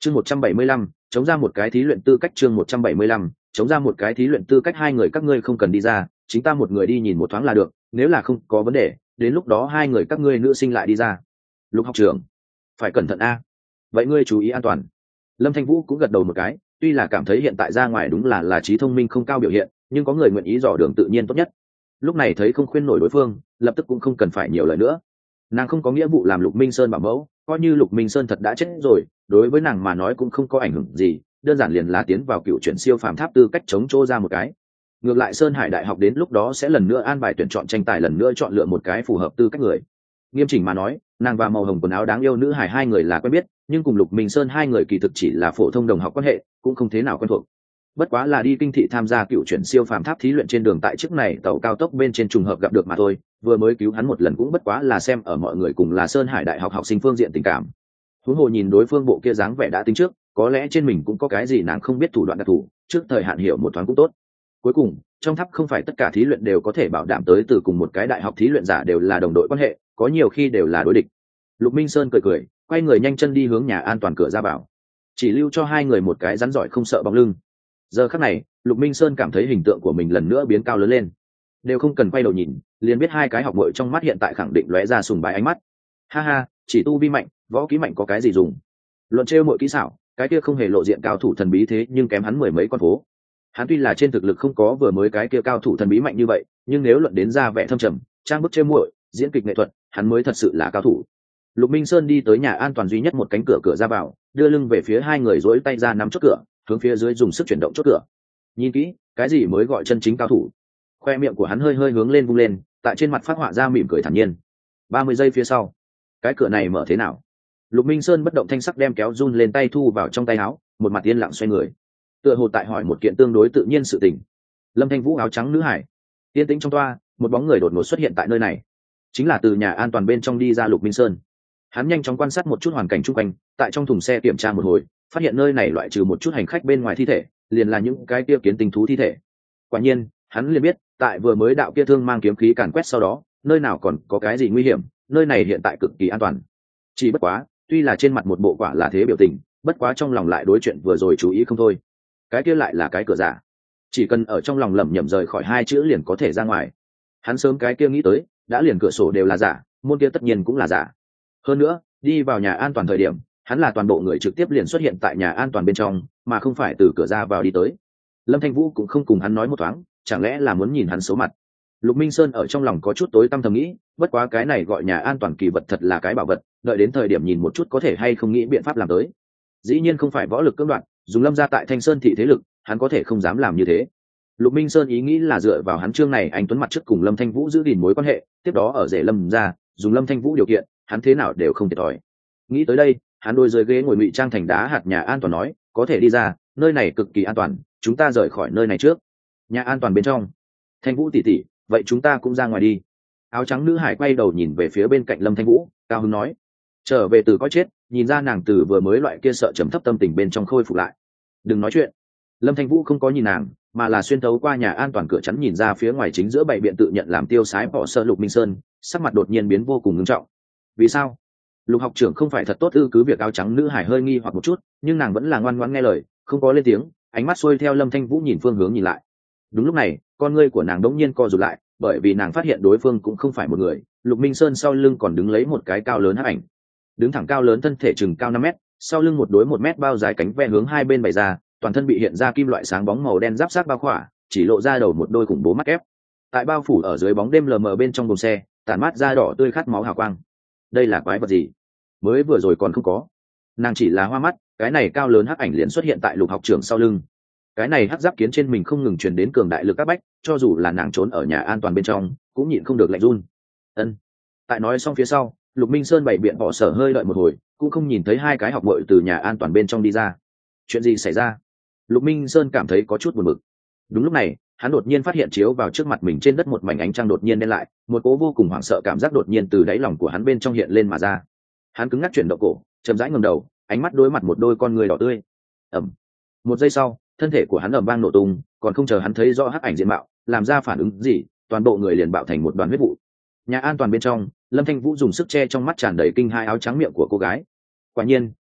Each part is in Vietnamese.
chương 175, chống ra một cái thí luyện tư cách. Chương 175, chống ra một cái thí luyện tư cách. Hai người các ngươi không cần đi ra, chính ta một người đi nhìn một thoáng là được, nếu là không có vấn đề, đến lúc đó hai người các ngươi nữ sinh lại đi ra. Lục học trưởng, phải cẩn thận a. Vậy ngươi chú ý an toàn. Lâm Thanh Vũ cũng gật đầu một cái, tuy là cảm thấy hiện tại ra ngoài đúng là trí thông minh không cao biểu hiện, nhưng có người nguyện ý dò đường tự nhiên tốt nhất. Lúc này thấy không khuyên nổi đối phương, lập tức cũng không cần phải nhiều lời nữa. Nàng không có nghĩa vụ làm Lục Minh Sơn bảo mẫu, coi như Lục Minh Sơn thật đã chết rồi, đối với nàng mà nói cũng không có ảnh hưởng gì, đơn giản liền là tiến vào cựu chuyển siêu phàm tháp tư cách chống chỗ ra một cái. Ngược lại Sơn Hải Đại học đến lúc đó sẽ lần nữa an bài tuyển chọn tranh tài, lần nữa chọn lựa một cái phù hợp tư cách người. Nghiêm chỉnh mà nói, nàng và màu hồng quần áo đáng yêu nữ hải hai người là quen biết, nhưng cùng Lục Minh Sơn hai người kỳ thực chỉ là phổ thông đồng học quan hệ, cũng không thế nào quen thuộc. Bất quá là đi kinh thị tham gia cựu chuyển siêu phàm tháp thí luyện trên đường tại chiếc này tàu cao tốc bên trên trùng hợp gặp được mà thôi, vừa mới cứu hắn một lần cũng bất quá là xem ở mọi người cùng là Sơn Hải Đại học học sinh phương diện tình cảm. Huống hồ nhìn đối phương bộ kia dáng vẻ đã tính trước, có lẽ trên mình cũng có cái gì nàng không biết thủ đoạn đặc thù, trước thời hạn hiểu một thoáng cũng tốt. Cuối cùng, trong tháp không phải tất cả thí luyện đều có thể bảo đảm tới từ cùng một cái đại học thí luyện giả đều là đồng đội quan hệ, có nhiều khi đều là đối địch. Lục Minh Sơn cười cười, quay người nhanh chân đi hướng nhà an toàn cửa ra vào, chỉ lưu cho hai người một cái rắn giỏi không sợ bóng lưng. Giờ khắc này, Lục Minh Sơn cảm thấy hình tượng của mình lần nữa biến cao lớn lên, đều không cần quay đầu nhìn, liền biết hai cái học muội trong mắt hiện tại khẳng định lóe ra sùng bái ánh mắt. Ha ha, chỉ tu vi mạnh, võ kỹ mạnh có cái gì dùng? Luận trêu muội kỹ xảo, cái kia không hề lộ diện cao thủ thần bí thế nhưng kém hắn mười mấy con phố. Hắn tuy là trên thực lực không có vừa mới cái kia cao thủ thần bí mạnh như vậy, nhưng nếu luận đến ra vẻ thâm trầm, trang bức trêu muội, diễn kịch nghệ thuật, hắn mới thật sự là cao thủ. Lục Minh Sơn đi tới nhà an toàn duy nhất một cánh cửa cửa ra vào, đưa lưng về phía hai người duỗi tay ra nắm chốt cửa, hướng phía dưới dùng sức chuyển động chốt cửa. Nhìn kỹ, cái gì mới gọi chân chính cao thủ? Khoe miệng của hắn hơi hơi hướng lên vung lên, tại trên mặt phát họa ra mỉm cười thản nhiên. 30 giây phía sau, cái cửa này mở thế nào? Lục Minh Sơn bất động thanh sắc đem kéo run lên tay thu vào trong tay áo, một mặt yên lặng xoay người, tựa hồ tại hỏi một kiện tương đối tự nhiên sự tình. Lâm Thanh Vũ áo trắng nữ hải, yên tĩnh trong toa, một bóng người đột ngột xuất hiện tại nơi này, chính là từ nhà an toàn bên trong đi ra Lục Minh Sơn. Hắn nhanh chóng quan sát một chút hoàn cảnh xung quanh, tại trong thùng xe kiểm tra một hồi, phát hiện nơi này loại trừ một chút hành khách bên ngoài thi thể, liền là những cái kia kiến tinh thú thi thể. Quả nhiên, hắn liền biết, tại vừa mới đạo kia thương mang kiếm khí càn quét sau đó, nơi nào còn có cái gì nguy hiểm, nơi này hiện tại cực kỳ an toàn. Chỉ bất quá, tuy là trên mặt một bộ quả là thế biểu tình, bất quá trong lòng lại đối chuyện vừa rồi chú ý không thôi. Cái kia lại là cái cửa giả, chỉ cần ở trong lòng lẩm nhẩm rời khỏi hai chữ liền có thể ra ngoài. Hắn sớm cái kia nghĩ tới, đã liền cửa sổ đều là giả, môn kia tất nhiên cũng là giả. Hơn nữa, đi vào nhà an toàn thời điểm, hắn là toàn bộ người trực tiếp liền xuất hiện tại nhà an toàn bên trong, mà không phải từ cửa ra vào đi tới. Lâm Thanh Vũ cũng không cùng hắn nói một thoáng, chẳng lẽ là muốn nhìn hắn xấu mặt. Lục Minh Sơn ở trong lòng có chút tối tăm thầm nghĩ, bất quá cái này gọi nhà an toàn kỳ vật thật là cái bảo vật, đợi đến thời điểm nhìn một chút có thể hay không nghĩ biện pháp làm tới. Dĩ nhiên không phải võ lực cưỡng đoạt, dùng Lâm gia tại Thanh Sơn thị thế lực, hắn có thể không dám làm như thế. Lục Minh Sơn ý nghĩ là dựa vào hắn chương này anh tuấn mặt trước cùng Lâm Thanh Vũ giữ gìn mối quan hệ, tiếp đó ở rể Lâm gia, dùng Lâm Thanh Vũ điều kiện, hắn thế nào đều không thiệt thòi. Nghĩ tới đây, hắn đôi dưới ghế ngồi ngụy trang thành đá hạt nhà an toàn nói, có thể đi ra, nơi này cực kỳ an toàn, chúng ta rời khỏi nơi này trước. Nhà an toàn bên trong. Thanh Vũ tỷ tỷ, vậy chúng ta cũng ra ngoài đi. Áo trắng nữ hải quay đầu nhìn về phía bên cạnh Lâm Thanh Vũ, cao hứng nói, trở về từ có chết, nhìn ra nàng từ vừa mới loại kia sợ trầm thấp tâm tình bên trong khôi phục lại. Đừng nói chuyện. Lâm Thanh Vũ không có nhìn nàng, mà là xuyên thấu qua nhà an toàn cửa chắn nhìn ra phía ngoài chính giữa bảy biện tự nhận làm tiêu sái bỏ sơ Lục Minh Sơn, sắc mặt đột nhiên biến vô cùng nghiêm trọng. Vì sao? Lục học trưởng không phải thật tốt ư? Cứ việc áo trắng nữ hải hơi nghi hoặc một chút, nhưng nàng vẫn là ngoan ngoãn nghe lời, không có lên tiếng, ánh mắt xuôi theo Lâm Thanh Vũ nhìn phương hướng nhìn lại. Đúng lúc này, con ngươi của nàng đống nhiên co rụt lại, bởi vì nàng phát hiện đối phương cũng không phải một người, Lục Minh Sơn sau lưng còn đứng lấy một cái cao lớn hắc ảnh. Đứng thẳng cao lớn thân thể chừng cao 5 mét, sau lưng một đối 1 mét bao dài cánh ve hướng hai bên bày ra, toàn thân bị hiện ra kim loại sáng bóng màu đen giáp sát bao khỏa, chỉ lộ ra đầu một đôi khủng bố mắt ép. Tại bao phủ ở dưới bóng đêm lờ mờ bên trong buồng xe, tản mát ra đỏ tươi khát máu hào quang. Đây là quái vật gì? Mới vừa rồi còn không có. Nàng chỉ là hoa mắt, cái này cao lớn hắc ảnh liền xuất hiện tại Lục học trưởng sau lưng. Cái này hắc giáp kiến trên mình không ngừng truyền đến cường đại lực các bách, cho dù là nàng trốn ở nhà an toàn bên trong, cũng nhịn không được lạnh run. Ân. Tại nói xong phía sau, Lục Minh Sơn bày biện bỏ sở hơi đợi một hồi, cũng không nhìn thấy hai cái học muội từ nhà an toàn bên trong đi ra. Chuyện gì xảy ra? Lục Minh Sơn cảm thấy có chút buồn bực. Đúng lúc này, hắn đột nhiên phát hiện chiếu vào trước mặt mình trên đất một mảnh ánh trăng đột nhiên đen lại, một cố vô cùng hoảng sợ cảm giác đột nhiên từ đáy lòng của hắn bên trong hiện lên mà ra. Hắn cứng ngắc chuyển động cổ, chậm rãi ngẩng đầu, ánh mắt đối mặt một đôi con người đỏ tươi. Ầm. Một giây sau, thân thể của hắn ầm vang nổ tung, còn không chờ hắn thấy rõ hắc ảnh diện mạo, làm ra phản ứng gì, toàn bộ người liền bạo thành một đoàn huyết vụ. Nhà an toàn bên trong, Lâm Thanh Vũ dùng sức che trong mắt tràn đầy kinh hai áo trắng miệng của cô gái. Quả nhiên,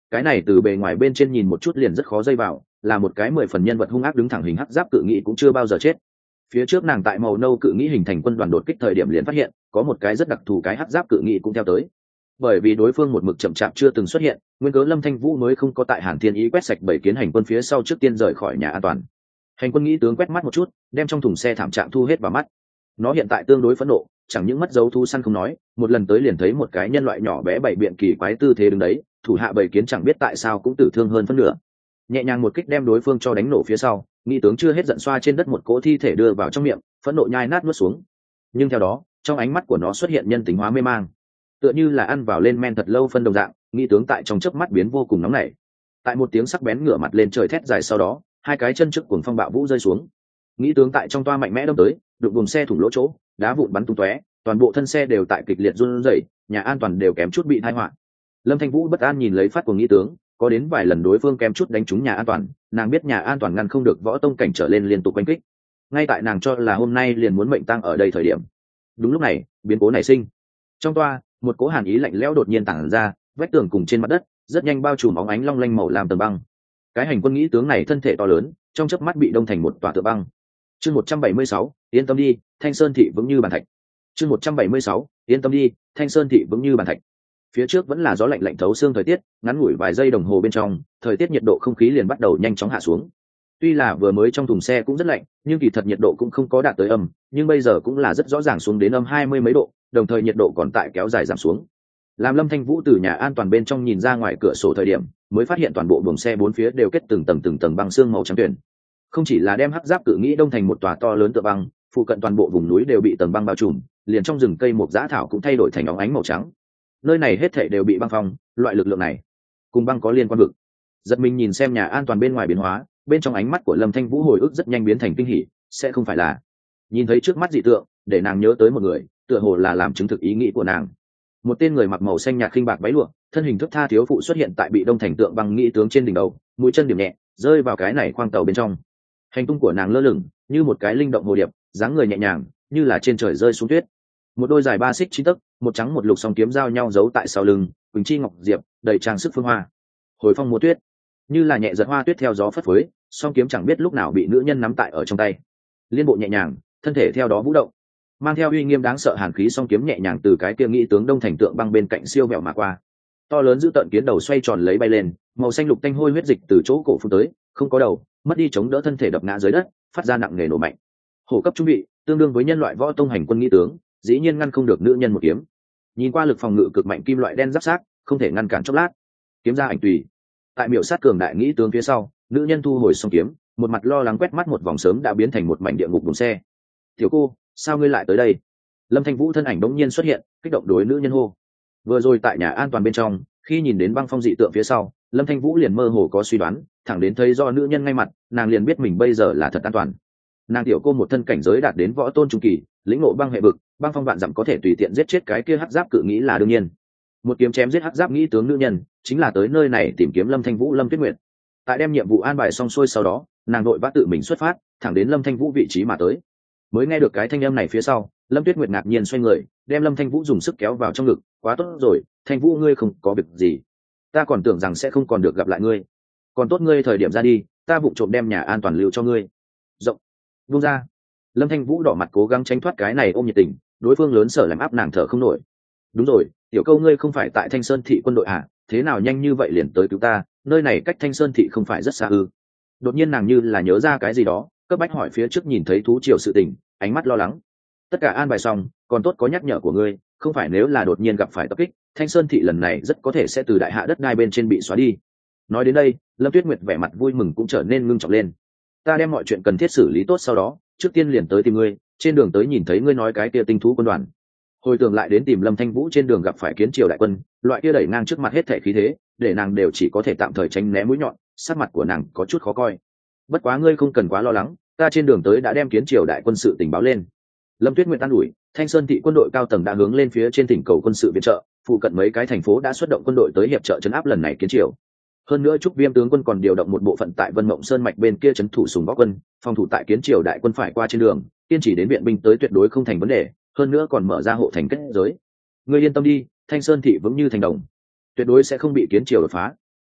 cái này từ bề ngoài bên trên nhìn một chút liền rất khó dây vào, là một cái 10 phần nhân vật hung ác đứng thẳng hình hắc giáp cự nghị cũng chưa bao giờ chết. Phía trước nàng tại màu nâu cự nghị hình thành quân đoàn đột kích thời điểm liền phát hiện có một cái rất đặc thù cái hắc giáp cự nghị cũng theo tới. Bởi vì đối phương một mực chậm chạp chưa từng xuất hiện, nguyên cớ Lâm Thanh Vũ mới không có tại Hàn Thiên Ý quét sạch bảy kiến hành quân phía sau trước tiên rời khỏi nhà an toàn. Hành quân nghĩ tướng quét mắt một chút, đem trong thùng xe thảm trạng thu hết vào mắt. Nó hiện tại tương đối phẫn nộ, chẳng những mất dấu thú săn không nói, một lần tới liền thấy một cái nhân loại nhỏ bé bảy biện kỳ quái tư thế đứng đấy, thủ hạ bảy kiến chẳng biết tại sao cũng tử thương hơn phân nửa. Nhẹ nhàng một kích đem đối phương cho đánh nổ phía sau, nghĩ tướng chưa hết giận xoa trên đất một cỗ thi thể đưa vào trong miệng, phẫn nộ nhai nát nuốt xuống. Nhưng theo đó, trong ánh mắt của nó xuất hiện nhân tính hóa mê mang, tựa như là ăn vào lên men thật lâu phân đồng dạng, nghĩ tướng tại trong chớp mắt biến vô cùng nóng nảy. Tại một tiếng sắc bén ngửa mặt lên trời thét dài sau đó, hai cái chân trước cuồng phong bạo vũ rơi xuống. Nghĩ tướng tại trong toa mạnh mẽ đâm tới, đụng buồng xe thủng lỗ chỗ, đá vụn bắn tung tóe, toàn bộ thân xe đều tại kịch liệt run rẩy, nhà an toàn đều kém chút bị tai họa. Lâm Thanh Vũ bất an nhìn lấy phát của nghĩ tướng, có đến vài lần đối phương kém chút đánh trúng nhà an toàn, nàng biết nhà an toàn ngăn không được võ tông cảnh trở lên liên tục quanh kích. Ngay tại nàng cho là hôm nay liền muốn mệnh tang ở đây thời điểm, đúng lúc này, biến cố nảy sinh. Trong toa, một cỗ hàn ý lạnh lẽo đột nhiên tản ra, vách tường cùng trên mặt đất, rất nhanh bao trùm óng ánh long lanh màu làm tầng băng. Cái hành quân nghĩ tướng này thân thể to lớn, trong chớp mắt bị đông thành một tòa tượng băng. Chương 176, yên tâm đi, Thanh Sơn thị vững như bàn thạch. Chương 176, yên tâm đi, Thanh Sơn thị vững như bàn thạch. Phía trước vẫn là gió lạnh lạnh thấu xương thời tiết, ngắn ngủi vài giây đồng hồ bên trong, thời tiết nhiệt độ không khí liền bắt đầu nhanh chóng hạ xuống. Tuy là vừa mới trong thùng xe cũng rất lạnh, nhưng kỳ thật nhiệt độ cũng không có đạt tới âm, nhưng bây giờ cũng là rất rõ ràng xuống đến âm 20 mấy độ, đồng thời nhiệt độ còn tại kéo dài giảm xuống. Làm Lâm Thanh Vũ từ nhà an toàn bên trong nhìn ra ngoài cửa sổ thời điểm, mới phát hiện toàn bộ buồng xe bốn phía đều kết từng tầng băng xương màu trắng tuyển. Không chỉ là đem hắc giáp cự nghĩ đông thành một tòa to lớn tựa băng, phụ cận toàn bộ vùng núi đều bị tầng băng bao trùm, liền trong rừng cây một dã thảo cũng thay đổi thành óng ánh màu trắng. Nơi này hết thảy đều bị băng phong, loại lực lượng này cùng băng có liên quan vực. Giật mình nhìn xem nhà an toàn bên ngoài biến hóa, bên trong ánh mắt của Lâm Thanh Vũ hồi ức rất nhanh biến thành kinh hỉ, sẽ không phải là nhìn thấy trước mắt dị tượng, để nàng nhớ tới một người, tựa hồ là làm chứng thực ý nghĩ của nàng. Một tên người mặc màu xanh nhạt khinh bạc váy lụa, thân hình thướt tha thiếu phụ xuất hiện tại bị đông thành tượng băng nghĩ tướng trên đỉnh đầu, mũi chân điểm nhẹ, rơi vào cái này khoang tàu bên trong. Hành tung của nàng lơ lửng, như một cái linh động hồ điệp, dáng người nhẹ nhàng, như là trên trời rơi xuống tuyết. Một đôi dài 3 xích 9 tấc, một trắng một lục song kiếm giao nhau giấu tại sau lưng, quỳnh chi ngọc diệp, đầy trang sức phương hoa. Hồi phong mùa tuyết, như là nhẹ giật hoa tuyết theo gió phất phới, song kiếm chẳng biết lúc nào bị nữ nhân nắm tại ở trong tay. Liên bộ nhẹ nhàng, thân thể theo đó vũ động, mang theo uy nghiêm đáng sợ hàn khí, song kiếm nhẹ nhàng từ cái kia nghĩ tướng đông thành tượng băng bên cạnh siêu vẹo mà qua. To lớn giữ tận kiến đầu xoay tròn lấy bay lên, màu xanh lục tanh hôi huyết dịch từ chỗ cổ phun tới, không có đầu, mất đi chống đỡ, thân thể đập ngã dưới đất, phát ra nặng nề nổ mạnh. Hổ cấp trung vị, tương đương với nhân loại võ tông hành quân nghĩ tướng, dĩ nhiên ngăn không được nữ nhân một kiếm. Nhìn qua lực phòng ngự cực mạnh kim loại đen giáp sát, không thể ngăn cản chốc lát. Kiếm ra ảnh tùy. Tại miểu sát cường đại nghĩ tướng phía sau, nữ nhân thu hồi song kiếm, một mặt lo lắng quét mắt một vòng sớm đã biến thành một mảnh địa ngục buồng xe. "Tiểu cô, sao ngươi lại tới đây?" Lâm Thanh Vũ thân ảnh bỗng nhiên xuất hiện, kích động đối nữ nhân hô. Vừa rồi tại nhà an toàn bên trong, khi nhìn đến băng phong dị tượng phía sau, Lâm Thanh Vũ liền mơ hồ có suy đoán, thẳng đến thấy do nữ nhân ngay mặt, nàng liền biết mình bây giờ là thật an toàn. Nàng tiểu cô một thân cảnh giới đạt đến võ tôn trung kỳ, lĩnh ngộ băng hệ vực, băng phong vạn dặm có thể tùy tiện giết chết cái kia hắc giáp cự nghĩ là đương nhiên. Một kiếm chém giết hắc giáp nghĩ tướng nữ nhân, chính là tới nơi này tìm kiếm Lâm Thanh Vũ, Lâm Tuyết Nguyệt. Tại đem nhiệm vụ an bài xong xuôi sau đó, nàng đội vã tự mình xuất phát, thẳng đến Lâm Thanh Vũ vị trí mà tới. Mới nghe được cái thanh âm này phía sau, Lâm Tuyết Nguyệt ngạc nhiên xoay người, đem Lâm Thanh Vũ dùng sức kéo vào trong ngực. "Quá tốt rồi, Thanh Vũ ngươi không có việc gì. Ta còn tưởng rằng sẽ không còn được gặp lại ngươi. Còn tốt ngươi thời điểm ra đi, ta vụng trộm đem nhà an toàn lưu cho ngươi." Rộng, buông ra. Lâm Thanh Vũ đỏ mặt cố gắng tránh thoát cái này ôm nhiệt tình, đối phương lớn sở làm áp nàng thở không nổi. "Đúng rồi, tiểu câu ngươi không phải tại Thanh Sơn thị quân đội à, thế nào nhanh như vậy liền tới cứu ta, nơi này cách Thanh Sơn thị không phải rất xa ư?" Đột nhiên nàng như là nhớ ra cái gì đó, cấp bách hỏi phía trước nhìn thấy thú triều sự tình, ánh mắt lo lắng. "Tất cả an bài xong, còn tốt có nhắc nhở của ngươi, không phải nếu là đột nhiên gặp phải tập kích, Thanh Sơn thị lần này rất có thể sẽ từ đại hạ đất đai bên trên bị xóa đi." Nói đến đây, Lâm Tuyết Nguyệt vẻ mặt vui mừng cũng trở nên ngưng trọng lên. "Ta đem mọi chuyện cần thiết xử lý tốt sau đó, trước tiên liền tới tìm ngươi, trên đường tới nhìn thấy ngươi nói cái kia tinh thú quân đoàn." Hồi tưởng lại đến tìm Lâm Thanh Vũ trên đường gặp phải kiến triều đại quân, loại kia đẩy ngang trước mặt hết thể khí thế, để nàng đều chỉ có thể tạm thời tránh né mũi nhọn, sắc mặt của nàng có chút khó coi. "Bất quá ngươi không cần quá lo lắng, ta trên đường tới đã đem kiến triều đại quân sự tình báo lên." Lâm Tuyết Nguyệt an ủi. Thanh Sơn thị quân đội cao tầng đã hướng lên phía trên thỉnh cầu quân sự viện trợ, phụ cận mấy cái thành phố đã xuất động quân đội tới hiệp trợ trấn áp lần này kiến triều. Hơn nữa Trúc Viêm tướng quân còn điều động một bộ phận tại Vân Mộng Sơn mạch bên kia trấn thủ Sùng Võ quân, phòng thủ tại kiến triều đại quân phải qua trên đường, kiên trì đến viện binh tới tuyệt đối không thành vấn đề, hơn nữa còn mở ra hộ thành kết giới. "Ngươi yên tâm đi, Thanh Sơn thị vững như thành đồng, tuyệt đối sẽ không bị kiến triều đột phá."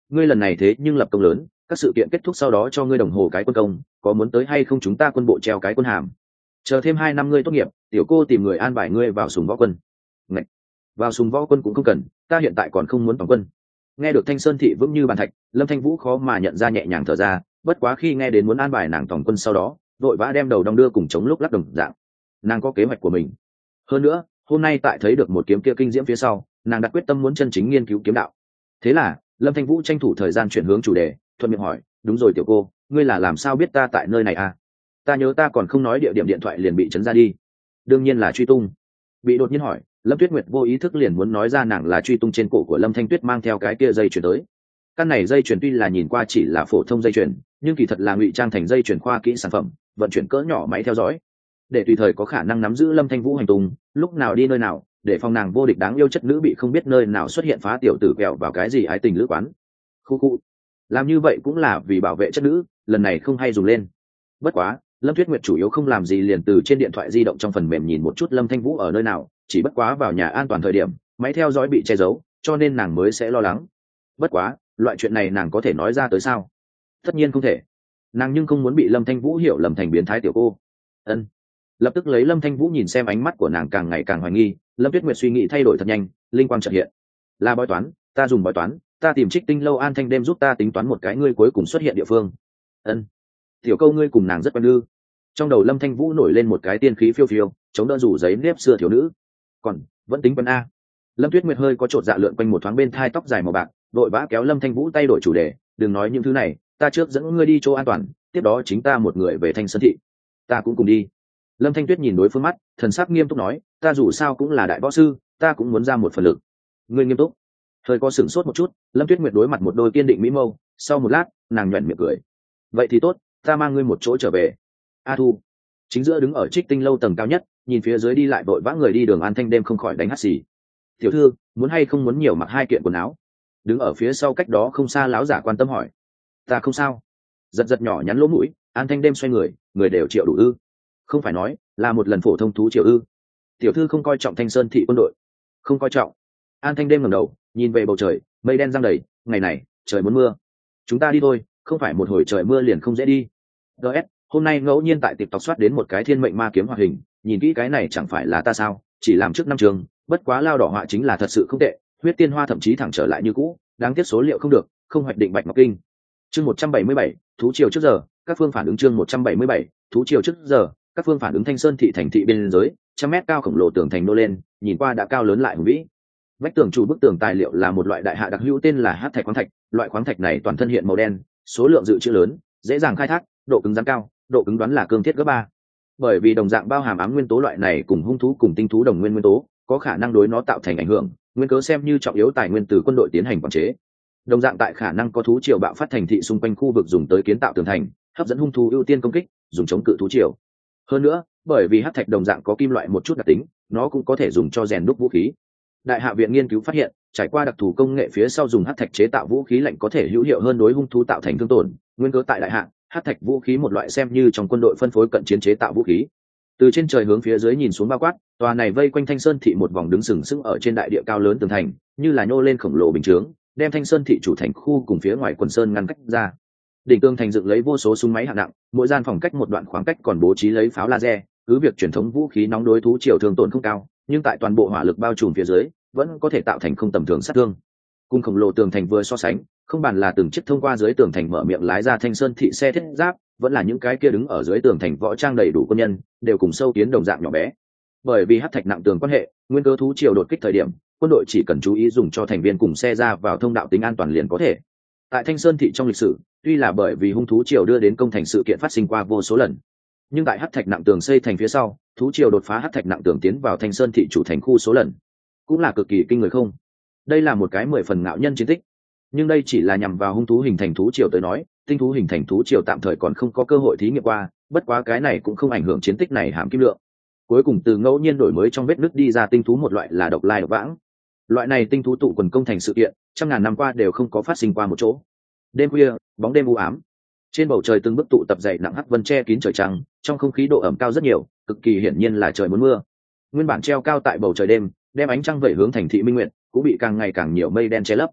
ngươi lần này thế nhưng lập công lớn, các sự kiện kết thúc sau đó cho ngươi đồng hồ cái quân công, có muốn tới hay không chúng ta quân bộ treo cái quân hàm, chờ thêm 2 năm ngươi tốt nghiệp, tiểu cô tìm người an bài ngươi vào sùng võ quân. Ngạch, vào sùng võ quân cũng không cần, ta hiện tại còn không muốn toàn quân. Nghe được Thanh Sơn thị vững như bàn thạch, Lâm Thanh Vũ khó mà nhận ra nhẹ nhàng thở ra, bất quá khi nghe đến muốn an bài nàng tổng quân sau đó, vội vã đem đầu đong đưa cùng chống lúc lắc đồng dạng. Nàng có kế hoạch của mình. Hơn nữa, hôm nay tại thấy được một kiếm kia kinh diễm phía sau, nàng đặt quyết tâm muốn chân chính nghiên cứu kiếm đạo. Thế là, Lâm Thanh Vũ tranh thủ thời gian chuyển hướng chủ đề, thuận miệng hỏi, đúng rồi tiểu cô, ngươi là làm sao biết ta tại nơi này à? Ta nhớ ta còn không nói địa điểm điện thoại liền bị chấn ra đi. Đương nhiên là truy tung. Bị đột nhiên hỏi, Lâm Tuyết Nguyệt vô ý thức liền muốn nói ra nàng là truy tung trên cổ của Lâm Thanh Tuyết mang theo cái kia dây chuyền tới. Căn này dây chuyền tuy là nhìn qua chỉ là phổ thông dây chuyền, nhưng kỳ thật là ngụy trang thành dây chuyền khoa kỹ sản phẩm, vận chuyển cỡ nhỏ máy theo dõi, để tùy thời có khả năng nắm giữ Lâm Thanh Vũ hành tung, lúc nào đi nơi nào, để phòng nàng vô địch đáng yêu chất nữ bị không biết nơi nào xuất hiện phá tiểu tử kẹo vào cái gì ái tình lữ quán. Khu khu. Làm như vậy cũng là vì bảo vệ chất nữ, lần này không hay dùng lên. Bất quá, Lâm Tuyết Nguyệt chủ yếu không làm gì liền từ trên điện thoại di động trong phần mềm nhìn một chút Lâm Thanh Vũ ở nơi nào, chỉ bất quá vào nhà an toàn thời điểm, máy theo dõi bị che giấu, cho nên nàng mới sẽ lo lắng. Bất quá, loại chuyện này nàng có thể nói ra tới sao? Tất nhiên không thể. Nàng nhưng không muốn bị Lâm Thanh Vũ hiểu lầm thành biến thái tiểu cô. Ân. Lập tức lấy Lâm Thanh Vũ nhìn xem ánh mắt của nàng càng ngày càng hoài nghi, Lâm Tuyết Nguyệt suy nghĩ thay đổi thật nhanh, linh quang chợt hiện. Là bói toán, ta dùng bói toán, ta tìm Trích Tinh lâu An Thanh đêm giúp ta tính toán một cái ngươi cuối cùng xuất hiện địa phương. Ân. Tiểu câu ngươi cùng nàng rất quen ư? Trong đầu Lâm Thanh Vũ nổi lên một cái tiên khí phiêu phiêu, chống đỡ rủ giấy nếp xưa thiếu nữ. Còn vẫn tính quen a. Lâm Tuyết Nguyệt hơi có chột dạ lượn quanh một thoáng bên thai tóc dài màu bạc, vội vã kéo Lâm Thanh Vũ tay đổi chủ đề, đừng nói những thứ này, ta trước dẫn ngươi đi chỗ an toàn, tiếp đó chính ta một người về Thanh Sơn thị. Ta cũng cùng đi. Lâm Thanh Tuyết nhìn đối phương mắt, thần sắc nghiêm túc nói, ta dù sao cũng là đại võ sư, ta cũng muốn ra một phần lực. Ngươi nghiêm túc? Hơi có sửng sốt một chút, Lâm Tuyết Nguyệt đối mặt một đôi kiên định mỹ mâu, sau một lát, nàng nhuyễn miệng cười. Vậy thì tốt, ta mang ngươi một chỗ trở về. A Thu. Chính giữa đứng ở Trích Tinh lâu tầng cao nhất, nhìn phía dưới đi lại vội vã người đi đường An Thanh đêm không khỏi đánh hắt xì. Tiểu thư, muốn hay không muốn nhiều mặc 2 kiện quần áo? Đứng ở phía sau cách đó không xa láo giả quan tâm hỏi. Ta không sao. Giật giật nhỏ nhắn lỗ mũi, An Thanh đêm xoay người đều triệu đủ ư? Không phải nói là một lần phổ thông thú triệu ư? Tiểu thư không coi trọng Thanh Sơn thị quân đội? Không coi trọng. An Thanh đêm ngẩng đầu, nhìn về bầu trời, mây đen giăng đầy, ngày này trời muốn mưa. Chúng ta đi thôi, không phải một hồi trời mưa liền không dễ đi. DS, hôm nay ngẫu nhiên tại TikTok soát đến một cái thiên mệnh ma kiếm hoạt hình, nhìn kỹ cái này chẳng phải là ta sao, chỉ làm trước năm trường, bất quá lao đỏ họa chính là thật sự không tệ, huyết tiên hoa thậm chí thẳng trở lại như cũ, đáng tiếc số liệu không được, không hoạch định bạch ngọc kinh. Chương 177, thú triều trước giờ, các phương phản ứng chương 177, thú triều trước giờ, các phương phản ứng Thanh Sơn thị thành thị biên giới, 100 mét cao khổng lồ tường thành nô lên, nhìn qua đã cao lớn lại hùng vĩ. Vách tường chủ bức tường tài liệu là một loại đại hạ đặc hữu tên là hắc thạch khoáng thạch, loại khoáng thạch này toàn thân hiện màu đen, số lượng dự trữ lớn, dễ dàng khai thác, độ cứng rắn cao, độ cứng đoán là cương thiết gấp 3. Bởi vì đồng dạng bao hàm ám nguyên tố loại này cùng hung thú cùng tinh thú đồng nguyên nguyên tố, có khả năng đối nó tạo thành ảnh hưởng, nguyên cớ xem như trọng yếu tài nguyên từ quân đội tiến hành quản chế. Đồng dạng tại khả năng có thú triều bạo phát thành thị xung quanh khu vực dùng tới kiến tạo tường thành, hấp dẫn hung thú ưu tiên công kích, dùng chống cự thú triều. Hơn nữa, bởi vì hắc thạch đồng dạng có kim loại một chút đặc tính, nó cũng có thể dùng cho rèn đúc vũ khí. Đại hạ viện nghiên cứu phát hiện, trải qua đặc thù công nghệ phía sau dùng hắc thạch chế tạo vũ khí lạnh có thể hữu hiệu hơn đối hung thú tạo thành thương tổn, nguyên cớ tại đại hạ, hắc thạch vũ khí một loại xem như trong quân đội phân phối cận chiến chế tạo vũ khí. Từ trên trời hướng phía dưới nhìn xuống bao quát, tòa này vây quanh Thanh Sơn thị một vòng đứng sừng sững ở trên đại địa cao lớn tường thành, như là nhô lên khổng lồ bình chướng, đem Thanh Sơn thị chủ thành khu cùng phía ngoài quần sơn ngăn cách ra. Đỉnh tường thành dựng lấy vô số súng máy hạng nặng, mỗi gian phòng cách một đoạn khoảng cách còn bố trí lấy pháo laser, cứ việc truyền thống vũ khí nóng đối thú triều thương tổn không cao, nhưng tại toàn bộ hỏa lực bao trùm phía dưới, vẫn có thể tạo thành không tầm thường sát thương. Cùng khổng lồ tường thành vừa so sánh, không bàn là từng chiếc thông qua dưới tường thành mở miệng lái ra Thanh Sơn thị xe thiết giáp, vẫn là những cái kia đứng ở dưới tường thành võ trang đầy đủ quân nhân, đều cùng sâu kiến đồng dạng nhỏ bé. Bởi vì hắc thạch nặng tường quan hệ, nguyên cơ thú triều đột kích thời điểm, quân đội chỉ cần chú ý dùng cho thành viên cùng xe ra vào thông đạo tính an toàn liền có thể. Tại Thanh Sơn thị trong lịch sử, tuy là bởi vì hung thú triều đưa đến công thành sự kiện phát sinh qua vô số lần, nhưng tại hắc thạch nặng tường xây thành phía sau, thú triều đột phá hắc thạch nặng tường tiến vào Thanh Sơn thị chủ thành khu số lần, cũng là cực kỳ kinh người không. Đây là một cái 10 phần ngạo nhân chiến tích, nhưng đây chỉ là nhằm vào hung thú hình thành thú triều tới nói, tinh thú hình thành thú triều tạm thời còn không có cơ hội thí nghiệm qua, bất quá cái này cũng không ảnh hưởng chiến tích này hàm kim lượng. Cuối cùng từ ngẫu nhiên đổi mới trong vết nứt đi ra tinh thú một loại là độc lai độc vãng. Loại này tinh thú tụ quần công thành sự kiện, trăm ngàn năm qua đều không có phát sinh qua một chỗ. Đêm khuya, bóng đêm u ám, trên bầu trời từng bức tụ tập dày nặng hắc vân che kín trời trăng, trong không khí độ ẩm cao rất nhiều, cực kỳ hiển nhiên là trời muốn mưa. Nguyên bản treo cao tại bầu trời đêm, đem ánh trăng vẩy hướng thành thị minh nguyệt, cũng bị càng ngày càng nhiều mây đen che lấp.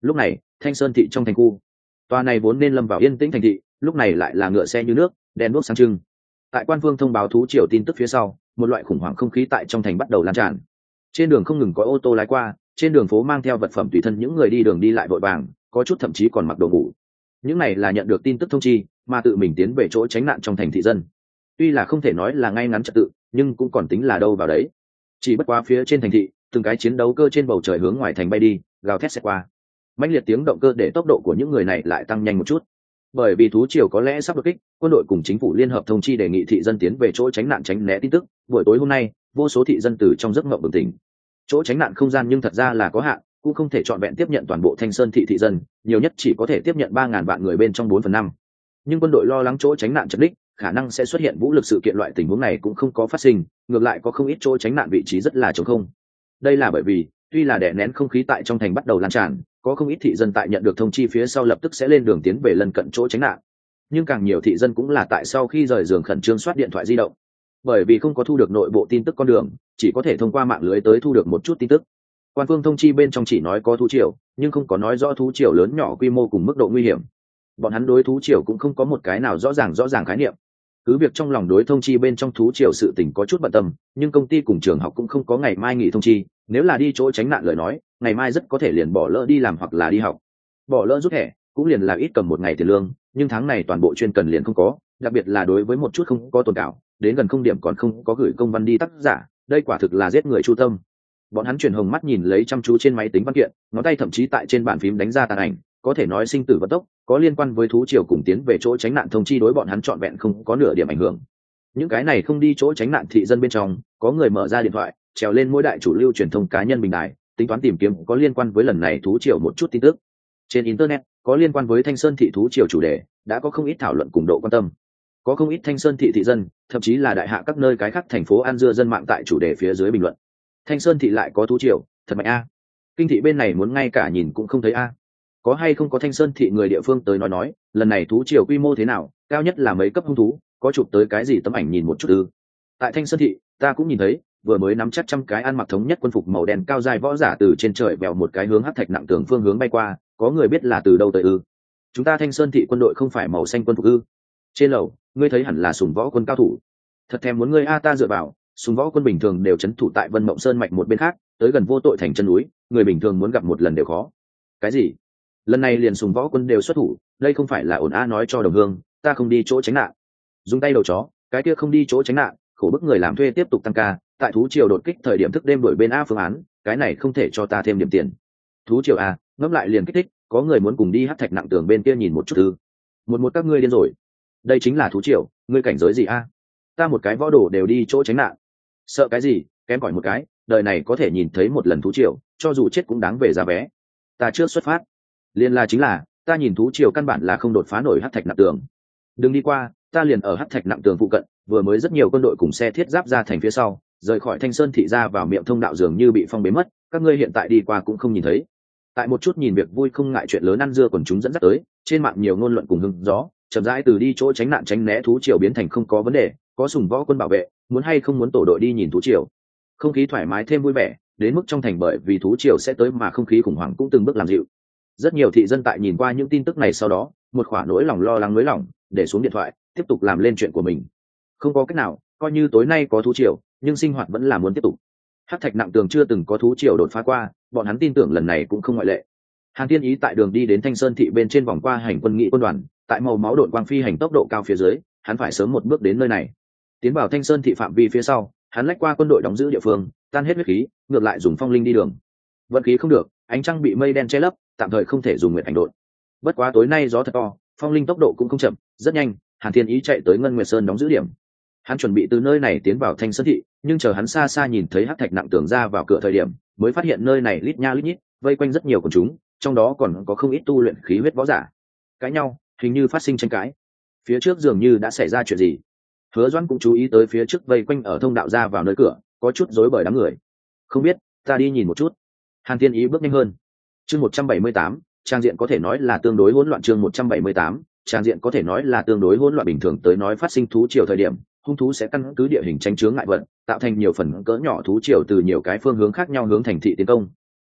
Lúc này Thanh Sơn thị trong thành khu, tòa này vốn nên lâm vào yên tĩnh thành thị, lúc này lại là ngựa xe như nước, đèn đuốc sáng trưng. Tại quan phương thông báo thú triều tin tức phía sau, một loại khủng hoảng không khí tại trong thành bắt đầu lan tràn. Trên đường không ngừng có ô tô lái qua, trên đường phố mang theo vật phẩm tùy thân những người đi đường đi lại vội vàng, có chút thậm chí còn mặc đồ ngủ. Những này là nhận được tin tức thông chi mà tự mình tiến về chỗ tránh nạn trong thành thị dân. Tuy là không thể nói là ngay ngắn trật tự, nhưng cũng còn tính là đâu vào đấy. Chỉ bất quá phía trên thành thị, từng cái chiến đấu cơ trên bầu trời hướng ngoài thành bay đi, gào thét xẹt qua. Mãnh liệt tiếng động cơ để tốc độ của những người này lại tăng nhanh một chút. Bởi vì thú triều có lẽ sắp đột kích, quân đội cùng chính phủ liên hợp thông chi đề nghị thị dân tiến về chỗ tránh nạn tránh né tin tức. Buổi tối hôm nay, vô số thị dân từ trong giấc mộng bừng tỉnh. Chỗ tránh nạn không gian nhưng thật ra là có hạn, cũng không thể trọn vẹn tiếp nhận toàn bộ Thanh Sơn thị thị dân, nhiều nhất chỉ có thể tiếp nhận 3.000 vạn người bên trong 4/5. Nhưng quân đội lo lắng chỗ tránh nạn chật ních, khả năng sẽ xuất hiện vũ lực sự kiện, loại tình huống này cũng không có phát sinh, ngược lại có không ít chỗ tránh nạn vị trí rất là trống không. Đây là bởi vì, tuy là đè nén không khí tại trong thành bắt đầu lan tràn, có không ít thị dân tại nhận được thông chi phía sau lập tức sẽ lên đường tiến về lân cận chỗ tránh nạn. Nhưng càng nhiều thị dân cũng là tại sau khi rời giường khẩn trương soát điện thoại di động. Bởi vì không có thu được nội bộ tin tức con đường, chỉ có thể thông qua mạng lưới tới thu được một chút tin tức. Quan phương thông chi bên trong chỉ nói có thú triều, nhưng không có nói rõ thú triều lớn nhỏ quy mô cùng mức độ nguy hiểm. Bọn hắn đối thú triều cũng không có một cái nào rõ ràng khái niệm. Cứ việc trong lòng đối thông chi bên trong thú triều sự tình có chút bận tâm, nhưng công ty cùng trường học cũng không có ngày mai nghỉ thông chi, nếu là đi chỗ tránh nạn lời nói, ngày mai rất có thể liền bỏ lỡ đi làm hoặc là đi học. Bỏ lỡ rút thẻ, cũng liền là ít cầm một ngày tiền lương, nhưng tháng này toàn bộ chuyên cần liền không có, đặc biệt là đối với một chút không có tồn cảo, đến gần không điểm còn không có gửi công văn đi tác giả, đây quả thực là giết người chu tâm. Bọn hắn chuyển hồng mắt nhìn lấy chăm chú trên máy tính văn kiện, ngón tay thậm chí tại trên bàn phím đánh ra tàn ảnh, có thể nói sinh tử vận tốc, có liên quan với thú triều cùng tiến về chỗ tránh nạn thông chi đối bọn hắn trọn vẹn không có nửa điểm ảnh hưởng. Những cái này không đi chỗ tránh nạn thị dân bên trong, có người mở ra điện thoại, trèo lên mỗi đại chủ lưu truyền thông cá nhân bình đài, tính toán tìm kiếm có liên quan với lần này thú triều một chút tin tức. Trên internet, có liên quan với Thanh Sơn thị thú triều chủ đề, đã có không ít thảo luận cùng độ quan tâm. Có không ít Thanh Sơn thị thị dân, thậm chí là đại hạ các nơi cái khác thành phố ăn dưa dân mạng tại chủ đề phía dưới bình luận. Thanh Sơn thị lại có thú triều, thật mạnh a. Kinh thị bên này muốn ngay cả nhìn cũng không thấy a. Có hay không có Thanh Sơn thị người địa phương tới nói, lần này thú triều quy mô thế nào, cao nhất là mấy cấp hung thú, có chụp tới cái gì tấm ảnh nhìn một chút ư? Tại Thanh Sơn thị, ta cũng nhìn thấy, vừa mới nắm chắc trăm cái ăn mặc thống nhất quân phục màu đen cao dài võ giả từ trên trời bèo một cái hướng hắc thạch nặng tường phương hướng bay qua, có người biết là từ đâu tới ư? Chúng ta Thanh Sơn thị quân đội không phải màu xanh quân phục ư? Trên lầu, ngươi thấy hẳn là sùng võ quân cao thủ. Thật thèm muốn ngươi a, ta dựa vào, sùng võ quân bình thường đều trấn thủ tại Vân Mộng Sơn mạch một bên khác, tới gần vô tội thành chân núi, người bình thường muốn gặp một lần đều khó. Cái gì? Lần này liền sùng võ quân đều xuất thủ, đây không phải là ổn a, nói cho đồng hương, ta không đi chỗ tránh nạn. Dùng tay đầu chó, cái kia không đi chỗ tránh nạn, khổ bức người làm thuê tiếp tục tăng ca, tại thú triều đột kích thời điểm thức đêm đổi bên a phương án, cái này không thể cho ta thêm điểm tiền. Thú triều a, ngẫm lại liền kích thích, có người muốn cùng đi hắc thạch nặng tường bên kia nhìn một chút ư? Một các ngươi điên rồi. Đây chính là thú triều, ngươi cảnh giới gì a? Ta một cái võ đồ đều đi chỗ tránh nạn. Sợ cái gì, kém cỏi một cái, đời này có thể nhìn thấy một lần thú triều, cho dù chết cũng đáng về giá vé. Ta trước xuất phát. Liên là chính là, ta nhìn thú triều căn bản là không đột phá nổi hắc thạch nặng tường. Đừng đi qua, ta liền ở hắc thạch nặng tường phụ cận, vừa mới rất nhiều quân đội cùng xe thiết giáp ra thành phía sau, rời khỏi Thanh Sơn thị ra vào miệng thông đạo dường như bị phong bế mất, các ngươi hiện tại đi qua cũng không nhìn thấy. Tại một chút nhìn việc vui không ngại chuyện lớn ăn dưa quần chúng dẫn dắt tới, trên mạng nhiều ngôn luận cùng hứng gió, chậm rãi từ đi chỗ tránh nạn tránh né thú triều biến thành không có vấn đề, có sùng võ quân bảo vệ, muốn hay không muốn tổ đội đi nhìn thú triều. Không khí thoải mái thêm vui vẻ, đến mức trong thành bởi vì thú triều sẽ tới mà không khí khủng hoảng cũng từng bước làm dịu. Rất nhiều thị dân tại nhìn qua những tin tức này sau đó, một khoả nỗi lòng lo lắng nỗi lòng, để xuống điện thoại, tiếp tục làm lên chuyện của mình. Không có cách nào, coi như tối nay có thú triều, nhưng sinh hoạt vẫn là muốn tiếp tục. Hắc thạch nặng tường chưa từng có thú triều đột phá qua, bọn hắn tin tưởng lần này cũng không ngoại lệ. Hàn Thiên Ý tại đường đi đến Thanh Sơn thị bên trên vòng qua hành quân nghị quân đoàn, tại màu máu độn quang phi hành tốc độ cao phía dưới, hắn phải sớm một bước đến nơi này. Tiến vào Thanh Sơn thị phạm vi phía sau, hắn lách qua quân đội đóng giữ địa phương, tan hết huyết khí, ngược lại dùng phong linh đi đường. Vận khí không được, ánh trăng bị mây đen che lấp, tạm thời không thể dùng nguyệt ảnh độn. Bất quá tối nay gió thật to, phong linh tốc độ cũng không chậm, rất nhanh, Hàn Thiên Ý chạy tới Ngân Nguyệt Sơn đóng giữ điểm. Hắn chuẩn bị từ nơi này tiến vào Thanh Sơn thị, nhưng chờ hắn xa xa nhìn thấy hắc thạch nặng tường ra vào cửa thời điểm, mới phát hiện nơi này lít nha lít nhít, vây quanh rất nhiều quần chúng, trong đó còn có không ít tu luyện khí huyết võ giả. Cãi nhau, hình như phát sinh tranh cãi. Phía trước dường như đã xảy ra chuyện gì. Hứa Doãn cũng chú ý tới phía trước vây quanh ở thông đạo ra vào nơi cửa, có chút rối bời đám người. Không biết, ta đi nhìn một chút. Hàn Thiên Ý bước nhanh hơn. Chương 178, trang diện có thể nói là tương đối hỗn loạn. Chương 178, trang diện có thể nói là tương đối hỗn loạn. Bình thường tới nói phát sinh thú triều thời điểm, hung thú sẽ căn cứ địa hình tranh chướng ngại vật, tạo thành nhiều phần cỡ nhỏ thú triều từ nhiều cái phương hướng khác nhau hướng thành thị tiến công.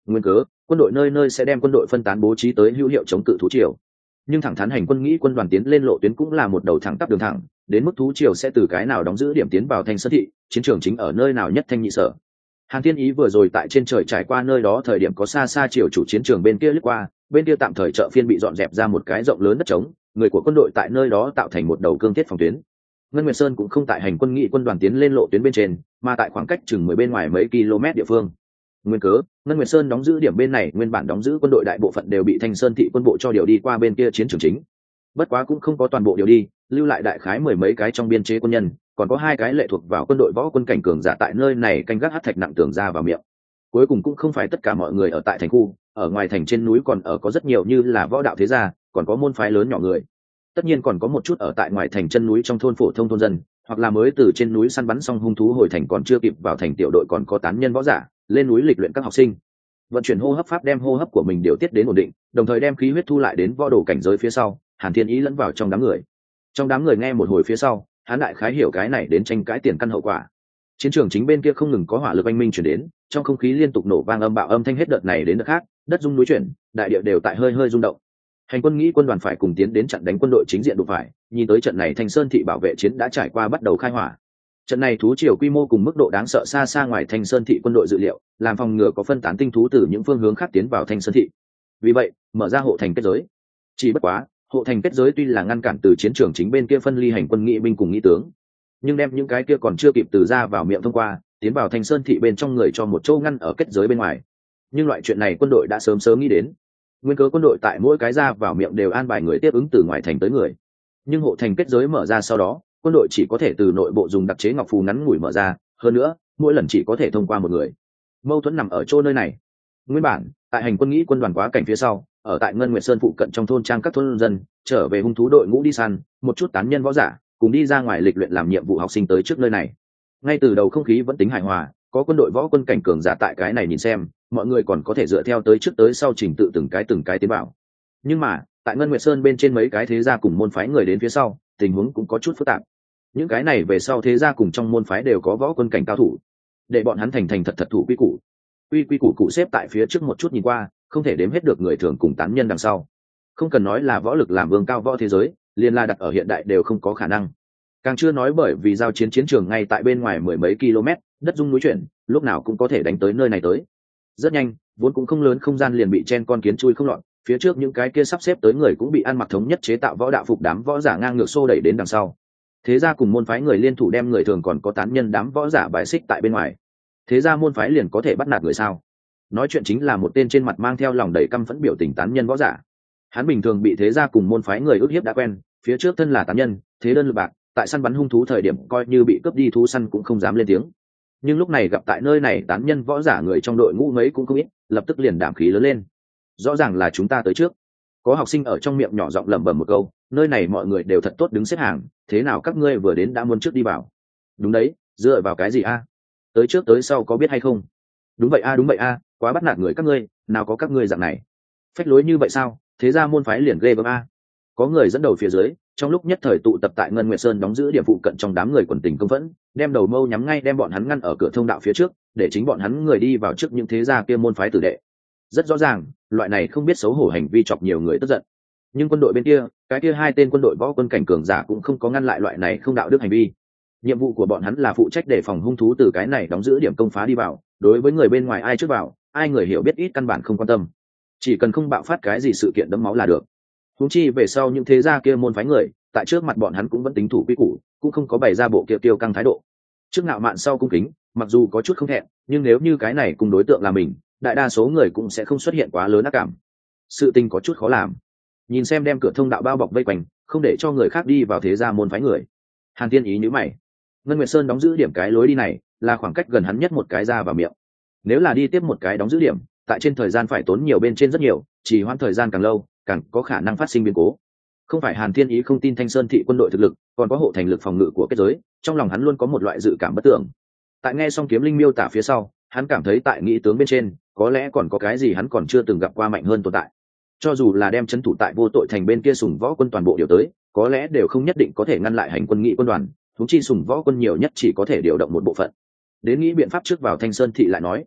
Nguyên cớ, quân đội nơi nơi sẽ đem quân đội phân tán bố trí tới hữu hiệu chống cự thú triều. Nhưng thẳng thắn hành quân nghĩ quân đoàn tiến lên lộ tuyến cũng là một đầu thẳng tắp đường thẳng, đến mức thú triều sẽ từ cái nào đóng giữ điểm tiến vào Thanh Sơn thị, chiến trường chính ở nơi nào nhất Thanh Nhị Sở. Hàn Thiên Ý vừa rồi tại trên trời trải qua nơi đó thời điểm có xa xa triều chủ chiến trường bên kia lướt qua, bên kia tạm thời chợ phiên bị dọn dẹp ra một cái rộng lớn đất trống, người của quân đội tại nơi đó tạo thành một đầu cương thiết phòng tuyến. Ngân Nguyệt Sơn cũng không tại hành quân nghị quân đoàn tiến lên lộ tuyến bên trên, mà tại khoảng cách chừng 10 bên ngoài mấy km địa phương. Nguyên cớ, Ngân Nguyệt Sơn đóng giữ điểm bên này nguyên bản đóng giữ quân đội đại bộ phận đều bị Thanh Sơn thị quân bộ cho điều đi qua bên kia chiến trường chính. Bất quá cũng không có toàn bộ điều đi, lưu lại đại khái 10 mấy cái trong biên chế quân nhân, còn có 2 cái lệ thuộc vào quân đội võ quân cảnh cường giả tại nơi này canh gác hắc thạch nặng tường ra vào miệng. Cuối cùng cũng không phải tất cả mọi người ở tại thành khu, ở ngoài thành trên núi còn ở có rất nhiều như là võ đạo thế gia, còn có môn phái lớn nhỏ người. Tất nhiên còn có một chút ở tại ngoài thành chân núi trong thôn phổ thông thôn dân, hoặc là mới từ trên núi săn bắn xong hung thú hồi thành còn chưa kịp vào thành tiểu đội còn có tán nhân võ giả, lên núi lịch luyện các học sinh. Vận chuyển hô hấp pháp đem hô hấp của mình điều tiết đến ổn định, đồng thời đem khí huyết thu lại đến võ đồ cảnh giới phía sau, Hàn Thiên Ý lẫn vào trong đám người. Trong đám người nghe một hồi phía sau, hắn đại khái hiểu cái này đến tranh cãi tiền căn hậu quả. Chiến trường chính bên kia không ngừng có hỏa lực oanh minh chuyển đến, trong không khí liên tục nổ vang âm bạo âm thanh hết đợt này đến đợt khác, đất rung núi chuyển, đại địa đều tại hơi hơi rung động. Hành quân nghĩ quân đoàn phải cùng tiến đến chặn đánh quân đội chính diện đụng phải, nhìn tới trận này Thanh Sơn thị bảo vệ chiến đã trải qua bắt đầu khai hỏa. Trận này thú triều quy mô cùng mức độ đáng sợ xa xa ngoài Thanh Sơn thị quân đội dự liệu, làm phòng ngừa có phân tán tinh thú từ những phương hướng khác tiến vào Thanh Sơn thị. Vì vậy, mở ra hộ thành kết giới. Chỉ bất quá, hộ thành kết giới tuy là ngăn cản từ chiến trường chính bên kia phân ly hành quân nghị binh cùng nghị tướng, nhưng đem những cái kia còn chưa kịp từ ra vào miệng thông qua, tiến vào Thanh Sơn thị bên trong người cho một chỗ ngăn ở kết giới bên ngoài. Nhưng loại chuyện này quân đội đã sớm nghĩ đến. Nguyên cớ quân đội tại mỗi cái ra vào miệng đều an bài người tiếp ứng từ ngoài thành tới người. Nhưng hộ thành kết giới mở ra sau đó, quân đội chỉ có thể từ nội bộ dùng đặc chế ngọc phù ngắn ngủi mở ra, hơn nữa, mỗi lần chỉ có thể thông qua một người. Mâu thuẫn nằm ở chỗ nơi này. Nguyên bản, tại hành quân nghĩ quân đoàn quá cảnh phía sau, ở tại Ngân Nguyệt Sơn phụ cận trong thôn trang các thôn dân, trở về hung thú đội ngũ đi săn, một chút tán nhân võ giả, cùng đi ra ngoài lịch luyện làm nhiệm vụ học sinh tới trước nơi này. Ngay từ đầu không khí vẫn tính hài hòa, có quân đội võ quân cảnh cường giả tại cái này nhìn xem, mọi người còn có thể dựa theo tới trước tới sau trình tự từng cái tiến vào. Nhưng mà, tại Ngân Nguyệt Sơn bên trên mấy cái thế gia cùng môn phái người đến phía sau, tình huống cũng có chút phức tạp. Những cái này về sau thế gia cùng trong môn phái đều có võ quân cảnh cao thủ, để bọn hắn thành thật thủ quy củ. Quy củ cụ xếp tại phía trước một chút nhìn qua, không thể đếm hết được người thường cùng tán nhân đằng sau. Không cần nói là võ lực làm vương cao võ thế giới, liền là đặt ở hiện đại đều không có khả năng. Càng chưa nói bởi vì giao chiến chiến trường ngay tại bên ngoài 10 mấy km, đất rung núi chuyển, lúc nào cũng có thể đánh tới nơi này tới. Rất nhanh, vốn cũng không lớn không gian liền bị chen con kiến chui không lọt, phía trước những cái kia sắp xếp tới người cũng bị ăn mặc thống nhất chế tạo võ đạo phục đám võ giả ngang ngược xô đẩy đến đằng sau. Thế ra cùng môn phái người liên thủ đem người thường còn có tán nhân đám võ giả bài xích tại bên ngoài. Thế ra môn phái liền có thể bắt nạt người sao? Nói chuyện chính là một tên trên mặt mang theo lòng đầy căm phẫn biểu tình tán nhân võ giả. Hắn bình thường bị thế ra cùng môn phái người ức hiếp đã quen, phía trước thân là tán nhân, thế đơn lực bạc, tại săn bắn hung thú thời điểm coi như bị cướp đi thú săn cũng không dám lên tiếng. Nhưng lúc này gặp tại nơi này tán nhân võ giả người trong đội ngũ mấy cũng không ít, lập tức liền đảm khí lớn lên. Rõ ràng là chúng ta tới trước. Có học sinh ở trong miệng nhỏ giọng lẩm bẩm một câu, nơi này mọi người đều thật tốt đứng xếp hàng, thế nào các ngươi vừa đến đã muốn trước đi vào? Đúng đấy, dựa vào cái gì a? Tới trước tới sau có biết hay không? Đúng vậy a, quá bắt nạt người các ngươi, nào có các ngươi dạng này. Phách lối như vậy sao? Thế ra môn phái liền ghê gớm a. Có người dẫn đầu phía dưới, trong lúc nhất thời tụ tập tại Ngân Nguyệt Sơn đóng giữ điểm phụ cận trong đám người quần tình công phẫn, đem đầu mâu nhắm ngay đem bọn hắn ngăn ở cửa thông đạo phía trước, để chính bọn hắn người đi vào trước những thế gia kia môn phái tử đệ. Rất rõ ràng, loại này không biết xấu hổ hành vi chọc nhiều người tức giận. Nhưng quân đội bên kia, cái kia 2 tên quân đội võ quân cảnh cường giả cũng không có ngăn lại loại này không đạo đức hành vi. Nhiệm vụ của bọn hắn là phụ trách đề phòng hung thú từ cái này đóng giữ điểm công phá đi vào, đối với người bên ngoài ai trước vào, ai người hiểu biết ít căn bản không quan tâm. Chỉ cần không bạo phát cái gì sự kiện đẫm máu là được. Huống chi về sau những thế gia kia môn phái người, tại trước mặt bọn hắn cũng vẫn tính thủ quy củ, cũng không có bày ra bộ kia tiêu căng thái độ. Trước ngạo mạn sau cung kính, mặc dù có chút không thẹn, nhưng nếu như cái này cùng đối tượng là mình, đại đa số người cũng sẽ không xuất hiện quá lớn ác cảm. Sự tình có chút khó làm. Nhìn xem đem cửa thông đạo bao bọc vây quanh, không để cho người khác đi vào thế gia môn phái người. Hàn Tiên ý nhíu mày. Ngân Nguyệt Sơn đóng giữ điểm cái lối đi này, là khoảng cách gần hắn nhất một cái ra vào miệng. Nếu là đi tiếp một cái đóng giữ điểm, tại trên thời gian phải tốn nhiều bên trên rất nhiều, chỉ hoãn thời gian càng lâu, càng có khả năng phát sinh biến cố. Không phải Hàn Thiên Ý không tin Thanh Sơn thị quân đội thực lực, còn có hộ thành lực phòng ngự của kết giới, trong lòng hắn luôn có một loại dự cảm bất tưởng. Tại nghe xong Kiếm Linh miêu tả phía sau, hắn cảm thấy tại nghĩ tướng bên trên, có lẽ còn có cái gì hắn còn chưa từng gặp qua mạnh hơn tồn tại. Cho dù là đem trấn thủ tại Vô Tội thành bên kia Sùng Võ quân toàn bộ điều tới, có lẽ đều không nhất định có thể ngăn lại hành quân nghị quân đoàn, huống chi Sùng Võ quân nhiều nhất chỉ có thể điều động một bộ phận. Đến nghĩ biện pháp trước vào Thanh Sơn thị lại nói.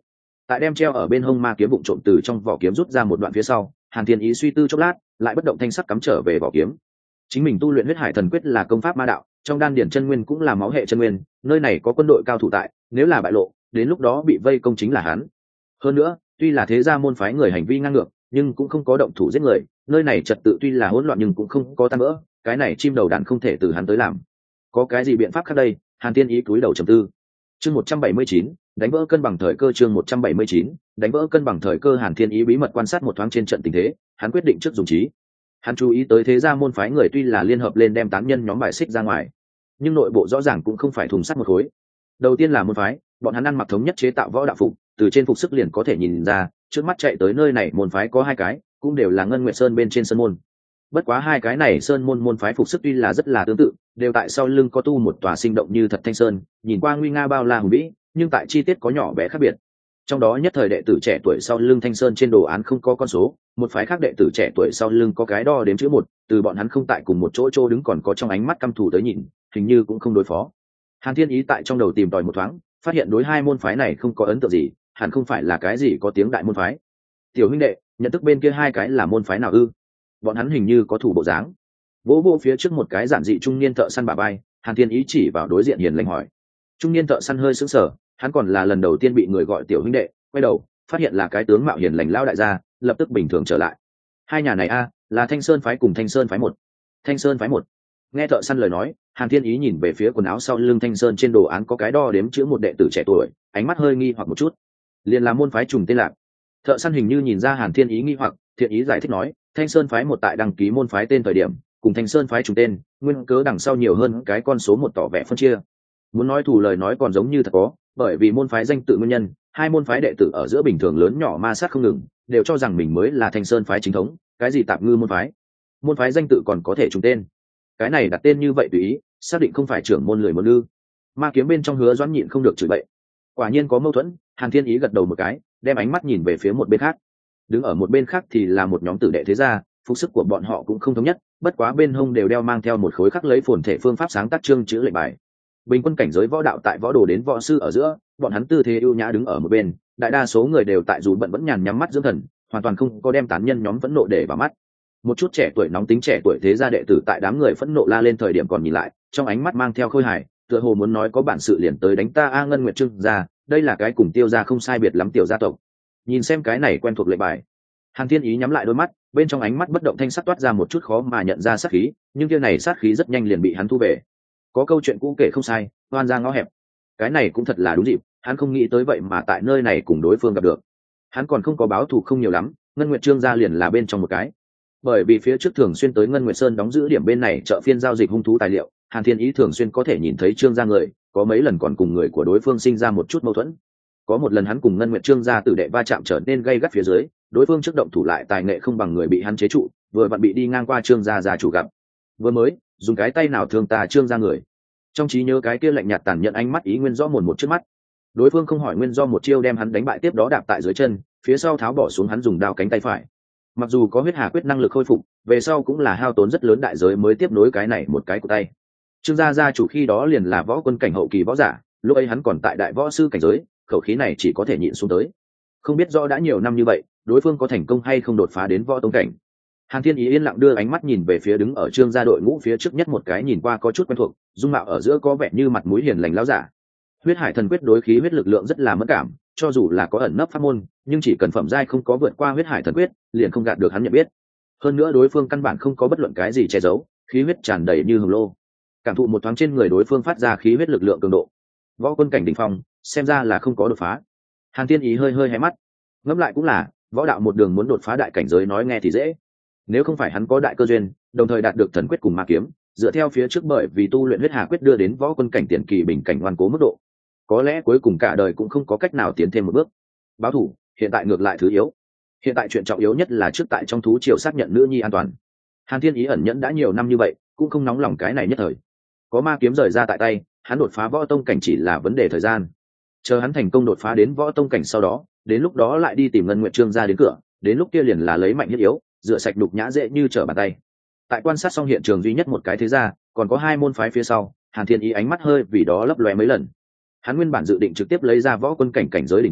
tại đem treo ở bên hông ma kiếm vụng trộm từ trong vỏ kiếm rút ra một đoạn phía sau, Hàn Thiên Ý suy tư chốc lát, lại bất động thanh sắc cắm trở về vỏ kiếm. Chính mình tu luyện huyết hải thần quyết là công pháp ma đạo, trong đan điển chân nguyên cũng là máu hệ chân nguyên, nơi này có quân đội cao thủ tại, nếu là bại lộ, đến lúc đó bị vây công chính là hắn. Hơn nữa, tuy là thế gia môn phái người hành vi ngang ngược, nhưng cũng không có động thủ giết người, nơi này trật tự tuy là hỗn loạn nhưng cũng không có tan vỡ, cái này chim đầu đàn không thể từ hắn tới làm. Có cái gì biện pháp khác đây? Hàn Thiên Ý cúi đầu trầm tư. Chương 179, đánh vỡ cân bằng thời cơ. Chương 179, đánh vỡ cân bằng thời cơ. Hàn Thiên Ý bí mật quan sát một thoáng trên trận tình thế, hắn quyết định trước dùng trí. Hắn chú ý tới thế gia môn phái người tuy là liên hợp lên đem tán nhân nhóm bài xích ra ngoài, nhưng nội bộ rõ ràng cũng không phải thùng sắt một khối. Đầu tiên là môn phái, bọn hắn ăn mặc thống nhất chế tạo võ đạo phục, từ trên phục sức liền có thể nhìn ra, trước mắt chạy tới nơi này môn phái có hai cái, cũng đều là Ngân Nguyệt Sơn bên trên sơn môn. Bất quá hai cái này sơn môn phái phục sức tuy là rất là tương tự, đều tại sau lưng có tu một tòa sinh động như thật thanh sơn, nhìn qua nguy nga bao la hùng vĩ, nhưng tại chi tiết có nhỏ bé khác biệt. Trong đó nhất thời đệ tử trẻ tuổi sau lưng thanh sơn trên đồ án không có con số, một phái khác đệ tử trẻ tuổi sau lưng có cái đo đếm chữ một, từ bọn hắn không tại cùng một chỗ đứng còn có trong ánh mắt căm thù tới nhìn, hình như cũng không đối phó. Hàn Thiên Ý tại trong đầu tìm tòi một thoáng, phát hiện đối hai môn phái này không có ấn tượng gì, hẳn không phải là cái gì có tiếng đại môn phái. Tiểu huynh đệ, nhận thức bên kia hai cái là môn phái nào ư? Bọn hắn hình như có thủ bộ dáng. Vỗ phía trước một cái giản dị trung niên thợ săn bà bay, Hàn Thiên Ý chỉ vào đối diện hiền lành hỏi. Trung niên thợ săn hơi sững sờ, hắn còn là lần đầu tiên bị người gọi tiểu huynh đệ, quay đầu phát hiện là cái tướng mạo hiền lành lão đại gia, lập tức bình thường trở lại. Hai nhà này là Thanh Sơn phái cùng Thanh Sơn phái một. Thanh Sơn phái một. Nghe thợ săn lời nói, Hàn Thiên Ý nhìn về phía quần áo sau lưng Thanh Sơn trên đồ án có cái đo đếm chữ một đệ tử trẻ tuổi, ánh mắt hơi nghi hoặc một chút. Liền là môn phái trùng tên lạc. Thợ săn hình như nhìn ra Hàn Thiên Ý nghi hoặc, thiện ý giải thích nói, Thanh Sơn phái một tại đăng ký môn phái tên thời điểm, cùng Thanh Sơn phái trùng tên, nguyên cớ đằng sau nhiều hơn cái con số một tỏ vẻ phân chia. Muốn nói thủ lời nói còn giống như thật có, bởi vì môn phái danh tự nguyên nhân, hai môn phái đệ tử ở giữa bình thường lớn nhỏ ma sát không ngừng, đều cho rằng mình mới là Thanh Sơn phái chính thống, cái gì tạp ngư môn phái danh tự còn có thể trùng tên. Cái này đặt tên như vậy tùy ý, xác định không phải trưởng môn lười môn lư. Ma kiếm bên trong Hứa Doãn nhịn không được chửi bậy. Quả nhiên có mâu thuẫn, Hàn Thiên Ý gật đầu một cái, đem ánh mắt nhìn về phía một bên khác. Đứng ở một bên khác thì là một nhóm tử đệ thế gia, phục sức của bọn họ cũng không thống nhất, bất quá bên hông đều đeo mang theo một khối khắc lấy phồn thể phương pháp sáng tác chương chữ lệnh bài. Bình quân cảnh giới võ đạo tại võ đồ đến võ sư ở giữa, bọn hắn tư thế ưu nhã đứng ở một bên, đại đa số người đều tại dù bận vẫn nhàn nhắm mắt dưỡng thần, hoàn toàn không có đem tán nhân nhóm phẫn nộ để vào mắt. Một chút trẻ tuổi nóng tính trẻ tuổi thế gia đệ tử tại đám người phẫn nộ la lên thời điểm còn nhìn lại, trong ánh mắt mang theo khôi hài, tựa hồ muốn nói có bản sự liền tới đánh ta Ngân Nguyệt Trương gia, đây là cái cùng Tiêu gia không sai biệt lắm tiểu gia tộc. Nhìn xem cái này quen thuộc lệnh bài, Hàn Thiên Ý nhắm lại đôi mắt, bên trong ánh mắt bất động thanh sắc toát ra một chút khó mà nhận ra sát khí, nhưng kia này sát khí rất nhanh liền bị hắn thu về. Có câu chuyện cũ kể không sai, oan ra ngõ hẹp. Cái này cũng thật là đúng dịp, hắn không nghĩ tới vậy mà tại nơi này cùng đối phương gặp được. Hắn còn không có báo thù không nhiều lắm, Ngân Nguyệt Trương gia liền là bên trong một cái. Bởi vì phía trước thường xuyên tới Ngân Nguyệt Sơn đóng giữ điểm bên này chợ phiên giao dịch hung thú tài liệu, Hàn Thiên Ý thường xuyên có thể nhìn thấy Trương gia người, có mấy lần còn cùng người của đối phương sinh ra một chút mâu thuẫn. Có một lần hắn cùng Ngân Nguyệt Trương gia tử đệ va chạm trở nên gay gắt phía dưới, đối phương trước động thủ lại tài nghệ không bằng người bị hắn chế trụ, vừa vặn bị đi ngang qua Trương gia chủ gặp. Vừa mới dùng cái tay nào thương ta Trương gia người. Trong trí nhớ cái kia lạnh nhạt tàn nhẫn ánh mắt ý nguyên rõ mồn một trước mắt. Đối phương không hỏi nguyên do một chiêu đem hắn đánh bại, tiếp đó đạp tại dưới chân, phía sau tháo bỏ xuống hắn dùng đao cánh tay phải. Mặc dù có huyết hà quyết năng lực khôi phục, về sau cũng là hao tốn rất lớn đại giới mới tiếp nối cái này một cái của tay. Trương gia chủ khi đó liền là võ quân cảnh hậu kỳ võ giả, lúc ấy hắn còn tại đại võ sư cảnh giới, khẩu khí này chỉ có thể nhịn xuống tới. Không biết rõ đã nhiều năm như vậy, đối phương có thành công hay không đột phá đến võ tông cảnh. Hàn Thiên Ý yên lặng đưa ánh mắt nhìn về phía đứng ở Trương gia đội ngũ phía trước nhất một cái nhìn qua có chút quen thuộc, dung mạo ở giữa có vẻ như mặt mũi hiền lành lão giả. Huyết hải thần quyết đối khí huyết lực lượng rất là mẫn cảm, cho dù là có ẩn nấp pháp môn, nhưng chỉ cần phẩm giai không có vượt qua huyết hải thần quyết, liền không gạt được hắn nhận biết. Hơn nữa đối phương căn bản không có bất luận cái gì che giấu, khí huyết tràn đầy như hồng lô. Cảm thụ một thoáng trên người đối phương phát ra khí huyết lực lượng cường độ, võ quân cảnh đỉnh phong, xem ra là không có đột phá. Hàn Thiên Ý hơi hé mắt, ngẫm lại cũng là, võ đạo một đường muốn đột phá đại cảnh giới nói nghe thì dễ. Nếu không phải hắn có đại cơ duyên, đồng thời đạt được thần quyết cùng ma kiếm, dựa theo phía trước bởi vì tu luyện huyết hà quyết đưa đến võ quân cảnh tiền kỳ bình cảnh ngoan cố mức độ, có lẽ cuối cùng cả đời cũng không có cách nào tiến thêm một bước. Báo thủ, hiện tại ngược lại thứ yếu. Hiện tại chuyện trọng yếu nhất là trước tại trong thú triều xác nhận nữ nhi an toàn. Hàn Thiên Ý ẩn nhẫn đã nhiều năm như vậy, cũng không nóng lòng cái này nhất thời. Có ma kiếm rời ra tại tay, hắn đột phá võ tông cảnh chỉ là vấn đề thời gian. Chờ hắn thành công đột phá đến võ tông cảnh sau đó, đến lúc đó lại đi tìm Ngân Nguyệt Trương gia đến cửa, đến lúc kia liền là lấy mạnh nhất yếu, rửa sạch đục nhã dễ như trở bàn tay. Tại quan sát xong hiện trường duy nhất một cái thế gia, còn có hai môn phái phía sau, Hàn Thiên Ý ánh mắt hơi vì đó lấp lóe mấy lần. Hắn nguyên bản dự định trực tiếp lấy ra võ quân cảnh cảnh giới đỉnh cao,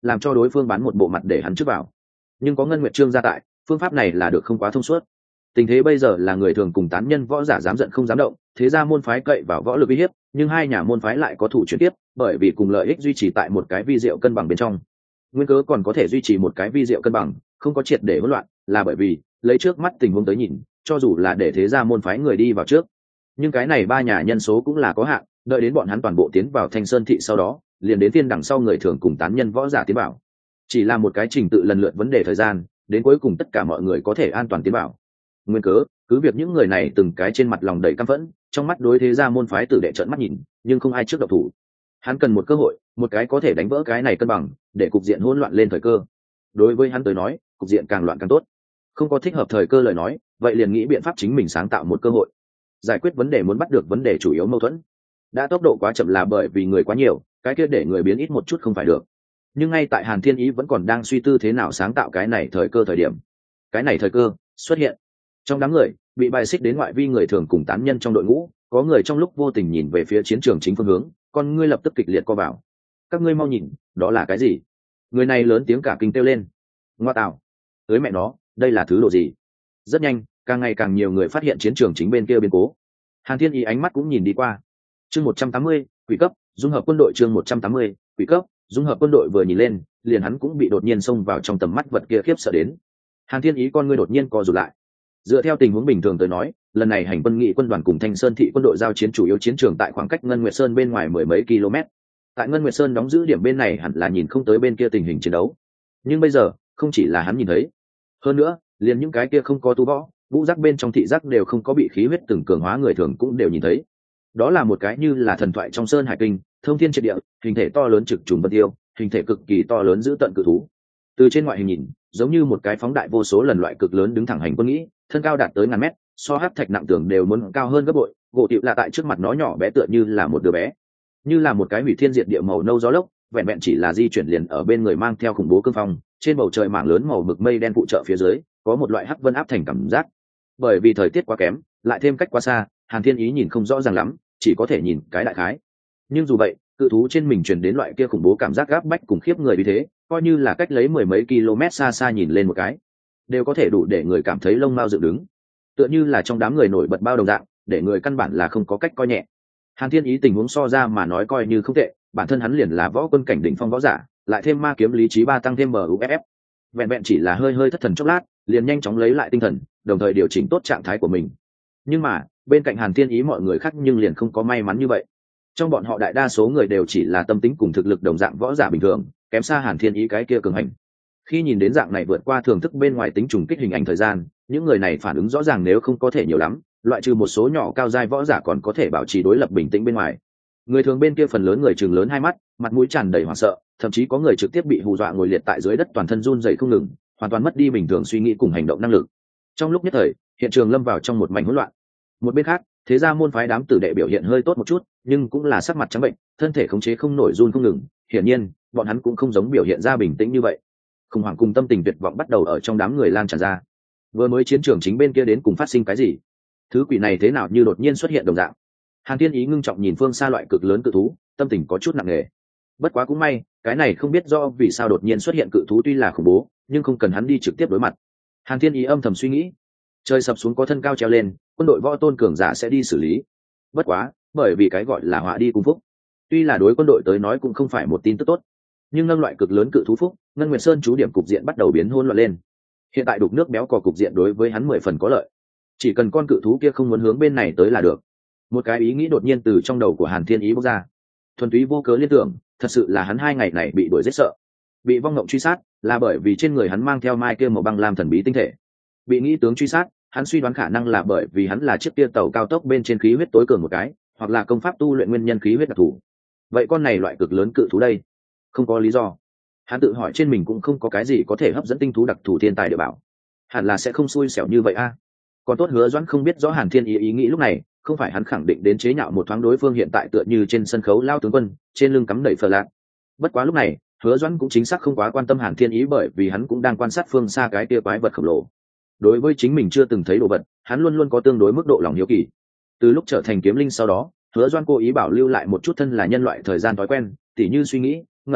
làm cho đối phương bán một bộ mặt để hắn trước vào. Nhưng có Ngân Nguyệt Trương gia tại, phương pháp này là được không quá thông suốt. Tình thế bây giờ là người thường cùng tán nhân võ giả dám giận không dám động, thế ra môn phái cậy vào võ lực uy hiếp, nhưng hai nhà môn phái lại có thủ chuyển tiếp, bởi vì cùng lợi ích duy trì tại một cái vi diệu cân bằng bên trong. Nguyên cớ còn có thể duy trì một cái vi diệu cân bằng, không có triệt để hỗn loạn, là bởi vì lấy trước mắt tình huống tới nhìn, cho dù là để thế ra môn phái người đi vào trước, nhưng cái này ba nhà nhân số cũng là có hạn, đợi đến bọn hắn toàn bộ tiến vào Thanh Sơn thị sau đó, liền đến phiên đằng sau người thường cùng tán nhân võ giả tiến vào. Chỉ là một cái trình tự lần lượt vấn đề thời gian, đến cuối cùng tất cả mọi người có thể an toàn tiến vào. Nguyên cớ, cứ việc những người này từng cái trên mặt lòng đầy căm phẫn, trong mắt đối thế gia môn phái tử đệ trợn mắt nhìn, nhưng không ai trước độc thủ. Hắn cần một cơ hội, một cái có thể đánh vỡ cái này cân bằng, để cục diện hỗn loạn lên thời cơ. Đối với hắn tới nói, cục diện càng loạn càng tốt. Không có thích hợp thời cơ lời nói, vậy liền nghĩ biện pháp chính mình sáng tạo một cơ hội, giải quyết vấn đề muốn bắt được vấn đề chủ yếu mâu thuẫn. Đã tốc độ quá chậm là bởi vì người quá nhiều, cái kia để người biến ít một chút không phải được. Nhưng ngay tại Hàn Thiên Ý vẫn còn đang suy tư thế nào sáng tạo cái này thời cơ thời điểm, cái này thời cơ xuất hiện. Trong đám người bị bài xích đến ngoại vi người thường cùng tán nhân trong đội ngũ, có người trong lúc vô tình nhìn về phía chiến trường chính phương hướng, con ngươi lập tức kịch liệt co vào. Các ngươi mau nhìn, đó là cái gì? Người này lớn tiếng cả kinh kêu lên. Ngoa tạo, ới mẹ nó, đây là thứ đồ gì? Rất nhanh, càng ngày càng nhiều người phát hiện chiến trường chính bên kia biến cố. Hàn Thiên Ý ánh mắt cũng nhìn đi qua. Chương 180, quỷ cấp, dung hợp quân đội. Chương 180, quỷ cấp, dung hợp quân đội vừa nhìn lên, liền hắn cũng bị đột nhiên xông vào trong tầm mắt vật kia khiếp sợ đến. Hàn Thiên Ý con ngươi đột nhiên co rụt lại. Dựa theo tình huống bình thường tới nói, lần này hành quân nghị quân đoàn cùng Thanh Sơn thị quân đội giao chiến chủ yếu chiến trường tại khoảng cách Ngân Nguyệt Sơn bên ngoài mười mấy km. Tại Ngân Nguyệt Sơn đóng giữ điểm bên này hẳn là nhìn không tới bên kia tình hình chiến đấu. Nhưng bây giờ, không chỉ là hắn nhìn thấy. Hơn nữa, liền những cái kia không có tu võ, vũ giác bên trong thị giác đều không có bị khí huyết từng cường hóa người thường cũng đều nhìn thấy. Đó là một cái như là thần thoại trong sơn hải kinh, thông thiên triệt địa, hình thể to lớn trực trùng vân tiêu, hình thể cực kỳ to lớn giữ tận cự thú. Từ trên ngoại hình nhìn, giống như một cái phóng đại vô số lần loại cực lớn đứng thẳng hành quân nghĩ, thân cao đạt tới ngàn mét, so hắc thạch nặng tường đều muốn cao hơn gấp bội, gỗ tiệu là tại trước mặt nó nhỏ bé tựa như là một đứa bé, như là một cái hủy thiên diệt địa màu nâu gió lốc, vẹn vẹn chỉ là di chuyển liền ở bên người mang theo khủng bố cương phong, trên bầu trời mảng lớn màu mực mây đen phụ trợ phía dưới, có một loại hắc vân áp thành cảm giác. Bởi vì thời tiết quá kém, lại thêm cách quá xa, Hàn Thiên Ý nhìn không rõ ràng lắm, chỉ có thể nhìn cái đại khái. Nhưng dù vậy, cự thú trên mình truyền đến loại kia khủng bố cảm giác gáp bách cùng khiếp người vì thế, coi như là cách lấy mười mấy km xa xa nhìn lên một cái, đều có thể đủ để người cảm thấy lông mao dựng đứng, tựa như là trong đám người nổi bật bao đồng dạng, để người căn bản là không có cách coi nhẹ. Hàn Thiên Ý tình huống so ra mà nói coi như không tệ, bản thân hắn liền là võ quân cảnh đỉnh phong võ giả, lại thêm ma kiếm lý trí ba tăng thêm MUFF, vẹn vẹn chỉ là hơi thất thần chốc lát, liền nhanh chóng lấy lại tinh thần, đồng thời điều chỉnh tốt trạng thái của mình. Nhưng mà bên cạnh Hàn Thiên Ý mọi người khác nhưng liền không có may mắn như vậy. Trong bọn họ đại đa số người đều chỉ là tâm tính cùng thực lực đồng dạng võ giả bình thường, kém xa Hàn Thiên Ý cái kia cường hành. Khi nhìn đến dạng này vượt qua thưởng thức bên ngoài tính trùng kích hình ảnh thời gian, những người này phản ứng rõ ràng nếu không có thể nhiều lắm, loại trừ một số nhỏ cao giai võ giả còn có thể bảo trì đối lập bình tĩnh bên ngoài. Người thường bên kia phần lớn người chừng lớn hai mắt, mặt mũi tràn đầy hoảng sợ, thậm chí có người trực tiếp bị hù dọa ngồi liệt tại dưới đất, toàn thân run rẩy không ngừng, hoàn toàn mất đi bình thường suy nghĩ cùng hành động năng lực. Trong lúc nhất thời, hiện trường lâm vào trong một mảnh hỗn loạn. Một bên khác, thế gia môn phái đám tử đệ biểu hiện hơi tốt một chút, nhưng cũng là sắc mặt trắng bệnh, thân thể khống chế không nổi run không ngừng. Hiển nhiên, bọn hắn cũng không giống biểu hiện ra bình tĩnh như vậy. Khủng hoảng cùng tâm tình tuyệt vọng bắt đầu ở trong đám người lan tràn ra. Vừa mới chiến trường chính bên kia đến cùng phát sinh cái gì? Thứ quỷ này thế nào như đột nhiên xuất hiện đồng dạng? Hàn Thiên Ý ngưng trọng nhìn phương xa loại cực lớn cự thú, tâm tình có chút nặng nề. Bất quá cũng may, cái này không biết do vì sao đột nhiên xuất hiện cự thú tuy là khủng bố, nhưng không cần hắn đi trực tiếp đối mặt. Hàn Thiên Ý âm thầm suy nghĩ, trời sập xuống có thân cao treo lên, quân đội võ tôn cường giả sẽ đi xử lý. Bất quá, bởi vì cái gọi là họa đi cùng phúc, tuy là đối quân đội tới nói cũng không phải một tin tức tốt, nhưng nâng loại cực lớn cự thú phúc, Ngân Nguyệt Sơn chú điểm cục diện bắt đầu biến hỗn loạn lên. Hiện tại đục nước béo cò cục diện đối với hắn 10 phần có lợi, chỉ cần con cự thú kia không muốn hướng bên này tới là được. Một cái ý nghĩ đột nhiên từ trong đầu của Hàn Thiên Ý bốc ra, thuần túy vô cớ liên tưởng, thật sự là hắn 2 ngày này bị đuổi giết sợ, bị vong ngộng truy sát, là bởi vì trên người hắn mang theo mai kia màu băng lam thần bí tinh thể. Bị nghĩ tướng truy sát, hắn suy đoán khả năng là bởi vì hắn là chiếc kia tàu cao tốc bên trên khí huyết tối cường một cái, hoặc là công pháp tu luyện nguyên nhân khí huyết đặc thù. Vậy con này loại cực lớn cự thú đây, không có lý do. Hắn tự hỏi trên mình cũng không có cái gì có thể hấp dẫn tinh thú đặc thù thiên tài địa bảo, hẳn là sẽ không xui xẻo như vậy a. Còn tốt Hứa Doãn không biết rõ Hàn Thiên ý nghĩ lúc này, không phải hắn khẳng định đến chế nhạo một thoáng đối phương hiện tại tựa như trên sân khấu lao tướng quân, trên lưng cắm đầy phờ lạc. Bất quá lúc này, Hứa Doãn cũng chính xác không quá quan tâm Hàn Thiên ý, bởi vì hắn cũng đang quan sát phương xa cái kia quái vật khổng lồ. Đối với chính mình chưa từng thấy đồ vật, hắn luôn luôn có tương đối mức độ lòng hiếu kỳ. Từ lúc trở thành kiếm linh sau đó, Hứa Doãn cố ý bảo lưu lại một chút thân là nhân loại thời gian thói quen, tỉ như suy nghĩ, ngẩn người,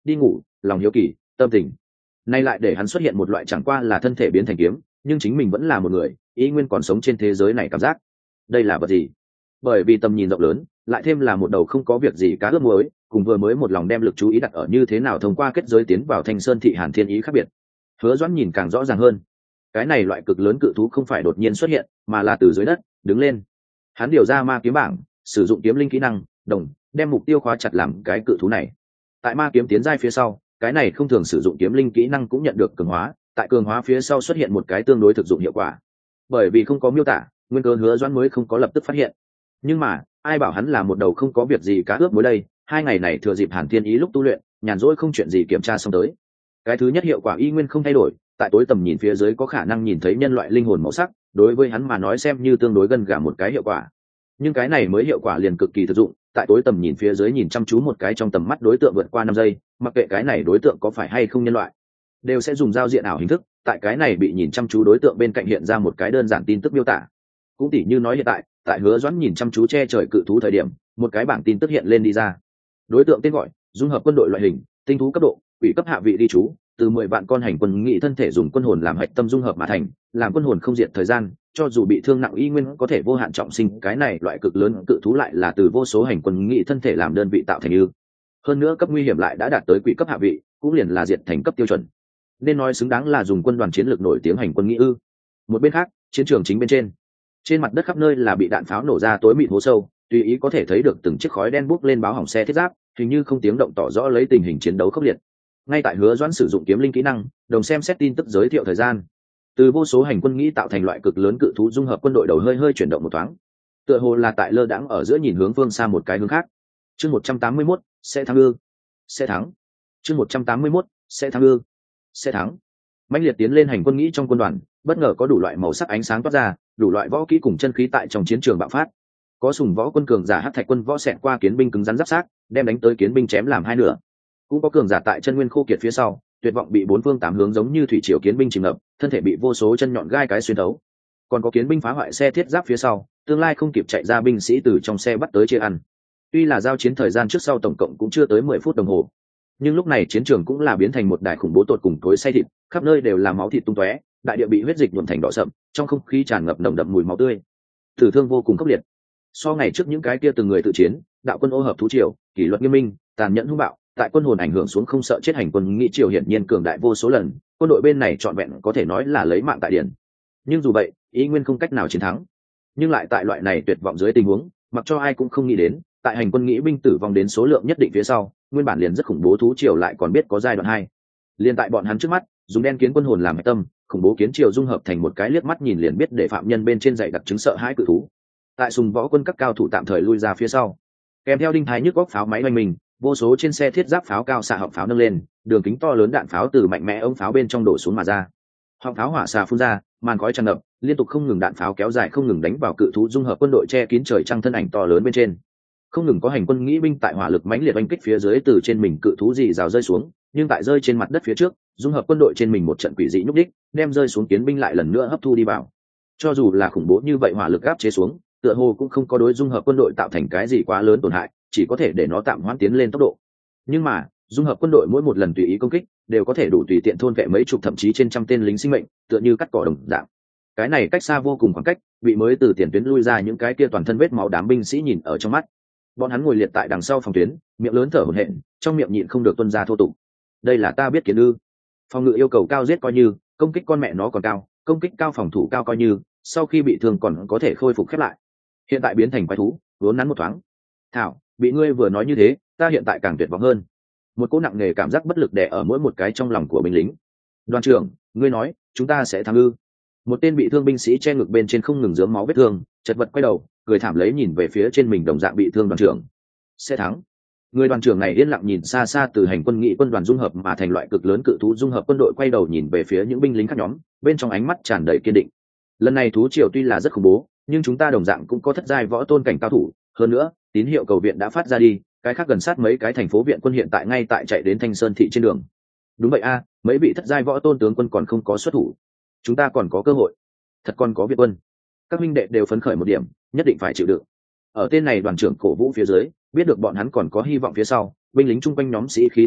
đi ngủ, lòng hiếu kỳ, tâm tình. Nay lại để hắn xuất hiện một loại chẳng qua là thân thể biến thành kiếm, nhưng chính mình vẫn là một người, ý nguyên còn sống trên thế giới này cảm giác. Đây là vật gì? Bởi vì tầm nhìn rộng lớn, lại thêm là một đầu không có việc gì cá ướp muối, cùng vừa mới một lòng đem lực chú ý đặt ở như thế nào thông qua kết giới tiến vào Thanh Sơn thị Hàn Thiên ý khác biệt. Hứa Doãn nhìn càng rõ ràng hơn. Cái này loại cực lớn cự thú không phải đột nhiên xuất hiện, mà là từ dưới đất đứng lên. Hắn điều ra ma kiếm bảng, sử dụng kiếm linh kỹ năng, đồng, đem mục tiêu khóa chặt làm cái cự thú này. Tại ma kiếm tiến giai phía sau, cái này không thường sử dụng kiếm linh kỹ năng cũng nhận được cường hóa, tại cường hóa phía sau xuất hiện một cái tương đối thực dụng hiệu quả. Bởi vì không có miêu tả, nguyên cơ Hứa Doãn mới không có lập tức phát hiện. Nhưng mà, ai bảo hắn là một đầu không có việc gì cá ướp muối đây, 2 ngày này thừa dịp Hàn Thiên ý lúc tu luyện, nhàn rỗi không chuyện gì kiểm tra xong tới. Cái thứ nhất hiệu quả y nguyên không thay đổi, tại tối tầm nhìn phía dưới có khả năng nhìn thấy nhân loại linh hồn màu sắc, đối với hắn mà nói xem như tương đối gần gà một cái hiệu quả. Nhưng cái này mới hiệu quả liền cực kỳ thực dụng, tại tối tầm nhìn phía dưới nhìn chăm chú một cái trong tầm mắt đối tượng vượt qua 5 giây, mặc kệ cái này đối tượng có phải hay không nhân loại, đều sẽ dùng giao diện ảo hình thức, tại cái này bị nhìn chăm chú đối tượng bên cạnh hiện ra một cái đơn giản tin tức miêu tả. Cũng tỉ như nói hiện tại Hứa Doãn nhìn chăm chú che trời cự thú thời điểm, một cái bảng tin tức hiện lên đi ra. Đối tượng tên gọi, dung hợp quân đội loại hình, tinh thú cấp độ, quỷ cấp hạ vị đi chú, từ 10 vạn con hành quân nghị thân thể dùng quân hồn làm hạch tâm dung hợp mà thành, làm quân hồn không diệt thời gian, cho dù bị thương nặng y nguyên có thể vô hạn trọng sinh. Cái này loại cực lớn cự thú lại là từ vô số hành quân nghị thân thể làm đơn vị tạo thành ư. Hơn nữa cấp nguy hiểm lại đã đạt tới quỷ cấp hạ vị, cũng liền là diệt thành cấp tiêu chuẩn. Nên nói xứng đáng là dùng quân đoàn chiến lược nổi tiếng hành quân nghị ư. Một bên khác, chiến trường chính bên trên mặt đất khắp nơi là bị đạn pháo nổ ra tối mịt hố sâu, tùy ý có thể thấy được từng chiếc khói đen bốc lên báo hỏng xe thiết giáp, hình như không tiếng động tỏ rõ lấy tình hình chiến đấu khốc liệt. Ngay tại Hứa Doãn sử dụng kiếm linh kỹ năng, đồng xem xét tin tức giới thiệu thời gian. Từ vô số hành quân nghĩ tạo thành loại cực lớn cự thú dung hợp quân đội đầu hơi chuyển động một thoáng, tựa hồ là tại lơ đãng ở giữa nhìn hướng phương xa một cái hướng khác. Chương 181, sẽ thắng ư? Sẽ thắng. Chương 181, sẽ thắng ư? Sẽ thắng. Mãnh liệt tiến lên hành quân nghĩ trong quân đoàn, bất ngờ có đủ loại màu sắc ánh sáng toát ra, đủ loại võ kỹ cùng chân khí tại trong chiến trường bạo phát. Có sùng võ quân cường giả hắc thạch quân võ xẹt qua kiến binh cứng rắn giáp sát, đem đánh tới kiến binh chém làm hai nửa. Cũng có cường giả tại chân nguyên khô kiệt phía sau, tuyệt vọng bị bốn phương tám hướng giống như thủy triều kiến binh chìm ngập, thân thể bị vô số chân nhọn gai cái xuyên thấu. Còn có kiến binh phá hoại xe thiết giáp phía sau, tương lai không kịp chạy ra binh sĩ từ trong xe bắt tới chia ăn. Tuy là giao chiến thời gian trước sau tổng cộng cũng chưa tới 10 phút đồng hồ, nhưng lúc này chiến trường cũng là biến thành một đài khủng bố tột cùng cối xay thịt, khắp nơi đều là máu thịt tung tóe, đại địa bị huyết dịch nhuộm thành đỏ sậm, trong không khí tràn ngập nồng đậm mùi máu tươi. Tử thương vô cùng khốc liệt. So ngày trước những cái kia từng người tự chiến, đạo quân ô hợp thú triều, kỷ luật nghiêm minh, tàn nhẫn hung bạo, tại quân hồn ảnh hưởng xuống không sợ chết hành quân nghị triều hiển nhiên cường đại vô số lần, quân đội bên này trọn vẹn có thể nói là lấy mạng tại điển. Nhưng dù vậy, ý nguyên không cách nào chiến thắng. Nhưng lại tại loại này tuyệt vọng dưới tình huống, mặc cho ai cũng không nghĩ đến, tại hành quân nghĩ binh tử vong đến số lượng nhất định phía sau, nguyên bản liền rất khủng bố thú triều lại còn biết có giai đoạn 2. Liên tại bọn hắn trước mắt, dùng đen kiến quân hồn làm hạch tâm, khủng bố kiến triều dung hợp thành một cái liếc mắt nhìn liền biết để phạm nhân bên trên dạy đặc chứng sợ hãi cự thú. Tại sùng võ quân các cao thủ tạm thời lui ra phía sau, kèm theo đinh thái nhức góc pháo máy oanh mình, vô số trên xe thiết giáp pháo cao xạ họng pháo nâng lên, đường kính to lớn đạn pháo từ mạnh mẽ ống pháo bên trong đổ xuống mà ra. Họng pháo hỏa xạ phun ra, màn khói tràn ngập, liên tục không ngừng đạn pháo kéo dài không ngừng đánh vào cự thú dung hợp quân đội che kín trời trăng thân ảnh to lớn bên trên. Không ngừng có hành quân nghĩ binh tại hỏa lực mãnh liệt oanh kích phía dưới từ trên mình cự thú dì rào rơi xuống, nhưng tại rơi trên mặt đất phía trước, dung hợp quân đội trên mình một trận quỷ dị nhúc đích, đem rơi xuống kiến binh lại lần nữa hấp thu đi vào. Cho dù là khủng bố như vậy hỏa lực áp chế xuống, tựa hồ cũng không có đối dung hợp quân đội tạo thành cái gì quá lớn tổn hại, chỉ có thể để nó tạm hoãn tiến lên tốc độ. Nhưng mà dung hợp quân đội mỗi một lần tùy ý công kích đều có thể đủ tùy tiện thôn vệ mấy chục thậm chí trên trăm tên lính sinh mệnh, tựa như cắt cỏ đồng dạng. Cái này cách xa vô cùng khoảng cách, bị mới từ tiền tuyến lui ra những cái kia toàn thân vết máu đám binh sĩ nhìn ở trong mắt. Bọn hắn ngồi liệt tại đằng sau phòng tuyến, miệng lớn thở hổn hển, trong miệng nhịn không được tuôn ra thô tục. Đây là ta biết kiến ư? Phòng ngự yêu cầu cao giết coi như, công kích con mẹ nó còn cao, công kích cao phòng thủ cao coi như, sau khi bị thương còn có thể khôi phục khép lại. Hiện tại biến thành quái thú, vốn nắn một thoáng. Thảo, bị ngươi vừa nói như thế, ta hiện tại càng tuyệt vọng hơn. Một cỗ nặng nề cảm giác bất lực đè ở mỗi một cái trong lòng của binh lính. Đoàn trưởng, ngươi nói, chúng ta sẽ thắng ư? Một tên bị thương binh sĩ che ngực bên trên không ngừng rớm máu vết thương, chật vật quay đầu, cười thảm lấy nhìn về phía trên mình đồng dạng bị thương đoàn trưởng. Sẽ thắng. Người đoàn trưởng này yên lặng nhìn xa xa từ hành quân nghị quân đoàn dung hợp mà thành loại cực lớn cự thú dung hợp quân đội, quay đầu nhìn về phía những binh lính khác nhóm, bên trong ánh mắt tràn đầy kiên định. Lần này thú triều tuy là rất khủng bố, nhưng chúng ta đồng dạng cũng có thất giai võ tôn cảnh cao thủ, hơn nữa, tín hiệu cầu viện đã phát ra đi, cái khác gần sát mấy cái thành phố viện quân hiện tại ngay tại chạy đến Thanh Sơn thị trên đường. Đúng vậy a, mấy vị thất giai võ tôn tướng quân còn không có xuất thủ, chúng ta còn có cơ hội, thật còn có viện quân. Các huynh đệ đều phấn khởi một điểm, nhất định phải chịu đựng. Ở tên này đoàn trưởng cổ vũ phía dưới, biết được bọn hắn còn có hy vọng phía sau, binh lính chung quanh nhóm sĩ khí tăng gọn,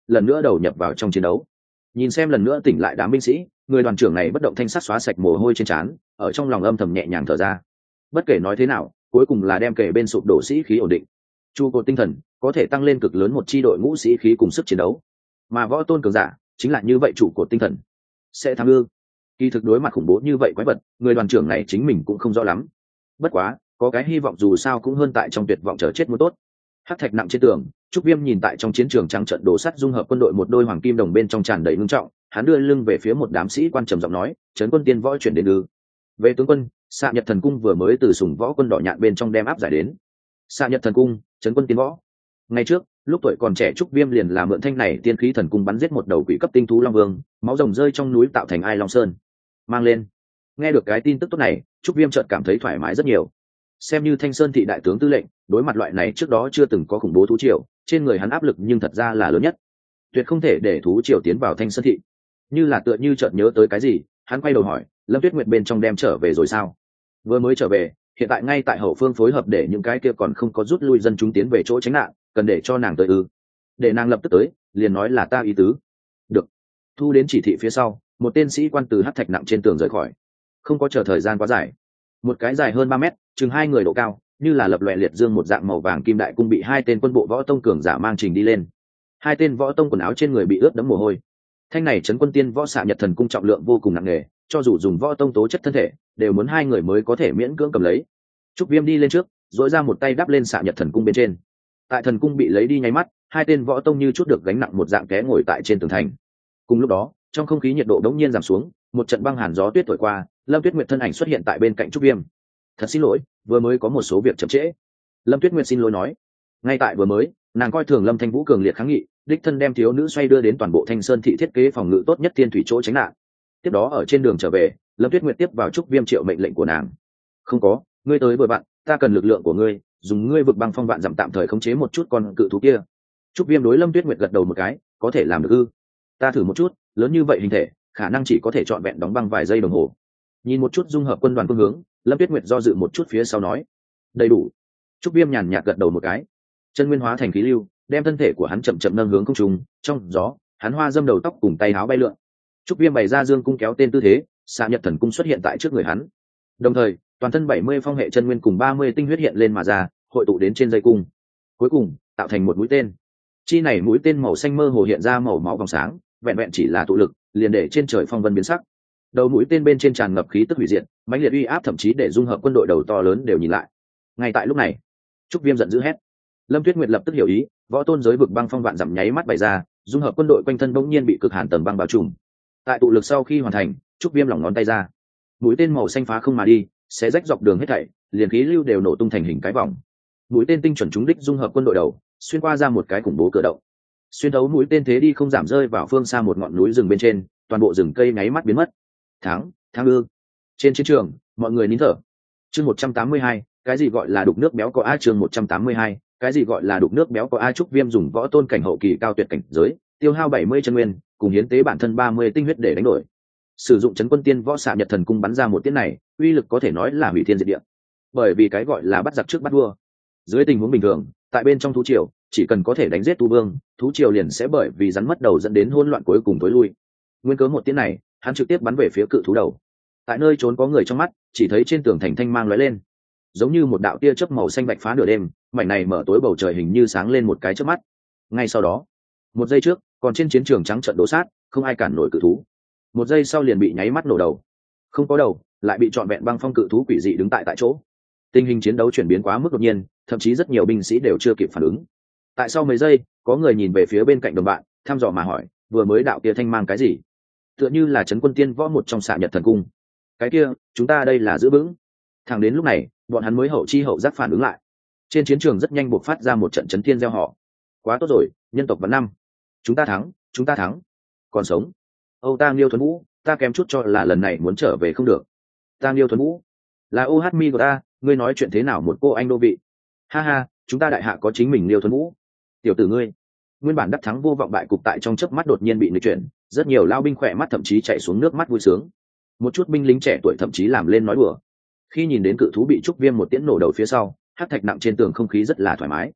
lần nữa đầu nhập vào trong chiến đấu. Nhìn xem lần nữa tỉnh lại đám binh sĩ, người đoàn trưởng này bất động thanh sắc xóa sạch mồ hôi trên trán, ở trong lòng âm thầm nhẹ nhàng thở ra. Bất kể nói thế nào, cuối cùng là đem kể bên sụp đổ sĩ khí ổn định. Trụ cột tinh thần có thể tăng lên cực lớn một chi đội ngũ sĩ khí cùng sức chiến đấu, mà võ tôn cường giả chính là như vậy trụ cột tinh thần. Sẽ thắng ư? Kỳ thực đối mặt khủng bố như vậy quái vật, người đoàn trưởng này chính mình cũng không rõ lắm. Bất quá, có cái hy vọng dù sao cũng hơn tại trong tuyệt vọng chờ chết muốn tốt. Hắc thạch nặng trên tường, Trúc Viêm nhìn tại trong chiến trường trắng trận đổ sắt dung hợp quân đội một đôi hoàng kim đồng bên trong tràn đầy ngưng trọng, hắn đưa lưng về phía một đám sĩ quan trầm giọng nói, "Trấn quân tiên võ chuyển đến ư?" Về tướng quân, Xạ Nhật Thần Cung vừa mới từ sùng võ quân đỏ nhạn bên trong đem áp giải đến. Xạ Nhật Thần Cung, Trấn quân tiên võ. Ngày trước, lúc tuổi còn trẻ Trúc Viêm liền làm mượn thanh này tiên khí thần cung bắn giết một đầu quỷ cấp tinh thú long vương, máu rồng rơi trong núi tạo thành Ai Long Sơn. Mang lên. Nghe được cái tin tức tốt này, Trúc Viêm chợt cảm thấy thoải mái rất nhiều. Xem như Thanh Sơn thị đại tướng tư lệnh, đối mặt loại này trước đó chưa từng có khủng bố thú triều, trên người hắn áp lực nhưng thật ra là lớn nhất. Tuyệt không thể để thú triều tiến vào Thanh Sơn thị. Như là tựa như chợt nhớ tới cái gì, hắn quay đầu hỏi, Lâm Tuyết Nguyệt bên trong đem trở về rồi sao? Vừa mới trở về, hiện tại ngay tại hậu phương phối hợp để những cái kia còn không có rút lui dân chúng tiến về chỗ tránh nạn, cần để cho nàng tới ư? Để nàng lập tức tới, liền nói là ta ý tứ. Được. Thu đến chỉ thị phía sau, một tên sĩ quan từ hắc thạch nặng trên tường rời khỏi. Không có chờ thời gian quá dài, một cái dài hơn 3 mét, chừng 2 người độ cao, như là lập loè liệt dương một dạng màu vàng kim đại cung bị 2 tên quân bộ võ tông cường giả mang trình đi lên. 2 tên võ tông quần áo trên người bị ướt đẫm mồ hôi. Thanh này trấn quân tiên võ Xạ Nhật Thần Cung trọng lượng vô cùng nặng nề, cho dù dùng võ tông tố chất thân thể, đều muốn 2 người mới có thể miễn cưỡng cầm lấy. Trúc Viêm đi lên trước, duỗi ra một tay đắp lên Xạ Nhật Thần Cung bên trên. Tại thần cung bị lấy đi nháy mắt, 2 tên võ tông như chút được gánh nặng một dạng té ngồi tại trên tường thành. Cùng lúc đó, trong không khí nhiệt độ đống nhiên giảm xuống, một trận băng hàn gió tuyết thổi qua, Lâm Tuyết Nguyệt thân ảnh xuất hiện tại bên cạnh Trúc Viêm. "Thật xin lỗi, vừa mới có một số việc chậm trễ." Lâm Tuyết Nguyệt xin lỗi nói. Ngay tại vừa mới, nàng coi thường Lâm Thanh Vũ cường liệt kháng nghị, đích thân đem thiếu nữ xoay đưa đến toàn bộ Thanh Sơn thị thiết kế phòng ngự tốt nhất tiên thủy chỗ tránh nạn. Tiếp đó ở trên đường trở về, Lâm Tuyết Nguyệt tiếp vào Trúc Viêm triệu mệnh lệnh của nàng. "Không có, ngươi tới vừa bạn, ta cần lực lượng của ngươi, dùng ngươi vực băng phong vạn dặm tạm thời khống chế một chút con cự thú kia." Trúc Viêm đối Lâm Tuyết Nguyệt gật đầu một cái, "Có thể làm được ư? Ta thử một chút, lớn như vậy hình thể, khả năng chỉ có thể trọn vẹn đóng băng vài giây đồng hồ." Nhìn một chút dung hợp quân đoàn phương hướng, Lâm Tuyết Nguyệt do dự một chút phía sau nói, "Đầy đủ." Trúc Viêm nhàn nhạt gật đầu một cái. Chân nguyên hóa thành khí lưu, đem thân thể của hắn chậm chậm nâng hướng không trung, trong gió, hắn hoa dâm đầu tóc cùng tay áo bay lượn. Trúc Viêm bày ra dương cung kéo tên tư thế, Xạ Nhật Thần Cung xuất hiện tại trước người hắn. Đồng thời, toàn thân 70 phong hệ chân nguyên cùng 30 tinh huyết hiện lên mà ra, hội tụ đến trên dây cung. Cuối cùng, tạo thành một mũi tên. Chi này mũi tên màu xanh mơ hồ hiện ra màu máu vòng sáng, vẹn vẹn chỉ là tụ lực, liền để trên trời phong vân biến sắc. Đầu mũi tên bên trên tràn ngập khí tức hủy diệt, mãnh liệt uy áp thậm chí để dung hợp quân đội đầu to lớn đều nhìn lại. Ngay tại lúc này, Trúc Viêm giận dữ hét. Lâm Tuyết Nguyệt lập tức hiểu ý, võ tôn giới vực băng phong vạn dặm nháy mắt bày ra, dung hợp quân đội quanh thân bỗng nhiên bị cực hàn tầng băng bao trùm. Tại tụ lực sau khi hoàn thành, Trúc Viêm lỏng ngón tay ra, mũi tên màu xanh phá không mà đi, sẽ rách dọc đường hết thảy, liền khí lưu đều nổ tung thành hình cái vòng. Mũi tên tinh chuẩn trúng đích dung hợp quân đội đầu, xuyên qua ra một cái khủng bố cửa động. Xuyên thấu mũi tên thế đi không giảm rơi vào phương xa một ngọn núi rừng bên trên, toàn bộ rừng cây nháy mắt biến mất. Thắng ư? Trên chiến trường, mọi người nín thở. Chương 182, cái gì gọi là đục nước béo có a? Chương 182, cái gì gọi là đục nước béo có a? Trúc Viêm dùng võ tôn cảnh hậu kỳ cao tuyệt cảnh giới, tiêu hao 70 chân nguyên, cùng hiến tế bản thân 30 tinh huyết để đánh đổi. Sử dụng trấn quân tiên võ Xạ Nhật Thần Cung bắn ra một tiễn này, uy lực có thể nói là hủy thiên diệt địa. Bởi vì cái gọi là bắt giặc trước bắt vua. Dưới tình huống bình thường, tại bên trong thú triều, chỉ cần có thể đánh giết tu vương, thú triều liền sẽ bởi vì rắn mất đầu dẫn đến hỗn loạn cuối cùng tối lui. Nguyên cớ một tiễn này, hắn trực tiếp bắn về phía cự thú đầu. Tại nơi trốn có người trong mắt, chỉ thấy trên tường thành thanh mang lóe lên, giống như một đạo tia chớp màu xanh bạch phá nửa đêm, mảnh này mở tối bầu trời hình như sáng lên một cái chớp mắt. Ngay sau đó, một giây trước, còn trên chiến trường trắng trận đổ sát, không ai cản nổi cự thú. Một giây sau liền bị nháy mắt nổ đầu. Không có đầu, lại bị trọn vẹn băng phong cự thú quỷ dị đứng tại chỗ. Tình hình chiến đấu chuyển biến quá mức đột nhiên, thậm chí rất nhiều binh sĩ đều chưa kịp phản ứng. Tại sau mấy giây, có người nhìn về phía bên cạnh đồng bạn, thăm dò mà hỏi, vừa mới đạo kia thanh mang cái gì? Tựa như là trấn quân tiên võ một trong Xạ Nhật Thần Cung. Cái kia, chúng ta đây là giữ vững. Thẳng đến lúc này, bọn hắn mới hậu chi hậu giác phản ứng lại. Trên chiến trường rất nhanh buộc phát ra một trận chấn thiên gieo họ. Quá tốt rồi, nhân tộc vẫn năm. Chúng ta thắng. Còn sống. Âu Tang Liêu Thuấn Vũ, ta kém chút cho là lần này muốn trở về không được. Tang Liêu Thuấn Vũ, là OH mi của ta, ngươi nói chuyện thế nào một cô anh đô vị? Ha ha, chúng ta đại hạ có chính mình Liêu Thuấn Vũ. Tiểu tử ngươi, nguyên bản đắc thắng vô vọng bại cục tại trong chớp mắt đột nhiên bị nghịch chuyển, rất nhiều lao binh khỏe mắt thậm chí chạy xuống nước mắt vui sướng. Một chút binh lính trẻ tuổi thậm chí làm lên nói đùa. Khi nhìn đến cự thú bị Trúc Viêm một tiễn nổ đầu phía sau, hắc thạch nặng trên tường không khí rất là thoải mái.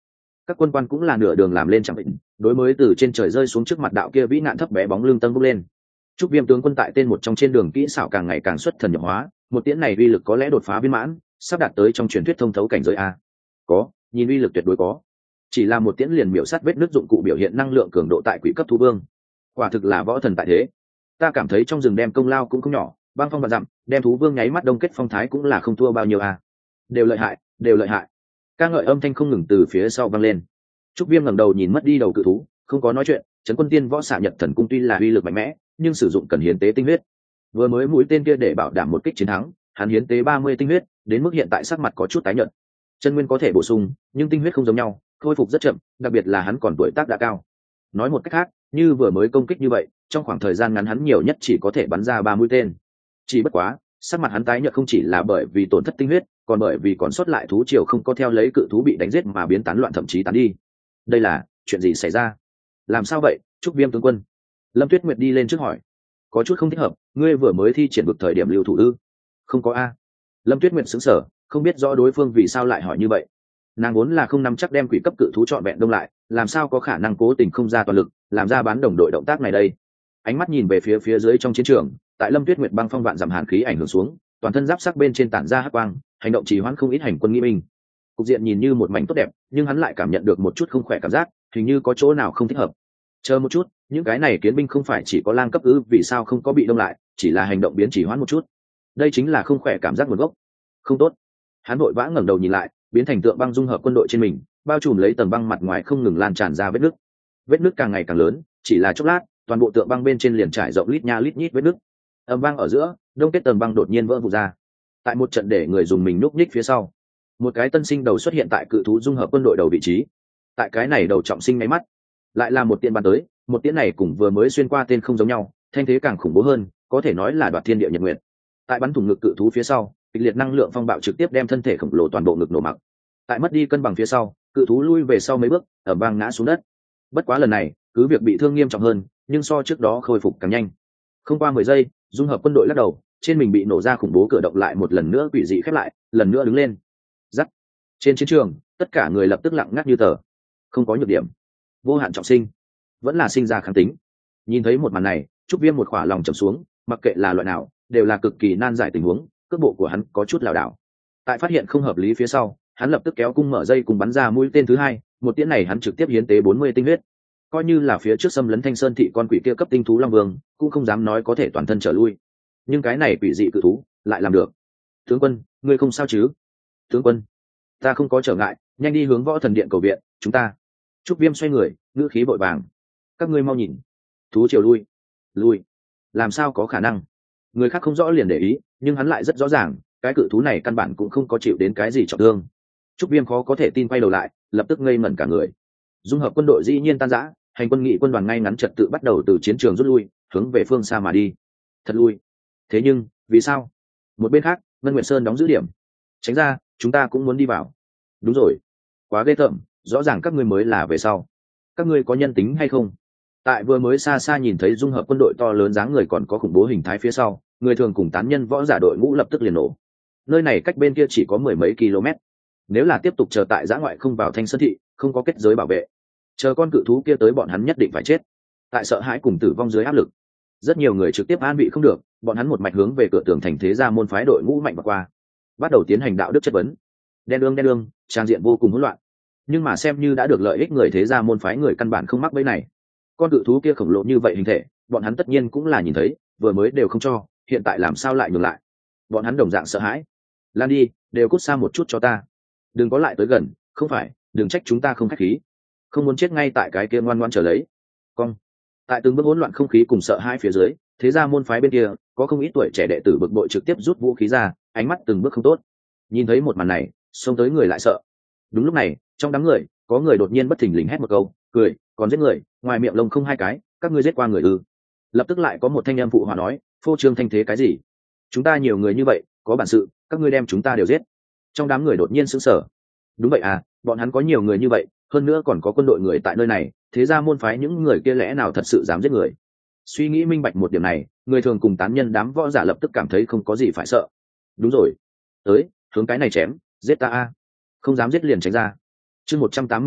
Các quân quan cũng là nửa đường làm lên chẳng định, đối mới từ trên trời rơi xuống trước mặt đạo kia vĩ nạn thấp bé bóng lưng tân bốc lên. Trúc Viêm tướng quân tại tên một trong trên đường kỹ xảo càng ngày càng xuất thần nhập hóa, một tiễn này uy lực có lẽ đột phá viên mãn, sắp đạt tới trong truyền thuyết thông thấu cảnh giới a. Có, nhìn uy lực tuyệt đối có. Chỉ là một tiễn liền miểu sát vết nứt dụng cụ biểu hiện năng lượng cường độ tại quỷ cấp thú vương. Quả thực là võ thần tại thế. Ta cảm thấy trong rừng đem công lao cũng không nhỏ, băng phong và dặm, đem thú vương nháy mắt đông kết phong thái cũng là không thua bao nhiêu a. Đều lợi hại, đều lợi hại. Ca ngợi âm thanh không ngừng từ phía sau vang lên. Trúc Viêm ngẩng đầu nhìn mất đi đầu cự thú, không có nói chuyện. Trấn Quân Tiên Võ Xạ Nhật Thần Cung tuy là uy lực mạnh mẽ, nhưng sử dụng cần hiến tế tinh huyết. Vừa mới mũi tên kia để bảo đảm một kích chiến thắng, hắn hiến tế 30 tinh huyết, đến mức hiện tại sắc mặt có chút tái nhợt. Chân nguyên có thể bổ sung, nhưng tinh huyết không giống nhau, khôi phục rất chậm, đặc biệt là hắn còn tuổi tác đã cao. Nói một cách khác, như vừa mới công kích như vậy, trong khoảng thời gian ngắn hắn nhiều nhất chỉ có thể bắn ra 3 mũi tên. Chỉ bất quá, sắc mặt hắn tái nhợt không chỉ là bởi vì tổn thất tinh huyết, còn bởi vì còn sót lại thú triều không có theo lấy cự thú bị đánh giết mà biến tán loạn thậm chí tán đi. Đây là chuyện gì xảy ra? Làm sao vậy, Trúc Viêm tướng quân? Lâm Tuyết Nguyệt đi lên trước hỏi. Có chút không thích hợp, ngươi vừa mới thi triển vực thời điểm lưu thủ ư? Không có a. Lâm Tuyết Nguyệt sững sờ, không biết rõ đối phương vì sao lại hỏi như vậy. Nàng vốn là không nắm chắc đem quỷ cấp cự thú trọn vẹn đông lại, làm sao có khả năng cố tình không ra toàn lực, làm ra bán đồng đội động tác này đây. Ánh mắt nhìn về phía dưới trong chiến trường, tại Lâm Tuyết Nguyệt băng phong vạn dặm hàn khí ảnh hưởng xuống, toàn thân giáp sắc bên trên tản ra hắc quang, hành động trì hoãn không ít hành quân nghi binh. Cục diện nhìn như một mảnh tốt đẹp, nhưng hắn lại cảm nhận được một chút không khỏe cảm giác, hình như có chỗ nào không thích hợp. Chờ một chút, những cái này kiến binh không phải chỉ có lang cấp ư, vì sao không có bị đông lại, chỉ là hành động biến trì hoãn một chút. Đây chính là không khỏe cảm giác nguồn gốc. Không tốt. Hắn vội vã ngẩng đầu nhìn lại, biến thành tượng băng dung hợp quân đội trên mình, bao trùm lấy tầng băng mặt ngoài không ngừng lan tràn ra vết nứt. Vết nứt càng ngày càng lớn, chỉ là chốc lát, toàn bộ tượng băng bên trên liền trải rộng lít nha lít nhít vết nứt. Ầm vang ở giữa, đông kết tầng băng đột nhiên vỡ vụn ra. Tại một trận để người dùng mình núp nhích phía sau, một cái tân sinh đầu xuất hiện tại cự thú dung hợp quân đội đầu vị trí. Tại cái này đầu trọng sinh máy mắt, lại là một tiễn bắn tới, một tiễn này cùng vừa mới xuyên qua tên không giống nhau, thanh thế càng khủng bố hơn, có thể nói là đoạt thiên địa nhật nguyện. Tại bắn thủng ngực cự thú phía sau, kịch liệt năng lượng phong bạo trực tiếp đem thân thể khổng lồ toàn bộ ngực nổ mặc. Tại mất đi cân bằng phía sau, cự thú lui về sau mấy bước, ầm vang ngã xuống đất. Bất quá lần này, cứ việc bị thương nghiêm trọng hơn, nhưng so trước đó khôi phục càng nhanh. Không qua 10 giây, dung hợp quân đội lắc đầu, trên mình bị nổ ra khủng bố cửa động lại một lần nữa quỷ dị khép lại, lần nữa đứng lên. Rắc. Trên chiến trường, tất cả người lập tức lặng ngắt như tờ. Không có nhược điểm. Vô hạn trọng sinh, vẫn là sinh ra kháng tính. Nhìn thấy một màn này, Trúc Viêm một khỏa lòng trầm xuống, mặc kệ là loại nào, đều là cực kỳ nan giải tình huống, cước bộ của hắn có chút lảo đảo. Tại phát hiện không hợp lý phía sau, hắn lập tức kéo cung mở dây cùng bắn ra mũi tên thứ hai, một tiễn này hắn trực tiếp hiến tế 40 tinh huyết. Coi như là phía trước xâm lấn Thanh Sơn thị con quỷ kia cấp tinh thú Long Vương, cũng không dám nói có thể toàn thân trở lui. Nhưng cái này quỷ dị cự thú lại làm được. Tướng quân, ngươi không sao chứ? Tướng quân, ta không có trở ngại, nhanh đi hướng Võ Thần Điện cầu viện, chúng ta. Trúc Viêm xoay người, ngữ khí vội vàng. Các ngươi mau nhìn, thú triều lui, lui. Làm sao có khả năng? Người khác không rõ liền để ý, nhưng hắn lại rất rõ ràng, cái cự thú này căn bản cũng không có chịu đến cái gì trọng thương. Trúc Viêm khó có thể tin quay đầu lại, lập tức ngây ngẩn cả người. Dung hợp quân đội dĩ nhiên tan rã, hành quân nghị quân đoàn ngay ngắn trật tự bắt đầu từ chiến trường rút lui, hướng về phương xa mà đi. Thật lui. Thế nhưng, vì sao? Một bên khác, Ngân Nguyệt Sơn đóng giữ điểm. Tránh ra, chúng ta cũng muốn đi vào. Đúng rồi. Quá ghê tởm, rõ ràng các ngươi mới là về sau. Các ngươi có nhân tính hay không? Tại vừa mới xa xa nhìn thấy dung hợp quân đội to lớn dáng người còn có khủng bố hình thái phía sau, người thường cùng tán nhân võ giả đội ngũ lập tức liền nổ. Nơi này cách bên kia chỉ có 10 mấy km. Nếu là tiếp tục chờ tại giã ngoại không vào Thanh Sơn thị, không có kết giới bảo vệ, chờ con cự thú kia tới bọn hắn nhất định phải chết. Tại sợ hãi cùng tử vong dưới áp lực, rất nhiều người trực tiếp an bị không được, bọn hắn một mạch hướng về cửa tường thành thế gia môn phái đội ngũ mạnh và qua, bắt đầu tiến hành đạo đức chất vấn. Đen đương, trang diện vô cùng hỗn loạn. Nhưng mà xem như đã được lợi ích người thế gia môn phái người căn bản không mắc bẫy này. Con cự thú kia khổng lồ như vậy hình thể, bọn hắn tất nhiên cũng là nhìn thấy, vừa mới đều không cho, hiện tại làm sao lại nhường lại? Bọn hắn đồng dạng sợ hãi. Lan đi, đều cút xa một chút cho ta. Đừng có lại tới gần, không phải, đừng trách chúng ta không khách khí. Không muốn chết ngay tại cái kia ngoan ngoãn chờ lấy. Cong. Tại từng bước hỗn loạn không khí cùng sợ hãi phía dưới, thế gia môn phái bên kia, có không ít tuổi trẻ đệ tử bực bội trực tiếp rút vũ khí ra, ánh mắt từng bước không tốt. Nhìn thấy một màn này, xông tới người lại sợ. Đúng lúc này, trong đám người, có người đột nhiên bất thình lình hét một câu, cười, còn giết người, ngoài miệng lông không hai cái, các ngươi giết qua người ư? Lập tức lại có một thanh âm phụ hòa nói, phô trương thanh thế cái gì? Chúng ta nhiều người như vậy, có bản sự, các ngươi đem chúng ta đều giết. Trong đám người đột nhiên sững sờ. Đúng vậy à, bọn hắn có nhiều người như vậy, hơn nữa còn có quân đội người tại nơi này, thế ra môn phái những người kia lẽ nào thật sự dám giết người? Suy nghĩ minh bạch một điểm này, người thường cùng tán nhân đám võ giả lập tức cảm thấy không có gì phải sợ. Đúng rồi, tới, hướng cái này chém, giết ta a. Không dám giết liền tránh ra. Chương 183,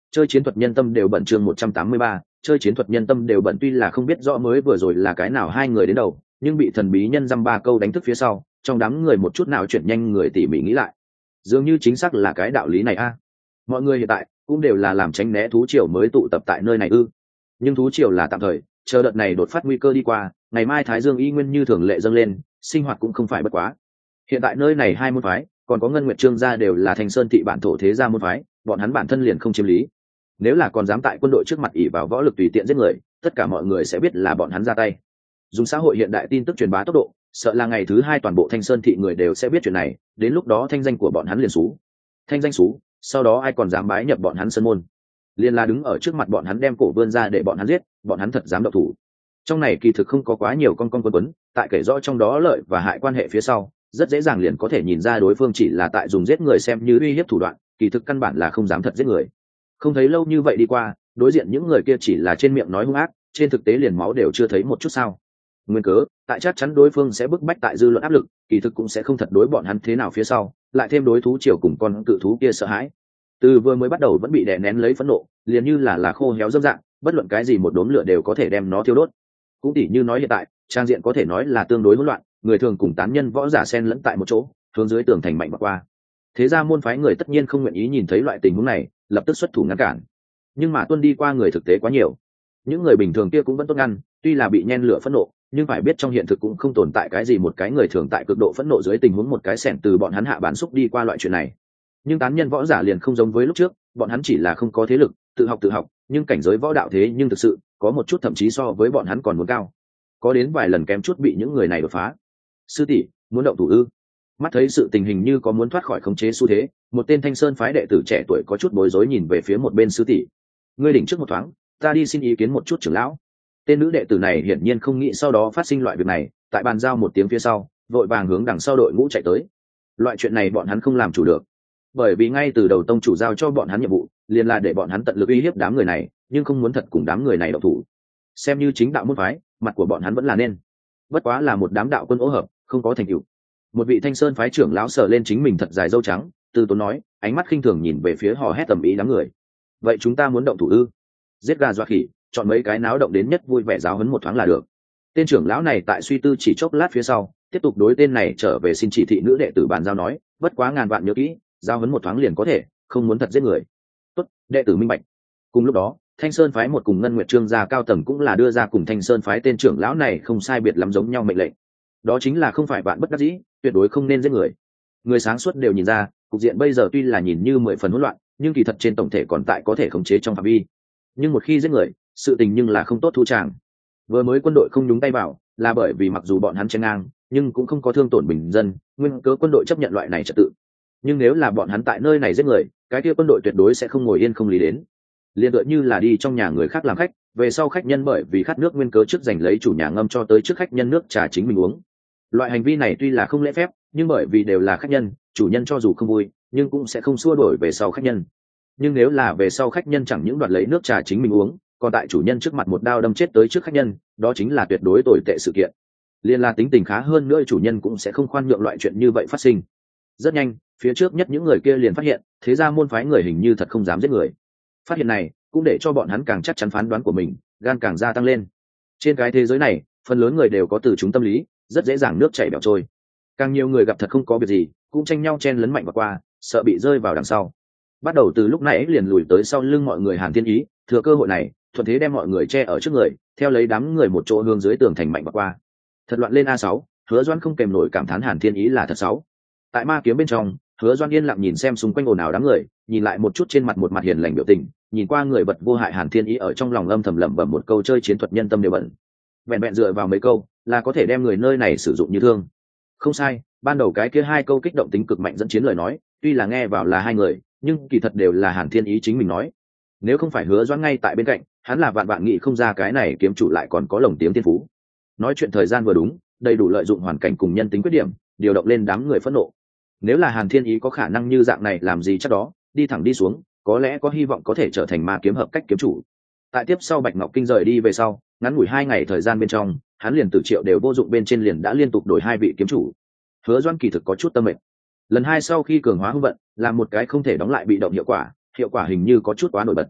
chơi chiến thuật nhân tâm đều bận. Chương 183, chơi chiến thuật nhân tâm đều bận. Tuy là không biết rõ mới vừa rồi là cái nào hai người đến đầu, nhưng bị thần bí nhân dăm ba câu đánh thức phía sau, trong đám người một chút nào chuyển nhanh người tỉ mỉ nghĩ lại, dường như chính xác là cái đạo lý này a. Mọi người hiện tại cũng đều là làm tránh né thú triều mới tụ tập tại nơi này ư? Nhưng thú triều là tạm thời, chờ đợt này đột phát nguy cơ đi qua, ngày mai Thái Dương y nguyên như thường lệ dâng lên, sinh hoạt cũng không phải bất quá. Hiện tại nơi này hai môn phái, còn có Ngân Nguyệt Trương gia đều là Thanh Sơn thị bản thổ thế gia môn phái, bọn hắn bản thân liền không chiếm lý. Nếu là còn dám tại quân đội trước mặt ỷ vào võ lực tùy tiện giết người, tất cả mọi người sẽ biết là bọn hắn ra tay. Dùng xã hội hiện đại tin tức truyền bá tốc độ, sợ là ngày thứ hai toàn bộ Thanh Sơn thị người đều sẽ biết chuyện này, đến lúc đó thanh danh của bọn hắn liền xú. Thanh danh xú, sau đó ai còn dám bái nhập bọn hắn sân môn. Liên la đứng ở trước mặt bọn hắn đem cổ vươn ra để bọn hắn giết, bọn hắn thật dám động thủ. Trong này kỳ thực không có quá nhiều con quấn, tại kể rõ trong đó lợi và hại quan hệ phía sau, rất dễ dàng liền có thể nhìn ra đối phương chỉ là tại dùng giết người xem như uy hiếp thủ đoạn, kỳ thực căn bản là không dám thật giết người. Không thấy lâu như vậy đi qua, đối diện những người kia chỉ là trên miệng nói hung ác, trên thực tế liền máu đều chưa thấy một chút sao. Nguyên cớ, tại chắc chắn đối phương sẽ bức bách tại dư luận áp lực, kỳ thực cũng sẽ không thật đối bọn hắn thế nào phía sau, lại thêm đối thú triều cùng con cự thú kia sợ hãi. Từ vừa mới bắt đầu vẫn bị đè nén lấy phẫn nộ, liền như là khô héo dâm dạng, bất luận cái gì một đốm lửa đều có thể đem nó thiêu đốt. Cũng tỉ như nói hiện tại, trang diện có thể nói là tương đối hỗn loạn, người thường cùng tán nhân võ giả xen lẫn tại một chỗ, hướng dưới tường thành mạnh bạc qua. Thế ra môn phái người tất nhiên không nguyện ý nhìn thấy loại tình huống này, lập tức xuất thủ ngăn cản. Nhưng mà tuân đi qua người thực tế quá nhiều, những người bình thường kia cũng vẫn tốt ngăn, tuy là bị nhen lửa phẫn nộ, nhưng phải biết trong hiện thực cũng không tồn tại cái gì một cái người thường tại cực độ phẫn nộ dưới tình huống một cái xẻng từ bọn hắn hạ bản xúc đi qua loại chuyện này. Nhưng tán nhân võ giả liền không giống với lúc trước, bọn hắn chỉ là không có thế lực, tự học, nhưng cảnh giới võ đạo thế nhưng thực sự có một chút thậm chí so với bọn hắn còn muốn cao, có đến vài lần kém chút bị những người này đột phá. Sư tỷ muốn động thủ ư? Mắt thấy sự tình hình như có muốn thoát khỏi khống chế xu thế, một tên Thanh Sơn phái đệ tử trẻ tuổi có chút bối rối nhìn về phía một bên sư tỷ. Ngươi đỉnh trước một thoáng, ta đi xin ý kiến một chút trưởng lão. Tên nữ đệ tử này hiển nhiên không nghĩ sau đó phát sinh loại việc này, tại bàn giao một tiếng phía sau, vội vàng hướng đằng sau đội ngũ chạy tới. Loại chuyện này bọn hắn không làm chủ được, bởi vì ngay từ đầu tông chủ giao cho bọn hắn nhiệm vụ liền là để bọn hắn tận lực uy hiếp đám người này, nhưng không muốn thật cùng đám người này động thủ. Xem như chính đạo môn phái, mặt của bọn hắn vẫn là nên, bất quá là một đám đạo quân ố hợp, không có thành tựu. Một vị Thanh Sơn phái trưởng lão sờ lên chính mình thật dài râu trắng, từ tốn nói, ánh mắt khinh thường nhìn về phía hò hét tầm ý đám người. Vậy chúng ta muốn động thủ ư? Giết gà dọa khỉ, chọn mấy cái náo động đến nhất vui vẻ giáo huấn một thoáng là được. Tên trưởng lão này tại suy tư chỉ chốc lát phía sau, tiếp tục đối tên này trở về xin chỉ thị nữ đệ tử bàn giao nói, bất quá ngàn vạn nhớ kỹ, giao huấn một thoáng liền có thể, không muốn thật giết người. Tốt, đệ tử minh bạch. Cùng lúc đó, Thanh Sơn phái một cùng Ngân Nguyệt Trương gia cao tầng cũng là đưa ra cùng Thanh Sơn phái tên trưởng lão này không sai biệt lắm giống nhau mệnh lệnh. Đó chính là không phải bạn bất đắc dĩ, tuyệt đối không nên giết người. Người sáng suốt đều nhìn ra, cục diện bây giờ tuy là nhìn như 10 phần hỗn loạn, nhưng kỳ thật trên tổng thể còn tại có thể khống chế trong phạm vi. Nhưng một khi giết người, sự tình nhưng là không tốt thu tràng. Vừa mới quân đội không nhúng tay vào, là bởi vì mặc dù bọn hắn chen ngang, nhưng cũng không có thương tổn bình dân, nguyên cớ quân đội chấp nhận loại này trật tự. Nhưng nếu là bọn hắn tại nơi này giết người, cái kia quân đội tuyệt đối sẽ không ngồi yên không lý đến. Liên tựa như là đi trong nhà người khác làm khách, về sau khách nhân bởi vì khát nước nguyên cớ trước giành lấy chủ nhà ngâm cho tới trước khách nhân nước trà chính mình uống. Loại hành vi này tuy là không lễ phép, nhưng bởi vì đều là khách nhân, chủ nhân cho dù không vui, nhưng cũng sẽ không xua đuổi về sau khách nhân. Nhưng nếu là về sau khách nhân chẳng những đoạt lấy nước trà chính mình uống, còn tại chủ nhân trước mặt một đao đâm chết tới trước khách nhân, đó chính là tuyệt đối tồi tệ sự kiện. Liên là tính tình khá hơn nữa chủ nhân cũng sẽ không khoan nhượng loại chuyện như vậy phát sinh. Rất nhanh, phía trước nhất những người kia liền phát hiện, thế ra môn phái người hình như thật không dám giết người. Phát hiện này cũng để cho bọn hắn càng chắc chắn phán đoán của mình, gan càng gia tăng lên. Trên cái thế giới này, phần lớn người đều có từ chúng tâm lý, rất dễ dàng nước chảy bẻo trôi. Càng nhiều người gặp thật không có việc gì, cũng tranh nhau chen lấn mạnh vào qua, sợ bị rơi vào đằng sau. Bắt đầu từ lúc nãy liền lùi tới sau lưng mọi người Hàn Thiên Ý, thừa cơ hội này, thuận thế đem mọi người che ở trước người, theo lấy đám người một chỗ hướng dưới tường thành mạnh vào qua. Thật loạn lên A6, Hứa Doan không kèm nổi cảm thán Hàn Thiên Ý là thật xấu. Tại ma kiếm bên trong, Hứa Doan yên lặng nhìn xem xung quanh ồn ào đám người, nhìn lại một chút trên mặt một mặt hiền lành biểu tình, nhìn qua người vật vô hại Hàn Thiên Ý ở trong lòng âm thầm lẩm bẩm một câu chơi chiến thuật nhân tâm đều bận. Vẹn vẹn dựa vào mấy câu, là có thể đem người nơi này sử dụng như thương. Không sai, ban đầu cái kia hai câu kích động tính cực mạnh dẫn chiến lời nói, tuy là nghe vào là hai người, nhưng kỳ thật đều là Hàn Thiên Ý chính mình nói. Nếu không phải Hứa Doan ngay tại bên cạnh, hắn là vạn nghĩ không ra cái này kiếm chủ lại còn có lồng tiếng thiên phú. Nói chuyện thời gian vừa đúng, đầy đủ lợi dụng hoàn cảnh cùng nhân tính quyết điểm, điều động lên đám người phẫn nộ. Nếu là Hàn Thiên Ý có khả năng như dạng này làm gì chắc đó, đi thẳng đi xuống, có lẽ có hy vọng có thể trở thành ma kiếm hợp cách kiếm chủ. Tại tiếp sau Bạch Ngọc Kinh rời đi về sau, ngắn ngủi 2 ngày thời gian bên trong, hắn liền từ triệu đều vô dụng bên trên liền đã liên tục đổi 2 vị kiếm chủ. Hứa Doan kỳ thực có chút tâm mệt. Lần 2 sau khi cường hóa hung vận, làm một cái không thể đóng lại bị động hiệu quả hình như có chút quá nổi bật.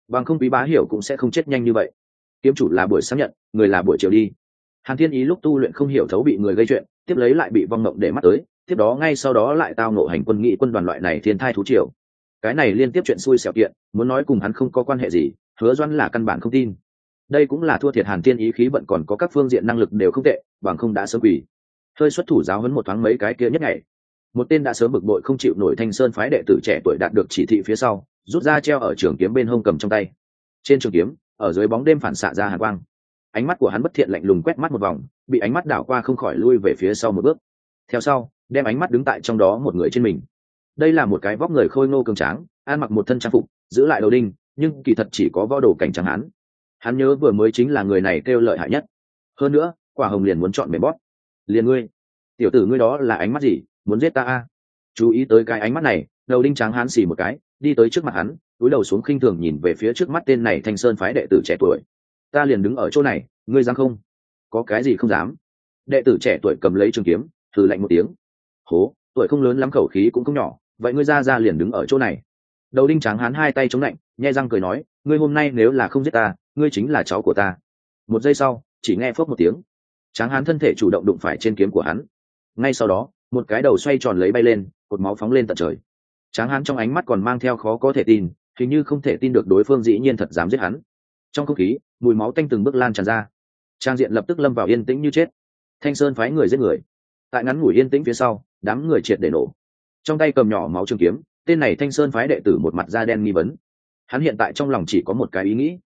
bằng không Quý Bá Hiểu cũng sẽ không chết nhanh như vậy. Kiếm chủ là buổi sáng nhận, người là buổi chiều đi. Hàn Thiên Ý lúc tu luyện không hiểu thấu bị người gây chuyện, tiếp lấy lại bị vong mộng để mắt tới, tiếp đó ngay sau đó lại tao ngộ hành quân nghị quân đoàn loại này thiên thai thú triều. Cái này liên tiếp chuyện xui xẻo kiện, muốn nói cùng hắn không có quan hệ gì, Hứa Doãn là căn bản không tin. Đây cũng là thua thiệt Hàn Thiên Ý khí vận còn có các phương diện năng lực đều không tệ, bằng không đã sớm quỷ. Hơi xuất thủ giáo huấn một thoáng mấy cái kia nhất ngày. Một tên đã sớm bực bội không chịu nổi Thanh Sơn phái đệ tử trẻ tuổi đạt được chỉ thị phía sau, rút ra treo ở trường kiếm bên hông cầm trong tay. Trên trường kiếm, ở dưới bóng đêm phản xạ ra hàn quang. Ánh mắt của hắn bất thiện lạnh lùng quét mắt một vòng, bị ánh mắt đảo qua không khỏi lui về phía sau một bước. Theo sau, đem ánh mắt đứng tại trong đó một người trên mình. Đây là một cái vóc người khôi ngô cường tráng, ăn mặc một thân trang phục, giữ lại đầu đinh, nhưng kỳ thật chỉ có võ đồ cảnh trắng hắn. Hắn nhớ vừa mới chính là người này kêu lợi hại nhất. Hơn nữa, Quả Hồng liền muốn chọn mềm bóp. Liền ngươi, tiểu tử ngươi đó là ánh mắt gì, muốn giết ta à? Chú ý tới cái ánh mắt này, đầu đinh trắng hắn xì một cái, đi tới trước mặt hắn, cúi đầu xuống khinh thường nhìn về phía trước mắt tên này Thanh Sơn phái đệ tử trẻ tuổi. Ta liền đứng ở chỗ này, ngươi dám không? Có cái gì không dám? Đệ tử trẻ tuổi cầm lấy trường kiếm, thử lạnh một tiếng. Hố, tuổi không lớn lắm khẩu khí cũng không nhỏ, vậy ngươi ra liền đứng ở chỗ này. Đầu đinh trắng hắn hai tay chống lạnh, nhe răng cười nói, ngươi hôm nay nếu là không giết ta, ngươi chính là cháu của ta. Một giây sau, chỉ nghe phốc một tiếng, tráng hán thân thể chủ động đụng phải trên kiếm của hắn. Ngay sau đó, một cái đầu xoay tròn lấy bay lên, cột máu phóng lên tận trời. Tráng hán trong ánh mắt còn mang theo khó có thể tin, hình như không thể tin được đối phương dĩ nhiên thật dám giết hắn. Trong không khí, mùi máu tanh từng bước lan tràn ra. Trang diện lập tức lâm vào yên tĩnh như chết. Thanh Sơn phái người giết người. Tại ngắn ngủi yên tĩnh phía sau, đám người triệt để nổ. Trong tay cầm nhỏ máu trường kiếm, tên này Thanh Sơn phái đệ tử một mặt da đen nghi vấn. Hắn hiện tại trong lòng chỉ có một cái ý nghĩ,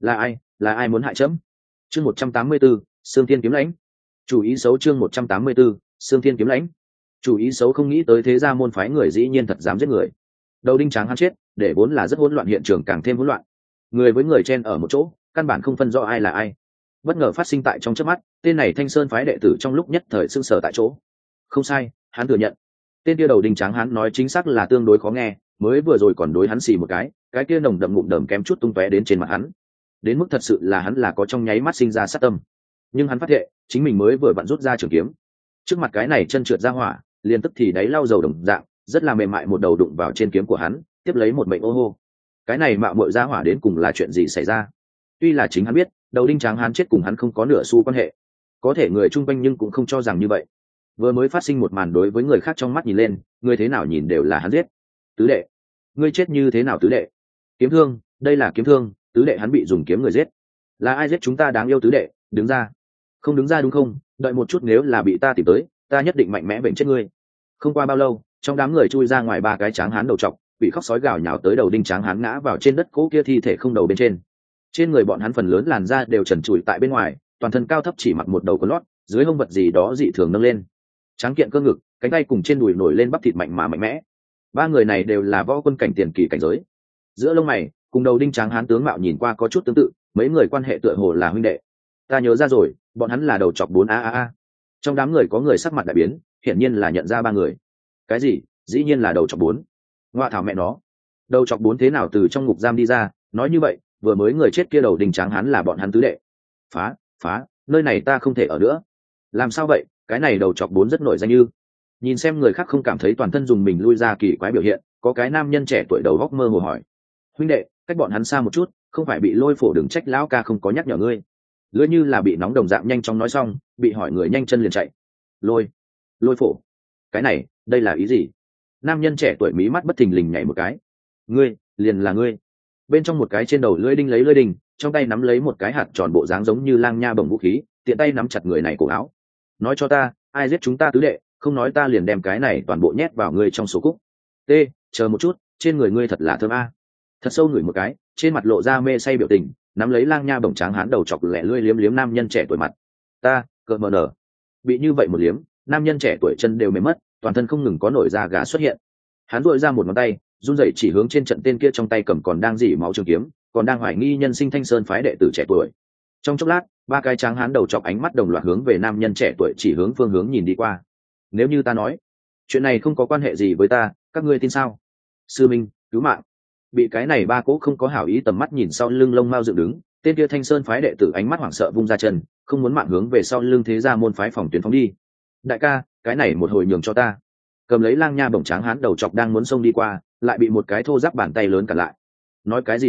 là ai muốn hại chấm. Chương 184, Sương Thiên kiếm lãnh. Chủ ý xấu. Chương 184, Sương Thiên kiếm lãnh. Chủ ý xấu không nghĩ tới thế gia môn phái người dĩ nhiên thật dám giết người. Đầu đinh tráng hắn chết, để vốn là rất hỗn loạn hiện trường càng thêm hỗn loạn. Người với người chen ở một chỗ, căn bản không phân rõ ai là ai. Bất ngờ phát sinh tại trong chớp mắt, tên này Thanh Sơn phái đệ tử trong lúc nhất thời sững sờ tại chỗ. Không sai, hắn thừa nhận. Tên kia đầu đinh tráng hắn nói chính xác là tương đối khó nghe, mới vừa rồi còn đối hắn xì một cái kia nồng đậm ngụm đờm kém chút tung tóe đến trên mặt hắn. Đến mức thật sự là hắn là có trong nháy mắt sinh ra sát tâm. Nhưng hắn phát hiện, chính mình mới vừa vặn rút ra trường kiếm. Trước mặt cái này chân trượt ra hỏa, liền tức thì đáy lau dầu đồng dạng, rất là mềm mại một đầu đụng vào trên kiếm của hắn, tiếp lấy một mệnh ô hô. Cái này mạo muội ra hỏa đến cùng là chuyện gì xảy ra? Tuy là chính hắn biết, đầu đinh tráng hắn chết cùng hắn không có nửa xu quan hệ, có thể người chung quanh nhưng cũng không cho rằng như vậy. Vừa mới phát sinh một màn đối với người khác trong mắt nhìn lên, người thế nào nhìn đều là hắn giết. Tứ đệ, ngươi chết như thế nào tứ đệ? Kiếm thương, đây là kiếm thương, tứ đệ hắn bị dùng kiếm người giết. Là ai giết chúng ta đáng yêu tứ đệ, đứng ra. Không đứng ra đúng không? Đợi một chút, nếu là bị ta tìm tới, ta nhất định mạnh mẽ bệnh chết ngươi. Không qua bao lâu, trong đám người chui ra ngoài ba cái tráng hán đầu trọc, bị khóc sói gào nhào tới đầu đinh tráng hán ngã vào trên đất cỗ kia thi thể không đầu bên trên. Trên người bọn hắn phần lớn làn da đều trần trụi tại bên ngoài, toàn thân cao thấp chỉ mặc một đầu quần lót, dưới hông vật gì đó dị thường nâng lên. Tráng kiện cơ ngực, cánh tay cùng trên đùi nổi lên bắp thịt mạnh mà mạnh mẽ. Ba người này đều là võ quân cảnh tiền kỳ cảnh giới. Giữa lông mày cùng đầu đinh tráng hán tướng mạo nhìn qua có chút tương tự, mấy người quan hệ tựa hồ là huynh đệ. Ta nhớ ra rồi, bọn hắn là đầu chọc 4A. Trong đám người có người sắc mặt đại biến, hiển nhiên là nhận ra ba người. Cái gì? Dĩ nhiên là đầu chọc 4. Ngoa thảo mẹ nó. Đầu chọc 4 thế nào từ trong ngục giam đi ra? Nói như vậy, vừa mới người chết kia đầu đinh tráng hán là bọn hắn tứ đệ. Phá, nơi này ta không thể ở nữa. Làm sao vậy? Cái này đầu chọc 4 rất nổi danh như. Nhìn xem người khác không cảm thấy toàn thân dùng mình lui ra kỳ quái biểu hiện, có cái nam nhân trẻ tuổi đầu góc mơ hồ hỏi. Huynh đệ, cách bọn hắn xa một chút, không phải bị lôi phổ đừng trách lão ca không có nhắc nhở ngươi. Lưỡi như là bị nóng đồng dạng nhanh chóng nói xong, bị hỏi người nhanh chân liền chạy. Lôi phổ, cái này, đây là ý gì? Nam nhân trẻ tuổi mí mắt bất thình lình nhảy một cái. Ngươi, liền là ngươi. Bên trong một cái trên đầu lưỡi đinh lấy lưỡi đinh, trong tay nắm lấy một cái hạt tròn bộ dáng giống như lang nha bổng vũ khí, tiện tay nắm chặt người này cổ áo. Nói cho ta, ai giết chúng ta tứ đệ, không nói ta liền đem cái này toàn bộ nhét vào ngươi trong số cúc. T, chờ một chút, trên người ngươi thật là thơm a. Thật sâu ngửi một cái, trên mặt lộ ra mê say biểu tình, nắm lấy lang nha bổng tráng hán đầu chọc lẻ lươi liếm liếm nam nhân trẻ tuổi mặt. Ta, cợt mờ nở. Bị như vậy một liếm, nam nhân trẻ tuổi chân đều mềm mất, toàn thân không ngừng có nổi da gà xuất hiện. Hắn duỗi ra một ngón tay, run rẩy chỉ hướng trên trận tên kia trong tay cầm còn đang rỉ máu trường kiếm, còn đang hoài nghi nhân sinh Thanh Sơn phái đệ tử trẻ tuổi. Trong chốc lát, ba cái tráng hán đầu chọc ánh mắt đồng loạt hướng về nam nhân trẻ tuổi chỉ hướng phương hướng nhìn đi qua. Nếu như ta nói, chuyện này không có quan hệ gì với ta, các ngươi tin sao? Sư minh, cứu mạng. Bị cái này ba cỗ không có hảo ý tầm mắt nhìn sau lưng lông mao dựng đứng, tên kia Thanh Sơn phái đệ tử ánh mắt hoảng sợ vung ra chân, không muốn mạng hướng về sau lưng thế gia môn phái phòng tuyến phóng đi. Đại ca, cái này một hồi nhường cho ta. Cầm lấy lang nha bổng tráng hán đầu chọc đang muốn xông đi qua, lại bị một cái thô ráp bàn tay lớn cản lại. Nói cái gì đây?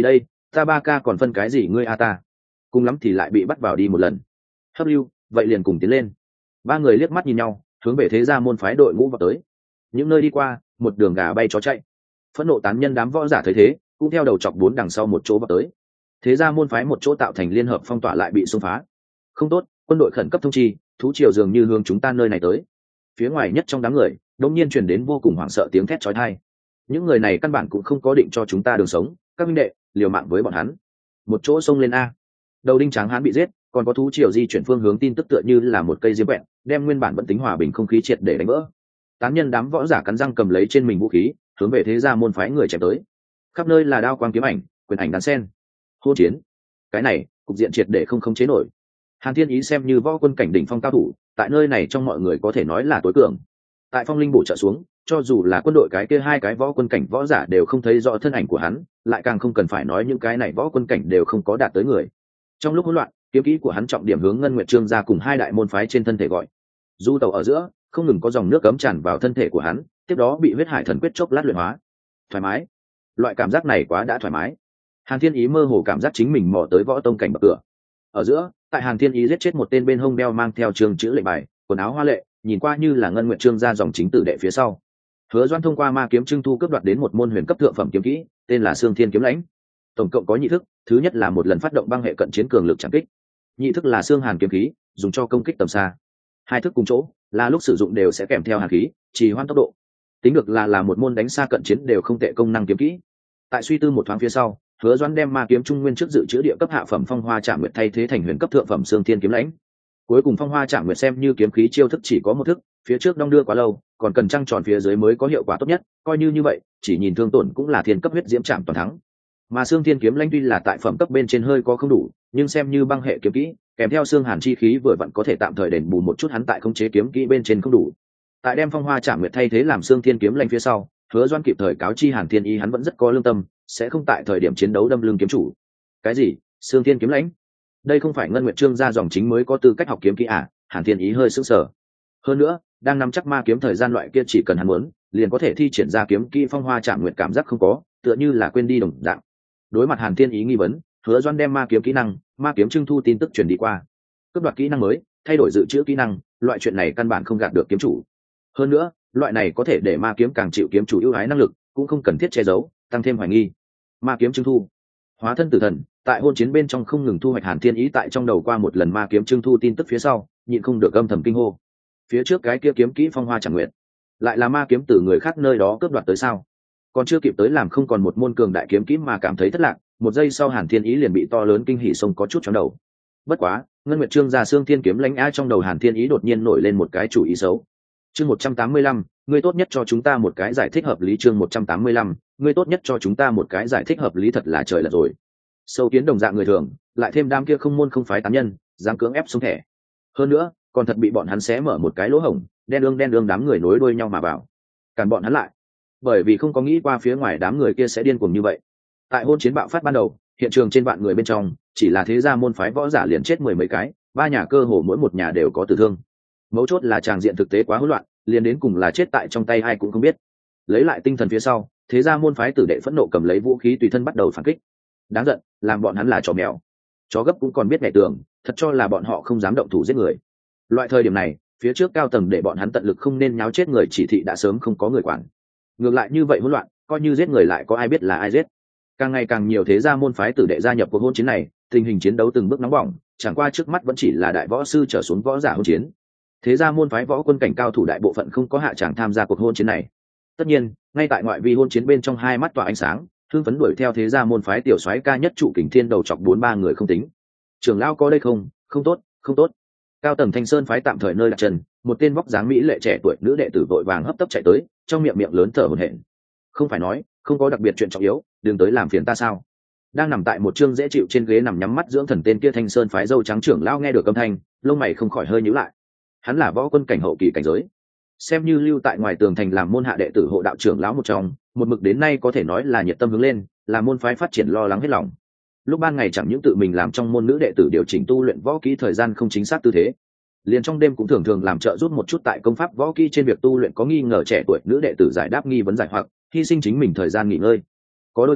Ta ba ca còn phân cái gì ngươi a ta, cùng lắm thì lại bị bắt vào đi một lần. Hấp lưu, vậy liền cùng tiến lên. Ba người liếc mắt nhìn nhau, hướng về thế gia môn phái đội ngũ vào tới. Những nơi đi qua, một đường gà bay chó chạy. Phẫn nộ tán nhân đám võ giả thấy thế, cũng theo đầu chọc bốn đằng sau một chỗ vào tới. Thế gia môn phái một chỗ tạo thành liên hợp phong tỏa lại bị xung phá. Không tốt, quân đội khẩn cấp thông chi, thú triều dường như hướng chúng ta nơi này tới. Phía ngoài nhất trong đám người, đột nhiên truyền đến vô cùng hoảng sợ tiếng thét chói tai. Những người này căn bản cũng không có định cho chúng ta đường sống, các minh đệ, liều mạng với bọn hắn. Một chỗ xông lên a. Đầu đinh tráng hán bị giết, còn có thú triều di chuyển phương hướng tin tức tựa như là một cây diêm quẹt, đem nguyên bản vẫn tính hòa bình không khí triệt để đánh vỡ. Tán nhân đám võ giả cắn răng cầm lấy trên mình vũ khí, hướng về thế gia môn phái người chém tới. Khắp nơi là đao quang kiếm ảnh, quyền ảnh đan sen. Hôn chiến. Cái này, cục diện triệt để không khống chế nổi. Hàn Thiên Ý xem như võ quân cảnh đỉnh phong cao thủ, tại nơi này trong mọi người có thể nói là tối cường. Tại phong linh bổ trợ xuống, cho dù là quân đội cái kia hai cái võ quân cảnh võ giả đều không thấy rõ thân ảnh của hắn, lại càng không cần phải nói những cái này võ quân cảnh đều không có đạt tới người. Trong lúc hỗn loạn, kiếm kỹ của hắn trọng điểm hướng Ngân Nguyệt Trương gia cùng hai đại môn phái trên thân thể gọi. Du tàu ở giữa, không ngừng có dòng nước cấm tràn vào thân thể của hắn, tiếp đó bị huyết hải thần quyết chốc lát luyện hóa. Thoải mái. Loại cảm giác này quá đã thoải mái. Hàn Thiên Ý mơ hồ cảm giác chính mình mò tới võ tông cảnh bậc cửa. Ở giữa, tại Hàn Thiên Ý giết chết một tên bên hông đeo mang theo trường chữ lệnh bài, quần áo hoa lệ, nhìn qua như là Ngân Nguyệt Trương gia dòng chính tử đệ phía sau. Hứa Doan thông qua ma kiếm trưng thu cướp đoạt đến một môn huyền cấp thượng phẩm kiếm kỹ, tên là Xương Thiên kiếm lãnh. Tổng cộng có nhị thức, thứ nhất là một lần phát động băng hệ cận chiến cường lực trảm kích. Nhị thức là xương hàn kiếm khí, dùng cho công kích tầm xa. Hai thức cùng chỗ, là lúc sử dụng đều sẽ kèm theo hàn khí, trì hoãn tốc độ. Tính được là một môn đánh xa cận chiến đều không tệ công năng kiếm kỹ. Tại suy tư một thoáng phía sau, Hứa Doan đem ma kiếm trung nguyên trước dự trữ địa cấp hạ phẩm phong hoa trảm nguyệt thay thế thành huyền cấp thượng phẩm Xương Thiên kiếm lãnh. Cuối cùng phong hoa trảm nguyệt xem như kiếm khí chiêu thức chỉ có một thức, phía trước đong đưa quá lâu, còn cần trăng tròn phía dưới mới có hiệu quả tốt nhất, coi như vậy, chỉ nhìn thương tổn cũng là thiên cấp huyết diễm trảm toàn thắng. Mà Xương Thiên kiếm lãnh tuy là tại phẩm cấp bên trên hơi có không đủ, nhưng xem như băng hệ kiếm kỹ, kèm theo xương hàn chi khí vừa vặn có thể tạm thời đền bù một chút hắn tại khống chế kiếm kỹ bên trên không đủ. Tại đem phong hoa trảm nguyệt thay thế làm Xương Thiên kiếm lãnh phía sau, Hứa Doan kịp thời cáo chi Hàn Thiên Ý hắn vẫn rất có lương tâm, sẽ không tại thời điểm chiến đấu đâm lưng kiếm chủ. Cái gì? Xương Thiên kiếm lãnh? Đây không phải Ngân Nguyệt Trương gia dòng chính mới có tư cách học kiếm kỹ à? Hàn Thiên Ý hơi sững sờ. Hơn nữa, đang nắm chắc ma kiếm thời gian loại kia chỉ cần hắn muốn, liền có thể thi triển ra kiếm kỹ phong hoa trảm nguyệt cảm giác không có, tựa như là quên đi đồng dạng. Đối mặt Hàn Thiên Ý nghi vấn, Hứa Doan đem ma kiếm kỹ năng, ma kiếm trưng thu tin tức truyền đi qua. Cấp đoạt kỹ năng mới, thay đổi dự trữ kỹ năng, loại chuyện này căn bản không gạt được kiếm chủ. Hơn nữa, loại này có thể để ma kiếm càng chịu kiếm chủ ưu ái năng lực, cũng không cần thiết che giấu, tăng thêm hoài nghi. Ma kiếm trưng thu, hóa thân tử thần, tại hôn chiến bên trong không ngừng thu hoạch Hàn Thiên Ý tại trong đầu qua một lần ma kiếm trưng thu tin tức phía sau, nhịn không được âm thầm kinh hô. Phía trước cái kia kiếm kỹ phong hoa chẳng nguyện, lại là ma kiếm từ người khác nơi đó cướp đoạt tới sao? Còn chưa kịp tới làm không còn một môn cường đại kiếm kỹ mà cảm thấy thất lạc, một giây sau Hàn Thiên Ý liền bị to lớn kinh hỉ xông có chút chóng đầu. Bất quá, Ngân Nguyệt Trương gia Xương Thiên kiếm lãnh ai trong đầu Hàn Thiên Ý đột nhiên nổi lên một cái chủ ý xấu. Chương 185, ngươi tốt nhất cho chúng ta một cái giải thích hợp lý. Chương 185, ngươi tốt nhất cho chúng ta một cái giải thích hợp lý. Thật là trời lật rồi. Sâu kiến đồng dạng người thường, lại thêm đám kia không môn không phái tán nhân, dám cưỡng ép xuống thẻ. Hơn nữa, còn thật bị bọn hắn xé mở một cái lỗ hổng, đen ương đám người nối đuôi nhau mà vào. Cản bọn hắn lại. Bởi vì không có nghĩ qua phía ngoài đám người kia sẽ điên cuồng như vậy. Tại hôn chiến bạo phát ban đầu, hiện trường trên vạn người bên trong, chỉ là thế gia môn phái võ giả liền chết mười mấy cái, ba nhà cơ hồ mỗi một nhà đều có tử thương. Mấu chốt là tràng diện thực tế quá hỗn loạn, liền đến cùng là chết tại trong tay ai cũng không biết. Lấy lại tinh thần phía sau, thế gia môn phái tử đệ phẫn nộ cầm lấy vũ khí tùy thân bắt đầu phản kích. Đáng giận, làm bọn hắn là chó mèo. Chó gấp cũng còn biết nhảy tường, thật cho là bọn họ không dám động thủ giết người. Loại thời điểm này, phía trước cao tầng để bọn hắn tận lực không nên nháo chết người chỉ thị đã sớm không có người quản. Ngược lại như vậy hỗn loạn, coi như giết người lại có ai biết là ai giết. Càng ngày càng nhiều thế gia môn phái tử đệ gia nhập cuộc hôn chiến này, tình hình chiến đấu từng bước nóng bỏng, chẳng qua trước mắt vẫn chỉ là đại võ sư trở xuống võ giả hôn chiến. Thế gia môn phái võ quân cảnh cao thủ đại bộ phận không có hạ tràng tham gia cuộc hôn chiến này. Tất nhiên, ngay tại ngoại vi hôn chiến bên trong hai mắt tỏa ánh sáng, hưng phấn đuổi theo thế gia môn phái tiểu soái ca nhất trụ kình thiên đầu chọc 4-3 người không tính. Trưởng lão có đây không? Không tốt, không tốt. Cao tầng Thanh Sơn phái tạm thời nơi đặt chân, một tên vóc dáng mỹ lệ trẻ tuổi nữ đệ tử vội vàng hấp tấp chạy tới, trong miệng lớn thở hổn hển. Không phải nói, không có đặc biệt chuyện trọng yếu, đừng tới làm phiền ta sao? Đang nằm tại một chương dễ chịu trên ghế nằm nhắm mắt dưỡng thần tên kia Thanh Sơn phái dâu trắng trưởng lão nghe được âm thanh, lông mày không khỏi hơi nhíu lại. Hắn là võ quân cảnh hậu kỳ cảnh giới, xem như lưu tại ngoài tường thành làm môn hạ đệ tử hộ đạo trưởng lão một trong, một mực đến nay có thể nói là nhiệt tâm hướng lên, là môn phái phát triển lo lắng hết lòng. Lúc ban ngày chẳng những tự mình làm trong môn nữ đệ tử điều chỉnh tu luyện võ kỹ thời gian không chính xác tư thế, liền trong đêm cũng thường thường làm trợ giúp một chút tại công pháp võ kỹ trên việc tu luyện có nghi ngờ trẻ tuổi nữ đệ tử giải đáp nghi vấn giải hoặc hy sinh chính mình thời gian nghỉ ngơi. Có đôi khi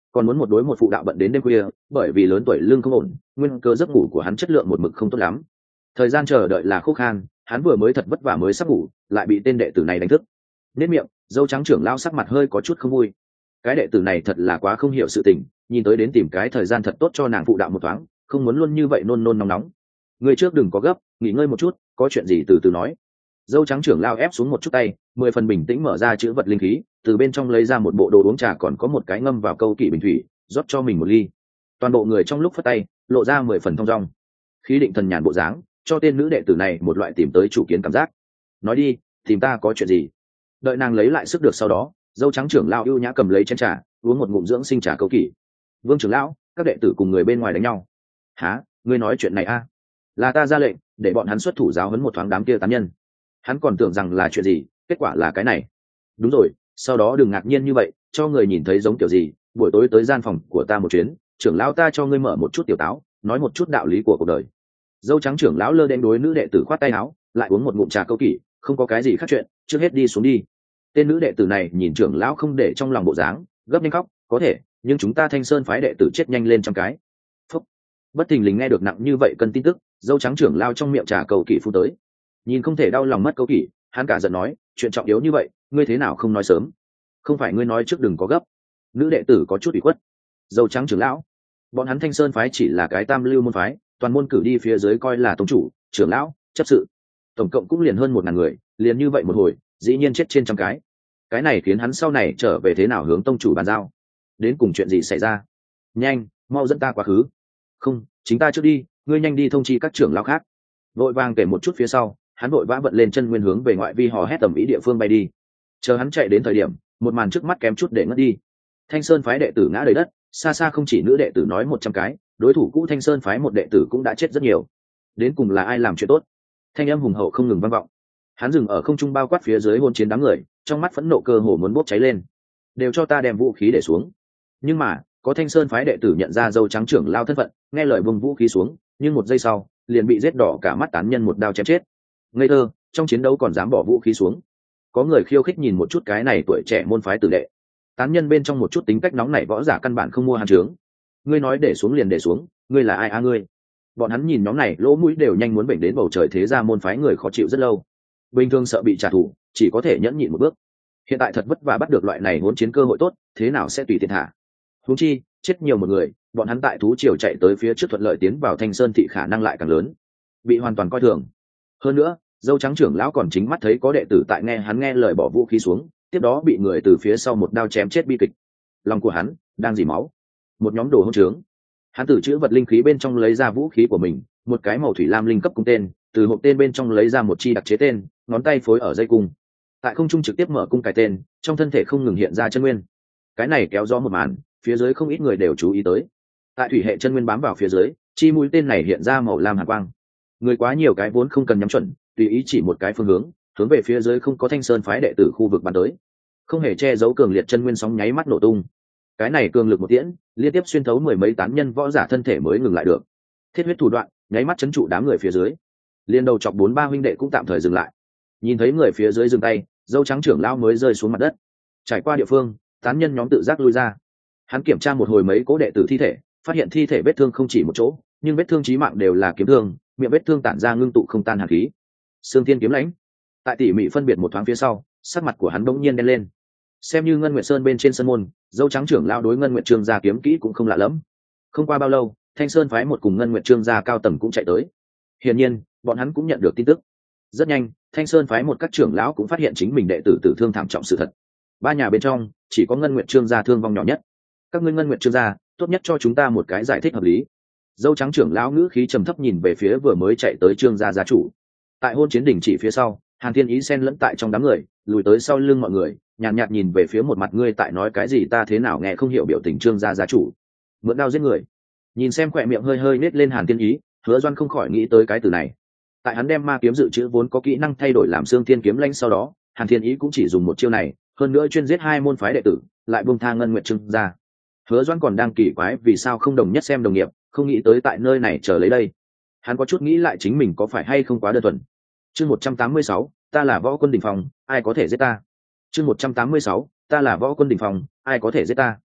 còn muốn một đối một phụ đạo bận đến đêm khuya, bởi vì lớn tuổi lưng không ổn, nguyên cơ giấc ngủ của hắn chất lượng một mực không tốt lắm. Thời gian chờ đợi là khô khan, hắn vừa mới thật vất vả mới sắp ngủ, lại bị tên đệ tử này đánh thức. Nét miệng, dâu trắng trưởng lão sắc mặt hơi có chút không vui. Cái đệ tử này thật là quá không hiểu sự tình, nhìn tới đến tìm cái thời gian thật tốt cho nàng phụ đạo một thoáng, không muốn luôn như vậy nôn nôn nóng nóng. Người trước đừng có gấp, nghỉ ngơi một chút, có chuyện gì từ từ nói. Dâu trắng trưởng lão ép xuống một chút tay, 10 phần bình tĩnh mở ra chữ vật linh khí, từ bên trong lấy ra một bộ đồ uống trà, còn có một cái ngâm vào câu kỵ bình thủy, rót cho mình một ly. Toàn bộ người trong lúc phất tay, lộ ra 10 phần thong dong. Khí định thần nhàn bộ dáng, cho tên nữ đệ tử này một loại tìm tới chủ kiến cảm giác. Nói đi, tìm ta có chuyện gì? Đợi nàng lấy lại sức được sau đó, dâu trắng trưởng lão ưu nhã cầm lấy chén trà, uống một ngụm dưỡng sinh trà câu kỵ. Vương trưởng lão, các đệ tử cùng người bên ngoài đánh nhau. Hả? Ngươi nói chuyện này a? Là ta ra lệnh để bọn hắn xuất thủ giáo huấn một thoáng đám kia tán nhân. Hắn còn tưởng rằng là chuyện gì, kết quả là cái này. Đúng rồi, sau đó đừng ngạc nhiên như vậy, cho người nhìn thấy giống kiểu gì, buổi tối tới gian phòng của ta một chuyến, trưởng lão ta cho ngươi mở một chút tiểu táo, nói một chút đạo lý của cuộc đời. Dâu trắng trưởng lão lơ đen đối nữ đệ tử khoát tay áo, lại uống một ngụm trà câu kỵ, không có cái gì khác chuyện, trước hết đi xuống đi. Tên nữ đệ tử này nhìn trưởng lão không để trong lòng bộ dáng, gấp nhanh khóc, có thể, nhưng chúng ta Thanh Sơn phái đệ tử chết nhanh lên trăm cái. Phúc. Bất thình lình nghe được nặng như vậy cân tin tức, dâu trắng trưởng lao trong miệng trà cầu kỵ phu tới. Nhìn không thể đau lòng mất câu kỵ, hắn cả giận nói, chuyện trọng yếu như vậy, ngươi thế nào không nói sớm? Không phải ngươi nói trước đừng có gấp. Nữ đệ tử có chút ủy khuất. Dâu trắng trưởng lão, bọn hắn Thanh Sơn phái chỉ là cái tam lưu môn phái, toàn môn cử đi phía dưới coi là tông chủ, trưởng lão, chấp sự, tổng cộng cũng liền hơn 1000 người, liền như vậy một hồi, dĩ nhiên chết trên trăm cái. Cái này khiến hắn sau này trở về thế nào hướng tông chủ bàn giao? Đến cùng chuyện gì xảy ra? Nhanh, mau dẫn ta quá khứ. Không, chính ta trước đi, ngươi nhanh đi thông chi các trưởng lão khác. Vội vàng kể một chút phía sau, hắn vội vã vận lên chân nguyên hướng về ngoại vi hò hét tầm ý địa phương bay đi. Chờ hắn chạy đến thời điểm, một màn trước mắt kém chút để ngất đi. Thanh Sơn phái đệ tử ngã đầy đất, xa xa không chỉ nữ đệ tử nói 100 cái, đối thủ cũ Thanh Sơn phái một đệ tử cũng đã chết rất nhiều. Đến cùng là ai làm chuyện tốt? Thanh âm hùng hậu không ngừng vang vọng. Hắn dừng ở không trung bao quát phía dưới hôn chiến đám người, trong mắt phẫn nộ cơ hồ muốn bốc cháy lên. Đều cho ta đem vũ khí để xuống. Nhưng mà, có Thanh Sơn phái đệ tử nhận ra dâu trắng trưởng lao thân phận, nghe lời vùng vũ khí xuống, nhưng một giây sau, liền bị giết đỏ cả mắt tán nhân một đao chém chết. Ngây thơ, trong chiến đấu còn dám bỏ vũ khí xuống. Có người khiêu khích nhìn một chút cái này tuổi trẻ môn phái tử đệ. Tán nhân bên trong một chút tính cách nóng nảy võ giả căn bản không mua hàng trướng. Ngươi nói để xuống liền để xuống, ngươi là ai ngươi? Bọn hắn nhìn nhóm này lỗ mũi đều nhanh muốn bệnh đến bầu trời, thế ra môn phái người khó chịu rất lâu. Bình thường sợ bị trả thù, chỉ có thể nhẫn nhịn một bước. Hiện tại thật vất vả bắt được loại này hỗn chiến cơ hội tốt, thế nào sẽ tùy tiện thả? Huống chi, chết nhiều một người, bọn hắn tại thú triều chạy tới phía trước thuận lợi tiến vào Thanh Sơn thị khả năng lại càng lớn, bị hoàn toàn coi thường. Hơn nữa, dâu trắng trưởng lão còn chính mắt thấy có đệ tử tại hắn nghe lời bỏ vũ khí xuống, tiếp đó bị người từ phía sau một đao chém chết bi kịch. Lòng của hắn đang dỉ máu. Một nhóm đồ hỗn trướng. Hắn từ chữ vật linh khí bên trong lấy ra vũ khí của mình, một cái màu thủy lam linh cấp cung tên, từ hộp tên bên trong lấy ra một chi đặc chế tên, ngón tay phối ở dây cung. Tại không trung trực tiếp mở cung cài tên, trong thân thể không ngừng hiện ra chân nguyên. Cái này kéo gió một màn, phía dưới không ít người đều chú ý tới. Tại thủy hệ chân nguyên bám vào phía dưới, chi mũi tên này hiện ra màu lam hàn quang. Người quá nhiều cái vốn không cần nhắm chuẩn, tùy ý chỉ một cái phương hướng, hướng về phía dưới không có Thanh Sơn phái đệ tử khu vực bắn tới. Không hề che giấu cường liệt chân nguyên sóng nháy mắt nổ tung. Cái này cường lực một tiễn, liên tiếp xuyên thấu 10 mấy tán nhân võ giả thân thể mới ngừng lại được. Thiết huyết thủ đoạn, nháy mắt chấn trụ đám người phía dưới. Liên đầu chọc 4-3 huynh đệ cũng tạm thời dừng lại. Nhìn thấy người phía dưới dừng tay, dâu trắng trưởng lão mới rơi xuống mặt đất. Trải qua địa phương, tán nhân nhóm tự giác lui ra. Hắn kiểm tra một hồi mấy cố đệ tử thi thể, phát hiện thi thể vết thương không chỉ một chỗ, nhưng vết thương chí mạng đều là kiếm thương, miệng vết thương tản ra ngưng tụ không tan hàn khí. Sương Thiên kiếm lãnh. Tại tỉ mỉ phân biệt một thoáng phía sau, sắc mặt của hắn bỗng nhiên đen lên. Xem như Ngân Nguyệt Sơn bên trên sân môn, dâu trắng trưởng lão đối Ngân Nguyệt Trương gia kiếm kỹ cũng không lạ lẫm. Không qua bao lâu, Thanh Sơn phái một cùng Ngân Nguyệt Trương gia cao tầng cũng chạy tới. Hiển nhiên, bọn hắn cũng nhận được tin tức. Rất nhanh, Thanh Sơn phái một các trưởng lão cũng phát hiện chính mình đệ tử tử thương thảm trọng sự thật. Ba nhà bên trong, chỉ có Ngân Nguyệt Trương gia thương vong nhỏ nhất. Các ngươi Ngân Nguyệt Trương gia, tốt nhất cho chúng ta một cái giải thích hợp lý. Dâu trắng trưởng lão ngữ khí trầm thấp nhìn về phía vừa mới chạy tới Trương gia gia chủ. Tại hôn chiến đỉnh chỉ phía sau, Hàn Thiên Ý xen lẫn tại trong đám người, lùi tới sau lưng mọi người, nhàn nhạt nhìn về phía một mặt ngươi tại nói cái gì ta thế nào nghe không hiểu biểu tình Trương gia gia chủ. Mượn đao giết người. Nhìn xem khỏe miệng hơi hơi nết lên Hàn Thiên Ý, Hứa Doan không khỏi nghĩ tới cái từ này. Tại hắn đem ma kiếm dự trữ vốn có kỹ năng thay đổi làm Xương Thiên kiếm lãnh sau đó, Hàn Thiên Ý cũng chỉ dùng một chiêu này, hơn nữa chuyên giết 2 môn phái đệ tử, lại buông tha Ngân Nguyệt Trương gia. Hứa Doan còn đang kỳ quái vì sao không đồng nhất xem đồng nghiệp, không nghĩ tới tại nơi này chờ lấy đây. Hắn có chút nghĩ lại chính mình có phải hay không quá đơn thuần. Chương 186, ta là võ quân đỉnh phòng, ai có thể giết ta? Chương 186, ta là võ quân đỉnh phòng, ai có thể giết ta?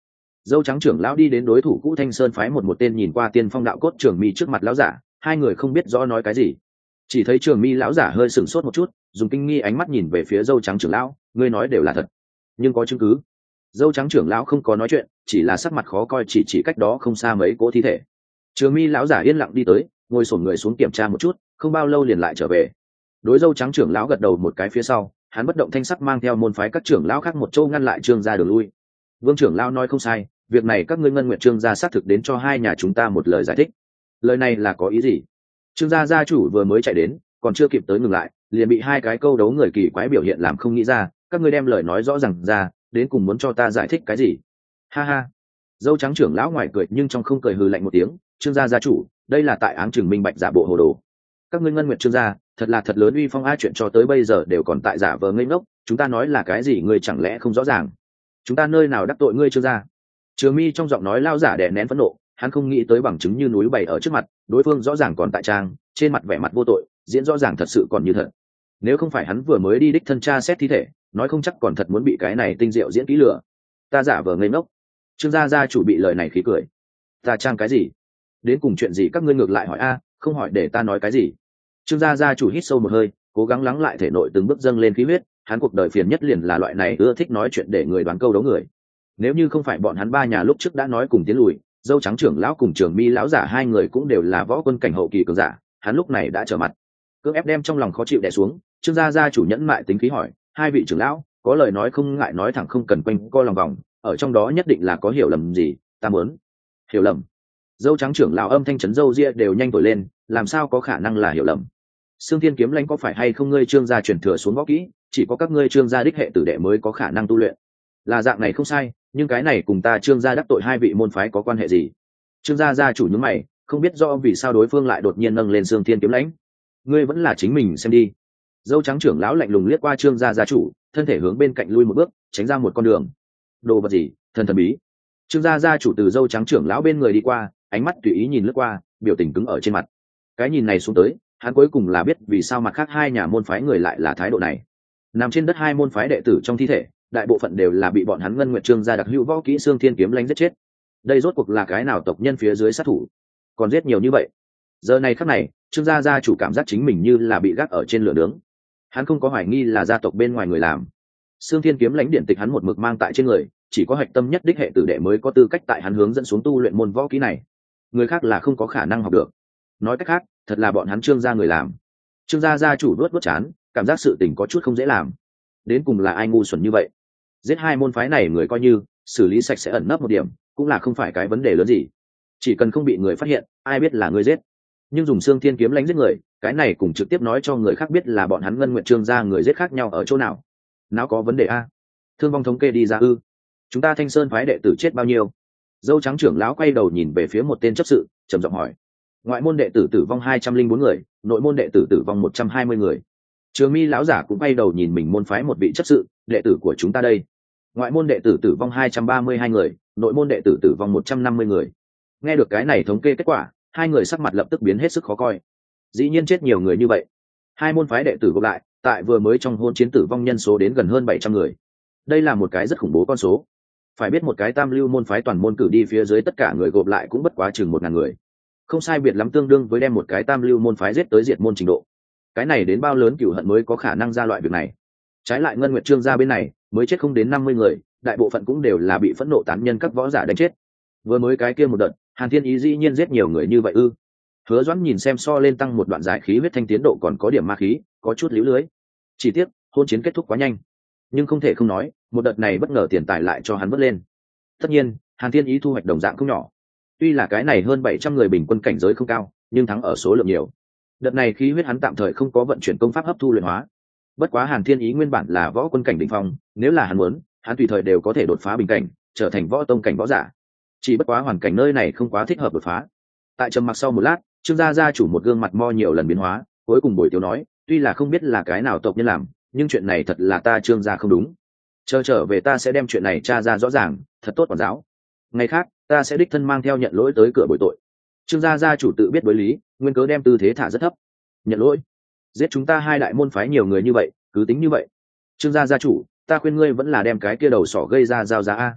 Dâu trắng trưởng lão đi đến đối thủ cũ Thanh Sơn phái một tên nhìn qua tiên phong đạo cốt Trường Mi trước mặt lão giả, hai người không biết rõ nói cái gì. Chỉ thấy Trường Mi lão giả hơi sửng sốt một chút, dùng kinh nghi ánh mắt nhìn về phía dâu trắng trưởng lão, ngươi nói đều là thật, nhưng có chứng cứ? Dâu trắng trưởng lão không có nói chuyện, chỉ là sắc mặt khó coi, chỉ cách đó không xa mấy cỗ thi thể. Trường Mi lão giả yên lặng đi tới, ngồi xổm người xuống kiểm tra một chút, không bao lâu liền lại trở về. Đối dâu trắng trưởng lão gật đầu một cái phía sau, hắn bất động thanh sắc mang theo môn phái các trưởng lão khác một châu ngăn lại Trương gia đường lui. Vương trưởng lão nói không sai, việc này các ngươi Ngân Nguyệt Trương gia xác thực đến cho hai nhà chúng ta một lời giải thích. Lời này là có ý gì? Trương gia gia chủ vừa mới chạy đến, còn chưa kịp tới ngừng lại, liền bị hai cái câu đấu người kỳ quái biểu hiện làm không nghĩ ra, các ngươi đem lời nói rõ ràng ra, đến cùng muốn cho ta giải thích cái gì? Ha ha. Dâu trắng trưởng lão ngoài cười nhưng trong không cười, hừ lạnh một tiếng, Trương gia gia chủ, đây là tại áng chừng minh bạch giả bộ hồ đồ. Các ngươi Ngân Nguyệt Trương gia, thật là thật lớn uy phong a, chuyện cho tới bây giờ đều còn tại giả vờ ngây ngốc, chúng ta nói là cái gì ngươi chẳng lẽ không rõ ràng? Chúng ta nơi nào đắc tội ngươi Trương gia? Trường Mi trong giọng nói lao giả đè nén phẫn nộ, hắn không nghĩ tới bằng chứng như núi bày ở trước mặt, đối phương rõ ràng còn tại trang, trên mặt vẻ mặt vô tội, diễn rõ ràng thật sự còn như thật. Nếu không phải hắn vừa mới đi đích thân tra xét thi thể, nói không chắc còn thật muốn bị cái này tinh diệu diễn kỹ lừa. Ta giả vờ ngây ngốc. Trương gia gia chủ bị lời này khí cười. Ta trang cái gì? Đến cùng chuyện gì các ngươi ngược lại hỏi a, không hỏi để ta nói cái gì? Trương gia gia chủ hít sâu một hơi, cố gắng lắng lại thể nội từng bước dâng lên khí huyết, hắn cuộc đời phiền nhất liền là loại này ưa thích nói chuyện để người đoán câu đấu người. Nếu như không phải bọn hắn ba nhà lúc trước đã nói cùng tiến lùi, dâu trắng trưởng lão cùng Trường Mi lão giả hai người cũng đều là võ quân cảnh hậu kỳ cường giả, hắn lúc này đã trở mặt, cưỡng ép đem trong lòng khó chịu đè xuống. Trương gia gia chủ nhẫn mại tính khí hỏi, hai vị trưởng lão có lời nói không ngại nói thẳng, không cần quanh co lòng vòng, ở trong đó nhất định là có hiểu lầm gì, ta muốn. Hiểu lầm? Dâu trắng trưởng lão âm thanh chấn dâu ria đều nhanh thổi lên, làm sao có khả năng là hiểu lầm? Xương Thiên kiếm lãnh có phải hay không ngươi Trương gia truyền thừa xuống võ kỹ, chỉ có các ngươi Trương gia đích hệ tử đệ mới có khả năng tu luyện? Là dạng này không sai, nhưng cái này cùng ta Trương gia đắc tội hai vị môn phái có quan hệ gì? Trương gia gia chủ nhướng mày, không biết rõ vì sao đối phương lại đột nhiên nâng lên Xương Thiên kiếm lãnh. Ngươi vẫn là chính mình xem đi. Dâu trắng trưởng lão lạnh lùng liếc qua Trương gia gia chủ, thân thể hướng bên cạnh lui một bước, tránh ra một con đường. Đồ vật gì? Thần thần bí. Trương gia gia chủ từ dâu trắng trưởng lão bên người đi qua, ánh mắt tùy ý nhìn lướt qua, biểu tình cứng ở trên mặt. Cái nhìn này xuống tới, hắn cuối cùng là biết vì sao mặt khác hai nhà môn phái người lại là thái độ này. Nằm trên đất hai môn phái đệ tử trong thi thể, đại bộ phận đều là bị bọn hắn Ngân Nguyệt Trương gia đặc hữu võ kỹ Xương Thiên kiếm lãnh giết chết. Đây rốt cuộc là cái nào tộc nhân phía dưới sát thủ, còn giết nhiều như vậy? Giờ này khắc này, Trương gia gia chủ cảm giác chính mình như là bị gác ở trên lửa nướng. Hắn không có hoài nghi là gia tộc bên ngoài người làm. Xương Thiên kiếm lãnh điện tịch hắn một mực mang tại trên người, chỉ có hạch tâm nhất đích hệ tử đệ mới có tư cách tại hắn hướng dẫn xuống tu luyện môn võ kỹ này, người khác là không có khả năng học được. Nói cách khác, thật là bọn hắn Trương gia người làm. Trương gia gia chủ vuốt vuốt chán, cảm giác sự tình có chút không dễ làm. Đến cùng là ai ngu xuẩn như vậy? Giết hai môn phái này người coi như xử lý sạch sẽ ẩn nấp một điểm, cũng là không phải cái vấn đề lớn gì. Chỉ cần không bị người phát hiện, ai biết là người giết. Nhưng dùng Xương Thiên kiếm lãnh giết người, cái này cùng trực tiếp nói cho người khác biết là bọn hắn Ngân Nguyệt Trương gia người giết khác nhau ở chỗ nào? Nào có vấn đề a? Thương vong thống kê đi ra ư? Chúng ta Thanh Sơn phái đệ tử chết bao nhiêu? Dâu trắng trưởng lão quay đầu nhìn về phía một tên chấp sự, trầm giọng hỏi. Ngoại môn đệ tử tử vong 204 người, nội môn đệ tử tử vong 120 người. Trường Mi lão giả cũng quay đầu nhìn mình môn phái một vị chấp sự, đệ tử của chúng ta đây. Ngoại môn đệ tử tử vong 232 người, nội môn đệ tử tử vong 150 người. Nghe được cái này thống kê kết quả, hai người sắc mặt lập tức biến hết sức khó coi. Dĩ nhiên chết nhiều người như vậy. Hai môn phái đệ tử gộp lại, tại vừa mới trong hôn chiến tử vong nhân số đến gần hơn 700 người. Đây là một cái rất khủng bố con số. Phải biết một cái tam lưu môn phái toàn môn cử đi phía dưới tất cả người gộp lại cũng bất quá chừng 1000 người. Không sai biệt lắm tương đương với đem một cái tam lưu môn phái giết tới diệt môn trình độ. Cái này đến bao lớn cửu hận mới có khả năng ra loại việc này. Trái lại Ngân Nguyệt Trương gia bên này mới chết không đến 50 người, đại bộ phận cũng đều là bị phẫn nộ tán nhân các võ giả đánh chết. Vừa mới cái kia một đợt, Hàn Thiên Ý dĩ nhiên giết nhiều người như vậy ư? Hứa Doãn nhìn xem so lên tăng một đoạn giải khí huyết thanh tiến độ còn có điểm ma khí, có chút líu lưới. Chỉ tiếc, hôn chiến kết thúc quá nhanh. Nhưng không thể không nói, một đợt này bất ngờ tiền tài lại cho hắn vớt lên. Tất nhiên, Hàn Thiên Ý thu hoạch đồng dạng không nhỏ. Tuy là cái này hơn 700 người bình quân cảnh giới không cao, nhưng thắng ở số lượng nhiều. Đợt này khí huyết hắn tạm thời không có vận chuyển công pháp hấp thu luyện hóa. Bất quá Hàn Thiên Ý nguyên bản là võ quân cảnh đỉnh phong, nếu là hắn muốn, hắn tùy thời đều có thể đột phá bình cảnh, trở thành võ tông cảnh võ giả. Chỉ bất quá hoàn cảnh nơi này không quá thích hợp đột phá. Tại trầm mặc sau một lát, Trương gia gia chủ một gương mặt mo nhiều lần biến hóa, cuối cùng buổi tiểu nói, tuy là không biết là cái nào tộc nhân làm, nhưng chuyện này thật là ta Trương gia không đúng. Chờ trở về ta sẽ đem chuyện này tra ra rõ ràng, thật tốt quản giáo. Ngày khác, ta sẽ đích thân mang theo nhận lỗi tới cửa bồi tội. Trương gia gia chủ tự biết đối lý, nguyên cớ đem tư thế thả rất thấp. Nhận lỗi? Giết chúng ta hai đại môn phái nhiều người như vậy, cứ tính như vậy. Trương gia gia chủ, ta khuyên ngươi vẫn là đem cái kia đầu sỏ gây ra giao ra a.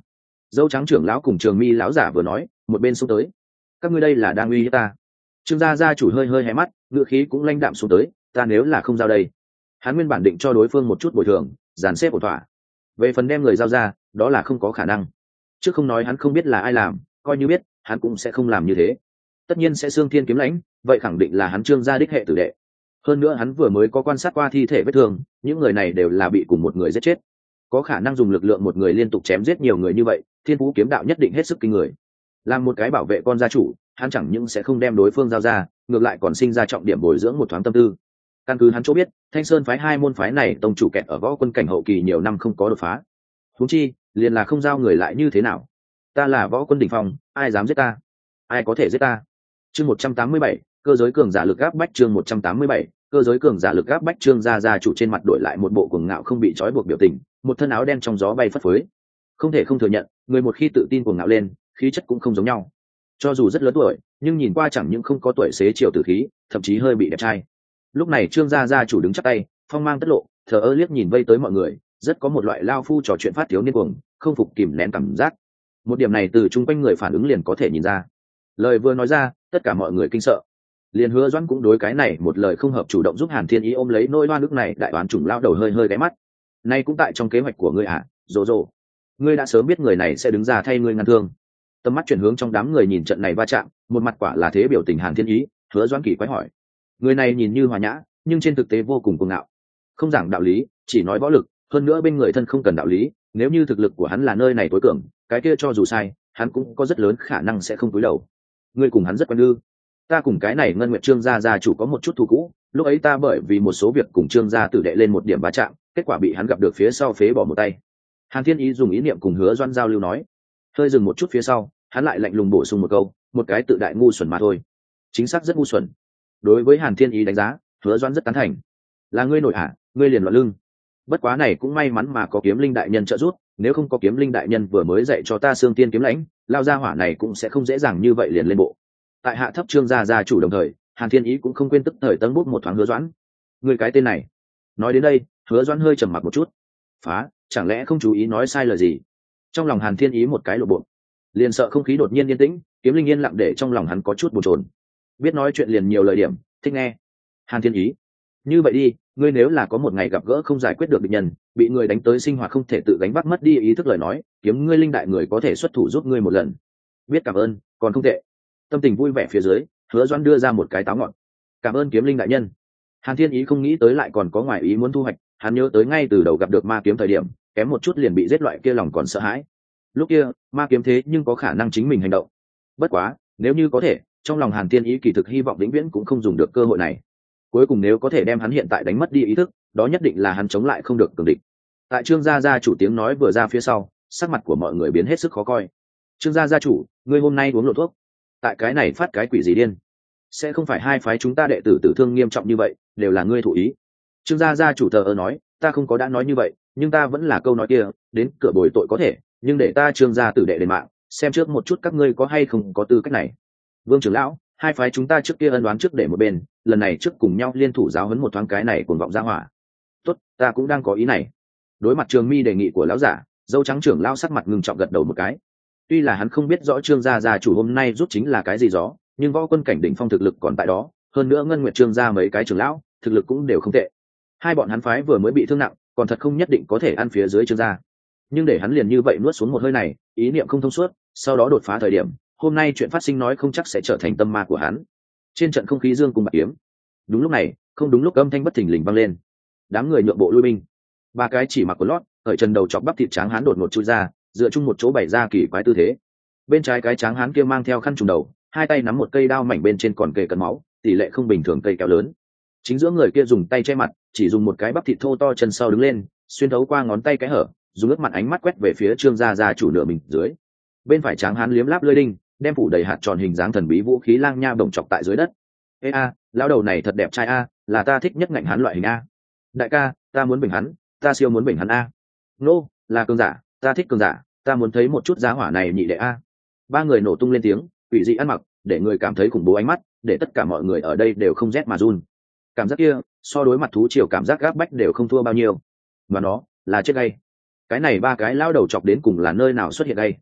Dâu trắng trưởng lão cùng Trường Mi lão giả vừa nói, một bên xông tới. Các ngươi đây là đang uy hiếp ta? Trương gia gia chủ hơi hơi hé mắt, ngựa khí cũng lãnh đạm xuống tới. Ta nếu là không giao đây, hắn nguyên bản định cho đối phương một chút bồi thường, dàn xếp ổn thỏa. Về phần đem người giao ra, đó là không có khả năng. Chứ không nói hắn không biết là ai làm, coi như biết, hắn cũng sẽ không làm như thế. Tất nhiên sẽ xương thiên kiếm lãnh, vậy khẳng định là hắn Trương gia đích hệ tử đệ. Hơn nữa hắn vừa mới có quan sát qua thi thể vết thương, những người này đều là bị cùng một người giết chết. Có khả năng dùng lực lượng một người liên tục chém giết nhiều người như vậy, thiên phú kiếm đạo nhất định hết sức kinh người. Làm một cái bảo vệ con gia chủ, hắn chẳng những sẽ không đem đối phương giao ra, ngược lại còn sinh ra trọng điểm bồi dưỡng một thoáng tâm tư. Căn cứ hắn chỗ biết, Thanh Sơn phái hai môn phái này tông chủ kẹt ở võ quân cảnh hậu kỳ nhiều năm không có đột phá. Huống chi, liền là không giao người lại như thế nào? Ta là võ quân đỉnh phong, ai dám giết ta? Ai có thể giết ta? Chương 187, cơ giới cường giả lực áp bách. Chương 187, cơ giới cường giả lực áp bách. Trương gia chủ trên mặt đổi lại một bộ cuồng ngạo không bị trói buộc biểu tình, một thân áo đen trong gió bay phất phới. Không thể không thừa nhận, người một khi tự tin cuồng ngạo lên, khí chất cũng không giống nhau. Cho dù rất lớn tuổi, nhưng nhìn qua chẳng những không có tuổi xế chiều tử khí, thậm chí hơi bị đẹp trai. Lúc này Trương gia chủ đứng chắp tay, phong mang tất lộ, thờ ơ liếc nhìn vây tới mọi người, rất có một loại lao phu trò chuyện phát thiếu niên cuồng, không phục kìm nén cảm giác. Một điểm này từ chung quanh người phản ứng liền có thể nhìn ra. Lời vừa nói ra, tất cả mọi người kinh sợ. Liền Hứa Doãn cũng đối cái này một lời không hợp chủ động giúp Hàn Thiên Ý ôm lấy nỗi oan ức này, đại đoán chủng lao đầu hơi hơi ghé mắt. Nay cũng tại trong kế hoạch của ngươi à, Dỗ. Ngươi đã sớm biết người này sẽ đứng ra thay ngươi ngăn thương. Tầm mắt chuyển hướng trong đám người nhìn trận này va chạm, một mặt quả là thế biểu tình Hàn Thiên Ý, Hứa Doãn kỳ quái hỏi. Người này nhìn như hòa nhã, nhưng trên thực tế vô cùng cuồng ngạo. Không giảng đạo lý, chỉ nói võ lực, hơn nữa bên người thân không cần đạo lý, nếu như thực lực của hắn là nơi này tối cường, cái kia cho dù sai, hắn cũng có rất lớn khả năng sẽ không cúi đầu. Ngươi cùng hắn rất quen ư? Ta cùng cái này Ngân Nguyệt Trương gia chủ có một chút thù cũ, lúc ấy ta bởi vì một số việc cùng Trương gia tử đệ lên một điểm va chạm, kết quả bị hắn gặp được phía sau phế bỏ một tay. Hàn Thiên Ý dùng ý niệm cùng Hứa Doãn giao lưu nói. Hơi dừng một chút phía sau, hắn lại lạnh lùng bổ sung một câu, một cái tự đại ngu xuẩn mà thôi. Chính xác rất ngu xuẩn. Đối với Hàn Thiên Ý đánh giá, Hứa Doãn rất tán thành. Là ngươi nổi hả, ngươi liền loạn lưng. Bất quá này cũng may mắn mà có Kiếm Linh đại nhân trợ giúp, nếu không có Kiếm Linh đại nhân vừa mới dạy cho ta Xương Tiên kiếm lãnh, lao ra hỏa này cũng sẽ không dễ dàng như vậy liền lên bộ. Tại hạ thấp Trương gia chủ đồng thời, Hàn Thiên Ý cũng không quên tức thời tấn bút một thoáng Hứa Doãn. Người cái tên này. Nói đến đây, Hứa Doãn hơi trầm mặc một chút. Phá, chẳng lẽ không chú ý nói sai lời gì? Trong lòng Hàn Thiên Ý một cái lộ bộ, liền sợ không khí đột nhiên yên tĩnh, Kiếm Linh yên lặng để trong lòng hắn có chút bồn chồn. Biết nói chuyện liền nhiều lời điểm, thích nghe. Hàn Thiên Ý, như vậy đi, ngươi nếu là có một ngày gặp gỡ không giải quyết được địch nhân, bị người đánh tới sinh hoạt không thể tự gánh vác mất đi ý thức lời nói, Kiếm ngươi linh đại người có thể xuất thủ giúp ngươi một lần. Biết cảm ơn, còn không tệ. Tâm tình vui vẻ phía dưới, Hứa Doãn đưa ra một cái táo ngọt. Cảm ơn Kiếm Linh đại nhân. Hàn Thiên Ý không nghĩ tới lại còn có ngoại ý muốn thu hoạch, hắn nhớ tới ngay từ đầu gặp được ma kiếm thời điểm, kém một chút liền bị giết loại kia lòng còn sợ hãi. Lúc kia, ma kiếm thế nhưng có khả năng chính mình hành động. Bất quá, nếu như có thể, trong lòng Hàn Thiên Ý kỳ thực hy vọng vĩnh viễn cũng không dùng được cơ hội này. Cuối cùng nếu có thể đem hắn hiện tại đánh mất đi ý thức, đó nhất định là hắn chống lại không được cường địch. Tại Trương gia chủ tiếng nói vừa ra phía sau, sắc mặt của mọi người biến hết sức khó coi. Trương gia chủ, ngươi hôm nay uống lộ thuốc, tại cái này phát cái quỷ gì điên? Sẽ không phải hai phái chúng ta đệ tử tử thương nghiêm trọng như vậy, đều là ngươi thủ ý? Trương gia chủ thờ ơ nói, ta không có đã nói như vậy, nhưng ta vẫn là câu nói kia, đến cửa bồi tội có thể, nhưng để ta Trương gia tử đệ lên mạng, xem trước một chút các ngươi có hay không có tư cách này. Vương trưởng lão, hai phái chúng ta trước kia ân đoán trước để một bên, lần này trước cùng nhau liên thủ giáo huấn một thoáng cái này cuồng vọng ra hỏa. Tốt, ta cũng đang có ý này. Đối mặt Trường Mi đề nghị của lão giả, dâu trắng trưởng lão sắc mặt ngưng trọng gật đầu một cái. Tuy là hắn không biết rõ Trương gia chủ hôm nay rút chính là cái gì gió, nhưng võ quân cảnh đỉnh phong thực lực còn tại đó, hơn nữa Ngân Nguyệt Trương gia mấy cái trưởng lão, thực lực cũng đều không tệ. Hai bọn hắn phái vừa mới bị thương nặng, còn thật không nhất định có thể ăn phía dưới Trương gia. Nhưng để hắn liền như vậy nuốt xuống một hơi này, ý niệm không thông suốt, sau đó đột phá thời điểm, hôm nay chuyện phát sinh nói không chắc sẽ trở thành tâm ma của hắn. Trên trận không khí dương cùng bạc kiếm. Đúng lúc này, không đúng lúc âm thanh bất thình lình vang lên. Đám người nhượng bộ lui binh. Ba cái chỉ mặc quần lót, cởi chân đầu chọc bắp thịt trắng hán đột ngột chui ra, dựa chung một chỗ bày ra kỳ quái tư thế. Bên trái cái trắng hán kia mang theo khăn trùm đầu, hai tay nắm một cây đao mảnh bên trên còn kề cân máu, tỷ lệ không bình thường cây kéo lớn. Chính giữa người kia dùng tay che mặt, chỉ dùng một cái bắp thịt thô to chân sau đứng lên, xuyên thấu qua ngón tay cái hở, dùng ướt mặt ánh mắt quét về phía Trương gia chủ nửa mình dưới. Bên phải trắng hán liếm láp lưỡi đinh, đem phủ đầy hạt tròn hình dáng thần bí vũ khí lang nha bổng chọc tại dưới đất. Ê a, lão đầu này thật đẹp trai a, là ta thích nhất ngạnh hắn loại hình a. Đại ca, ta muốn bình hắn, ta siêu muốn bình hắn a. Nô, là cường giả, ta thích cường giả, ta muốn thấy một chút giá hỏa này nhị đệ a. Ba người nổ tung lên tiếng, quỷ dị ăn mặc, để người cảm thấy khủng bố ánh mắt, để tất cả mọi người ở đây đều không rét mà run. Cảm giác kia, so đối mặt thú triều cảm giác gáp bách đều không thua bao nhiêu. Và nó là chết gay. Cái này ba cái lão đầu chọc đến cùng là nơi nào xuất hiện đây?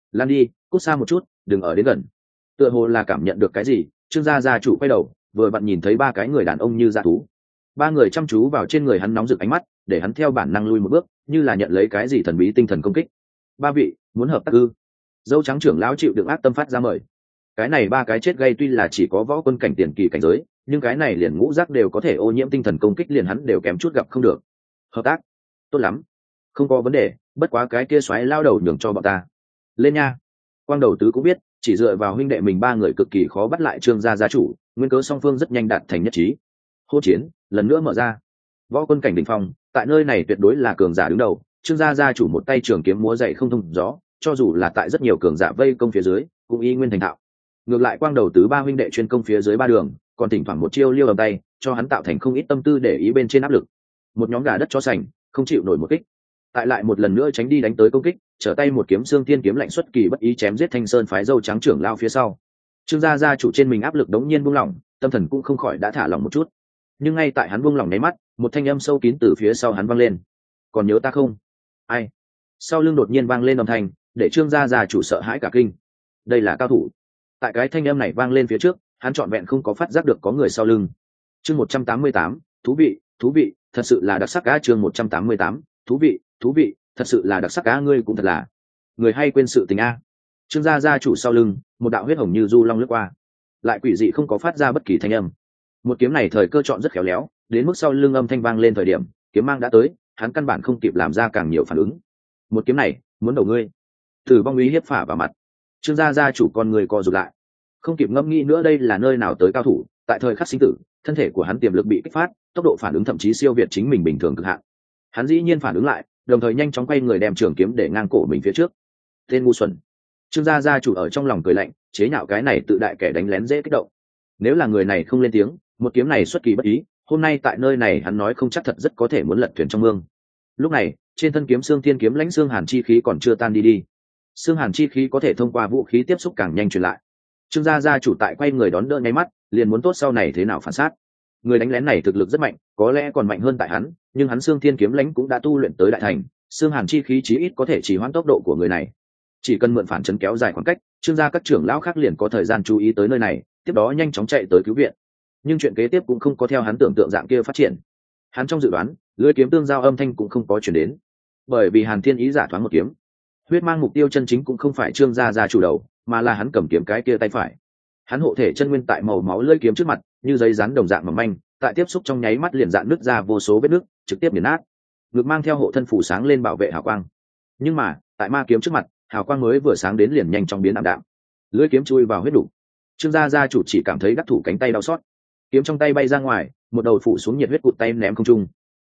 lan đi, cút xa một chút, đừng ở đến gần. Tựa hồ là cảm nhận được cái gì, Trương gia chủ quay đầu, vừa vặn nhìn thấy ba cái người đàn ông như dã thú. Ba người chăm chú vào trên người hắn nóng rực ánh mắt, để hắn theo bản năng lui một bước, như là nhận lấy cái gì thần bí tinh thần công kích. Ba vị muốn hợp tác ư? Dâu trắng trưởng lão chịu đựng ác tâm phát ra mời. Cái này ba cái chết gây tuy là chỉ có võ quân cảnh tiền kỳ cảnh giới, nhưng cái này liền ngũ giác đều có thể ô nhiễm tinh thần công kích, liền hắn đều kém chút gặp không được. Hợp tác tốt lắm, không có vấn đề, bất quá cái kia xoáy lao đầu nhường cho bọn ta lên nha. Quang đầu tứ cũng biết chỉ dựa vào huynh đệ mình ba người cực kỳ khó bắt lại Trương gia chủ, nguyên cớ song phương rất nhanh đạt thành nhất trí. Hô chiến lần nữa mở ra. Võ quân cảnh đỉnh phong tại nơi này tuyệt đối là cường giả đứng đầu. Trương gia chủ một tay trường kiếm múa dậy không thông gió, cho dù là tại rất nhiều cường giả vây công phía dưới cũng y nguyên thành thạo. Ngược lại quang đầu tứ ba huynh đệ chuyên công phía dưới ba đường, còn thỉnh thoảng một chiêu liêu ầm tay cho hắn tạo thành không ít tâm tư để ý bên trên áp lực. Một nhóm gà đất cho sành không chịu nổi một kích, tại lại một lần nữa tránh đi đánh tới công kích, trở tay một kiếm xương tiên kiếm lạnh xuất kỳ bất ý chém giết Thanh Sơn phái dâu trắng trưởng lao phía sau. Trương gia chủ trên mình áp lực đống nhiên buông lỏng, tâm thần cũng không khỏi đã thả lỏng một chút. Nhưng ngay tại hắn buông lỏng nháy mắt, một thanh âm sâu kín từ phía sau hắn vang lên. Còn nhớ ta không? Ai? Sau lưng đột nhiên vang lên âm thanh, để Trương gia chủ sợ hãi cả kinh. Đây là cao thủ. Tại cái thanh âm này vang lên phía trước, hắn trọn vẹn không có phát giác được có người sau lưng. Chương 188, thú vị, thật sự là đặc sắc á. Chương 188, thú vị, thật sự là đặc sắc á. Ngươi cũng thật là người hay quên sự tình a. Trương gia chủ sau lưng, một đạo huyết hồng như du long lướt qua, lại quỷ dị không có phát ra bất kỳ thanh âm. Một kiếm này thời cơ chọn rất khéo léo, đến mức sau lưng âm thanh vang lên thời điểm kiếm mang đã tới, hắn căn bản không kịp làm ra càng nhiều phản ứng. Một kiếm này muốn đầu ngươi. Tử vong uy hiếp phả vào mặt. Trương gia chủ con người co rụt lại, không kịp ngẫm nghĩ nữa đây là nơi nào tới cao thủ. Tại thời khắc sinh tử, thân thể của hắn tiềm lực bị kích phát, tốc độ phản ứng thậm chí siêu việt chính mình bình thường cực hạn. Hắn dĩ nhiên phản ứng lại, đồng thời nhanh chóng quay người đem trường kiếm để ngang cổ mình phía trước. Tên ngu xuẩn. Trương gia chủ ở trong lòng cười lạnh, chế nhạo cái này tự đại kẻ đánh lén dễ kích động. Nếu là người này không lên tiếng, một kiếm này xuất kỳ bất ý, hôm nay tại nơi này hắn nói không chắc thật rất có thể muốn lật thuyền trong mương. Lúc này trên thân kiếm xương tiên kiếm lãnh xương hàn chi khí còn chưa tan đi. Xương hàn chi khí có thể thông qua vũ khí tiếp xúc càng nhanh truyền lại. Trương gia chủ tại quay người đón đỡ nháy mắt, liền muốn tốt sau này thế nào phản sát. Người đánh lén này thực lực rất mạnh, có lẽ còn mạnh hơn tại hắn, nhưng hắn xương thiên kiếm lãnh cũng đã tu luyện tới đại thành, xương hàn chi khí chí ít có thể chỉ hoãn tốc độ của người này. Chỉ cần mượn phản chấn kéo dài khoảng cách, Trương gia các trưởng lão khác liền có thời gian chú ý tới nơi này, tiếp đó nhanh chóng chạy tới cứu viện. Nhưng chuyện kế tiếp cũng không có theo hắn tưởng tượng dạng kia phát triển. Hắn trong dự đoán, lưỡi kiếm tương giao âm thanh cũng không có chuyển đến, bởi vì Hàn Thiên Ý giả thoáng một kiếm, huyết mang mục tiêu chân chính cũng không phải Trương gia chủ đầu, mà là hắn cầm kiếm cái kia tay phải. Hắn hộ thể chân nguyên tại màu máu lưỡi kiếm trước mặt, như giấy rắn đồng dạng mỏng manh, tại tiếp xúc trong nháy mắt liền dạn nứt ra vô số vết nứt, trực tiếp nghiền nát. Ngực mang theo hộ thân phủ sáng lên bảo vệ hào quang. Nhưng mà, tại ma kiếm trước mặt, hào quang mới vừa sáng đến liền nhanh chóng biến ảm đạm. Lưỡi kiếm chui vào huyết đủ. Trương gia chủ chỉ cảm thấy đắc thủ cánh tay đau xót. Kiếm trong tay bay ra ngoài, một đầu phủ xuống nhiệt huyết cụt tay ném không trung.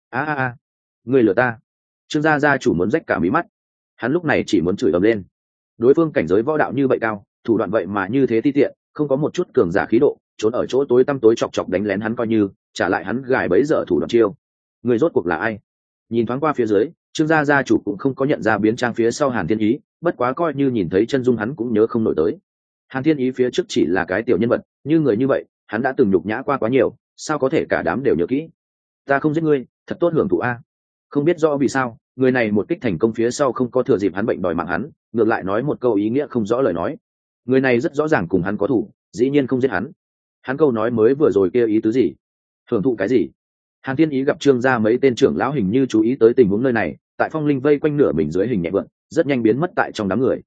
A, ngươi lừa ta. Trương gia chủ muốn rách cả mí mắt. Hắn lúc này chỉ muốn chửi ầm lên. Đối phương cảnh giới võ đạo như vậy cao, thủ đoạn vậy mà như thế ti tiện, không có một chút cường giả khí độ, trốn ở chỗ tối tăm tối chọc chọc đánh lén hắn coi như, trả lại hắn gài bẫy dở thủ đoạn chiêu. Người rốt cuộc là ai? Nhìn thoáng qua phía dưới, Trương gia chủ cũng không có nhận ra biến trang phía sau Hàn Thiên Ý, bất quá coi như nhìn thấy chân dung hắn cũng nhớ không nổi tới. Hàn Thiên Ý phía trước chỉ là cái tiểu nhân vật, như người như vậy, hắn đã từng nhục nhã qua quá nhiều, sao có thể cả đám đều nhớ kỹ. Ta không giết ngươi, thật tốt hưởng thụ a. Không biết rõ vì sao, người này một kích thành công phía sau không có thừa dịp hắn bệnh đòi mạng hắn, ngược lại nói một câu ý nghĩa không rõ lời nói. Người này rất rõ ràng cùng hắn có thủ, dĩ nhiên không giết hắn. Hắn câu nói mới vừa rồi kia ý tứ gì? Hưởng thụ cái gì? Hàn Thiên Ý gặp Trương gia mấy tên trưởng lão hình như chú ý tới tình huống nơi này, tại phong linh vây quanh nửa mình dưới hình nhẹ vượn, rất nhanh biến mất tại trong đám người.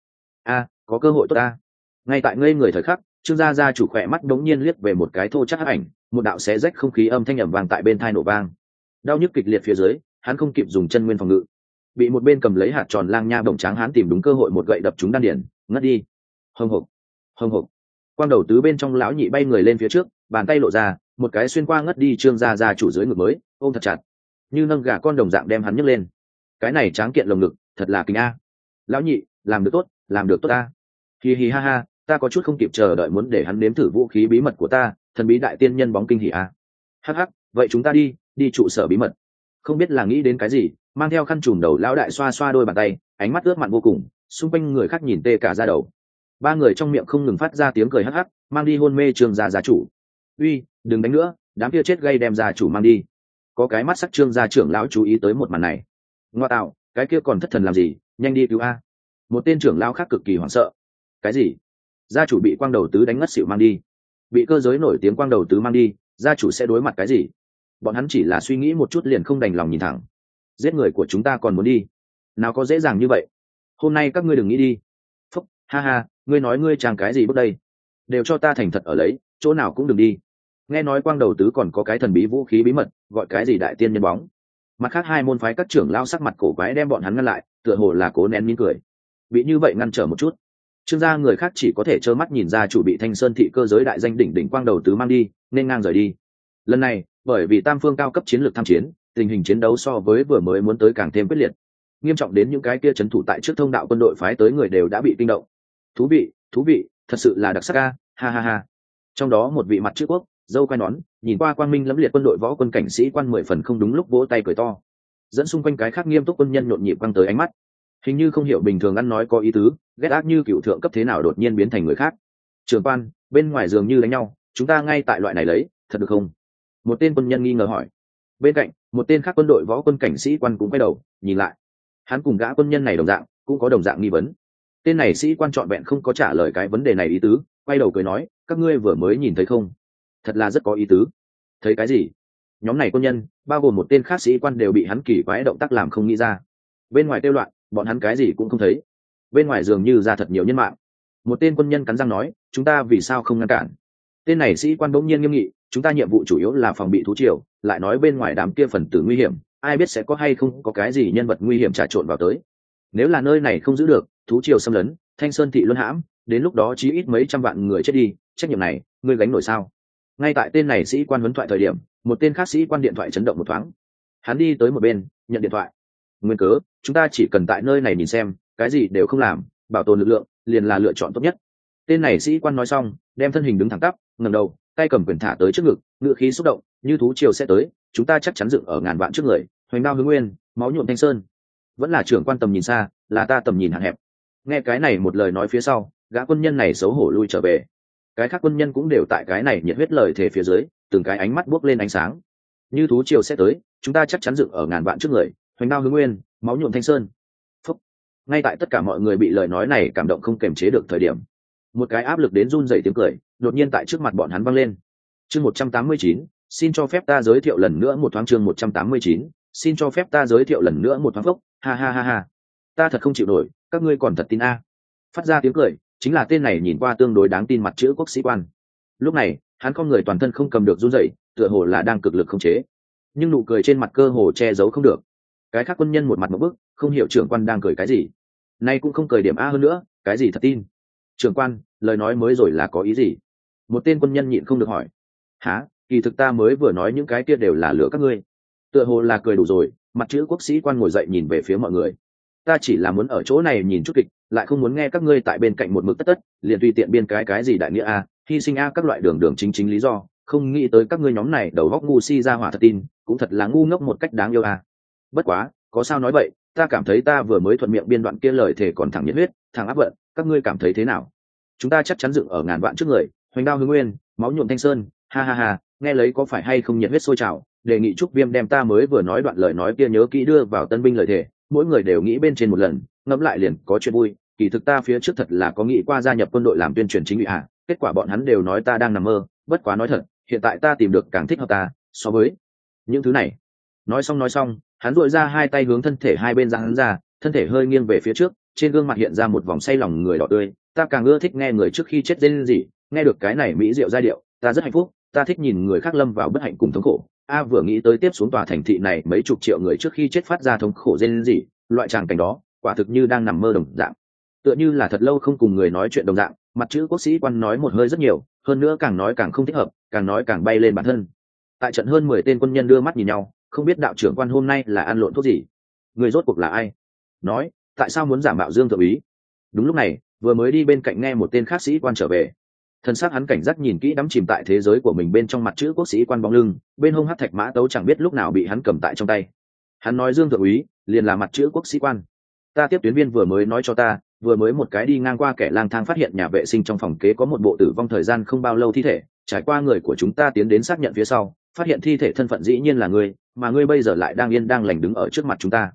Có cơ hội tốt ta. Ngay tại ngây người thời khắc, Trương gia chủ khỏe mắt đống nhiên liếc về một cái thô chắc hắc ảnh, một đạo xé rách không khí âm thanh ầm vang tại bên tai nổ vang. Đau nhức kịch liệt phía dưới, hắn không kịp dùng chân nguyên phòng ngự, bị một bên cầm lấy hạt tròn lang nha bổng tráng hắn tìm đúng cơ hội một gậy đập trúng đan điển, ngất đi. Hồng hộc. Quang đầu tứ bên trong lão nhị bay người lên phía trước, bàn tay lộ ra, một cái xuyên qua ngất đi Trương gia chủ dưới ngực mới, ôm thật chặt, như nâng gà con đồng dạng đem hắn nhấc lên. Cái này tráng kiện lồng ngực, thật là kinh a. Lão nhị, làm được tốt a. Hi hi ha ha, ta có chút không kịp chờ đợi muốn để hắn nếm thử vũ khí bí mật của ta, thần bí đại tiên nhân bóng kinh hỉ a. Hắc hắc, vậy chúng ta đi trụ sở bí mật. Không biết là nghĩ đến cái gì, mang theo khăn trùm đầu lão đại xoa xoa đôi bàn tay, ánh mắt ướt mặn vô cùng, xung quanh người khác nhìn tê cả da đầu. Ba người trong miệng không ngừng phát ra tiếng cười hắc hắc, mang đi hôn mê Trương gia chủ. Uy, đừng đánh nữa, đám kia chết gây đem gia chủ mang đi. Có cái mắt sắc Trương gia trưởng lão chú ý tới một màn này. Ngoa tạo, cái kia còn thất thần làm gì, nhanh đi cứu a. Một tên trưởng lao khác cực kỳ hoảng sợ. Cái gì? Gia chủ bị quang đầu tứ đánh ngất xỉu mang đi, bị cơ giới nổi tiếng quang đầu tứ mang đi, gia chủ sẽ đối mặt cái gì? Bọn hắn chỉ là suy nghĩ một chút liền không đành lòng nhìn thẳng. Giết người của chúng ta còn muốn đi? Nào có dễ dàng như vậy. Hôm nay các ngươi đừng nghĩ đi. Phúc, ha ha, ngươi nói ngươi chàng cái gì bước đây? Đều cho ta thành thật ở lấy, chỗ nào cũng đừng đi. Nghe nói quang đầu tứ còn có cái thần bí vũ khí bí mật, gọi cái gì đại tiên nhân bóng. Mặt khác hai môn phái các trưởng lao sắc mặt cổ quái đem bọn hắn ngăn lại, tựa hồ là cố nén mỉm cười. Bị như vậy ngăn trở một chút, Trương gia người khác chỉ có thể trơ mắt nhìn ra chủ bị Thanh Sơn thị cơ giới đại danh đỉnh đỉnh quang đầu tứ mang đi, nên ngang rời đi. Lần này, bởi vì tam phương cao cấp chiến lược tham chiến, tình hình chiến đấu so với vừa mới muốn tới càng thêm quyết liệt, nghiêm trọng đến những cái kia trấn thủ tại trước thông đạo quân đội phái tới người đều đã bị kinh động. Thú vị, thật sự là đặc sắc a, ha ha ha. Trong đó một vị mặt chữ quốc, dâu quai nón, nhìn qua quang minh lẫm liệt quân đội võ quân cảnh sĩ quan 10 phần không đúng lúc vỗ tay cười to, dẫn xung quanh cái khác nghiêm túc quân nhân nhộn nhịp quăng tới ánh mắt, hình như không hiểu bình thường ăn nói có ý tứ, ghét ác như cựu thượng cấp thế nào đột nhiên biến thành người khác. Trưởng quan, bên ngoài dường như đánh nhau, chúng ta ngay tại loại này lấy, thật được không? Một tên quân nhân nghi ngờ hỏi. Bên cạnh, một tên khác quân đội võ quân cảnh sĩ quan cũng quay đầu nhìn lại, hắn cùng gã quân nhân này đồng dạng, cũng có đồng dạng nghi vấn. Tên này sĩ quan trọn vẹn không có trả lời cái vấn đề này ý tứ, quay đầu cười nói, các ngươi vừa mới nhìn thấy không? Thật là rất có ý tứ. Thấy cái gì? Nhóm này quân nhân, bao gồm một tên khác sĩ quan đều bị hắn kỳ quái động tác làm không nghĩ ra. Bên ngoài tiêu loạn, bọn hắn cái gì cũng không thấy. Bên ngoài dường như ra thật nhiều nhân mạng. Một tên quân nhân cắn răng nói, chúng ta vì sao không ngăn cản? Tên này sĩ quan bỗng nhiên nghiêm nghị, chúng ta nhiệm vụ chủ yếu là phòng bị thú triều, lại nói bên ngoài đám kia phần tử nguy hiểm, ai biết sẽ có hay không có cái gì nhân vật nguy hiểm trà trộn vào tới. Nếu là nơi này không giữ được, thú triều xâm lấn, Thanh Sơn thị luân hãm, đến lúc đó chí ít mấy trăm vạn người chết đi, trách nhiệm này, ngươi gánh nổi sao? Ngay tại tên này sĩ quan huấn thoại thời điểm, một tên khác sĩ quan điện thoại chấn động một thoáng. Hắn đi tới một bên, nhận điện thoại. Nguyên cớ, chúng ta chỉ cần tại nơi này nhìn xem, cái gì đều không làm, bảo tồn lực lượng, liền là lựa chọn tốt nhất. Tên này sĩ quan nói xong, đem thân hình đứng thẳng tắp, ngẩng đầu, tay cầm quyền thả tới trước ngực, ngựa khí xúc động, như thú triều sẽ tới, chúng ta chắc chắn dựng ở ngàn vạn trước người, hoành đao hướng nguyên, máu nhuộm Thanh Sơn. Vẫn là trưởng quan tầm nhìn xa, là ta tầm nhìn hạn hẹp. Nghe cái này một lời nói phía sau, gã quân nhân này xấu hổ lui trở về. Cái khác quân nhân cũng đều tại cái này nhiệt huyết lời thề phía dưới, từng cái ánh mắt buốc lên ánh sáng. Như thú triều sẽ tới, chúng ta chắc chắn dựng ở ngàn vạn trước người, hoành đao hướng nguyên, máu nhuộm Thanh Sơn. Phúc. Ngay tại tất cả mọi người bị lời nói này cảm động không kềm chế được thời điểm, một cái áp lực đến run rẩy tiếng cười đột nhiên tại trước mặt bọn hắn vang lên. Chương 189, xin cho phép ta giới thiệu lần nữa một thoáng. Chương 189, xin cho phép ta giới thiệu lần nữa một thoáng. Phốc, ha ha ha ha, ta thật không chịu nổi, các ngươi còn thật tin a? Phát ra tiếng cười chính là tên này nhìn qua tương đối đáng tin mặt chữ quốc sĩ quan. Lúc này hắn con người toàn thân không cầm được run rẩy, tựa hồ là đang cực lực khống chế, nhưng nụ cười trên mặt cơ hồ che giấu không được. Cái khác quân nhân một mặt một bức, không hiểu trưởng quan đang cười cái gì. Nay cũng không cười điểm a hơn nữa, cái gì thật tin? Trưởng quan, lời nói mới rồi là có ý gì? Một tên quân nhân nhịn không được hỏi. Hả? Kỳ thực ta mới vừa nói những cái kia đều là lửa các ngươi. Tựa hồ là cười đủ rồi, mặt chữ quốc sĩ quan ngồi dậy nhìn về phía mọi người. Ta chỉ là muốn ở chỗ này nhìn chút kịch, lại không muốn nghe các ngươi tại bên cạnh một mực tất, liền tùy tiện biên cái gì đại nghĩa a, hy sinh a các loại đường đường chính lý do, không nghĩ tới các ngươi nhóm này đầu góc ngu si ra hỏa thật tin, cũng thật là ngu ngốc một cách đáng yêu a. Bất quá, có sao nói vậy, ta cảm thấy ta vừa mới thuận miệng biên đoạn kia lời thề còn thẳng nhiệt huyết, thẳng áp vận, các ngươi cảm thấy thế nào? Chúng ta chắc chắn dựng ở ngàn vạn trước người, hoành đao hướng nguyên, máu nhuộm Thanh Sơn, ha ha ha, nghe lấy có phải hay không nhiệt huyết sôi trào, đề nghị Trúc Viêm đem ta mới vừa nói đoạn lời nói kia nhớ kỹ đưa vào tân binh lời thề, mỗi người đều nghĩ bên trên một lần, ngẫm lại liền có chuyện vui. Kỳ thực ta phía trước thật là có nghĩ qua gia nhập quân đội làm tuyên truyền chính ủy hạ, kết quả bọn hắn đều nói ta đang nằm mơ, bất quá nói thật, hiện tại ta tìm được càng thích hợp ta so với những thứ này. Nói xong, hắn duỗi ra hai tay hướng thân thể hai bên giang ra, thân thể hơi nghiêng về phía trước, trên gương mặt hiện ra một vòng say lòng người đỏ tươi. Ta càng ưa thích nghe người trước khi chết rên rỉ, nghe được cái này mỹ diệu giai điệu, ta rất hạnh phúc. Ta thích nhìn người khác lâm vào bất hạnh cùng thống khổ. Vừa nghĩ tới tiếp xuống tòa thành thị này mấy chục triệu người trước khi chết phát ra thống khổ rên rỉ, loại tràng cảnh đó, quả thực như đang nằm mơ đồng dạng. Tựa như là thật lâu không cùng người nói chuyện đồng dạng. Mặt chữ quốc sĩ quan nói một hơi rất nhiều, hơn nữa càng nói càng không thích hợp, càng nói càng bay lên bản thân. Tại trận hơn 10 tên quân nhân đưa mắt nhìn nhau, không biết đạo trưởng quan hôm nay là ăn lộn thuốc gì. Người rốt cuộc là ai? Nói, tại sao muốn giả mạo Dương thượng úy? Đúng lúc này, vừa mới đi bên cạnh nghe một tên khác sĩ quan trở về. Thân xác hắn cảnh giác nhìn kỹ đắm chìm tại thế giới của mình bên trong mặt chữ quốc sĩ quan bóng lưng, bên hông hắc thạch mã tấu chẳng biết lúc nào bị hắn cầm tại trong tay. Hắn nói Dương thượng úy liền là mặt chữ quốc sĩ quan. Ta tiếp tuyến viên vừa mới nói cho ta, vừa mới một cái đi ngang qua kẻ lang thang phát hiện nhà vệ sinh trong phòng kế có một bộ tử vong thời gian không bao lâu thi thể, trải qua người của chúng ta tiến đến xác nhận phía sau, phát hiện thi thể thân phận dĩ nhiên là ngươi, mà ngươi bây giờ lại đang yên đang lành đứng ở trước mặt chúng ta.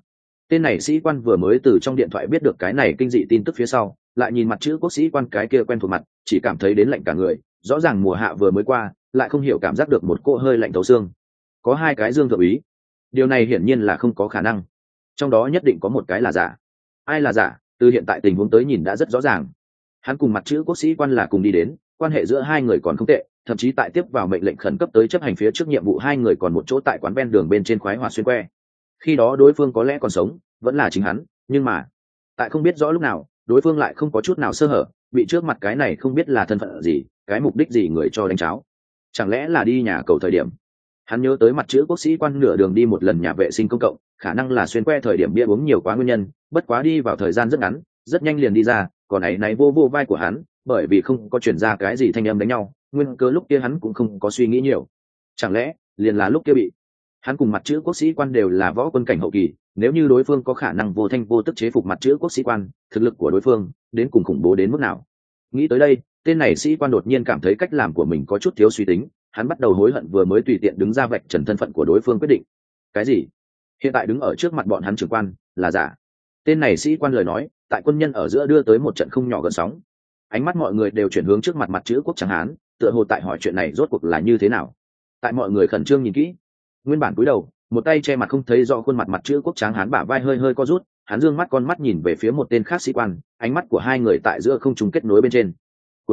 Tên này sĩ quan vừa mới từ trong điện thoại biết được cái này kinh dị tin tức phía sau, lại nhìn mặt chữ quốc sĩ quan cái kia quen thuộc mặt, chỉ cảm thấy đến lạnh cả người. Rõ ràng mùa hạ vừa mới qua, lại không hiểu cảm giác được một cỗ hơi lạnh thấu xương. Có hai cái dương thượng úy, điều này hiển nhiên là không có khả năng. Trong đó nhất định có một cái là giả. Ai là giả? Từ hiện tại tình huống tới nhìn đã rất rõ ràng. Hắn cùng mặt chữ quốc sĩ quan là cùng đi đến, quan hệ giữa hai người còn không tệ, thậm chí tại tiếp vào mệnh lệnh khẩn cấp tới chấp hành phía trước nhiệm vụ, hai người còn một chỗ tại quán ven đường bên trên khoái hoạt xuyên que. Khi đó đối phương có lẽ còn sống, vẫn là chính hắn, nhưng mà tại không biết rõ lúc nào, đối phương lại không có chút nào sơ hở, bị trước mặt cái này không biết là thân phận gì, cái mục đích gì người cho đánh cháo. Chẳng lẽ là đi nhà cầu thời điểm? Hắn nhớ tới mặt chữ quốc sĩ quan nửa đường đi một lần nhà vệ sinh công cộng, khả năng là xuyên que thời điểm bia uống nhiều quá nguyên nhân, bất quá đi vào thời gian rất ngắn, rất nhanh liền đi ra, còn ấy này vô vô vai của hắn, bởi vì không có chuyển ra cái gì thanh âm đánh nhau, nguyên cớ lúc kia hắn cũng không có suy nghĩ nhiều. Chẳng lẽ liền là lúc kia bị hắn cùng mặt chữ quốc sĩ quan đều là võ quân cảnh hậu kỳ, nếu như đối phương có khả năng vô thanh vô tức chế phục mặt chữ quốc sĩ quan, thực lực của đối phương đến cùng khủng bố đến mức nào? Nghĩ tới đây, tên này sĩ quan đột nhiên cảm thấy cách làm của mình có chút thiếu suy tính, hắn bắt đầu hối hận vừa mới tùy tiện đứng ra vạch trần thân phận của đối phương quyết định. Cái gì? Hiện tại đứng ở trước mặt bọn hắn trưởng quan là giả? Tên này sĩ quan lời nói tại quân nhân ở giữa đưa tới một trận không nhỏ gợn sóng. Ánh mắt mọi người đều chuyển hướng trước mặt mặt chữ quốc tráng hán, tựa hồ tại hỏi chuyện này rốt cuộc là như thế nào. Tại mọi người khẩn trương nhìn kỹ, nguyên bản cúi đầu, một tay che mặt không thấy rõ khuôn mặt mặt chữ quốc tráng hán bả vai hơi hơi co rút, hắn dương mắt con mắt nhìn về phía một tên khác sĩ quan, ánh mắt của hai người tại giữa không trung kết nối bên trên.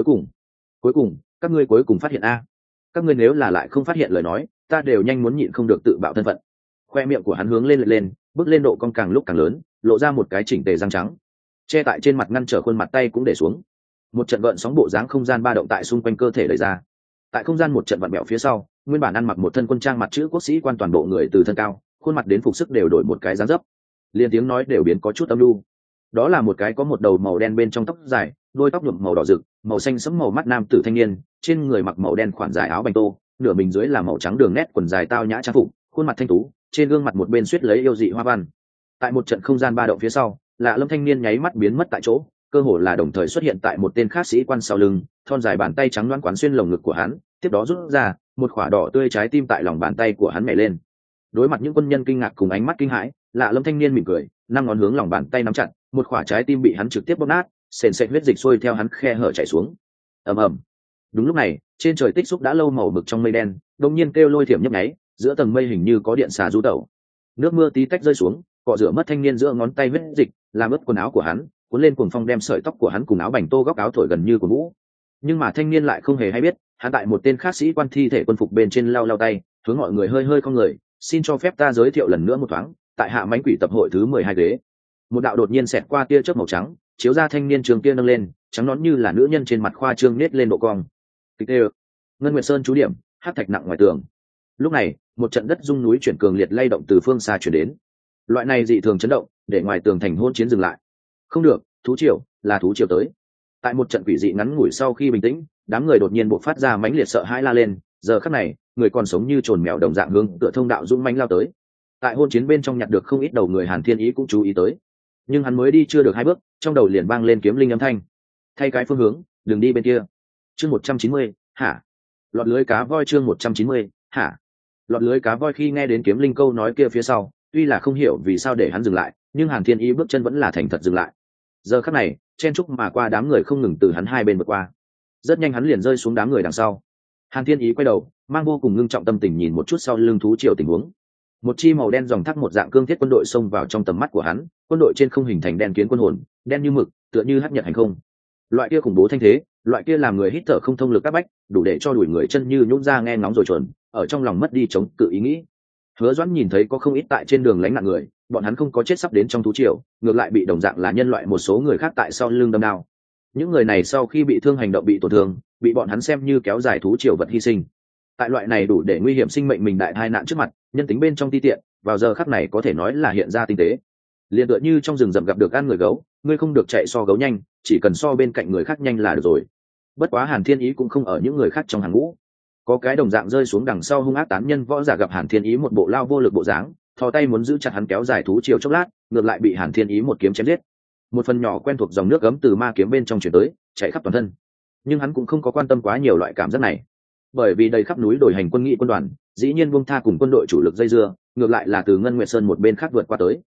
Cuối cùng, các ngươi cuối cùng phát hiện a. Các ngươi nếu là lại không phát hiện lời nói, ta đều nhanh muốn nhịn không được tự bạo thân phận. Khoe miệng của hắn hướng lên, bước lên độ cong càng lúc càng lớn, lộ ra một cái chỉnh tề răng trắng. Che tại trên mặt ngăn trở khuôn mặt tay cũng để xuống. Một trận gợn sóng bộ dáng không gian ba động tại xung quanh cơ thể đẩy ra. Tại không gian một trận vặn bẹo phía sau, nguyên bản ăn mặc một thân quân trang mặt chữ quốc sĩ quan toàn bộ người từ thân cao, khuôn mặt đến phục sức đều đổi một cái dáng dấp, liền tiếng nói đều biến có chút âm lưu. Đó là một cái có một đầu màu đen bên trong tóc dài, đuôi tóc nhuộm màu đỏ rực, màu xanh sẫm màu mắt nam tử thanh niên, trên người mặc màu đen khoản dài áo bành tô, nửa mình dưới là màu trắng đường nét quần dài tao nhã trang phục, khuôn mặt thanh tú, trên gương mặt một bên suýt lấy yêu dị hoa văn. Tại một trận không gian ba động phía sau, lạ lâm thanh niên nháy mắt biến mất tại chỗ, cơ hồ là đồng thời xuất hiện tại một tên khác sĩ quan sau lưng, thon dài bàn tay trắng loáng quán xuyên lồng ngực của hắn, tiếp đó rút ra một quả đỏ tươi trái tim tại lòng bàn tay của hắn nhảy lên. Đối mặt những quân nhân kinh ngạc cùng ánh mắt kinh hãi, lạ lâm thanh niên mỉm cười, năm ngón hướng lòng bàn tay nắm chặt, một quả trái tim bị hắn trực tiếp bóp nát, sền sệt huyết dịch xuôi theo hắn khe hở chảy xuống. Ầm ầm. Đúng lúc này, trên trời tích xúc đã lâu màu mực trong mây đen, đột nhiên kêu lôi thiểm nhấp nháy, giữa tầng mây hình như có điện xà du tẩu. Nước mưa tí tách rơi xuống, cọ rửa mất thanh niên giữa ngón tay huyết dịch, làm ướt quần áo của hắn, cuốn lên cuồng phong đem sợi tóc của hắn cùng áo bành tô góc áo thổi gần như của vũ. Nhưng mà thanh niên lại không hề hay biết, hắn tại một tên khác sĩ quan thi thể quân phục bên trên lau lau tay, hướng mọi người hơi hơi không người, xin cho phép ta giới thiệu lần nữa một thoáng, tại hạ mãnh quỷ tập hội thứ 12 ghế. Một đạo đột nhiên xẹt qua tia chớp màu trắng, chiếu ra thanh niên trường kia nâng lên, trắng nón như là nữ nhân trên mặt khoa trương nết lên độ cong. Kịch đều. Ngân Nguyệt Sơn chú điểm, hắc thạch nặng ngoài tường. Lúc này, một trận đất rung núi chuyển cường liệt lay động từ phương xa chuyển đến. Loại này dị thường chấn động, để ngoài tường thành hôn chiến dừng lại. Không được, thú triều, là thú triều tới. Tại một trận quỷ dị ngắn ngủi sau khi bình tĩnh, đám người đột nhiên bộc phát ra mãnh liệt sợ hãi la lên, giờ khắc này, người còn sống như trồn mèo đồng dạng hướng tựa thông đạo dũng mãnh lao tới. Tại hôn chiến bên trong nhặt được không ít đầu người, Hàn Thiên Ý cũng chú ý tới. Nhưng hắn mới đi chưa được 2 bước, trong đầu liền vang lên kiếm linh âm thanh. Thay cái phương hướng, đừng đi bên kia. Chương 190, hả? Lọt lưới cá voi chương 190, hả? Lọt lưới cá voi khi nghe đến kiếm linh câu nói kia phía sau, tuy là không hiểu vì sao để hắn dừng lại, nhưng Hàn Thiên Ý bước chân vẫn là thành thật dừng lại. Giờ khắc này, chen chúc mà qua đám người không ngừng từ hắn hai bên vượt qua. Rất nhanh hắn liền rơi xuống đám người đằng sau. Hàn Thiên Ý quay đầu, mang vô cùng ngưng trọng tâm tình nhìn một chút sau lưng thú triều tình huống. Một chi màu đen dòng thác một dạng cương thiết quân đội xông vào trong tầm mắt của hắn, quân đội trên không hình thành đen kiến quân hồn, đen như mực, tựa như hắc nhật hành không. Loại kia khủng bố thanh thế, loại kia làm người hít thở không thông lực các bách, đủ để cho đuổi người chân như nhũn ra nghe ngóng rồi chuẩn, ở trong lòng mất đi chống cự ý nghĩ. Hứa Doãn nhìn thấy có không ít tại trên đường lánh nạn người, bọn hắn không có chết sắp đến trong thú triều, ngược lại bị đồng dạng là nhân loại một số người khác tại sau lưng đâm đao. Những người này sau khi bị thương hành động bị tổn thương, bị bọn hắn xem như kéo dài thú triều vật hy sinh. Tại loại này đủ để nguy hiểm sinh mệnh mình đại tai nạn trước mặt, nhân tính bên trong ti tiện, vào giờ khắc này có thể nói là hiện ra tinh tế. Liền tựa như trong rừng rậm gặp được ăn người gấu, ngươi không được chạy so gấu nhanh, chỉ cần so bên cạnh người khác nhanh là được rồi. Bất quá Hàn Thiên Ý cũng không ở những người khác trong hàng ngũ. Có cái đồng dạng rơi xuống đằng sau hung ác tán nhân võ giả gặp Hàn Thiên Ý một bộ lao vô lực bộ dáng, thò tay muốn giữ chặt hắn kéo dài thú triều chốc lát, ngược lại bị Hàn Thiên Ý một kiếm chém giết. Một phần nhỏ quen thuộc dòng nước gấm từ ma kiếm bên trong chuyển tới, chạy khắp toàn thân. Nhưng hắn cũng không có quan tâm quá nhiều loại cảm giác này, bởi vì đầy khắp núi đồi hành quân nghị quân đoàn, dĩ nhiên buông tha cùng quân đội chủ lực dây dưa, ngược lại là từ Ngân Nguyệt Sơn một bên khác vượt qua tới.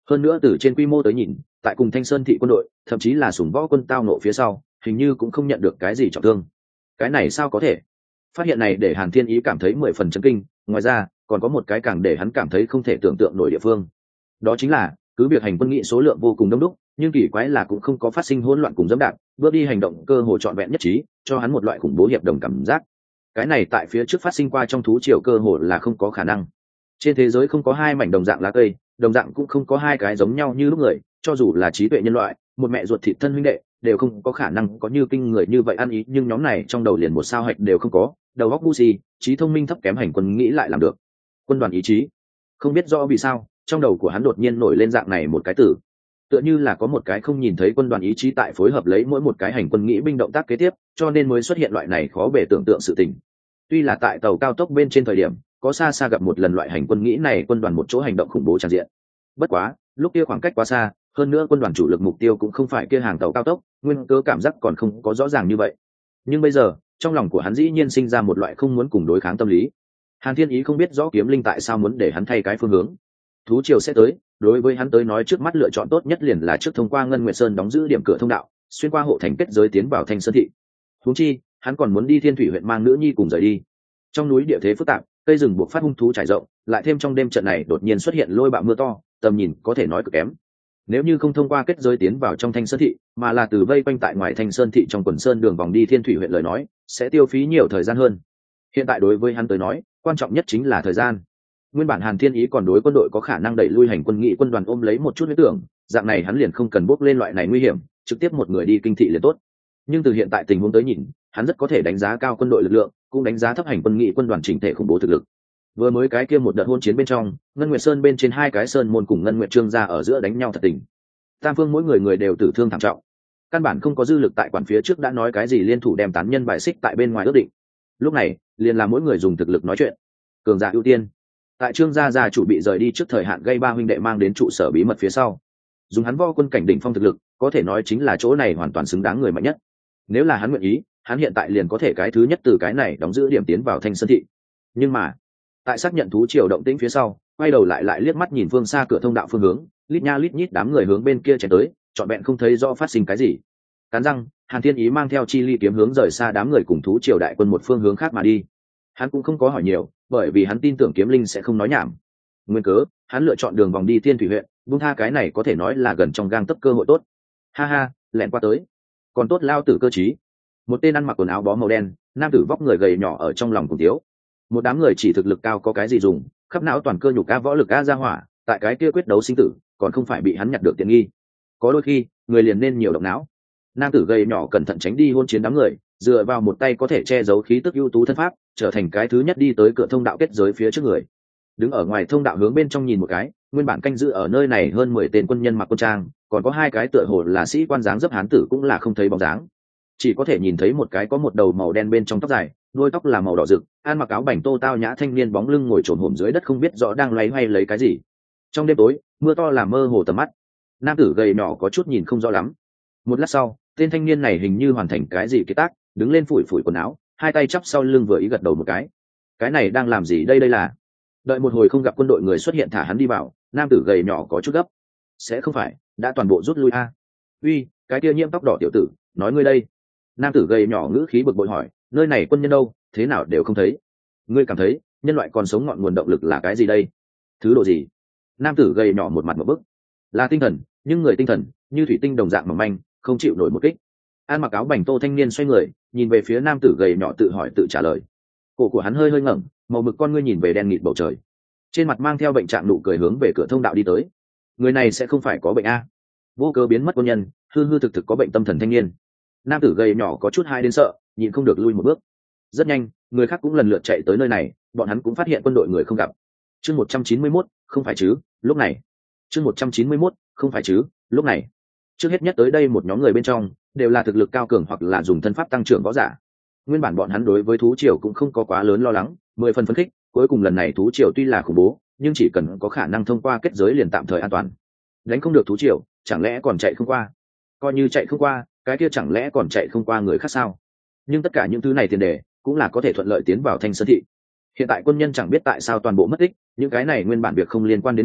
hơn nữa từ trên quy mô tới nhìn, tại cùng Thanh Sơn thị quân đội thậm chí là sủng võ quân tao nộ phía sau, hình như cũng không nhận được cái gì trọng thương. Cái này sao có thể? Phát hiện này để Hàn Thiên Ý cảm thấy 10 phần chấn kinh. Ngoài ra còn có một cái càng để hắn cảm thấy không thể tưởng tượng nổi địa phương, đó chính là cứ việc hành quân nghị số lượng vô cùng đông đúc, nhưng kỳ quái là cũng không có phát sinh hỗn loạn cùng dẫm đạp, bước đi hành động cơ hồ trọn vẹn nhất trí, cho hắn một loại khủng bố hiệp đồng cảm giác. Cái này tại phía trước phát sinh qua trong thú triều cơ hồ là không có khả năng. Trên thế giới không có hai mảnh đồng dạng lá cây, đồng dạng cũng không có hai cái giống nhau như lúc người, cho dù là trí tuệ nhân loại, một mẹ ruột thịt thân huynh đệ, đều không có khả năng có như kinh người như vậy ăn ý, nhưng nhóm này trong đầu liền một sao hạch đều không có, đầu óc ngu si, trí thông minh thấp kém hành quân nghĩ lại làm được. Quân đoàn ý chí. Không biết rõ vì sao, trong đầu của hắn đột nhiên nổi lên dạng này một cái từ, tựa như là có một cái không nhìn thấy quân đoàn ý chí tại phối hợp lấy mỗi một cái hành quân nghĩ binh động tác kế tiếp, cho nên mới xuất hiện loại này khó bề tưởng tượng sự tình. Tuy là tại tàu cao tốc bên trên thời điểm có xa xa gặp một lần loại hành quân nghĩ này quân đoàn một chỗ hành động khủng bố tràn diện, bất quá lúc kia khoảng cách quá xa, hơn nữa quân đoàn chủ lực mục tiêu cũng không phải kia hàng tàu cao tốc, nguyên cớ cảm giác còn không có rõ ràng như vậy. Nhưng bây giờ trong lòng của hắn dĩ nhiên sinh ra một loại không muốn cùng đối kháng tâm lý. Hàn Thiên Ý không biết rõ Kiếm Linh tại sao muốn để hắn thay cái phương hướng. Thú triều sẽ tới, đối với hắn tới nói trước mắt lựa chọn tốt nhất liền là trước thông qua Ngân Nguyệt Sơn đóng giữ điểm cửa thông đạo, xuyên qua hộ thành kết giới tiến vào Thanh Sơn thị. Huống chi hắn còn muốn đi Thiên Thủy huyện mang nữ nhi cùng rời đi. Trong núi địa thế phức tạp, cây rừng buộc phát hung thú trải rộng, lại thêm trong đêm trận này đột nhiên xuất hiện lôi bạo mưa to, tầm nhìn có thể nói cực kém. Nếu như không thông qua kết giới tiến vào trong Thanh Sơn thị, mà là từ vây quanh tại ngoài Thanh Sơn thị trong quần sơn đường vòng đi Thiên Thủy huyện lời nói, sẽ tiêu phí nhiều thời gian hơn. Hiện tại đối với hắn tới nói, quan trọng nhất chính là thời gian. Nguyên bản Hàn Thiên Ý còn đối quân đội có khả năng đẩy lui hành quân nghị quân đoàn ôm lấy một chút huyết tưởng, dạng này hắn liền không cần bốc lên loại này nguy hiểm, trực tiếp một người đi kinh thị liền tốt. Nhưng từ hiện tại tình huống tới nhìn, hắn rất có thể đánh giá cao quân đội lực lượng, cũng đánh giá thấp hành quân nghị quân đoàn chỉnh thể khủng bố thực lực. Vừa mới cái kia một đợt hôn chiến bên trong, Ngân Nguyệt Sơn bên trên hai cái sơn môn cùng Ngân Nguyệt Trương gia ở giữa đánh nhau thật tình. Tam phương mỗi người đều tử thương thảm trọng, căn bản không có dư lực tại quản phía trước đã nói cái gì liên thủ đem tán nhân bài xích tại bên ngoài ước định. Lúc này liền là mỗi người dùng thực lực nói chuyện, cường giả ưu tiên. Tại Trương gia chủ bị rời đi trước thời hạn gây ba huynh đệ mang đến trụ sở bí mật phía sau, dùng hắn vo quân cảnh đỉnh phong thực lực, có thể nói chính là chỗ này hoàn toàn xứng đáng người mạnh nhất. Nếu là hắn nguyện ý, hắn hiện tại liền có thể cái thứ nhất từ cái này đóng giữ điểm tiến vào Thanh Sơn thị. Nhưng mà tại xác nhận thú triều động tĩnh phía sau, quay đầu lại liếc mắt nhìn phương xa cửa thông đạo phương hướng, lít nha lít nhít đám người hướng bên kia chém tới, trọn vẹn không thấy rõ phát sinh cái gì. Cắn răng, Hàn Thiên Ý mang theo chi ly kiếm hướng rời xa đám người cùng thú triều đại quân một phương hướng khác mà đi. Hắn cũng không có hỏi nhiều, bởi vì hắn tin tưởng Kiếm Linh sẽ không nói nhảm. Nguyên cớ, hắn lựa chọn đường vòng đi Thiên Thủy huyện, buông tha cái này có thể nói là gần trong gang tấc cơ hội tốt. Ha ha, lẹn qua tới, còn tốt lao tử cơ trí. Một tên ăn mặc quần áo bó màu đen, nam tử vóc người gầy nhỏ ở trong lòng cùng tiếu. Một đám người chỉ thực lực cao có cái gì dùng, khắp não toàn cơ nhục ca võ lực a ra hỏa, tại cái kia quyết đấu sinh tử, còn không phải bị hắn nhặt được tiện nghi. Có đôi khi, người liền nên nhiều động não. Nam tử gầy nhỏ cẩn thận tránh đi hôn chiến đám người, dựa vào một tay có thể che giấu khí tức ưu tú thân pháp, trở thành cái thứ nhất đi tới cửa thông đạo kết giới phía trước người. Đứng ở ngoài thông đạo hướng bên trong nhìn một cái, nguyên bản canh giữ ở nơi này hơn 10 tên quân nhân mặc quân trang, còn có hai cái tựa hồ là sĩ quan dáng dấp hán tử cũng là không thấy bóng dáng. Chỉ có thể nhìn thấy một cái có một đầu màu đen bên trong tóc dài, đuôi tóc là màu đỏ rực, ăn mặc áo bảnh tô tao nhã thanh niên bóng lưng ngồi trồn hổm dưới đất không biết rõ đang loay hoay lấy cái gì. Trong đêm tối, mưa to làm mơ hồ tầm mắt. Nam tử gầy nhỏ có chút nhìn không rõ lắm. Một lát sau, tên thanh niên này hình như hoàn thành cái gì kế tác, đứng lên phủi phủi quần áo, hai tay chắp sau lưng vừa ý gật đầu một cái này đang làm gì đây là? Đợi một hồi không gặp quân đội người xuất hiện thả hắn đi vào, nam tử gầy nhỏ có chút gấp. Sẽ không phải đã toàn bộ rút lui a? Uy, cái kia nhiễm tóc đỏ tiểu tử, nói ngươi đây. Nam tử gầy nhỏ ngữ khí bực bội hỏi, nơi này quân nhân đâu, thế nào đều không thấy. Ngươi cảm thấy nhân loại còn sống ngọn nguồn động lực là cái gì đây? Thứ độ gì? Nam tử gầy nhỏ một mặt một bức. Là tinh thần, nhưng người tinh thần như thủy tinh đồng dạng mỏng manh, không chịu nổi một kích. An mặc áo bảnh tô thanh niên xoay người, nhìn về phía nam tử gầy nhỏ tự hỏi tự trả lời. Cổ của hắn hơi hơi ngẩng, màu mực con ngươi nhìn về đen nghịt bầu trời, trên mặt mang theo bệnh trạng nụ cười hướng về cửa thông đạo đi tới. Người này sẽ không phải có bệnh a? Vô cớ biến mất quân nhân, hư hư thực thực có bệnh tâm thần thanh niên. Nam tử gầy nhỏ có chút hai đến sợ, nhịn không được lui một bước. Rất nhanh, người khác cũng lần lượt chạy tới nơi này, bọn hắn cũng phát hiện quân đội người không gặp. Chương 191, không phải chứ? Lúc này. Chương 191, không phải chứ? Lúc này. Trước hết nhất tới đây một nhóm người bên trong, đều là thực lực cao cường hoặc là dùng thân pháp tăng trưởng võ giả. Nguyên bản bọn hắn đối với thú triều cũng không có quá lớn lo lắng, 10 phần phấn khích, cuối cùng lần này thú triều tuy là khủng bố, nhưng chỉ cần có khả năng thông qua kết giới liền tạm thời an toàn. Đánh không được thú triều, chẳng lẽ còn chạy không qua? Coi như chạy không qua, cái kia chẳng lẽ còn chạy không qua người khác sao? Nhưng tất cả những thứ này tiền đề cũng là có thể thuận lợi tiến vào Thanh Sơn thị. Hiện tại quân nhân chẳng biết tại sao toàn bộ mất tích, những cái này nguyên bản việc không liên quan đến mình,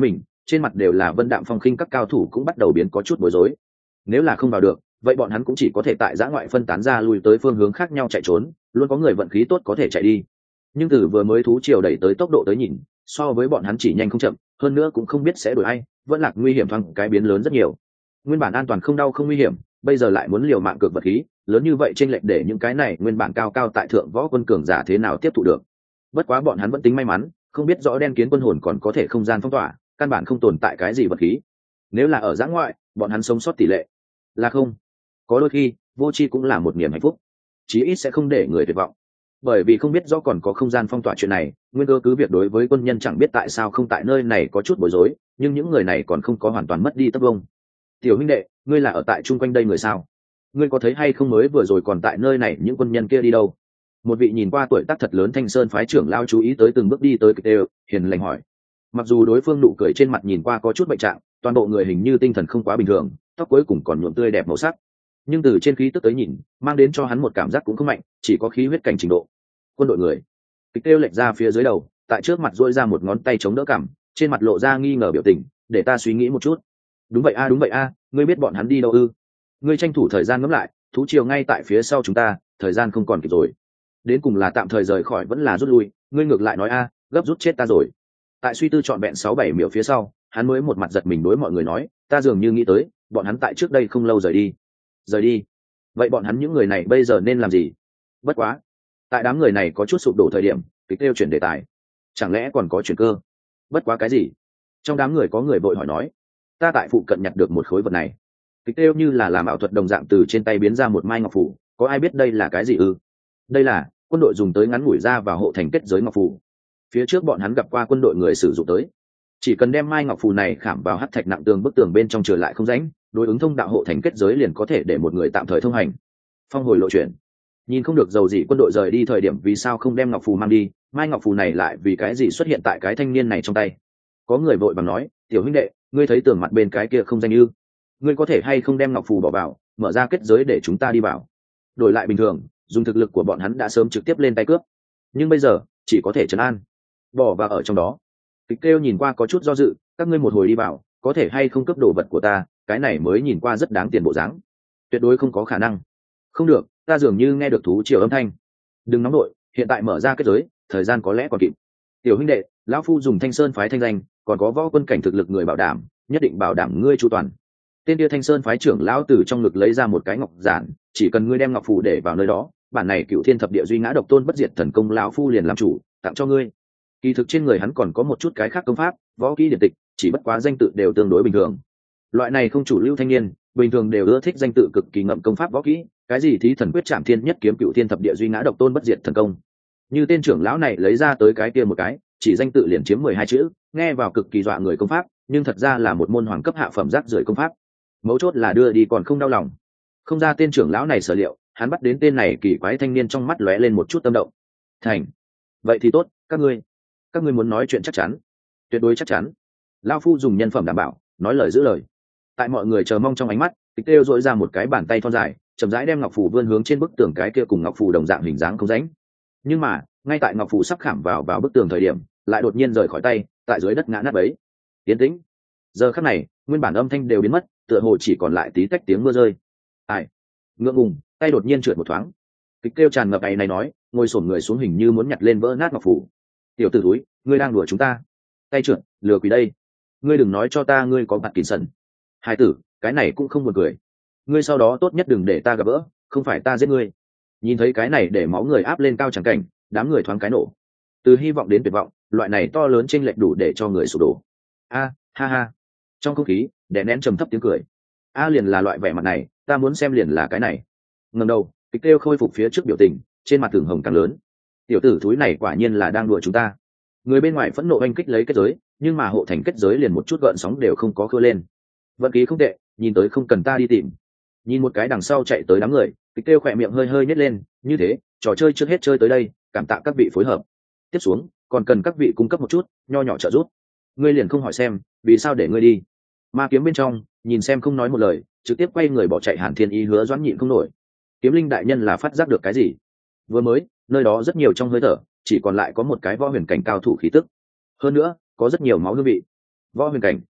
trên mặt đều là vân đạm phong khinh, các cao thủ cũng bắt đầu biến có chút bối rối. Nếu là không vào được, vậy bọn hắn cũng chỉ có thể tại giã ngoại phân tán ra lui tới phương hướng khác nhau chạy trốn, luôn có người vận khí tốt có thể chạy đi. Nhưng từ vừa mới thú triều đẩy tới tốc độ tới nhìn, so với bọn hắn chỉ nhanh không chậm, hơn nữa cũng không biết sẽ đuổi ai, vẫn lạc nguy hiểm thoáng cái biến lớn rất nhiều. Nguyên bản an toàn không đau không nguy hiểm, bây giờ lại muốn liều mạng cược vật khí lớn như vậy, chênh lệch để những cái này nguyên bản cao cao tại thượng võ quân cường giả thế nào tiếp thụ được. Bất quá bọn hắn vẫn tính may mắn, không biết rõ đen kiến quân hồn còn có thể không gian phong tỏa, căn bản không tồn tại cái gì vật khí. Nếu là ở giã ngoại, bọn hắn sống sót tỷ lệ là không. Có đôi khi vô tri cũng là một niềm hạnh phúc, chí ít sẽ không để người tuyệt vọng. Bởi vì không biết rõ còn có không gian phong tỏa chuyện này, nguyên cơ cứ việc đối với quân nhân chẳng biết tại sao không tại nơi này có chút bối rối, nhưng những người này còn không có hoàn toàn mất đi tất vông. Tiểu huynh đệ, ngươi là ở tại chung quanh đây người sao? Ngươi có thấy hay không, mới vừa rồi còn tại nơi này những quân nhân kia đi đâu? Một vị nhìn qua tuổi tác thật lớn Thanh Sơn phái trưởng lao chú ý tới từng bước đi tới kịch đều, hiền lành hỏi. Mặc dù đối phương nụ cười trên mặt nhìn qua có chút bệnh trạng, toàn bộ người hình như tinh thần không quá bình thường, tóc cuối cùng còn nhuộm tươi đẹp màu sắc, nhưng từ trên khí tức tới nhìn, mang đến cho hắn một cảm giác cũng không mạnh, chỉ có khí huyết cảnh trình độ. Quân đội người. Kịch kêu lệch ra phía dưới đầu, tại trước mặt duỗi ra một ngón tay chống đỡ cằm, trên mặt lộ ra nghi ngờ biểu tình, để ta suy nghĩ một chút. Đúng vậy a, đúng vậy a, ngươi biết bọn hắn đi đâu ư? Ngươi tranh thủ thời gian ngẫm lại, thú triều ngay tại phía sau chúng ta, thời gian không còn kịp rồi. Đến cùng là tạm thời rời khỏi vẫn là rút lui, ngươi ngược lại nói a, gấp rút chết ta rồi. Tại suy tư trọn vẹn 6-7 miểu phía sau, hắn mới một mặt giật mình đối mọi người nói, ta dường như nghĩ tới, bọn hắn tại trước đây không lâu rời đi. Rời đi? Vậy bọn hắn những người này bây giờ nên làm gì? Bất quá, tại đám người này có chút sụp đổ thời điểm, kịch kêu chuyển đề tài. Chẳng lẽ còn có chuyển cơ? Bất quá cái gì? Trong đám người có người vội hỏi nói, ta tại phụ cận nhặt được một khối vật này. Kịch kêu như là làm ảo thuật đồng dạng từ trên tay biến ra một mai ngọc phủ, có ai biết đây là cái gì ư? Đây là quân đội dùng tới ngắn ngủi ra và hộ thành kết giới ngọc phủ. Phía trước bọn hắn gặp qua quân đội người sử dụng tới, chỉ cần đem mai ngọc phù này khảm vào hắc thạch nặng tường bức tường bên trong trở lại không rãnh, đối ứng thông đạo hộ thành kết giới liền có thể để một người tạm thời thông hành. Phong hồi lộ chuyển, nhìn không được dầu gì quân đội rời đi thời điểm vì sao không đem ngọc phù mang đi, mai ngọc phù này lại vì cái gì xuất hiện tại cái thanh niên này trong tay? Có người vội vàng nói, tiểu huynh đệ, ngươi thấy tường mặt bên cái kia không danh ư? Ngươi có thể hay không đem ngọc phù bỏ vào, mở ra kết giới để chúng ta đi vào? Đổi lại bình thường, dùng thực lực của bọn hắn đã sớm trực tiếp lên tay cướp, nhưng bây giờ chỉ có thể trấn an, bỏ vào ở trong đó. Kịch kêu nhìn qua có chút do dự, các ngươi một hồi đi vào, có thể hay không cướp đồ vật của ta, cái này mới nhìn qua rất đáng tiền bộ dáng. Tuyệt đối không có khả năng. Không được, ta dường như nghe được thú triều âm thanh. Đừng nóng nội, hiện tại mở ra kết giới, thời gian có lẽ còn kịp. Tiểu huynh đệ, lão phu dùng Thanh Sơn phái thanh danh, còn có võ quân cảnh thực lực người bảo đảm, nhất định bảo đảm ngươi chu toàn. Tên kia Thanh Sơn phái trưởng lão từ trong ngực lấy ra một cái ngọc giản, chỉ cần ngươi đem ngọc phù để vào nơi đó, bản này Cựu Thiên Thập Địa Duy Ngã Độc Tôn Bất Diệt Thần Công lão phu liền làm chủ, tặng cho ngươi. Kỳ thực trên người hắn còn có một chút cái khác công pháp, võ kỹ điển tịch, chỉ bất quá danh tự đều tương đối bình thường. Loại này không chủ lưu thanh niên, bình thường đều ưa thích danh tự cực kỳ ngậm công pháp võ kỹ, cái gì Thí Thần Quyết, Trảm Thiên Nhất Kiếm, Cựu Thiên Thập Địa Duy Ngã Độc Tôn Bất Diệt Thần Công. Như tên trưởng lão này lấy ra tới cái kia một cái, chỉ danh tự liền chiếm 12 chữ, nghe vào cực kỳ dọa người công pháp, nhưng thật ra là một môn hoàng cấp hạ phẩm rác rưởi công pháp. Mấu chốt là đưa đi còn không đau lòng. Không ra tên trưởng lão này sở liệu, hắn bắt đến tên này kỳ quái thanh niên trong mắt lóe lên một chút tâm động. Thành, vậy thì tốt, các ngươi muốn nói chuyện chắc chắn? Tuyệt đối chắc chắn. Lão phu dùng nhân phẩm đảm bảo, nói lời giữ lời. Tại mọi người chờ mong trong ánh mắt, Tịch Têu dội ra một cái bàn tay thon dài, chậm rãi đem ngọc phù vươn hướng trên bức tường cái kia cùng ngọc phù đồng dạng hình dáng không rãnh. Nhưng mà ngay tại ngọc phù sắp khảm vào bức tường thời điểm, lại đột nhiên rời khỏi tay, tại dưới đất ngã nát bấy. Tiến tĩnh. Giờ khắc này, nguyên bản âm thanh đều biến mất, tựa hồ chỉ còn lại tí tách tiếng mưa rơi. Ai? Ngượng ngùng, tay đột nhiên trượt một thoáng. Kịch kêu tràn ngập này nói, ngồi xổm người xuống hình như muốn nhặt lên vỡ nát ngọc phủ. Tiểu tử túi, ngươi đang đùa chúng ta? Tay trượt, lừa quỷ đây. Ngươi đừng nói cho ta ngươi có mặt kín sần. Hai tử, cái này cũng không buồn cười. Ngươi sau đó tốt nhất đừng để ta gặp gỡ, không phải ta giết ngươi. Nhìn thấy cái này để máu người áp lên cao chẳng cảnh, đám người thoáng cái nổ. Từ hy vọng đến tuyệt vọng, loại này to lớn chênh lệch đủ để cho người sụp đổ. A, ha ha. Trong không khí đè nén trầm thấp tiếng cười. A liền là loại vẻ mặt này, ta muốn xem liền là cái này. Ngẩng đầu, Kịch Kêu khôi phục phía trước biểu tình, trên mặt thường hồng càng lớn. Tiểu tử thúi này quả nhiên là đang đùa chúng ta. Người bên ngoài phẫn nộ oanh kích lấy kết giới, nhưng mà hộ thành kết giới liền một chút gợn sóng đều không có khơi lên. Vận khí không tệ, nhìn tới không cần ta đi tìm. Nhìn một cái đằng sau chạy tới đám người, Kịch Kêu khỏe miệng hơi hơi nhếch lên, như thế, trò chơi trước hết chơi tới đây, cảm tạ các vị phối hợp. Tiếp xuống, còn cần các vị cung cấp một chút nho nhỏ trợ giúp. Ngươi liền không hỏi xem, vì sao để ngươi đi? Ma kiếm bên trong, nhìn xem không nói một lời, trực tiếp quay người bỏ chạy. Hàn Thiên Ý Hứa Doãn nhịn không nổi. Kiếm linh đại nhân là phát giác được cái gì? Vừa mới, nơi đó rất nhiều trong hơi thở, chỉ còn lại có một cái võ huyền cảnh cao thủ khí tức. Hơn nữa, có rất nhiều máu hương vị. Võ huyền cảnh,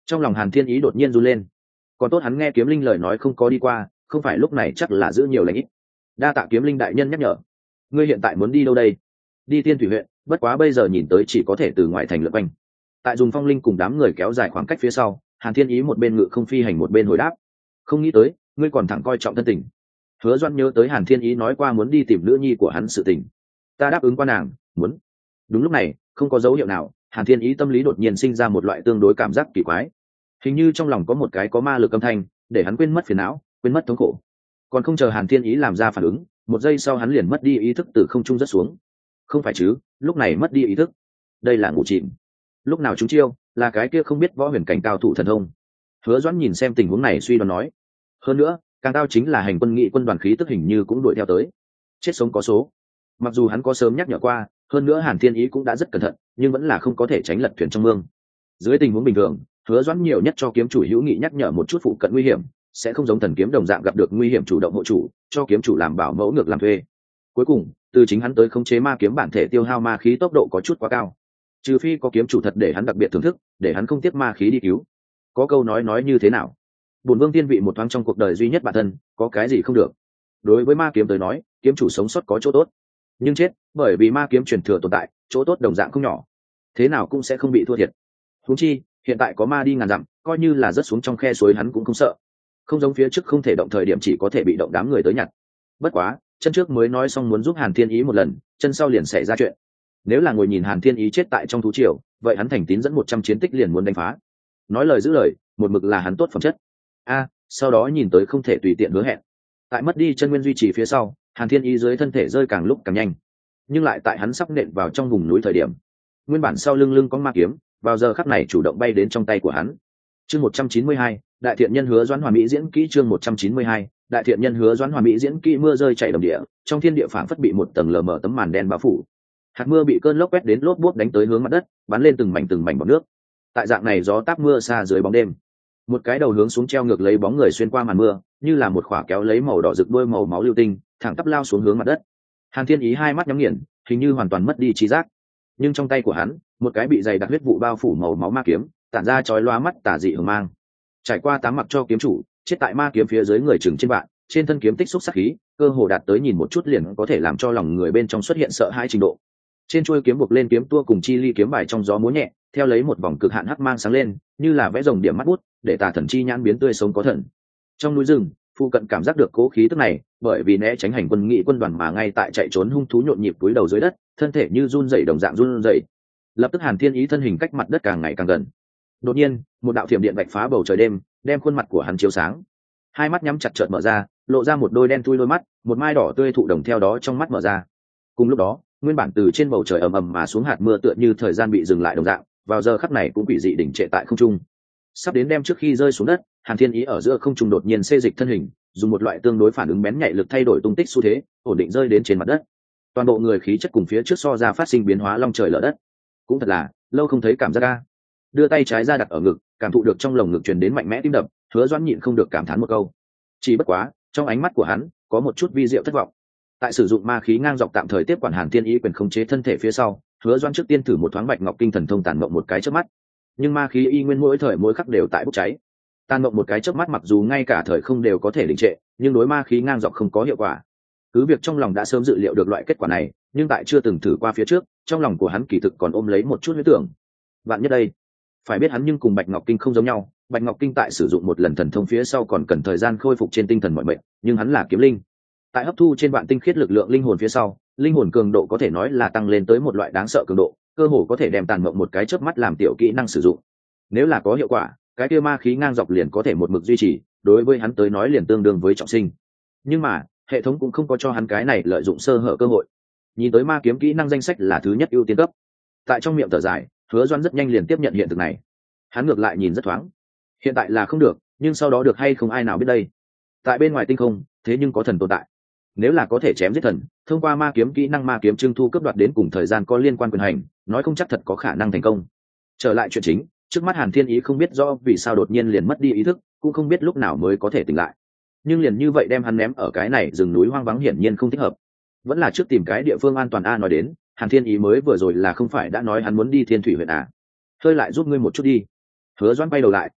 Trong lòng Hàn Thiên Ý đột nhiên run lên. Còn tốt hắn nghe kiếm linh lời nói không có đi qua, không phải lúc này chắc là giữ nhiều lãnh ít. Đa tạ kiếm linh đại nhân nhắc nhở. Ngươi hiện tại muốn đi đâu đây? Đi Tiên Thủy huyện, bất quá bây giờ nhìn tới chỉ có thể từ ngoại thành lượn quanh. Tại dùng phong linh cùng đám người kéo dài khoảng cách phía sau, Hàn Thiên Ý một bên ngự không phi hành một bên hồi đáp. Không nghĩ tới, ngươi còn thẳng coi trọng thân tình. Hứa Doan nhớ tới Hàn Thiên Ý nói qua muốn đi tìm nữ nhi của hắn sự tình. Ta đáp ứng qua nàng, muốn. Đúng lúc này, không có dấu hiệu nào, Hàn Thiên Ý tâm lý đột nhiên sinh ra một loại tương đối cảm giác kỳ quái. Hình như trong lòng có một cái có ma lực âm thanh, để hắn quên mất phiền não, quên mất thống khổ. Còn không chờ Hàn Thiên Ý làm ra phản ứng, một giây sau hắn liền mất đi ý thức từ không trung rớt xuống. Không phải chứ, lúc này mất đi ý thức. Đây là ngủ chìm. Lúc nào chúng chiêu, là cái kia không biết võ huyền cảnh cao thủ thần thông. Hứa Doãn nhìn xem tình huống này suy đoán nói. Hơn nữa, càng cao chính là hành quân nghị quân đoàn khí tức hình như cũng đuổi theo tới. Chết sống có số. Mặc dù hắn có sớm nhắc nhở qua, hơn nữa Hàn Thiên Ý cũng đã rất cẩn thận, nhưng vẫn là không có thể tránh lật thuyền trong mương. Dưới tình huống bình thường, Hứa Doãn nhiều nhất cho kiếm chủ hữu nghị nhắc nhở một chút phụ cận nguy hiểm, sẽ không giống thần kiếm đồng dạng gặp được nguy hiểm chủ động hộ chủ, cho kiếm chủ làm bảo mẫu ngược làm thuê. Cuối cùng, từ chính hắn tới khống chế ma kiếm bản thể tiêu hao ma khí tốc độ có chút quá cao. Trừ phi có kiếm chủ thật để hắn đặc biệt thưởng thức, để hắn không tiếc ma khí đi cứu. Có câu nói như thế nào? Bổn vương tiên vị một thoáng trong cuộc đời duy nhất bản thân, có cái gì không được? Đối với ma kiếm tới nói, kiếm chủ sống sót có chỗ tốt, nhưng chết bởi vì ma kiếm truyền thừa tồn tại, chỗ tốt đồng dạng không nhỏ, thế nào cũng sẽ không bị thua thiệt. Huống chi hiện tại có ma đi ngàn dặm, coi như là rớt xuống trong khe suối hắn cũng không sợ, không giống phía trước không thể động thời điểm chỉ có thể bị động đám người tới nhặt. Bất quá chân trước mới nói xong muốn giúp Hàn Thiên Ý một lần, chân sau liền xảy ra chuyện. Nếu là ngồi nhìn Hàn Thiên Ý chết tại trong thú triều, vậy hắn thành tín dẫn 100 chiến tích liền muốn đánh phá. Nói lời giữ lời, một mực là hắn tốt phẩm chất. Sau đó nhìn tới không thể tùy tiện hứa hẹn. Tại mất đi chân nguyên duy trì phía sau, Hàn Thiên Ý dưới thân thể rơi càng lúc càng nhanh, nhưng lại tại hắn sắp nện vào trong vùng núi thời điểm, nguyên bản sau lưng có ma kiếm, vào giờ khắc này chủ động bay đến trong tay của hắn. Chương 192, đại thiện nhân Hứa Doãn Hoàn Mỹ diễn kỹ. Chương 192, đại thiện nhân Hứa Doãn Hoàn Mỹ diễn kỹ. Mưa rơi chảy đồng địa, trong thiên địa phảng phất bị một tầng lờ mờ tấm màn đen bao phủ. Hạt mưa bị cơn lốc quét đến lốp bốp đánh tới hướng mặt đất, bắn lên từng mảnh bọt nước. Tại dạng này gió táp mưa xa dưới bóng đêm, một cái đầu hướng xuống treo ngược lấy bóng người xuyên qua màn mưa, như là một khỏa kéo lấy màu đỏ rực đuôi màu máu lưu tinh, thẳng tắp lao xuống hướng mặt đất. Hàn Thiên Ý hai mắt nhắm nghiền, hình như hoàn toàn mất đi trí giác. Nhưng trong tay của hắn, một cái bị dày đặc huyết vụ bao phủ màu máu ma kiếm, tản ra chói lóa mắt tà dị hừng mang. Trải qua 8 mặc cho kiếm chủ, chết tại ma kiếm phía dưới người chừng trên bạn, trên thân kiếm tích xúc sát khí, cơ hồ đạt tới nhìn một chút liền có thể làm cho lòng người bên trong xuất hiện sợ hãi trình độ. Trên chuôi kiếm buộc lên kiếm tua cùng chi ly kiếm bài trong gió múa nhẹ, theo lấy một vòng cực hạn hắc mang sáng lên, như là vẽ rồng điểm mắt bút, để tà thần chi nhãn biến tươi sống có thần. Trong núi rừng, phụ cận cảm giác được cố khí tức này, bởi vì né tránh hành quân nghị quân đoàn mà ngay tại chạy trốn hung thú nhộn nhịp túi đầu dưới đất, thân thể như run rẩy đồng dạng run rẩy. Lập tức Hàn Thiên Ý thân hình cách mặt đất càng ngày càng gần. Đột nhiên, một đạo thiểm điện vạch phá bầu trời đêm, đem khuôn mặt của hắn chiếu sáng. Hai mắt nhắm chặt chợt mở ra, lộ ra một đôi đen thui đôi mắt, một mai đỏ tươi thụ đồng theo đó trong mắt mở ra. Cùng lúc đó, nguyên bản từ trên bầu trời ầm ầm mà xuống hạt mưa tựa như thời gian bị dừng lại đồng dạng, vào giờ khắc này cũng quỷ dị đỉnh trệ tại không trung. Sắp đến đem trước khi rơi xuống đất, Hàn Thiên Ý ở giữa không trung đột nhiên xê dịch thân hình, dùng một loại tương đối phản ứng bén nhạy lực thay đổi tung tích xu thế, ổn định rơi đến trên mặt đất. Toàn bộ người khí chất cùng phía trước so ra phát sinh biến hóa long trời lở đất. Cũng thật là lâu không thấy cảm giác a. Đưa tay trái ra đặt ở ngực, cảm thụ được trong lồng ngực truyền đến mạnh mẽ tim đập, Hứa Doãn nhịn không được cảm thán một câu. Chỉ bất quá, trong ánh mắt của hắn có một chút vi diệu thất vọng. Tại sử dụng ma khí ngang dọc tạm thời tiếp quản Hàn Thiên Ý quyền khống chế thân thể phía sau, Hứa Doãn trước tiên thử một thoáng Bạch Ngọc Kinh thần thông tàn mộng một cái chớp mắt, nhưng ma khí y nguyên mỗi thời mỗi khắc đều tại bốc cháy. Tàn mộng một cái chớp mắt mặc dù ngay cả thời không đều có thể đình trệ, nhưng đối ma khí ngang dọc không có hiệu quả. Cứ việc trong lòng đã sớm dự liệu được loại kết quả này, nhưng tại chưa từng thử qua phía trước, trong lòng của hắn kỳ thực còn ôm lấy một chút huyễn tưởng. Vạn nhất đây, phải biết hắn nhưng cùng Bạch Ngọc Kinh không giống nhau, Bạch Ngọc Kinh tại sử dụng một lần thần thông phía sau còn cần thời gian khôi phục trên tinh thần mọi mệnh, nhưng hắn là kiếm linh, tại hấp thu trên vạn tinh khiết lực lượng linh hồn phía sau, linh hồn cường độ có thể nói là tăng lên tới một loại đáng sợ cường độ, cơ hồ có thể đem tàn mộng một cái chớp mắt làm tiểu kỹ năng sử dụng. Nếu là có hiệu quả, cái kia ma khí ngang dọc liền có thể một mực duy trì, đối với hắn tới nói liền tương đương với trọng sinh. Nhưng mà hệ thống cũng không có cho hắn cái này lợi dụng sơ hở cơ hội. Nhìn tới ma kiếm kỹ năng danh sách là thứ nhất ưu tiên cấp, tại trong miệng thở dài, Hứa Doãn rất nhanh liền tiếp nhận hiện thực này. Hắn ngược lại nhìn rất thoáng. Hiện tại là không được, nhưng sau đó được hay không ai nào biết đây. Tại bên ngoài tinh không, thế nhưng có thần tồn tại. Nếu là có thể chém giết thần, thông qua ma kiếm kỹ năng ma kiếm trưng thu cướp đoạt đến cùng thời gian có liên quan quyền hành, nói không chắc thật có khả năng thành công. Trở lại chuyện chính, trước mắt Hàn Thiên Ý không biết rõ vì sao đột nhiên liền mất đi ý thức, cũng không biết lúc nào mới có thể tỉnh lại. Nhưng liền như vậy đem hắn ném ở cái này rừng núi hoang vắng hiển nhiên không thích hợp. Vẫn là trước tìm cái địa phương an toàn a. Nói đến, Hàn Thiên Ý mới vừa rồi là không phải đã nói hắn muốn đi Thiên Thủy huyện à? Hơi lại giúp ngươi một chút đi. Hứa Doãn bay đầu lại,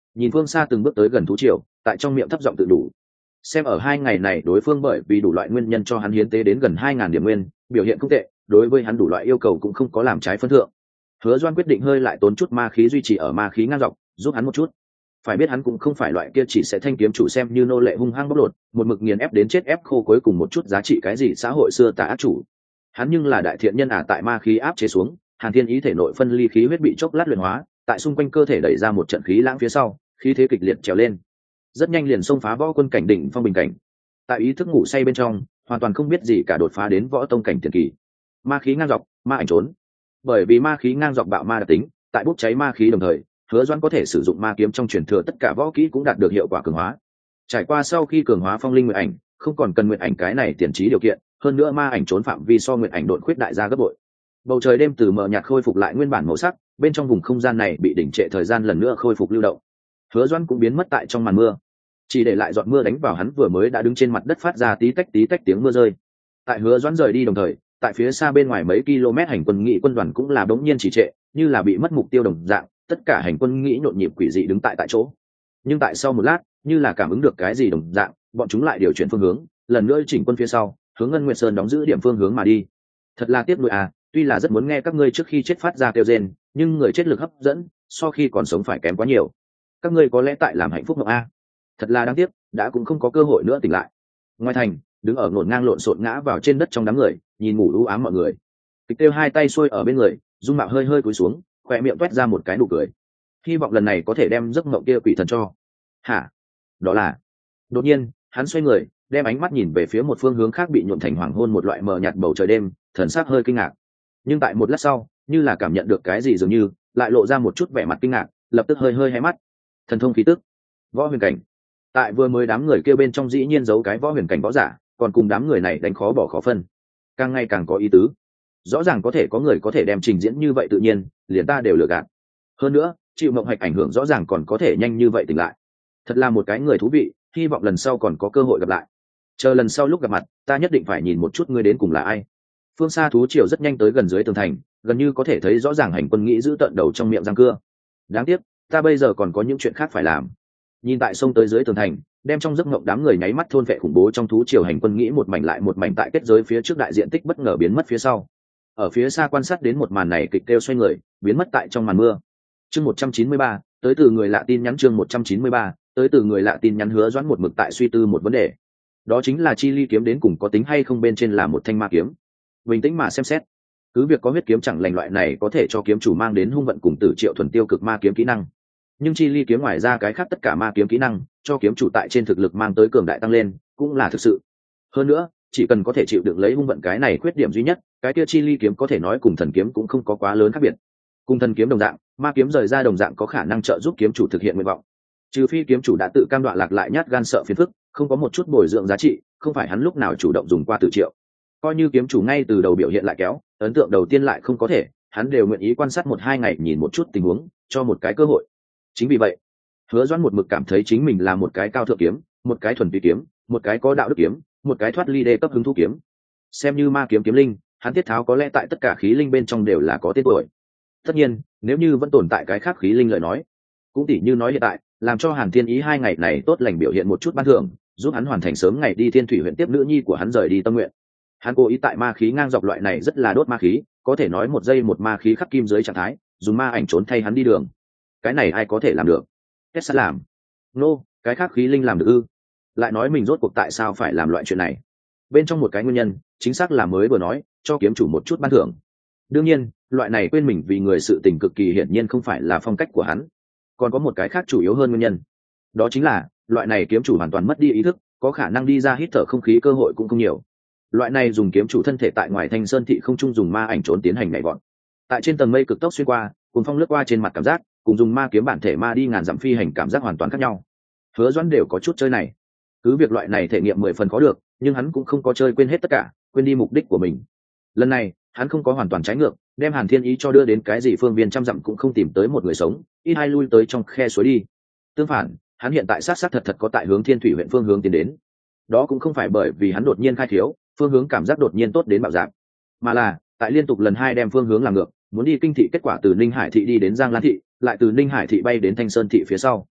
nhìn phương xa từng bước tới gần thú triều, tại trong miệng thấp giọng tự đủ. Xem ở 2 ngày này đối phương bởi vì đủ loại nguyên nhân cho hắn hiến tế đến gần 2.000 điểm nguyên, biểu hiện không tệ, đối với hắn đủ loại yêu cầu cũng không có làm trái phân thượng. Hứa Doan quyết định hơi lại tốn chút ma khí duy trì ở ma khí ngang dọc, giúp hắn một chút. Phải biết hắn cũng không phải loại kia chỉ sẽ thanh kiếm chủ xem như nô lệ hung hăng bóc lột, một mực nghiền ép đến chết ép khô cuối cùng một chút giá trị cái gì xã hội xưa tà ác chủ. Hắn nhưng là đại thiện nhân tại ma khí áp chế xuống, Hàn Thiên Ý thể nội phân ly khí huyết bị chốc lát luyện hóa, tại xung quanh cơ thể đẩy ra một trận khí lãng phía sau, khí thế kịch liệt trèo lên. Rất nhanh liền xông phá võ quân cảnh đỉnh phong bình cảnh. Tại ý thức ngủ say bên trong, hoàn toàn không biết gì cả đột phá đến võ tông cảnh tiền kỳ. Ma khí ngang dọc, ma ảnh trốn. Bởi vì ma khí ngang dọc bạo ma đặc tính, tại bốc cháy ma khí đồng thời, Hứa Doãn có thể sử dụng ma kiếm trong truyền thừa tất cả võ kỹ cũng đạt được hiệu quả cường hóa. Trải qua sau khi cường hóa phong linh nguyệt ảnh, không còn cần nguyệt ảnh cái này tiền trí điều kiện, hơn nữa ma ảnh trốn phạm vi so nguyệt ảnh độn khuyết đại ra gấp bội. Bầu trời đêm từ mờ nhạt khôi phục lại nguyên bản màu sắc, bên trong vùng không gian này bị đỉnh trệ thời gian lần nữa khôi phục lưu động. Hứa Doãn cũng biến mất tại trong màn mưa, chỉ để lại giọt mưa đánh vào hắn vừa mới đã đứng trên mặt đất phát ra tí tách tiếng mưa rơi. Tại Hứa Doãn rời đi đồng thời, tại phía xa bên ngoài mấy km hành quân nghị quân đoàn cũng là đống nhiên trì trệ, như là bị mất mục tiêu đồng dạng, tất cả hành quân nghĩ nhộn nhịp quỷ dị đứng tại chỗ. Nhưng tại sau một lát, như là cảm ứng được cái gì đồng dạng, bọn chúng lại điều chuyển phương hướng, lần nữa chỉnh quân phía sau, hướng Ngân Nguyệt Sơn đóng giữ điểm phương hướng mà đi. Thật là tiếc nuối tuy là rất muốn nghe các ngươi trước khi chết phát ra kêu rên, nhưng người chết lực hấp dẫn, so khi còn sống phải kém quá nhiều. Các ngươi có lẽ tại làm hạnh phúc mộng thật là đáng tiếc, đã cũng không có cơ hội nữa tỉnh lại. Ngoài thành, đứng ở ngổn ngang lộn xộn ngã vào trên đất trong đám người, nhìn ngủ u ám mọi người. Kịch Tiêu hai tay xuôi ở bên người, dung mạo hơi hơi cúi xuống, khỏe miệng toét ra một cái nụ cười. Hy vọng lần này có thể đem giấc mộng kia quỷ thần cho. Hả? Đó là. Đột nhiên, hắn xoay người, đem ánh mắt nhìn về phía một phương hướng khác bị nhuộm thành hoàng hôn một loại mờ nhạt bầu trời đêm, thần sắc hơi kinh ngạc. Nhưng tại một lát sau, như là cảm nhận được cái gì dường như, lại lộ ra một chút vẻ mặt kinh ngạc, lập tức hơi hơi hé mắt. Thần thông khí tức, võ huyền cảnh. Tại vừa mới đám người kia bên trong dĩ nhiên giấu cái võ huyền cảnh võ giả, còn cùng đám người này đánh khó bỏ khó phân, càng ngày càng có ý tứ. Rõ ràng có thể có người có thể đem trình diễn như vậy tự nhiên, liền ta đều lừa gạt. Hơn nữa, chịu mộng hạch ảnh hưởng rõ ràng còn có thể nhanh như vậy tỉnh lại. Thật là một cái người thú vị, hy vọng lần sau còn có cơ hội gặp lại. Chờ lần sau lúc gặp mặt, ta nhất định phải nhìn một chút ngươi đến cùng là ai. Phương xa thú triều rất nhanh tới gần dưới tường thành, gần như có thể thấy rõ ràng hành quân nghĩ giữ tận đầu trong miệng răng cưa. Đáng tiếc, ta bây giờ còn có những chuyện khác phải làm. Nhìn tại sông tới dưới tường thành, đem trong giấc mộng đám người nháy mắt thôn vệ khủng bố trong thú triều hành quân nghĩ một mảnh lại một mảnh tại kết giới phía trước đại diện tích bất ngờ biến mất phía sau. Ở phía xa quan sát đến một màn này kịch kêu xoay người, biến mất tại trong màn mưa. Chương 193, tới từ người lạ tin nhắn chương 193, tới từ người lạ tin nhắn. Hứa Doãn một mực tại suy tư một vấn đề. Đó chính là chi ly kiếm đến cùng có tính hay không bên trên là một thanh ma kiếm. Bình tĩnh mà xem xét, cứ việc có huyết kiếm chẳng lành loại này có thể cho kiếm chủ mang đến hung vận cùng tử triệu thuần tiêu cực ma kiếm kỹ năng, nhưng chi ly kiếm ngoài ra cái khác tất cả ma kiếm kỹ năng cho kiếm chủ tại trên thực lực mang tới cường đại tăng lên cũng là thực sự. Hơn nữa, chỉ cần có thể chịu đựng lấy hung vận cái này khuyết điểm duy nhất, cái kia chi ly kiếm có thể nói cùng thần kiếm cũng không có quá lớn khác biệt. Cùng thần kiếm đồng dạng, ma kiếm rời ra đồng dạng có khả năng trợ giúp kiếm chủ thực hiện nguyện vọng, trừ phi kiếm chủ đã tự cam đoan lạc lại nhát gan sợ phiền phức, không có một chút bồi dưỡng giá trị, không phải hắn lúc nào chủ động dùng qua tử triệu. Coi như kiếm chủ ngay từ đầu biểu hiện lại kéo, ấn tượng đầu tiên lại không có thể, hắn đều nguyện ý quan sát 1-2 ngày nhìn một chút tình huống, cho một cái cơ hội. Chính vì vậy, Hứa Doãn một mực cảm thấy chính mình là một cái cao thượng kiếm, một cái thuần túy kiếm, một cái có đạo đức kiếm, một cái thoát ly đê cấp hứng thú kiếm. Xem như ma kiếm kiếm linh, hắn Tiết Tháo có lẽ tại tất cả khí linh bên trong đều là có tên tuổi. Tất nhiên, nếu như vẫn tồn tại cái khác khí linh lời nói, cũng tỉ như nói hiện tại, làm cho Hàn Thiên Ý 2 ngày này tốt lành biểu hiện một chút ban thưởng, giúp hắn hoàn thành sớm ngày đi Thiên Thủy huyện tiếp nữ nhi của hắn rời đi tâm nguyện. Hắn cố ý tại ma khí ngang dọc loại này rất là đốt ma khí, có thể nói một giây một ma khí khắc kim dưới trạng thái, dùng ma ảnh trốn thay hắn đi đường. Cái này ai có thể làm được? Kết sẽ làm. Cái khác khí linh làm được ư? Lại nói mình rốt cuộc tại sao phải làm loại chuyện này? Bên trong một cái nguyên nhân, chính xác là mới vừa nói, cho kiếm chủ một chút ban thưởng. Đương nhiên, loại này quên mình vì người sự tình cực kỳ hiển nhiên không phải là phong cách của hắn. Còn có một cái khác chủ yếu hơn nguyên nhân. Đó chính là, loại này kiếm chủ hoàn toàn mất đi ý thức, có khả năng đi ra hít thở không khí cơ hội cũng không nhiều. Loại này dùng kiếm chủ thân thể tại ngoài Thanh Sơn thị không trung dùng ma ảnh trốn tiến hành nhảy vọt. Tại trên tầng mây cực tốc xuyên qua, cùng phong lướt qua trên mặt cảm giác, cùng dùng ma kiếm bản thể ma đi ngàn dặm phi hành cảm giác hoàn toàn khác nhau. Hứa Doãn đều có chút chơi này. Cứ việc loại này thể nghiệm 10 phần khó được, nhưng hắn cũng không có chơi quên hết tất cả, quên đi mục đích của mình. Lần này, hắn không có hoàn toàn trái ngược, đem Hàn Thiên Ý cho đưa đến cái gì phương viên trăm dặm cũng không tìm tới một người sống, ít hai lui tới trong khe suối đi. Tương phản, hắn hiện tại sát thật có tại hướng Thiên Thủy huyện phương hướng tiến đến. Đó cũng không phải bởi vì hắn đột nhiên khai thiếu, phương hướng cảm giác đột nhiên tốt đến bạo dạng, mà là tại liên tục lần 2 đem phương hướng làm ngược, muốn đi Kinh thị, kết quả từ Ninh Hải thị đi đến Giang Lan thị, lại từ Ninh Hải thị bay đến Thanh Sơn thị phía sau.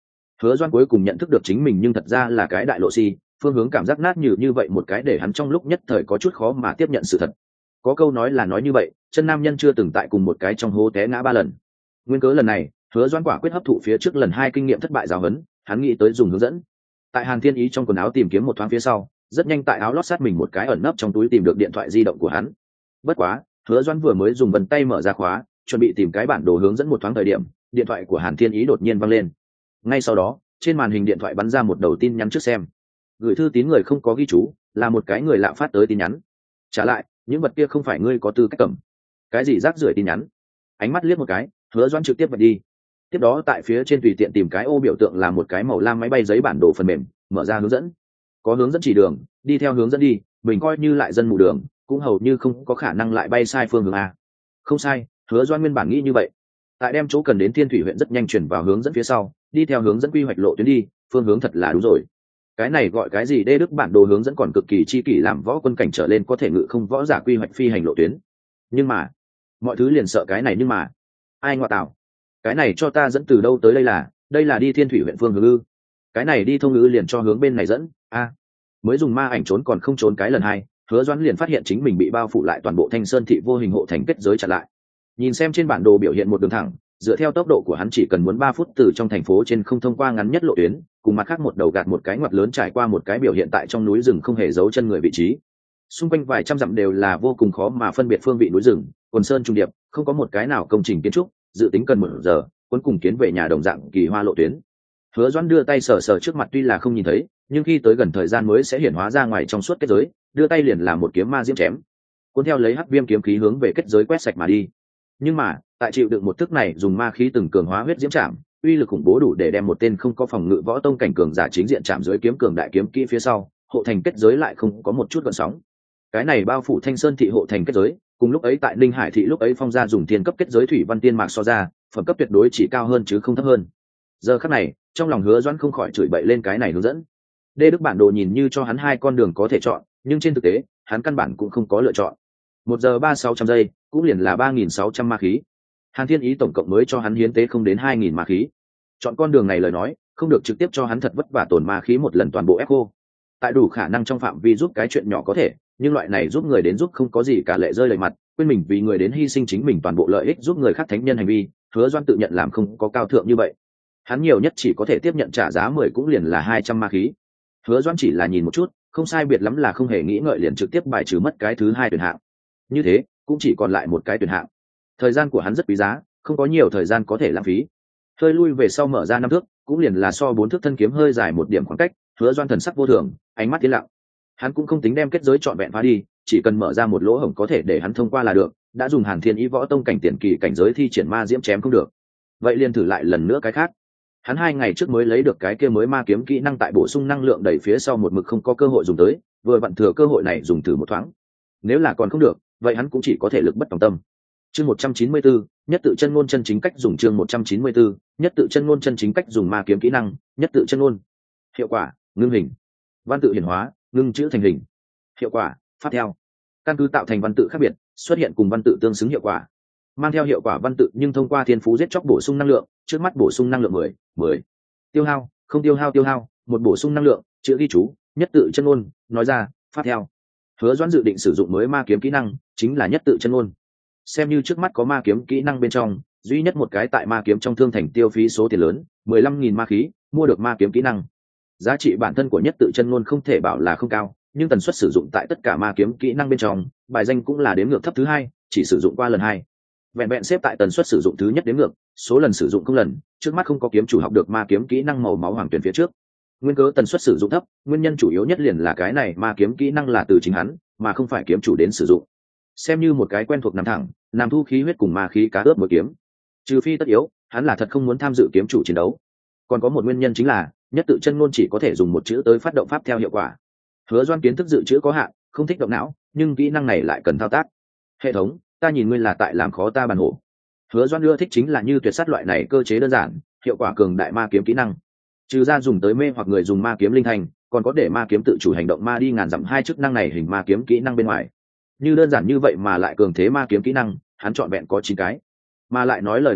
Hứa Doan cuối cùng nhận thức được chính mình nhưng thật ra là cái đại lộ si, phương hướng cảm giác nát như vậy một cái để hắn trong lúc nhất thời có chút khó mà tiếp nhận sự thật. Có câu nói là nói như vậy, chân nam nhân chưa từng tại cùng một cái trong hố té ngã 3 lần. Nguyên cớ lần này, Hứa Doan quả quyết hấp thụ phía trước lần 2 kinh nghiệm thất bại giáo huấn, hắn nghĩ tới dùng hướng dẫn. Tại Hàn Thiên Ý trong quần áo tìm kiếm một thoáng phía sau, rất nhanh tại áo lót sát mình một cái ẩn nấp trong túi tìm được điện thoại di động của hắn. Bất quá, Hứa Doan vừa mới dùng vân tay mở ra khóa, chuẩn bị tìm cái bản đồ hướng dẫn một thoáng thời điểm, điện thoại của Hàn Thiên Ý đột nhiên vang lên. Ngay sau đó, trên màn hình điện thoại bắn ra một đầu tin nhắn trước xem. Gửi thư tín người không có ghi chú, là một cái người lạ phát tới tin nhắn. Trả lại, những vật kia không phải ngươi có tư cách cầm. Cái gì rác rưởi tin nhắn? Ánh mắt liếc một cái, Hứa Doan trực tiếp bật đi. Tiếp đó tại phía trên tùy tiện tìm cái ô biểu tượng là một cái màu lam máy bay giấy bản đồ phần mềm, mở ra hướng dẫn. Có hướng dẫn chỉ đường, đi theo hướng dẫn đi, mình coi như lại dân mù đường, cũng hầu như không có khả năng lại bay sai phương hướng a. Không sai, Hứa Doan nguyên bản nghĩ như vậy. Tại đem chỗ cần đến Thiên Thủy huyện rất nhanh chuyển vào hướng dẫn phía sau, đi theo hướng dẫn quy hoạch lộ tuyến đi, phương hướng thật là đúng rồi. Cái này gọi cái gì đê đức bản đồ hướng dẫn còn cực kỳ chi kỷ, làm võ quân cảnh trở lên có thể ngự không võ giả quy hoạch phi hành lộ tuyến. Nhưng mà, mọi thứ liền sợ cái này nhưng mà. Ai ngoại tạo? Cái này cho ta dẫn từ đâu tới đây là đi Thiên Thủy huyện phương hướng ư? Cái này đi thông ngữ liền cho hướng bên này dẫn, a. Mới dùng ma ảnh trốn còn không trốn cái lần 2, Hứa Doãn liền phát hiện chính mình bị bao phủ lại toàn bộ Thanh Sơn thị vô hình hộ thành kết giới chặn lại. Nhìn xem trên bản đồ biểu hiện một đường thẳng, dựa theo tốc độ của hắn chỉ cần muốn 3 phút từ trong thành phố trên không thông qua ngắn nhất lộ tuyến, cùng mặt khác một đầu gạt một cái ngoặt lớn trải qua một cái biểu hiện tại trong núi rừng không hề giấu chân người vị trí. Xung quanh vài trăm dặm đều là vô cùng khó mà phân biệt phương vị núi rừng, quần sơn trung điệp, không có một cái nào công trình kiến trúc, dự tính cần 1 giờ, cuối cùng kiến về nhà đồng dạng kỳ hoa lộ tuyến. Hứa Doãn đưa tay sờ sờ trước mặt tuy là không nhìn thấy, nhưng khi tới gần thời gian mới sẽ hiển hóa ra ngoài trong suốt kết giới, đưa tay liền làm một kiếm ma diễm chém. Cuốn theo lấy hắc viêm kiếm khí hướng về kết giới quét sạch mà đi. Nhưng mà, tại chịu đựng một thức này dùng ma khí từng cường hóa huyết diễm chạm, uy lực khủng bố đủ để đem một tên không có phòng ngự võ tông cảnh cường giả chính diện chạm dưới kiếm cường đại kiếm kỹ phía sau, hộ thành kết giới lại không có một chút gợn sóng. Cái này bao phủ Thanh Sơn thị hộ thành kết giới, cùng lúc ấy tại Ninh Hải thị lúc ấy phong gia dùng thiên cấp kết giới thủy văn tiên mạc so ra, phẩm cấp tuyệt đối chỉ cao hơn chứ không thấp hơn. Giờ khắc này, trong lòng Hứa Doãn không khỏi chửi bậy lên cái này hướng dẫn. Đê đức bản đồ nhìn như cho hắn 2 con đường có thể chọn, nhưng trên thực tế, hắn căn bản cũng không có lựa chọn. 1 giờ 3600 giây, cũng liền là 3600 ma khí. Hàn Thiên Ý tổng cộng mới cho hắn hiến tế không đến 2000 ma khí. Chọn con đường này lời nói, không được trực tiếp cho hắn thật vất vả tổn ma khí một lần toàn bộ ép khô. Tại đủ khả năng trong phạm vi giúp cái chuyện nhỏ có thể, nhưng loại này giúp người đến giúp không có gì cả lệ rơi lệ mặt, quên mình vì người đến hy sinh chính mình toàn bộ lợi ích giúp người khác thánh nhân hành vi, Hứa Doãn tự nhận làm không có cao thượng như vậy. Hắn nhiều nhất chỉ có thể tiếp nhận trả giá 10 cũng liền là 200 ma khí. Hứa Doãn chỉ là nhìn một chút, không sai biệt lắm là không hề nghĩ ngợi liền trực tiếp bài trừ mất cái thứ 2 tuyển hạng. Như thế, cũng chỉ còn lại một cái tuyển hạng. Thời gian của hắn rất quý giá, không có nhiều thời gian có thể lãng phí. Hơi lui về sau mở ra 5 thước, cũng liền là so 4 thước thân kiếm hơi dài một điểm khoảng cách, Hứa Doãn thần sắc vô thường, ánh mắt yên lặng. Hắn cũng không tính đem kết giới trọn vẹn phá đi, chỉ cần mở ra một lỗ hổng có thể để hắn thông qua là được, đã dùng Hàn Thiên Ý võ tông cảnh tiền kỳ cảnh giới thi triển ma diễm chém không được. Vậy liền thử lại lần nữa cái khác. Hắn 2 ngày trước mới lấy được cái kia mới ma kiếm kỹ năng tại bổ sung năng lượng đẩy phía sau một mực không có cơ hội dùng tới, vừa vặn thừa cơ hội này dùng thử một thoáng. Nếu là còn không được, vậy hắn cũng chỉ có thể lực bất tòng tâm. Chương 194, nhất tự chân ngôn chân chính cách dùng. Chương 194, nhất tự chân ngôn chân chính cách dùng ma kiếm kỹ năng, nhất tự chân ngôn. Hiệu quả, ngưng hình. Văn tự hiển hóa, ngưng chữ thành hình. Hiệu quả, phát theo. Căn cứ tạo thành văn tự khác biệt, xuất hiện cùng văn tự tương xứng hiệu quả. Mang theo hiệu quả văn tự nhưng thông qua thiên phú giết chóc bổ sung năng lượng, trước mắt bổ sung năng lượng 10. Tiêu hao, không tiêu hao, một bổ sung năng lượng, chữ ghi chú, nhất tự chân ngôn, nói ra, phát theo. Hứa Doãn dự định sử dụng mới ma kiếm kỹ năng, chính là nhất tự chân ngôn. Xem như trước mắt có ma kiếm kỹ năng bên trong, duy nhất một cái tại ma kiếm trong thương thành tiêu phí số tiền lớn, 15.000 ma khí, mua được ma kiếm kỹ năng. Giá trị bản thân của nhất tự chân ngôn không thể bảo là không cao, nhưng tần suất sử dụng tại tất cả ma kiếm kỹ năng bên trong, bài danh cũng là đếm ngược thấp thứ 2, chỉ sử dụng qua lần 2. Vẹn vẹn xếp tại tần suất sử dụng thứ nhất đếm ngược, số lần sử dụng không lần, trước mắt không có kiếm chủ học được ma kiếm kỹ năng màu máu hoàng tuyển phía trước. Nguyên cớ tần suất sử dụng thấp, nguyên nhân chủ yếu nhất liền là cái này ma kiếm kỹ năng là từ chính hắn, mà không phải kiếm chủ đến sử dụng. Xem như một cái quen thuộc nằm thẳng, làm thu khí huyết cùng ma khí cá ướp một kiếm. Trừ phi tất yếu, hắn là thật không muốn tham dự kiếm chủ chiến đấu. Còn có một nguyên nhân chính là, nhất tự chân ngôn chỉ có thể dùng một chữ tới phát động pháp theo hiệu quả. Hứa Doãn kiến thức dự trữ có hạn, không thích động não, nhưng kỹ năng này lại cần thao tác. Hệ thống, ta nhìn ngươi là tại làm khó ta bàn hổ. Hứa Doãn ưa thích chính là như tuyệt sát loại này cơ chế đơn giản, hiệu quả cường đại ma kiếm kỹ năng. Trừ ra dùng tới mê hoặc người dùng ma kiếm linh thành, còn có để ma kiếm tự chủ hành động ma đi ngàn dặm 2 chức năng này hình ma kiếm kỹ năng bên ngoài. Như đơn giản như vậy mà lại cường thế ma kiếm kỹ năng, hắn chọn vẹn có 9 cái. Mà lại nói lời nói thật,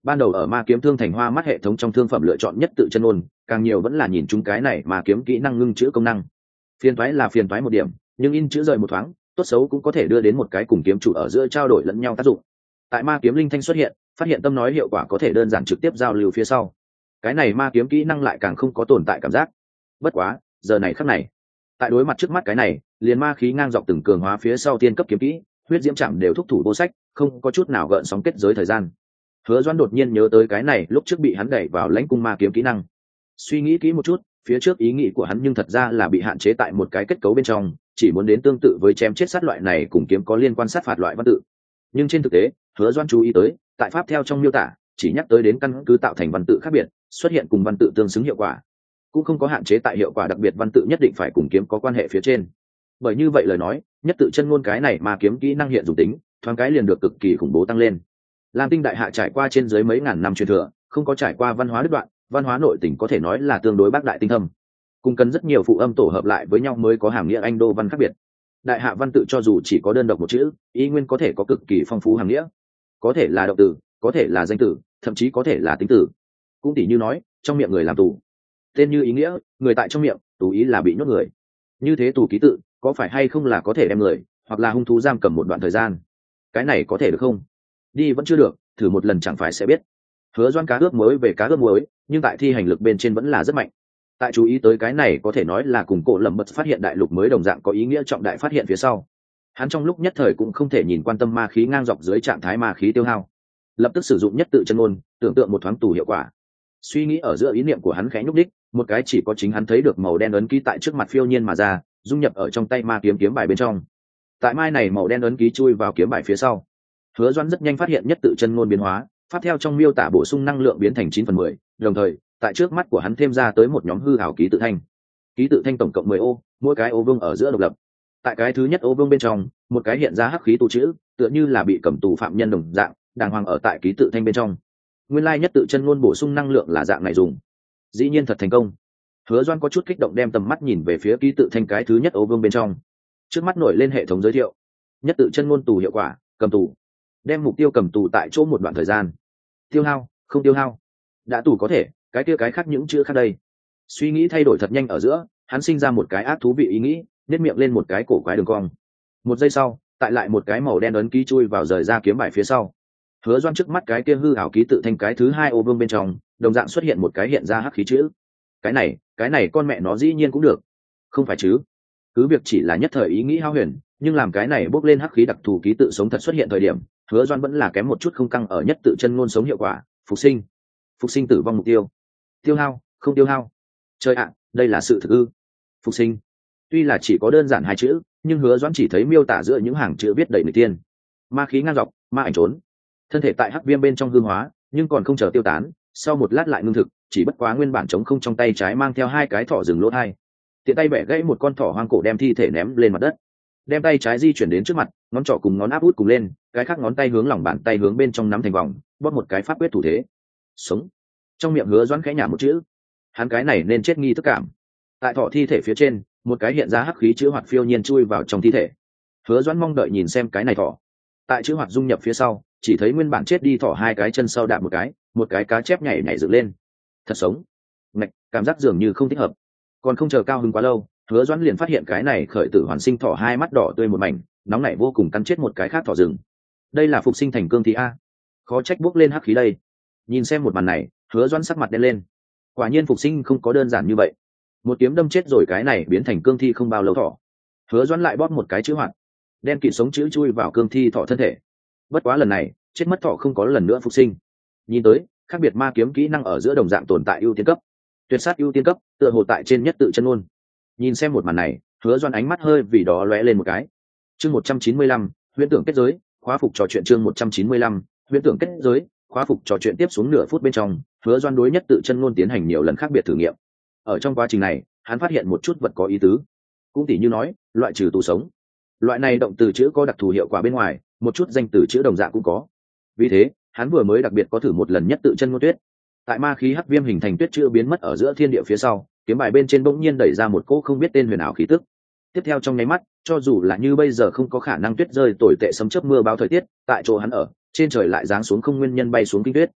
ban đầu ở ma kiếm thương thành hoa mắt hệ thống trong thương phẩm lựa chọn nhất tự chân ngôn, càng nhiều vẫn là nhìn chúng cái này mà kiếm kỹ năng ngưng chữ công năng. Phiền toái là phiền toái một điểm, nhưng in chữ rời một thoáng, tốt xấu cũng có thể đưa đến một cái cùng kiếm chủ ở giữa trao đổi lẫn nhau tác dụng. Tại ma kiếm linh thanh xuất hiện, phát hiện tâm nói hiệu quả có thể đơn giản trực tiếp giao lưu phía sau, cái này ma kiếm kỹ năng lại càng không có tồn tại cảm giác. Bất quá giờ này khắc này, tại đối mặt trước mắt cái này liền ma khí ngang dọc từng cường hóa phía sau tiên cấp kiếm kỹ huyết diễm chạm đều thúc thủ vô sách, không có chút nào gợn sóng kết giới thời gian. Hứa Doan đột nhiên nhớ tới cái này lúc trước bị hắn đẩy vào lãnh cung ma kiếm kỹ năng, suy nghĩ kỹ một chút, phía trước ý nghĩ của hắn nhưng thật ra là bị hạn chế tại một cái kết cấu bên trong, chỉ muốn đến tương tự với chém chết sát loại này cùng kiếm có liên quan sát phạt loại văn tự. Nhưng trên thực tế, Hứa Doan chú ý tới, tại pháp theo trong miêu tả chỉ nhắc tới đến căn cứ tạo thành văn tự khác biệt, xuất hiện cùng văn tự tương xứng hiệu quả, cũng không có hạn chế tại hiệu quả đặc biệt văn tự nhất định phải cùng kiếm có quan hệ phía trên. Bởi như vậy lời nói, nhất tự chân ngôn cái này mà kiếm kỹ năng hiện dùng tính thoáng cái liền được cực kỳ khủng bố tăng lên. Lam Tinh đại hạ trải qua trên dưới mấy ngàn năm truyền thừa, không có trải qua văn hóa đứt đoạn, văn hóa nội tình có thể nói là tương đối bác đại tinh thâm, cùng cần rất nhiều phụ âm tổ hợp lại với nhau mới có hàm nghĩa anh đô văn khác biệt. Đại hạ văn tự cho dù chỉ có đơn độc một chữ, ý nguyên có thể có cực kỳ phong phú hàm nghĩa, có thể là động từ, có thể là danh từ, thậm chí có thể là tính từ. Cũng tỉ như nói, trong miệng người làm tù, tên như ý nghĩa, người tại trong miệng, tù ý là bị nhốt người. Như thế tù ký tự có phải hay không là có thể đem người hoặc là hung thú giam cầm một đoạn thời gian? Cái này có thể được không? Đi vẫn chưa được, thử một lần chẳng phải sẽ biết. Hứa Doan cá ướp muối về cá ướp muối, nhưng tại thi hành lực bên trên vẫn là rất mạnh. Tại chú ý tới cái này có thể nói là cùng cổ lầm bật phát hiện đại lục mới đồng dạng có ý nghĩa trọng đại phát hiện phía sau, hắn trong lúc nhất thời cũng không thể nhìn quan tâm ma khí ngang dọc dưới trạng thái ma khí tiêu hao, lập tức sử dụng nhất tự chân ngôn, tưởng tượng một thoáng tù hiệu quả. Suy nghĩ ở giữa ý niệm của hắn khẽ nhúc đích, một cái chỉ có chính hắn thấy được màu đen ấn ký tại trước mặt phiêu nhiên mà ra, dung nhập ở trong tay ma kiếm kiếm bài bên trong. Tại mai này màu đen ấn ký chui vào kiếm bài phía sau, Hứa Doan rất nhanh phát hiện nhất tự chân ngôn biến hóa, pháp theo trong miêu tả bổ sung năng lượng biến thành 9/10, đồng thời tại trước mắt của hắn thêm ra tới một nhóm hư ảo ký tự thanh. Ký tự thanh tổng cộng 10 ô, mỗi cái ô vuông ở giữa độc lập. Tại cái thứ nhất ô vuông bên trong, một cái hiện ra hắc khí tù chữ, tựa như là bị cầm tù phạm nhân đồng dạng, đàng hoàng ở tại ký tự thanh bên trong. Nguyên lai nhất tự chân ngôn bổ sung năng lượng là dạng này dùng. Dĩ nhiên thật thành công. Hứa Doan có chút kích động đem tầm mắt nhìn về phía ký tự thanh cái thứ nhất ô vuông bên trong. Trước mắt nổi lên hệ thống giới thiệu. Nhất tự chân ngôn tù hiệu quả, cầm tù. Đem mục tiêu cầm tù tại chỗ một đoạn thời gian. Tiêu hao, không tiêu hao. Đã tù có thể, cái kia cái khác những chữ khác đây. Suy nghĩ thay đổi thật nhanh ở giữa, hắn sinh ra một cái ác thú vị ý nghĩ, nhếch miệng lên một cái cổ quái đường cong. Một giây sau, tại lại một cái màu đen ấn ký chui vào rời ra kiếm bài phía sau. Hứa Doan trước mắt cái kia hư ảo ký tự thanh cái thứ hai ô vuông bên trong, đồng dạng xuất hiện một cái hiện ra hắc khí chữ. Cái này con mẹ nó dĩ nhiên cũng được. Không phải chứ? Cứ việc chỉ là nhất thời ý nghĩ hao huyền, nhưng làm cái này bốc lên hắc khí đặc thù ký tự sống thật xuất hiện thời điểm, Hứa Doan vẫn là kém một chút không căng ở nhất tự chân ngôn sống hiệu quả, phục sinh tử vong mục tiêu. Tiêu hao, không tiêu hao. Trời ạ, đây là sự thực ư? Phục sinh. Tuy là chỉ có đơn giản hai chữ, nhưng Hứa Doan chỉ thấy miêu tả giữa những hàng chữ viết đầy người tiên. Ma khí ngang dọc, ma ảnh trốn. Thân thể tại hắc viêm bên trong hư hóa, nhưng còn không chờ tiêu tán, sau một lát lại ngưng thực, chỉ bất quá nguyên bản trống không trong tay trái mang theo hai cái thỏ rừng lỗ thai. Tiện tay bẻ gãy một con thỏ hoang cổ đem thi thể ném lên mặt đất. Đem tay trái di chuyển đến trước mặt, ngón trỏ cùng ngón áp út cùng lên, cái khác ngón tay hướng lòng bàn tay hướng bên trong nắm thành vòng, bóp một cái pháp quyết thủ thế. Sống. Trong miệng Hứa Doãn khẽ nhả một chữ. Hắn cái này nên chết nghi thức cảm. Tại thỏ thi thể phía trên, một cái hiện ra hắc khí chữ hoạt phiêu nhiên chui vào trong thi thể. Hứa Doãn mong đợi nhìn xem cái này thỏ. Tại chữ hoạt dung nhập phía sau, chỉ thấy nguyên bản chết đi thỏ hai cái chân sau đạp một cái cá chép nhảy nhảy dựng lên. Thật sống. Ngạch, cảm giác dường như không thích hợp. Còn không chờ cao hứng quá lâu, Hứa Doãn liền phát hiện cái này khởi tử hoàn sinh thỏ hai mắt đỏ tươi một mảnh, nóng nảy vô cùng cắn chết một cái khác thỏ rừng. Đây là phục sinh thành cương thi a. Khó trách bốc lên hắc khí đây. Nhìn xem một màn này, Hứa Doãn sắc mặt đen lên. Quả nhiên phục sinh không có đơn giản như vậy. Một kiếm đâm chết rồi cái này biến thành cương thi không bao lâu thỏ. Hứa Doãn lại bóp một cái chữ hoạt, đen kịt sống chữ chui vào cương thi thỏ thân thể. Bất quá lần này, chết mất thỏ không có lần nữa phục sinh. Nhìn tới, khác biệt ma kiếm kỹ năng ở giữa đồng dạng tồn tại ưu tiên cấp. Tuyệt sát ưu tiên cấp, tựa hồ tại trên nhất tự chân ngôn. Nhìn xem một màn này, Hứa Doãn ánh mắt hơi vì đó lóe lên một cái. Chương 195, huyễn tưởng kết giới, khóa phục trò chuyện chương 195, huyễn tưởng kết giới, khóa phục trò chuyện tiếp xuống nửa phút bên trong, Hứa Doãn đối nhất tự chân ngôn tiến hành nhiều lần khác biệt thử nghiệm. Ở trong quá trình này, hắn phát hiện một chút vật có ý tứ. Cũng tỉ như nói, loại trừ tù sống. Loại này động từ chữ có đặc thù hiệu quả bên ngoài, một chút danh từ chữ đồng dạng cũng có. Vì thế, hắn vừa mới đặc biệt có thử một lần nhất tự chân ngôn tuyết. Tại ma khí hắc viêm hình thành tuyết chữ biến mất ở giữa thiên địa phía sau, kiếm bài bên trên bỗng nhiên đẩy ra một cỗ không biết tên huyền ảo khí tức. Tiếp theo trong nháy mắt, cho dù là như bây giờ không có khả năng tuyết rơi tồi tệ sấm chớp mưa báo thời tiết, tại chỗ hắn ở, trên trời lại giáng xuống không nguyên nhân bay xuống kinh tuyết.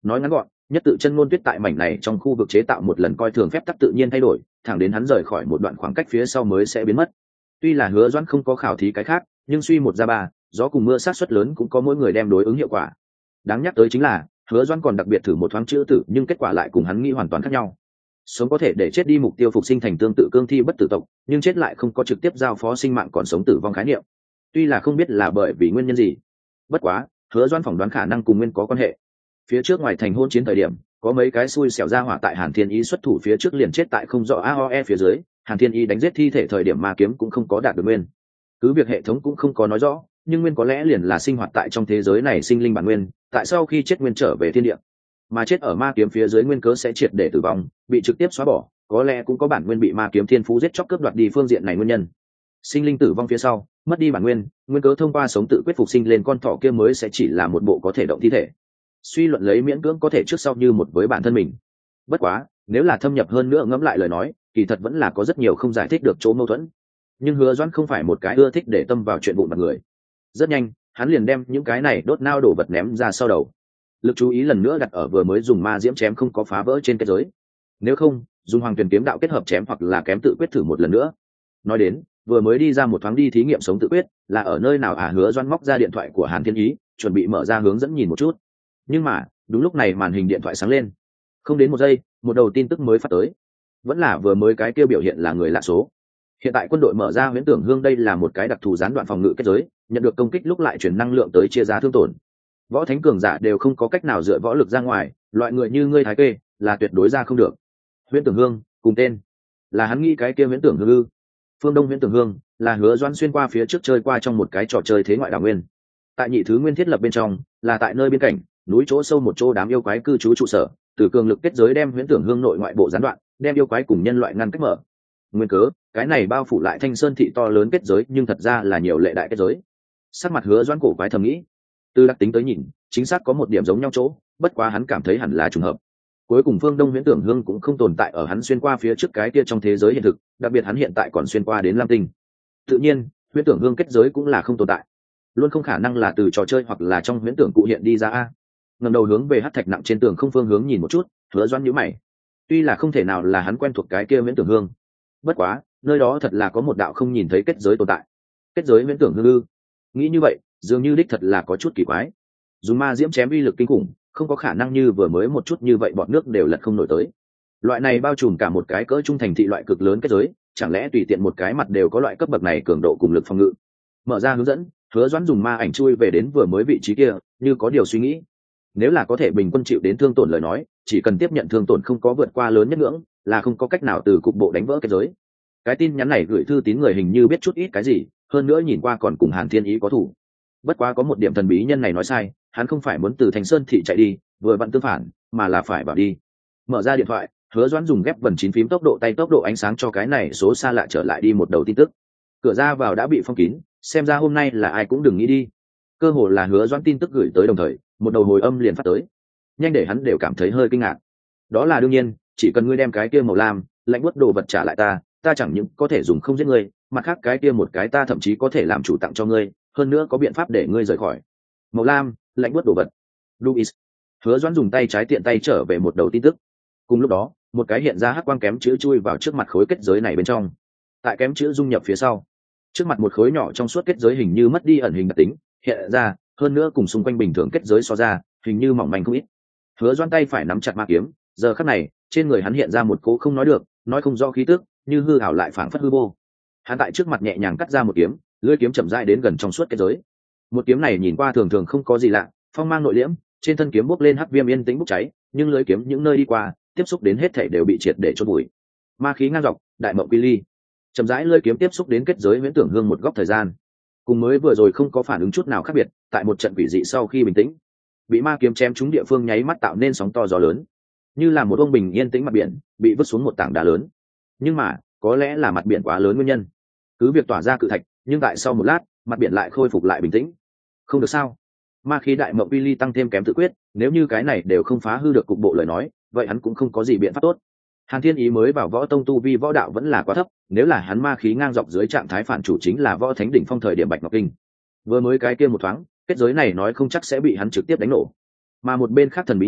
nói ngắn gọn, nhất tự chân ngôn tuyết tại mảnh này trong khu vực chế tạo một lần coi thường phép tắc tự nhiên thay đổi, thẳng đến hắn rời khỏi một đoạn khoảng cách phía sau mới sẽ biến mất. Tuy là Hứa Doãn không có khảo thí cái khác, nhưng suy một ra ba, gió cùng mưa sát suất lớn cũng có mỗi người đem đối ứng hiệu quả. Đáng nhắc tới chính là Hứa Doãn còn đặc biệt thử một thoáng chữa tử, nhưng kết quả lại cùng hắn nghĩ hoàn toàn khác nhau. Sống có thể để chết đi, mục tiêu phục sinh thành tương tự cương thi bất tử tộc, nhưng chết lại không có trực tiếp giao phó sinh mạng, còn sống tử vong khái niệm. Tuy là không biết là bởi vì nguyên nhân gì, bất quá Hứa Doãn phỏng đoán khả năng cùng nguyên có quan hệ. Phía trước ngoài thành hôn chiến thời điểm, có mấy cái xui xẻo ra hỏa tại Hàn Thiên Ý xuất thủ phía trước liền chết tại không rõ AOE phía dưới, Hàn Thiên Ý đánh giết thi thể thời điểm ma kiếm cũng không có đạt được nguyên. Cứ việc hệ thống cũng không có nói rõ, nhưng nguyên có lẽ liền là sinh hoạt tại trong thế giới này sinh linh bản nguyên, tại sau khi chết nguyên trở về thiên địa, mà chết ở ma kiếm phía dưới nguyên cớ sẽ triệt để tử vong, bị trực tiếp xóa bỏ, có lẽ cũng có bản nguyên bị ma kiếm thiên phú giết chóc cướp đoạt đi phương diện này nguyên nhân. Sinh linh tử vong phía sau, mất đi bản nguyên, nguyên cớ thông qua sống tự quyết phục sinh lên con thỏ kia mới sẽ chỉ là một bộ có thể động thi thể. Suy luận lấy miễn cưỡng có thể trước sau như một với bản thân mình. Bất quá, nếu là thâm nhập hơn nữa ngẫm lại lời nói, kỳ thật vẫn là có rất nhiều không giải thích được chỗ mâu thuẫn. Nhưng Hứa Doãn không phải một cái ưa thích để tâm vào chuyện vụn vặt người. Rất nhanh, hắn liền đem những cái này đốt nao đổ vật ném ra sau đầu. Lực chú ý lần nữa đặt ở vừa mới dùng ma diễm chém không có phá vỡ trên kết giới. Nếu không, dùng Hoàng Tuyền kiếm đạo kết hợp chém hoặc là kém tự quyết thử một lần nữa. Nói đến, vừa mới đi ra một thoáng đi thí nghiệm sống tự quyết, là ở nơi nào à? Hứa Doãn móc ra điện thoại của Hàn Thiên Ý, chuẩn bị mở ra hướng dẫn nhìn một chút. Nhưng mà, đúng lúc này màn hình điện thoại sáng lên. Không đến một giây, một đầu tin tức mới phát tới. Vẫn là vừa mới cái kia biểu hiện là người lạ số. Hiện tại quân đội mở ra huyễn tưởng hương, đây là một cái đặc thù gián đoạn phòng ngự kết giới, nhận được công kích lúc lại chuyển năng lượng tới chia giá thương tổn. Võ thánh cường giả đều không có cách nào dựa võ lực ra ngoài, loại người như ngươi thái kê là tuyệt đối ra không được. Huyễn tưởng hương cùng tên là hắn nghĩ cái kia huyễn tưởng hương ư? Phương Đông huyễn tưởng hương là Hứa Doãn xuyên qua phía trước chơi qua trong một cái trò chơi thế ngoại đảo nguyên. Tại nhị thứ nguyên thiết lập bên trong, là tại nơi biên cảnh núi chỗ sâu một chỗ đám yêu quái cư trú trụ sở, từ cường lực kết giới đem huyễn tưởng hương nội ngoại bộ gián đoạn, đem yêu quái cùng nhân loại ngăn cách mở. Nguyên cớ, cái này bao phủ lại Thanh Sơn thị to lớn kết giới, nhưng thật ra là nhiều lệ đại kết giới. Sắc mặt Hứa Doãn cổ quái thầm nghĩ, từ đặc tính tới nhìn, chính xác có một điểm giống nhau chỗ, bất quá hắn cảm thấy hẳn là trùng hợp. Cuối cùng Phương Đông huyễn tưởng hương cũng không tồn tại ở hắn xuyên qua phía trước cái kia trong thế giới hiện thực, đặc biệt hắn hiện tại còn xuyên qua đến Lam Tinh. Tự nhiên, huyễn tưởng hương kết giới cũng là không tồn tại, luôn không khả năng là từ trò chơi hoặc là trong huyễn tưởng cụ hiện đi ra a. Ngẩng đầu hướng về hắc thạch nặng trên tường không phương hướng nhìn một chút, Hứa Doãn nhíu mày. Tuy là không thể nào là hắn quen thuộc cái kia huyễn tưởng hương, bất quá nơi đó thật là có một đạo không nhìn thấy kết giới tồn tại. Kết giới huyễn tưởng hương ư? Nghĩ như vậy, dường như đích thật là có chút kỳ quái. Dùng ma diễm chém uy lực kinh khủng, không có khả năng như vừa mới một chút như vậy bọt nước đều lật không nổi tới. Loại này bao trùm cả một cái cỡ trung thành thị loại cực lớn kết giới, chẳng lẽ tùy tiện một cái mặt đều có loại cấp bậc này cường độ cùng lực phòng ngự? Mở ra hướng dẫn, Hứa Doãn dùng ma ảnh chui về đến vừa mới vị trí kia, như có điều suy nghĩ. Nếu là có thể bình quân chịu đến thương tổn lời nói, chỉ cần tiếp nhận thương tổn không có vượt qua lớn nhất ngưỡng, là không có cách nào từ cục bộ đánh vỡ kết giới. Cái tin nhắn này gửi thư tín người hình như biết chút ít cái gì, hơn nữa nhìn qua còn cùng Hàn Thiên Ý có thủ. Bất quá có một điểm thần bí nhân này nói sai, hắn không phải muốn từ Thanh Sơn thị chạy đi, vừa vặn tương phản, mà là phải bảo đi. Mở ra điện thoại, Hứa Doãn dùng ghép vần 9 phím tốc độ tay tốc độ ánh sáng cho cái này số xa lạ trở lại đi một đầu tin tức. Cửa ra vào đã bị phong kín, xem ra hôm nay là ai cũng đừng nghĩ đi. Cơ hồ là Hứa Doãn tin tức gửi tới đồng thời, một đầu hồi âm liền phát tới. Nhanh để hắn đều cảm thấy hơi kinh ngạc. Đó là đương nhiên, chỉ cần ngươi đem cái kia màu lam, lạnh buốt đồ vật trả lại ta, ta chẳng những có thể dùng không giết ngươi, mặt khác cái kia một cái ta thậm chí có thể làm chủ tặng cho ngươi, hơn nữa có biện pháp để ngươi rời khỏi. Màu lam, lạnh buốt đồ vật. Luis. Hứa Doãn dùng tay trái tiện tay trở về một đầu tin tức. Cùng lúc đó, một cái hiện ra hắc quang kém chữ chui vào trước mặt khối kết giới này bên trong. Tại kém chữ dung nhập phía sau, trước mặt một khối nhỏ trong suốt kết giới hình như mất đi ẩn hình đặc tính, hiện ra, hơn nữa cùng xung quanh bình thường kết giới so ra, hình như mỏng manh không ít. Hứa Doãn tay phải nắm chặt ma kiếm, giờ khắc này, trên người hắn hiện ra một cỗ không nói được, nói không rõ khí tức, như hư ảo lại phảng phất hư vô. Hắn tại trước mặt nhẹ nhàng cắt ra một kiếm, lưỡi kiếm chậm rãi đến gần trong suốt kết giới. Một kiếm này nhìn qua thường thường không có gì lạ, phong mang nội liễm, trên thân kiếm bốc lên hắc viêm yên tĩnh bốc cháy, nhưng lưỡi kiếm những nơi đi qua, tiếp xúc đến hết thảy đều bị triệt để chôn bụi. Ma khí ngang dọc, đại mộng quy ly. Chậm rãi lưỡi kiếm tiếp xúc đến kết giới huyễn tưởng hương một góc thời gian. Cùng mới vừa rồi không có phản ứng chút nào khác biệt, tại một trận quỷ dị sau khi bình tĩnh, bị ma kiếm chém trúng địa phương nháy mắt tạo nên sóng to gió lớn, như là một ông bình yên tĩnh mặt biển bị vứt xuống một tảng đá lớn. Nhưng mà có lẽ là mặt biển quá lớn nguyên nhân, cứ việc tỏa ra cự thạch, nhưng tại sau một lát mặt biển lại khôi phục lại bình tĩnh. Không được sao? Ma khí đại mộng Billy tăng thêm kém tự quyết, nếu như cái này đều không phá hư được cục bộ lời nói, vậy hắn cũng không có gì biện pháp tốt. Hàn Thiên Ý mới vào võ tông tu vi võ đạo vẫn là quá thấp, nếu là hắn ma khí ngang dọc dưới trạng thái phản chủ chính là võ thánh đỉnh phong thời điểm Bạch Ngọc Kinh. Vừa mới cái kia một thoáng, kết giới này nói không chắc sẽ bị hắn trực tiếp đánh nổ. Mà một bên khác thần bí nhân,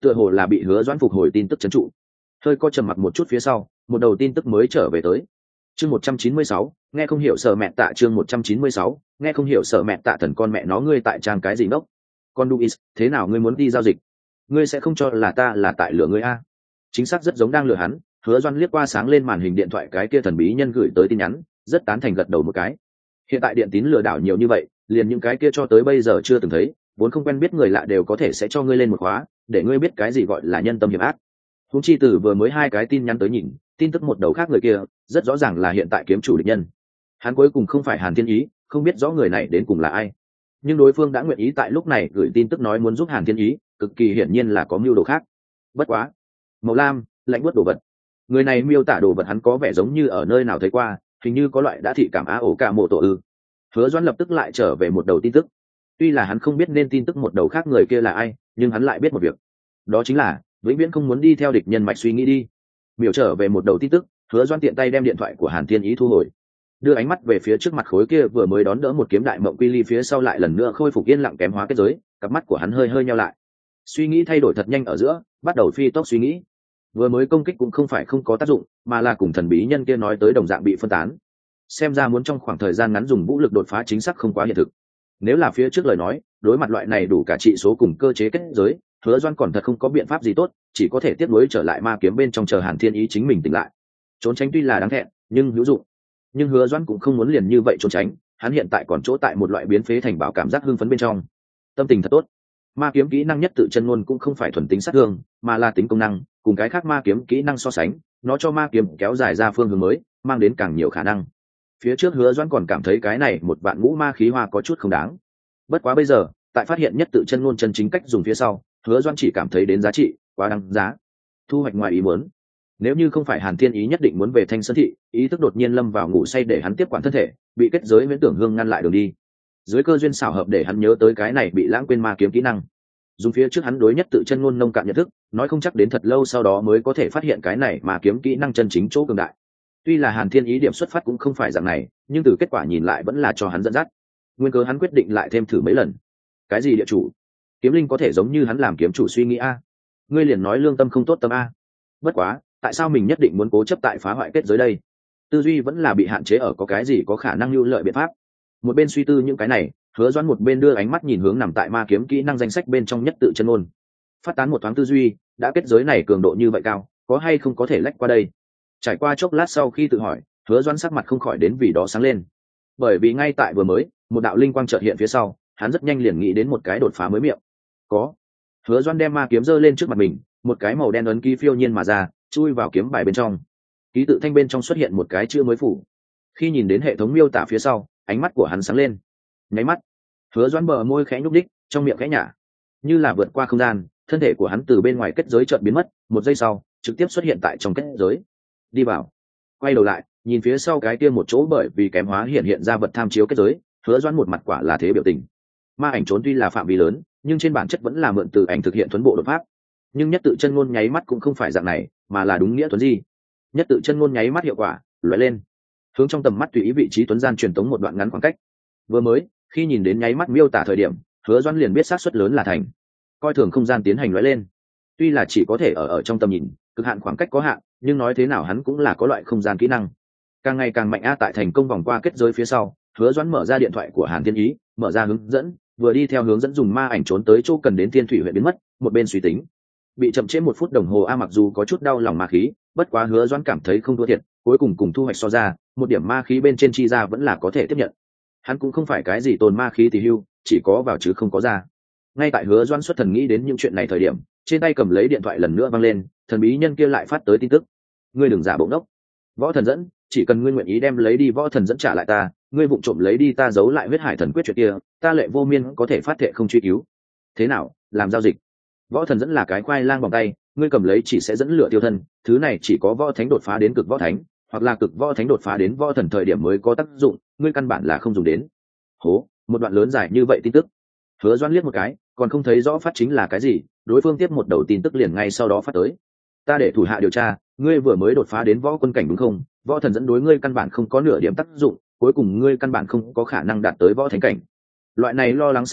tựa hồ là bị Hứa Doãn phục hồi tin tức trấn trụ. Hơi co trầm mặc một chút phía sau, một đầu tin tức mới trở về tới. Chương 196, nghe không hiểu sợ mẹ tạ. Chương 196, nghe không hiểu sợ mẹ tạ. Thần con mẹ nó, ngươi tại trang cái gì ngốc? Con Duis, thế nào ngươi muốn đi giao dịch? Ngươi sẽ không cho là ta là tại lừa ngươi a? Chính xác rất giống đang lừa hắn. Hứa Doãn liếc qua sáng lên màn hình điện thoại cái kia thần bí nhân gửi tới tin nhắn, rất tán thành gật đầu một cái. Hiện tại điện tín lừa đảo nhiều như vậy, liền những cái kia cho tới bây giờ chưa từng thấy, vốn không quen biết người lạ đều có thể sẽ cho ngươi lên một khóa, để ngươi biết cái gì gọi là nhân tâm hiểm ác. Huống chi từ vừa mới hai cái tin nhắn tới nhìn, tin tức một đầu khác người kia, rất rõ ràng là hiện tại kiếm chủ địch nhân. Hắn cuối cùng không phải Hàn Thiên Ý, không biết rõ người này đến cùng là ai. Nhưng đối phương đã nguyện ý tại lúc này gửi tin tức nói muốn giúp Hàn Thiên Ý, cực kỳ hiển nhiên là có mưu đồ khác. Bất quá, màu lam, lạnh buốt đồ vật. Người này miêu tả đồ vật hắn có vẻ giống như ở nơi nào thấy qua, hình như có loại đã thị cảm á ổ cả mộ tổ ư. Hứa Doãn lập tức lại trở về một đầu tin tức. Tuy là hắn không biết nên tin tức một đầu khác người kia là ai, nhưng hắn lại biết một việc. Đó chính là, vĩnh viễn không muốn đi theo địch nhân mạch suy nghĩ đi. Miểu trở về một đầu tin tức, Hứa Doãn tiện tay đem điện thoại của Hàn Thiên Ý thu hồi. Đưa ánh mắt về phía trước mặt khối kia vừa mới đón đỡ một kiếm đại mộng quy ly phía sau lại lần nữa khôi phục yên lặng kém hóa kết giới, cặp mắt của hắn hơi hơi nheo lại. Suy nghĩ thay đổi thật nhanh ở giữa, bắt đầu phi tốc suy nghĩ. Vừa mới công kích cũng không phải không có tác dụng, mà là cùng thần bí nhân kia nói tới đồng dạng bị phân tán. Xem ra muốn trong khoảng thời gian ngắn dùng vũ lực đột phá chính xác không quá hiện thực. Nếu là phía trước lời nói, đối mặt loại này đủ cả trị số cùng cơ chế kết giới, Hứa Doãn còn thật không có biện pháp gì tốt, chỉ có thể tiếp nối trở lại ma kiếm bên trong chờ Hàn Thiên Ý chính mình tỉnh lại. Trốn tránh tuy là đáng thẹn, nhưng hữu dụng. Nhưng Hứa Doãn cũng không muốn liền như vậy trốn tránh, hắn hiện tại còn chỗ tại một loại biến phế thành bảo cảm giác hưng phấn bên trong. Tâm tình thật tốt. Ma kiếm kỹ năng nhất tự chân ngôn cũng không phải thuần tính sát thương, mà là tính công năng, cùng cái khác ma kiếm kỹ năng so sánh, nó cho ma kiếm kéo dài ra phương hướng mới, mang đến càng nhiều khả năng. Phía trước Hứa Doãn còn cảm thấy cái này một vạn ngũ ma khí hoa có chút không đáng. Bất quá bây giờ, tại phát hiện nhất tự chân ngôn chân chính cách dùng phía sau, Hứa Doãn chỉ cảm thấy đến giá trị, quá đáng giá. Thu hoạch ngoài ý muốn. Nếu như không phải Hàn Thiên Ý nhất định muốn về Thanh Sơn thị, ý thức đột nhiên lâm vào ngủ say để hắn tiếp quản thân thể, bị kết giới Viễn Tưởng Hương ngăn lại đường đi. Dưới cơ duyên xảo hợp để hắn nhớ tới cái này bị lãng quên ma kiếm kỹ năng. Dùng phía trước hắn đối nhất tự chân ngôn nông cạn nhận thức, nói không chắc đến thật lâu sau đó mới có thể phát hiện cái này mà kiếm kỹ năng chân chính chỗ cường đại. Tuy là Hàn Thiên Ý điểm xuất phát cũng không phải dạng này, nhưng từ kết quả nhìn lại vẫn là cho hắn dẫn dắt. Nguyên cớ hắn quyết định lại thêm thử mấy lần. Cái gì địa chủ? Kiếm linh có thể giống như hắn làm kiếm chủ suy nghĩ a? Ngươi liền nói lương tâm không tốt tâm a? Bất quá, tại sao mình nhất định muốn cố chấp tại phá hoại kết giới đây? Tư duy vẫn là bị hạn chế ở có cái gì có khả năng lưu lợi biện pháp. Một bên suy tư những cái này, Hứa Doãn một bên đưa ánh mắt nhìn hướng nằm tại ma kiếm kỹ năng danh sách bên trong nhất tự chân ngôn. Phát tán một thoáng tư duy, đã kết giới này cường độ như vậy cao, có hay không có thể lách qua đây? Trải qua chốc lát sau khi tự hỏi, Hứa Doãn sắc mặt không khỏi đến vì đó sáng lên. Bởi vì ngay tại vừa mới, một đạo linh quang chợt hiện phía sau, hắn rất nhanh liền nghĩ đến một cái đột phá mới miệng. Có. Hứa Doãn đem ma kiếm giơ lên trước mặt mình, một cái màu đen ấn ký phiêu nhiên mà ra, chui vào kiếm bài bên trong. Ký tự thanh bên trong xuất hiện một cái chữ mới phủ. Khi nhìn đến hệ thống miêu tả phía sau, ánh mắt của hắn sáng lên. Nháy mắt, Hứa Doãn bờ môi khẽ nhúc đích, trong miệng khẽ nhả, như là vượt qua không gian, thân thể của hắn từ bên ngoài kết giới chợt biến mất, một giây sau, trực tiếp xuất hiện tại trong kết giới. Đi vào. Quay đầu lại, nhìn phía sau cái kia một chỗ bởi vì kém hóa hiện ra vật tham chiếu kết giới, Hứa Doãn một mặt quả là thế biểu tình. Ma ảnh trốn tuy là phạm vi lớn, nhưng trên bản chất vẫn là mượn từ ảnh thực hiện thuấn bộ đột pháp. Nhưng nhất tự chân ngôn nháy mắt cũng không phải dạng này, mà là đúng nghĩa thuấn di. Nhất tự chân ngôn nháy mắt hiệu quả, lóe lên, hướng trong tầm mắt tùy ý vị trí tuấn gian truyền tống một đoạn ngắn khoảng cách. Vừa mới, khi nhìn đến nháy mắt miêu tả thời điểm, Hứa Doãn liền biết xác suất lớn là thành. Coi thường không gian tiến hành lóe lên. Tuy là chỉ có thể ở trong tầm nhìn, cực hạn khoảng cách có hạn, nhưng nói thế nào hắn cũng là có loại không gian kỹ năng. Càng ngày càng mạnh a, tại thành công vòng qua kết giới phía sau, Hứa Doãn mở ra điện thoại của Hàn Thiên Ý, mở ra hướng dẫn, vừa đi theo hướng dẫn dùng ma ảnh trốn tới chỗ cần đến Thiên Thủy huyện biến mất, một bên suy tính. Bị chậm trễ 1 phút đồng hồ a, mặc dù có chút đau lòng ma khí, bất quá Hứa Doãn cảm thấy không thua thiệt, cuối cùng cùng thu hoạch so ra, một điểm ma khí bên trên chi ra vẫn là có thể tiếp nhận. Hắn cũng không phải cái gì tồn ma khí thì hưu, chỉ có vào chứ không có ra. Ngay tại Hứa Doãn xuất thần nghĩ đến những chuyện này thời điểm, trên tay cầm lấy điện thoại lần nữa vang lên, thần bí nhân kia lại phát tới tin tức. Ngươi đừng giả bộ ngốc. Võ thần dẫn, chỉ cần ngươi nguyện ý đem lấy đi võ thần dẫn trả lại ta, ngươi vụng trộm lấy đi ta giấu lại huyết hải thần quyết chuyện kia, ta Lệ Vô Miên có thể phát thệ không truy cứu. Thế nào, làm giao dịch? Võ thần dẫn là cái khoai lang bằng tay, ngươi cầm lấy chỉ sẽ dẫn lửa tiêu thân, thứ này chỉ có võ thánh đột phá đến cực võ thánh, hoặc là cực võ thánh đột phá đến võ thần thời điểm mới có tác dụng, ngươi căn bản là không dùng đến. Hố, một đoạn lớn dài như vậy tin tức. Hứa Doãn liếc một cái, còn không thấy rõ phát chính là cái gì, đối phương tiếp một đầu tin tức liền ngay sau đó phát tới. Ta để thủ hạ điều tra, ngươi vừa mới đột phá đến võ quân cảnh đúng không? Võ thần dẫn đối ngươi căn bản không có nửa điểm tác dụng, cuối cùng ngươi căn bản không có khả năng đạt tới võ thánh cảnh. Loại này lo lắng sợ hãi,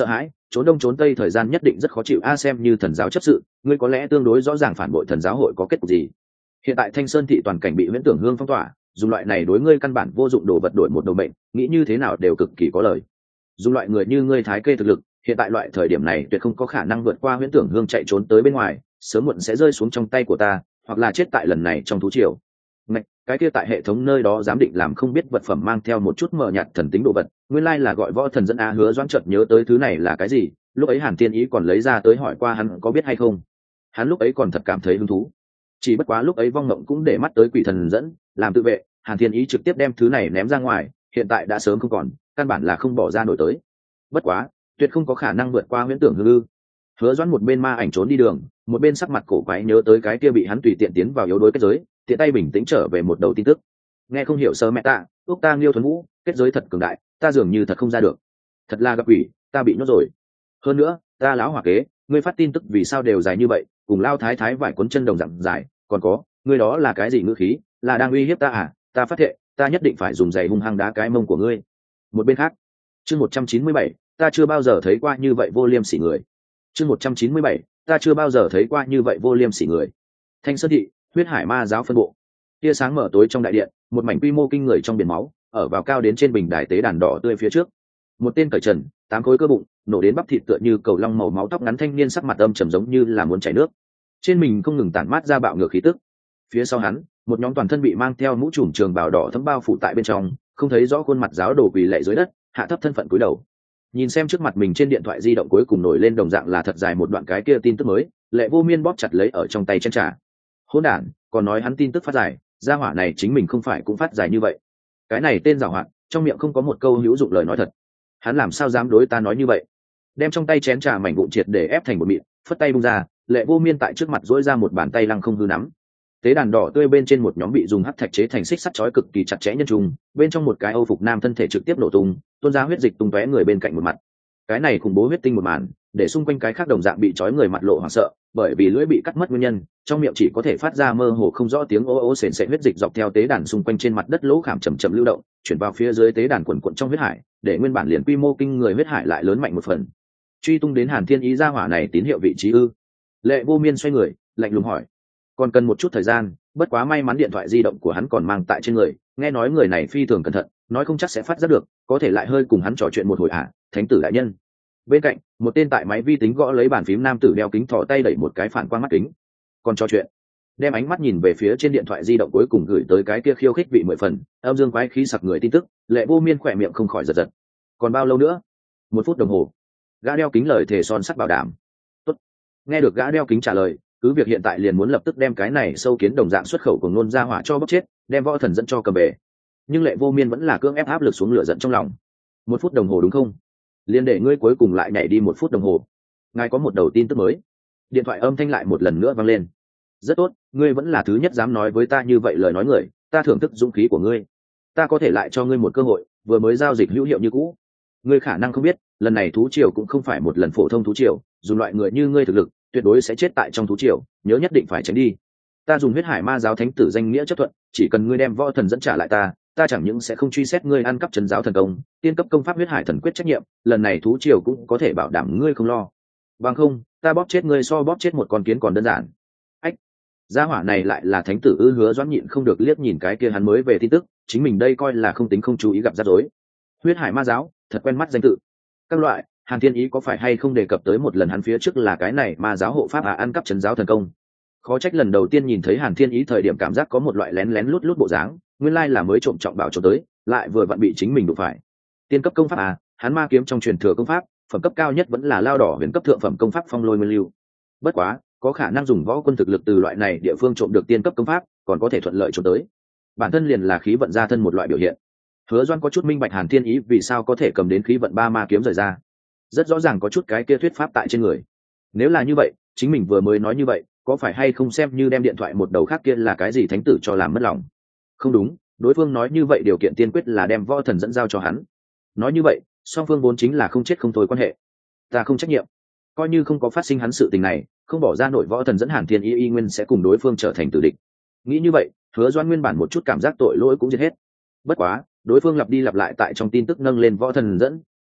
trốn đông trốn tây thời gian nhất định rất khó chịu a. Xem như thần giáo chấp sự, ngươi có lẽ tương đối rõ ràng phản bội thần giáo hội có kết cục gì. Hiện tại Thanh Sơn thị toàn cảnh bị Huyễn Tưởng Hương phong tỏa, dùng loại này đối ngươi căn bản vô dụng đồ vật đổi một đầu mệnh, nghĩ như thế nào đều cực kỳ có lời. Dùng loại người như ngươi thái kê thực lực, hiện tại loại thời điểm này tuyệt không có khả năng vượt qua Huyễn Tưởng Hương chạy trốn tới bên ngoài, sớm muộn sẽ rơi xuống trong tay của ta, hoặc là chết tại lần này trong thú triều. Ngạch, cái kia tại hệ thống nơi đó giám định làm không biết vật phẩm mang theo một chút mờ nhạt thần tính đồ vật, nguyên lai là gọi võ thần dẫn a. Hứa Doãn chợt nhớ tới thứ này là cái gì, lúc ấy Hàn Thiên Ý còn lấy ra tới hỏi qua hắn có biết hay không. Hắn lúc ấy còn thật cảm thấy hứng thú, chỉ bất quá lúc ấy vong mộng cũng để mắt tới quỷ thần dẫn làm tự vệ, Hàn Thiên Ý trực tiếp đem thứ này ném ra ngoài, hiện tại đã sớm không còn, căn bản là không bỏ ra nổi tới. Bất quá tuyệt không có khả năng vượt qua Huyễn Tưởng Hư. Hứa Doãn một bên ma ảnh trốn đi đường, một bên sắc mặt cổ quái nhớ tới cái kia bị hắn tùy tiện tiến vào yếu đuối kết giới, tiện tay bình tĩnh trở về một đầu tin tức. Nghe không hiểu sơ mẹ ta, ước ta Liêu Thuần Vũ, kết giới thật cường đại, ta dường như thật không ra được. Thật là gặp quỷ, ta bị nhốt rồi. Hơn nữa, ta lão hỏa kế, ngươi phát tin tức vì sao đều dài như vậy, cùng lao thái thái vải cuốn chân đồng dạng dài, còn có, ngươi đó là cái gì ngữ khí, là đang uy hiếp ta à? Ta phát thệ, ta nhất định phải dùng giày hung hăng đá cái mông của ngươi. Một bên khác, chương 197, ta chưa bao giờ thấy qua như vậy vô liêm sỉ người. Chương 197, ta chưa bao giờ thấy qua như vậy vô liêm sỉ người. Thanh Sơn thị, Huyết Hải Ma giáo phân bộ. Tia sáng mở tối trong đại điện, một mảnh quy mô kinh người trong biển máu, ở vào cao đến trên bình đài tế đàn đỏ tươi phía trước. Một tên cởi trần, 8 khối cơ bụng, nổ đến bắp thịt tựa như cầu long màu máu tóc ngắn thanh niên sắc mặt âm trầm giống như là muốn chảy nước. Trên mình không ngừng tản mát ra bạo ngược khí tức. Phía sau hắn, một nhóm toàn thân bị mang theo mũ trùm trường bào đỏ thấm bao phủ tại bên trong, không thấy rõ khuôn mặt giáo đồ quỳ lạy dưới đất, hạ thấp thân phận cúi đầu. Nhìn xem trước mặt mình trên điện thoại di động cuối cùng nổi lên đồng dạng là thật dài một đoạn cái kia tin tức mới, Lệ Vô Miên bóp chặt lấy ở trong tay chân trà. Hỗn đản, còn nói hắn tin tức phát dài, gia hỏa này chính mình không phải cũng phát dài như vậy. Cái này tên giàu hạn, trong miệng không có một câu hữu dụng lời nói thật. Hắn làm sao dám đối ta nói như vậy? Đem trong tay chén trà mảnh vụn triệt để ép thành một mịn, phất tay bung ra, Lệ Vô Miên tại trước mặt duỗi ra một bàn tay lăng không hư nắm. Tế đàn đỏ tươi bên trên một nhóm bị dùng hắc thạch chế thành xích sắt chói cực kỳ chặt chẽ nhân trùng, bên trong một cái Âu phục nam thân thể trực tiếp nổ tung, tuôn ra huyết dịch tung tóe người bên cạnh một mặt. Cái này khủng bố huyết tinh một màn, để xung quanh cái khác đồng dạng bị chói người mặt lộ hoảng sợ, bởi vì lưỡi bị cắt mất nguyên nhân, trong miệng chỉ có thể phát ra mơ hồ không rõ tiếng ô ô sền sệt huyết dịch dọc theo tế đàn xung quanh trên mặt đất lỗ khảm chậm chậm lưu động, chuyển vào phía dưới tế đàn quần quần trong huyết hải, để nguyên bản liền quy mô kinh người huyết hải lại lớn mạnh một phần. Truy tung đến Hàn Thiên Ý gia hỏa này tín hiệu vị trí ư? Lệ Vô Miên xoay người, lạnh lùng hỏi. Còn cần một chút thời gian, bất quá may mắn điện thoại di động của hắn còn mang tại trên người, nghe nói người này phi thường cẩn thận, nói không chắc sẽ phát giác được, có thể lại hơi cùng hắn trò chuyện một hồi thánh tử đại nhân. Bên cạnh, một tên tại máy vi tính gõ lấy bàn phím nam tử đeo kính thò tay đẩy một cái phản quang mắt kính. Còn trò chuyện, đem ánh mắt nhìn về phía trên điện thoại di động cuối cùng gửi tới cái kia khiêu khích vị 10 phần, âm dương quái khí sặc người tin tức, Lệ Vô Miên khỏe miệng không khỏi giật giật. Còn bao lâu nữa? 1 phút đồng hồ. Gã đeo kính lời thề son sắt bảo đảm. Tốt. Nghe được gã đeo kính trả lời, cứ việc hiện tại liền muốn lập tức đem cái này sâu kiến đồng dạng xuất khẩu của nôn ra hỏa cho bóc chết, đem võ thần dẫn cho cầm bể. Nhưng Lệ Vô Miên vẫn là cưỡng ép áp lực xuống lửa giận trong lòng. 1 phút đồng hồ đúng không? Liên để ngươi cuối cùng lại nhảy đi 1 phút đồng hồ. Ngài có một đầu tin tức mới. Điện thoại âm thanh lại một lần nữa vang lên. Rất tốt, ngươi vẫn là thứ nhất dám nói với ta như vậy lời nói người, ta thưởng thức dũng khí của ngươi. Ta có thể lại cho ngươi một cơ hội, vừa mới giao dịch hữu hiệu như cũ. Ngươi khả năng không biết, lần này thú triều cũng không phải một lần phổ thông thú triều, dùng loại người như ngươi thực lực, tuyệt đối sẽ chết tại trong thú triều, nhớ nhất định phải tránh đi. Ta dùng Huyết Hải Ma giáo thánh tử danh nghĩa chấp thuận, chỉ cần ngươi đem võ thần dẫn trả lại ta chẳng những sẽ không truy xét ngươi ăn cắp trấn giáo thần công, tiên cấp công pháp Huyết Hải thần quyết trách nhiệm, lần này thú triều cũng có thể bảo đảm ngươi không lo. Bằng không, ta bóp chết ngươi so bóp chết một con kiến còn đơn giản. Ách, gia hỏa này lại là thánh tử ư? Hứa Doãn nhịn không được liếc nhìn cái kia hắn mới về tin tức, chính mình đây coi là không tính không chú ý gặp rắc rối. Huyết Hải Ma giáo, thật quen mắt danh tự. Các loại, Hàn Thiên Ý có phải hay không đề cập tới một lần hắn phía trước là cái này ma giáo hộ pháp ăn cắp trấn giáo thần công? Khó trách lần đầu tiên nhìn thấy Hàn Thiên Ý thời điểm cảm giác có một loại lén lén lút lút bộ dáng, nguyên lai là mới trộm trọng bảo trộm tới, lại vừa vặn bị chính mình đụng phải. Tiên cấp công pháp hắn ma kiếm trong truyền thừa công pháp, phẩm cấp cao nhất vẫn là lao đỏ huyền cấp thượng phẩm công pháp Phong Lôi Nguyên Lưu. Bất quá, có khả năng dùng võ quân thực lực từ loại này địa phương trộm được tiên cấp công pháp, còn có thể thuận lợi trộm tới. Bản thân liền là khí vận gia thân một loại biểu hiện. Hứa Doan có chút minh bạch Hàn Thiên Ý vì sao có thể cầm đến khí vận 3 ma kiếm rời ra. Rất rõ ràng có chút cái kia thuyết pháp tại trên người. Nếu là như vậy, chính mình vừa mới nói như vậy, có phải hay không xem như đem điện thoại một đầu khác kia là cái gì thánh tử cho làm mất lòng? Không đúng, đối phương nói như vậy điều kiện tiên quyết là đem võ thần dẫn giao cho hắn. Nói như vậy, song phương vốn chính là không chết không thôi quan hệ. Ta không trách nhiệm, coi như không có phát sinh hắn sự tình này, không bỏ ra nổi võ thần dẫn Hàn Thiên Ý y nguyên sẽ cùng đối phương trở thành tử địch. Nghĩ như vậy, Hứa Doan nguyên bản một chút cảm giác tội lỗi cũng giết hết. Bất quá, đối phương lặp đi lặp lại tại trong tin tức nâng lên võ thần dẫn,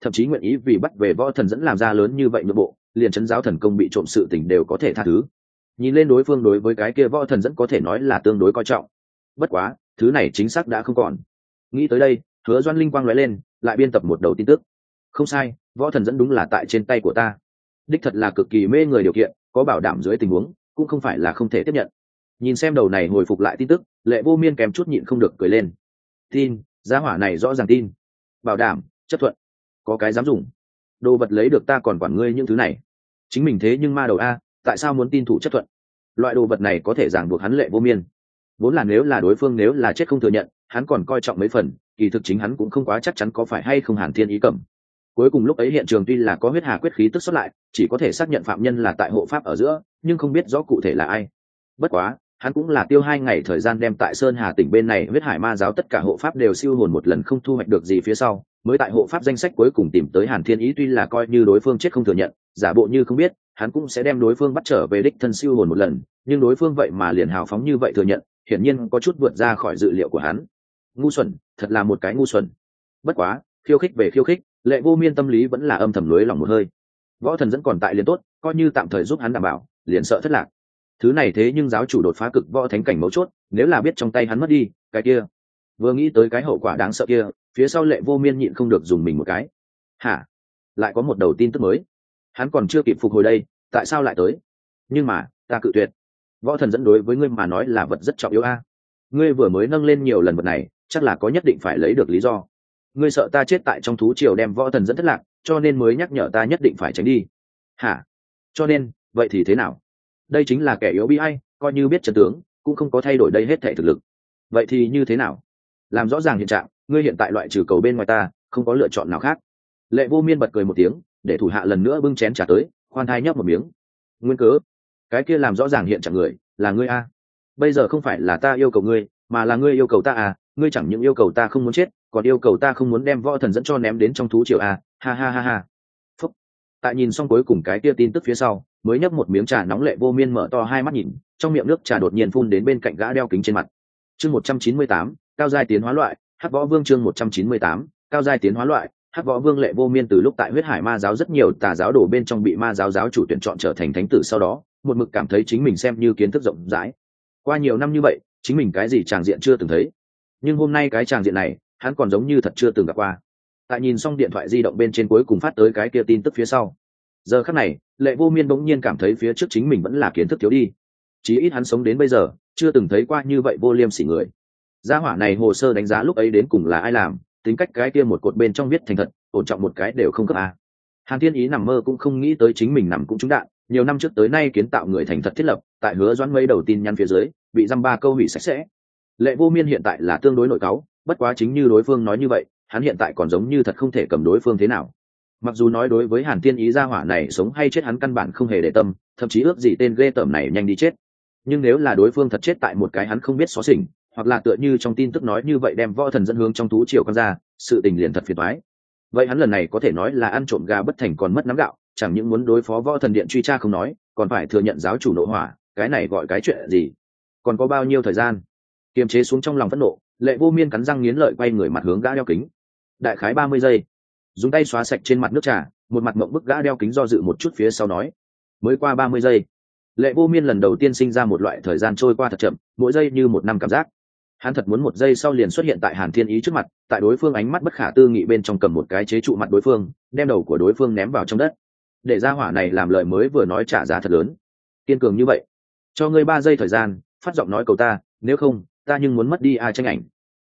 thậm chí nguyện ý vì bắt về võ thần dẫn làm ra lớn như vậy nội bộ, liền chấn giáo thần công bị trộm sự tình đều có thể tha thứ. Nhìn lên đối phương đối với cái kia võ thần dẫn có thể nói là tương đối coi trọng. Bất quá thứ này chính xác đã không còn. Nghĩ tới đây, Hứa Doan linh quang lóe lên, lại biên tập một đầu tin tức. Không sai, võ thần dẫn đúng là tại trên tay của ta. Đích thật là cực kỳ mê người điều kiện, có bảo đảm dưới tình huống cũng không phải là không thể tiếp nhận. Nhìn xem đầu này hồi phục lại tin tức, Lệ Vô Miên kèm chút nhịn không được cười lên. Tin, giá hỏa này rõ ràng tin. Bảo đảm, chấp thuận. Có cái dám dùng. Đồ vật lấy được ta còn quản ngươi những thứ này. Chính mình thế nhưng ma đầu a, tại sao muốn tin thủ chấp thuận? Loại đồ vật này có thể ràng buộc hắn Lệ Vô Miên. Vốn là nếu là đối phương nếu là chết không thừa nhận, hắn còn coi trọng mấy phần, kỳ thực chính hắn cũng không quá chắc chắn có phải hay không Hàn Thiên Ý cầm. Cuối cùng lúc ấy hiện trường tuy là có huyết hà quyết khí tức xuất lại, chỉ có thể xác nhận phạm nhân là tại hộ pháp ở giữa, nhưng không biết rõ cụ thể là ai. Bất quá hắn cũng là tiêu 2 ngày thời gian đem tại Sơn Hà tỉnh bên này huyết hải ma giáo tất cả hộ pháp đều siêu hồn một lần không thu hoạch được gì phía sau, mới tại hộ pháp danh sách cuối cùng tìm tới Hàn Thiên Ý. Tuy là coi như đối phương chết không thừa nhận, giả bộ như không biết, hắn cũng sẽ đem đối phương bắt trở về đích thân siêu hồn một lần, nhưng đối phương vậy mà liền hào phóng như vậy thừa nhận, hiển nhiên có chút vượt ra khỏi dự liệu của hắn. Ngu xuẩn, thật là một cái ngu xuẩn. Bất quá khiêu khích về khiêu khích, Lệ Vô Miên tâm lý vẫn là âm thầm lưới lòng một hơi. Võ thần dẫn còn tại liền tốt, coi như tạm thời giúp hắn đảm bảo, liền sợ thất lạc. Thứ này thế nhưng giáo chủ đột phá cực võ thánh cảnh mấu chốt, nếu là biết trong tay hắn mất đi, cái kia. Vừa nghĩ tới cái hậu quả đáng sợ kia, phía sau Lệ Vô Miên nhịn không được dùng mình một cái. Hả? Lại có một đầu tin tức mới. Hắn còn chưa kịp phục hồi đây, tại sao lại tới? Nhưng mà, ta cự tuyệt. Võ thần dẫn đối với ngươi mà nói là vật rất trọng yếu a. Ngươi vừa mới nâng lên nhiều lần vật này, chắc là có nhất định phải lấy được lý do. Ngươi sợ ta chết tại trong thú triều đem võ thần dẫn thất lạc, cho nên mới nhắc nhở ta nhất định phải tránh đi. Hả? Cho nên, vậy thì thế nào? Đây chính là kẻ yếu bi ai, coi như biết trận tướng, cũng không có thay đổi đây hết thể thực lực. Vậy thì như thế nào? Làm rõ ràng hiện trạng, ngươi hiện tại loại trừ cầu bên ngoài ta, không có lựa chọn nào khác. Lệ Vô Miên bật cười một tiếng, để thủ hạ lần nữa bưng chén trà tới, khoan thai nhấp một miếng. Nguyên cớ? Cái kia làm rõ ràng hiện trạng người, là ngươi a. Bây giờ không phải là ta yêu cầu ngươi, mà là ngươi yêu cầu ta à? Ngươi chẳng những yêu cầu ta không muốn chết, còn yêu cầu ta không muốn đem võ thần dẫn cho ném đến trong thú triều à? Ha ha ha ha. Phúc. Tại nhìn xong cuối cùng cái kia tin tức phía sau, mới nhấp một miếng trà nóng, Lệ Vô Miên mở to hai mắt nhìn, trong miệng nước trà đột nhiên phun đến bên cạnh gã đeo kính trên mặt. Chương 198, cao giai tiến hóa loại, Hắc Võ Vương. Chương 198, cao giai tiến hóa loại, Hắc Võ Vương. Lệ Vô Miên từ lúc tại huyết hải ma giáo rất nhiều tà giáo đồ bên trong bị ma giáo giáo chủ tuyển chọn trở thành thánh tử sau đó, một mực cảm thấy chính mình xem như kiến thức rộng rãi. Qua nhiều năm như vậy, chính mình cái gì tràng diện chưa từng thấy, nhưng hôm nay cái tràng diện này, hắn còn giống như thật chưa từng gặp qua. Tại nhìn xong điện thoại di động bên trên cuối cùng phát tới cái kia tin tức phía sau, giờ khắc này Lệ Vô Miên bỗng nhiên cảm thấy phía trước chính mình vẫn là kiến thức thiếu đi. Chí ít hắn sống đến bây giờ chưa từng thấy qua như vậy vô liêm sỉ người. Gia hỏa này hồ sơ đánh giá lúc ấy đến cùng là ai làm, tính cách cái kia một cột bên trong viết thành thật, ổn trọng một cái đều không cấp a. Hàn Thiên Ý nằm mơ cũng không nghĩ tới chính mình nằm cũng trúng đạn, nhiều năm trước tới nay kiến tạo người thành thật thiết lập, tại Hứa Doãn mấy đầu tin nhắn phía dưới bị dăm ba câu hủy sạch sẽ. Lệ Vô Miên hiện tại là tương đối nội cáu, bất quá chính như đối phương nói như vậy, hắn hiện tại còn giống như thật không thể cầm đối phương thế nào. Mặc dù nói đối với Hàn Thiên Ý gia hỏa này sống hay chết hắn căn bản không hề để tâm, thậm chí ước gì tên ghê tởm này nhanh đi chết. Nhưng nếu là đối phương thật chết tại một cái hắn không biết xóa xỉnh, hoặc là tựa như trong tin tức nói như vậy đem võ thần dẫn hướng trong thú triều con ra, sự tình liền thật phiền toái. Vậy hắn lần này có thể nói là ăn trộm gà bất thành còn mất nắm gạo, chẳng những muốn đối phó võ thần điện truy tra không nói, còn phải thừa nhận giáo chủ nội hỏa, cái này gọi cái chuyện gì? Còn có bao nhiêu thời gian? Kiềm chế xuống trong lòng phẫn nộ, Lệ Vô Miên cắn răng nghiến lợi quay người mặt hướng gã đeo kính. Đại khái 30 giây, dùng tay xóa sạch trên mặt nước trà, một mặt mộng bức gã đeo kính do dự một chút phía sau nói: mới qua 30 giây. Lệ Vô Miên lần đầu tiên sinh ra một loại thời gian trôi qua thật chậm, mỗi giây như một năm cảm giác. Hắn thật muốn một giây sau liền xuất hiện tại Hàn Thiên Ý trước mặt, tại đối phương ánh mắt bất khả tư nghị bên trong cầm một cái chế trụ mặt đối phương, đem đầu của đối phương ném vào trong đất. Để ra hỏa này làm lời mới vừa nói trả giá thật lớn. Kiên cường như vậy, cho ngươi 3 giây thời gian, phát giọng nói cầu ta, nếu không, ta nhưng muốn mất đi ai tranh ảnh.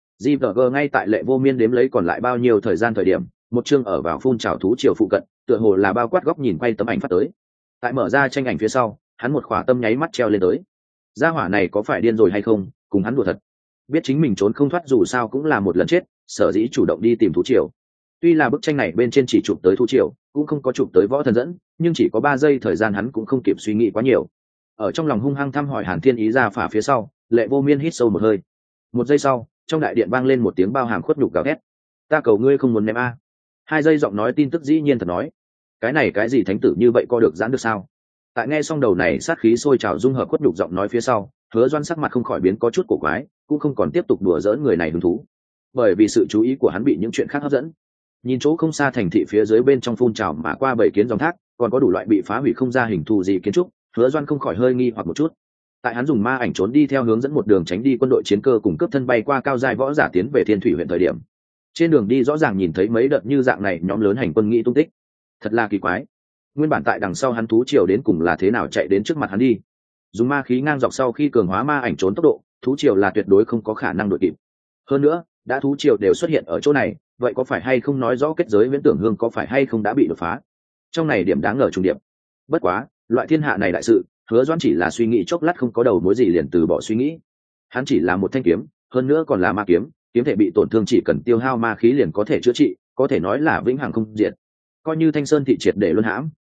GVG ngay tại Lệ Vô Miên đếm lấy còn lại bao nhiêu thời gian thời điểm, một chương ở vào phun trào thú triều phụ cận, tựa hồ là bao quát góc nhìn quay tấm ảnh phát tới. Tại mở ra tranh ảnh phía sau, hắn một khỏa tâm nháy mắt treo lên tới. Gia hỏa này có phải điên rồi hay không, cùng hắn đùa thật. Biết chính mình trốn không thoát dù sao cũng là một lần chết, sở dĩ chủ động đi tìm thú triều. Tuy là bức tranh này bên trên chỉ chụp tới thú triều, cũng không có chụp tới võ thần dẫn, nhưng chỉ có 3 giây thời gian hắn cũng không kịp suy nghĩ quá nhiều. Ở trong lòng hung hăng thăm hỏi Hàn Thiên Ý ra phả phía sau, Lệ Vô Miên hít sâu một hơi. 1 giây sau, trong đại điện vang lên một tiếng bao hàm khuất nhục gào thét: ta cầu ngươi không muốn ném a. 2 giây giọng nói tin tức dĩ nhiên thật nói: cái này cái gì thánh tử như vậy co được giãn được sao? Tại nghe xong đầu này sát khí sôi trào dung hợp khuất nhục giọng nói phía sau, Hứa Doan sắc mặt không khỏi biến có chút cổ quái, cũng không còn tiếp tục đùa giỡn người này hứng thú, bởi vì sự chú ý của hắn bị những chuyện khác hấp dẫn. nhìn chỗ không xa thành thị phía dưới bên trong phun trào mà qua bảy kiến dòng thác, còn có đủ loại bị phá hủy không ra hình thù gì kiến trúc, Hứa Doan không khỏi hơi nghi hoặc một chút. Tại hắn dùng ma ảnh trốn đi theo hướng dẫn một đường tránh đi quân đội chiến cơ cùng cướp thân bay qua cao giai võ giả tiến về Thiên Thủy huyện thời điểm, trên đường đi rõ ràng nhìn thấy mấy đợt như dạng này nhóm lớn hành quân nghĩ tung tích, thật là kỳ quái. Nguyên bản tại đằng sau hắn thú triều đến cùng là thế nào chạy đến trước mặt hắn đi? Dùng ma khí ngang dọc sau khi cường hóa ma ảnh trốn tốc độ, thú triều là tuyệt đối không có khả năng đuổi kịp. Hơn nữa, đã thú triều đều xuất hiện ở chỗ này, vậy có phải hay không nói rõ kết giới viễn tưởng hương có phải hay không đã bị đột phá? Trong này điểm đáng ngờ trùng điểm. Bất quá, loại thiên hạ này đại sự, Hứa Doãn chỉ là suy nghĩ chốc lát không có đầu mối gì liền từ bỏ suy nghĩ. Hắn chỉ là một thanh kiếm, hơn nữa còn là ma kiếm, kiếm thể bị tổn thương chỉ cần tiêu hao ma khí liền có thể chữa trị, có thể nói là vĩnh hằng không diệt. Coi như Thanh Sơn thị triệt để luân hãm,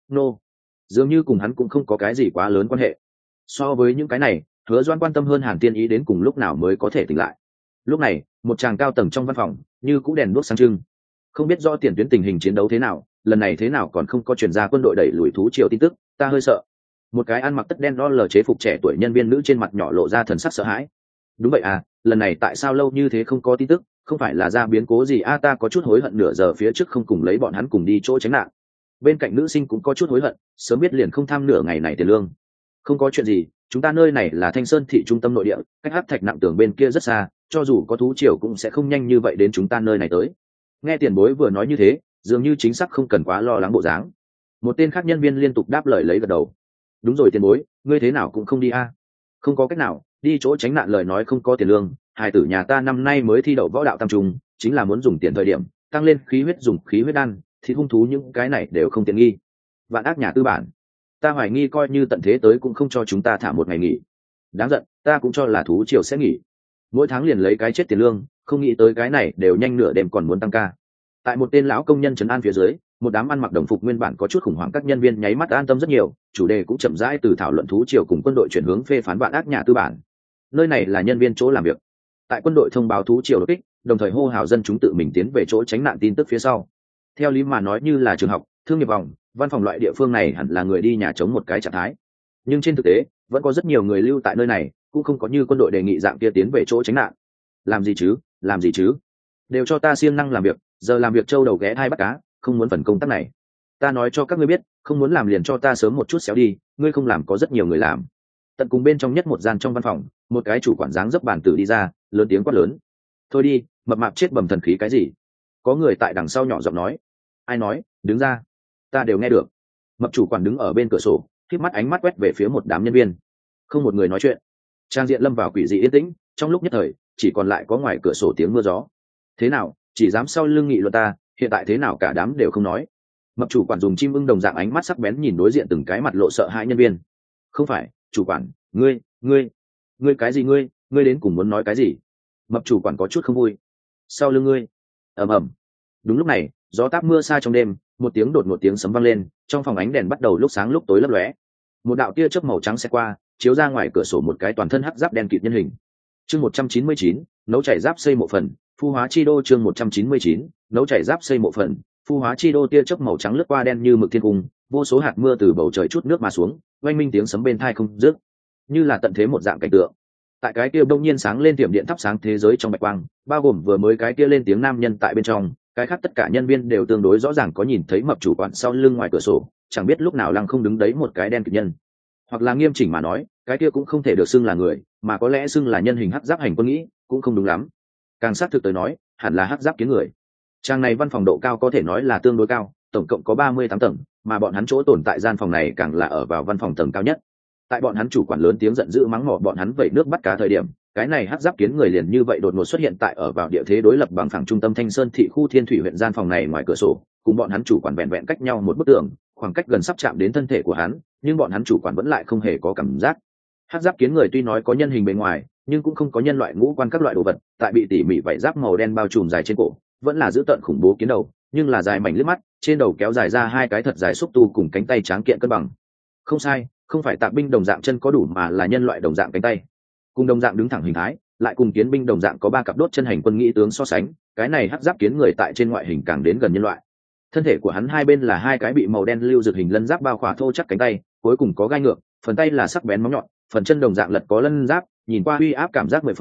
dường như cùng hắn cũng không có cái gì quá lớn quan hệ. So với những cái này, Hứa Doãn quan tâm hơn Hàn Tiên Ý đến cùng lúc nào mới có thể tỉnh lại. Lúc này, một chàng cao tầng trong văn phòng, như cũ đèn đuốc sáng trưng. Không biết do tiền tuyến tình hình chiến đấu thế nào, lần này thế nào còn không có truyền ra quân đội đẩy lùi thú triều tin tức, ta hơi sợ. Một cái ăn mặc tất đen lo lờ chế phục trẻ tuổi nhân viên nữ trên mặt nhỏ lộ ra thần sắc sợ hãi. Đúng vậy à, lần này tại sao lâu như thế không có tin tức, không phải là ra biến cố gì a? Ta có chút hối hận nửa giờ phía trước không cùng lấy bọn hắn cùng đi chỗ tránh nạn. Bên cạnh nữ sinh cũng có chút hối hận, sớm biết liền không tham nửa ngày này tiền lương. Không có chuyện gì, chúng ta nơi này là Thanh Sơn thị trung tâm nội địa, cách Hắc Thạch Nặng Tường bên kia rất xa, cho dù có thú triều cũng sẽ không nhanh như vậy đến chúng ta nơi này tới. Nghe tiền bối vừa nói như thế, dường như chính xác không cần quá lo lắng bộ dáng. Một tên khác nhân viên liên tục đáp lời lấy gật đầu. Đúng rồi tiền bối, ngươi thế nào cũng không đi a? Không có cách nào, đi chỗ tránh nạn lời nói không có tiền lương, hài tử nhà ta năm nay mới thi đậu võ đạo tam trùng, chính là muốn dùng tiền thời điểm tăng lên khí huyết, dùng khí huyết đan thì hung thú những cái này đều không tiện nghi. Vạn ác nhà tư bản, ta hoài nghi coi như tận thế tới cũng không cho chúng ta thả một ngày nghỉ. Đáng giận, ta cũng cho là thú triều sẽ nghỉ, mỗi tháng liền lấy cái chết tiền lương, không nghĩ tới cái này đều nhanh nửa đêm còn muốn tăng ca. Tại một tên lão công nhân trấn an phía dưới, một đám ăn mặc đồng phục nguyên bản có chút khủng hoảng các nhân viên nháy mắt an tâm rất nhiều, chủ đề cũng chậm rãi từ thảo luận thú triều cùng quân đội chuyển hướng phê phán vạn ác nhà tư bản. Nơi này là nhân viên chỗ làm việc. Tại quân đội thông báo thú triều đột kích, đồng thời hô hào dân chúng tự mình tiến về chỗ tránh nạn tin tức phía sau. Theo lý mà nói như là trường học, thương nghiệp vòng, văn phòng loại địa phương này hẳn là người đi nhà chống một cái trạng thái. Nhưng trên thực tế, vẫn có rất nhiều người lưu tại nơi này, cũng không có như quân đội đề nghị dạng kia tiến về chỗ tránh nạn. Làm gì chứ? Đều cho ta siêng năng làm việc, giờ làm việc trâu đầu ghé thai bắt cá, không muốn phần công tác này. Ta nói cho các ngươi biết, không muốn làm liền cho ta sớm một chút xéo đi, ngươi không làm có rất nhiều người làm. Tận cùng bên trong nhất một gian trong văn phòng, một cái chủ quản dáng dấp bàn tử đi ra, lớn tiếng quát lớn. Thôi đi, mập mạp chết bầm thần khí cái gì? Có người tại đằng sau nhỏ giọng nói. Ai nói? Đứng ra. Ta đều nghe được. Mập chủ quản đứng ở bên cửa sổ, khép mắt ánh mắt quét về phía một đám nhân viên. Không một người nói chuyện. Trang diện lâm vào quỷ dị yên tĩnh, trong lúc nhất thời chỉ còn lại có ngoài cửa sổ tiếng mưa gió. Thế nào, chỉ dám sau lưng nghị luận ta, hiện tại thế nào cả đám đều không nói. Mập chủ quản dùng chim ưng đồng dạng ánh mắt sắc bén nhìn đối diện từng cái mặt lộ sợ hãi nhân viên. Không phải, chủ quản, ngươi cái gì ngươi đến cùng muốn nói cái gì? Mập chủ quản có chút không vui. Sau lưng ngươi. Ầm ầm. Đúng lúc này, gió táp mưa xa trong đêm, một tiếng đột ngột tiếng sấm vang lên, trong phòng ánh đèn bắt đầu lúc sáng lúc tối lấp lóe. Một đạo tia chớp màu trắng xẹt qua, chiếu ra ngoài cửa sổ một cái toàn thân hắc giáp đen kịt nhân hình. Chương 199, nấu chảy giáp xây mộ phần, phu hóa chi đô. Chương 199, nấu chảy giáp xây mộ phần, phu hóa chi đô. Tia chớp màu trắng lướt qua đen như mực thiên cung, vô số hạt mưa từ bầu trời chút nước mà xuống, oanh minh tiếng sấm bên tai không dứt, như là tận thế một dạng cảnh tượng. Tại cái kia đông nhiên sáng lên tiệm điện thắp sáng thế giới trong bạch quang, bao gồm vừa mới cái kia lên tiếng nam nhân tại bên trong, cái khác tất cả nhân viên đều tương đối rõ ràng có nhìn thấy mập chủ quản sau lưng ngoài cửa sổ, chẳng biết lúc nào lăng không đứng đấy một cái đen kịt nhân. Hoặc là nghiêm chỉnh mà nói, cái kia cũng không thể được xưng là người, mà có lẽ xưng là nhân hình hắc giáp hành quân nghĩ, cũng không đúng lắm. Càng xác thực tới nói, hẳn là hắc giáp kiến người. Trang này văn phòng độ cao có thể nói là tương đối cao, tổng cộng có 38 tầng, mà bọn hắn chỗ tồn tại gian phòng này càng là ở vào văn phòng tầng cao nhất. Tại bọn hắn chủ quản lớn tiếng giận dữ mắng mỏ bọn hắn vẩy nước bắt cá thời điểm, cái này hắc giáp kiến người liền như vậy đột ngột xuất hiện tại ở vào địa thế đối lập bằng phẳng trung tâm Thanh Sơn thị khu Thiên Thủy huyện gian phòng này ngoài cửa sổ, cùng bọn hắn chủ quản vẹn vẹn cách nhau một bức tường, khoảng cách gần sắp chạm đến thân thể của hắn, nhưng bọn hắn chủ quản vẫn lại không hề có cảm giác. Hắc giáp kiến người tuy nói có nhân hình bề ngoài, nhưng cũng không có nhân loại ngũ quan các loại đồ vật, tại bị tỉ mỉ vảy giáp màu đen bao trùm dài trên cổ, vẫn là giữ tợn khủng bố kiến đầu, nhưng là dài mảnh liếc mắt, trên đầu kéo dài ra hai cái thật dài xúc tu cùng cánh tay tráng kiện cân bằng. Không sai, không phải tạp binh đồng dạng chân có đủ mà là nhân loại đồng dạng cánh tay, cùng đồng dạng đứng thẳng hình thái, lại cùng kiến binh đồng dạng có 3 cặp đốt chân hành quân nghĩ tướng so sánh, cái này hắc giáp kiến người tại trên ngoại hình càng đến gần nhân loại. Thân thể của hắn hai bên là hai cái bị màu đen lưu dược hình lân giáp bao khỏa thô chắc cánh tay, cuối cùng có gai ngược, phần tay là sắc bén móng nhọn, phần chân đồng dạng lật có lân giáp, nhìn qua uy áp cảm giác 10 phần,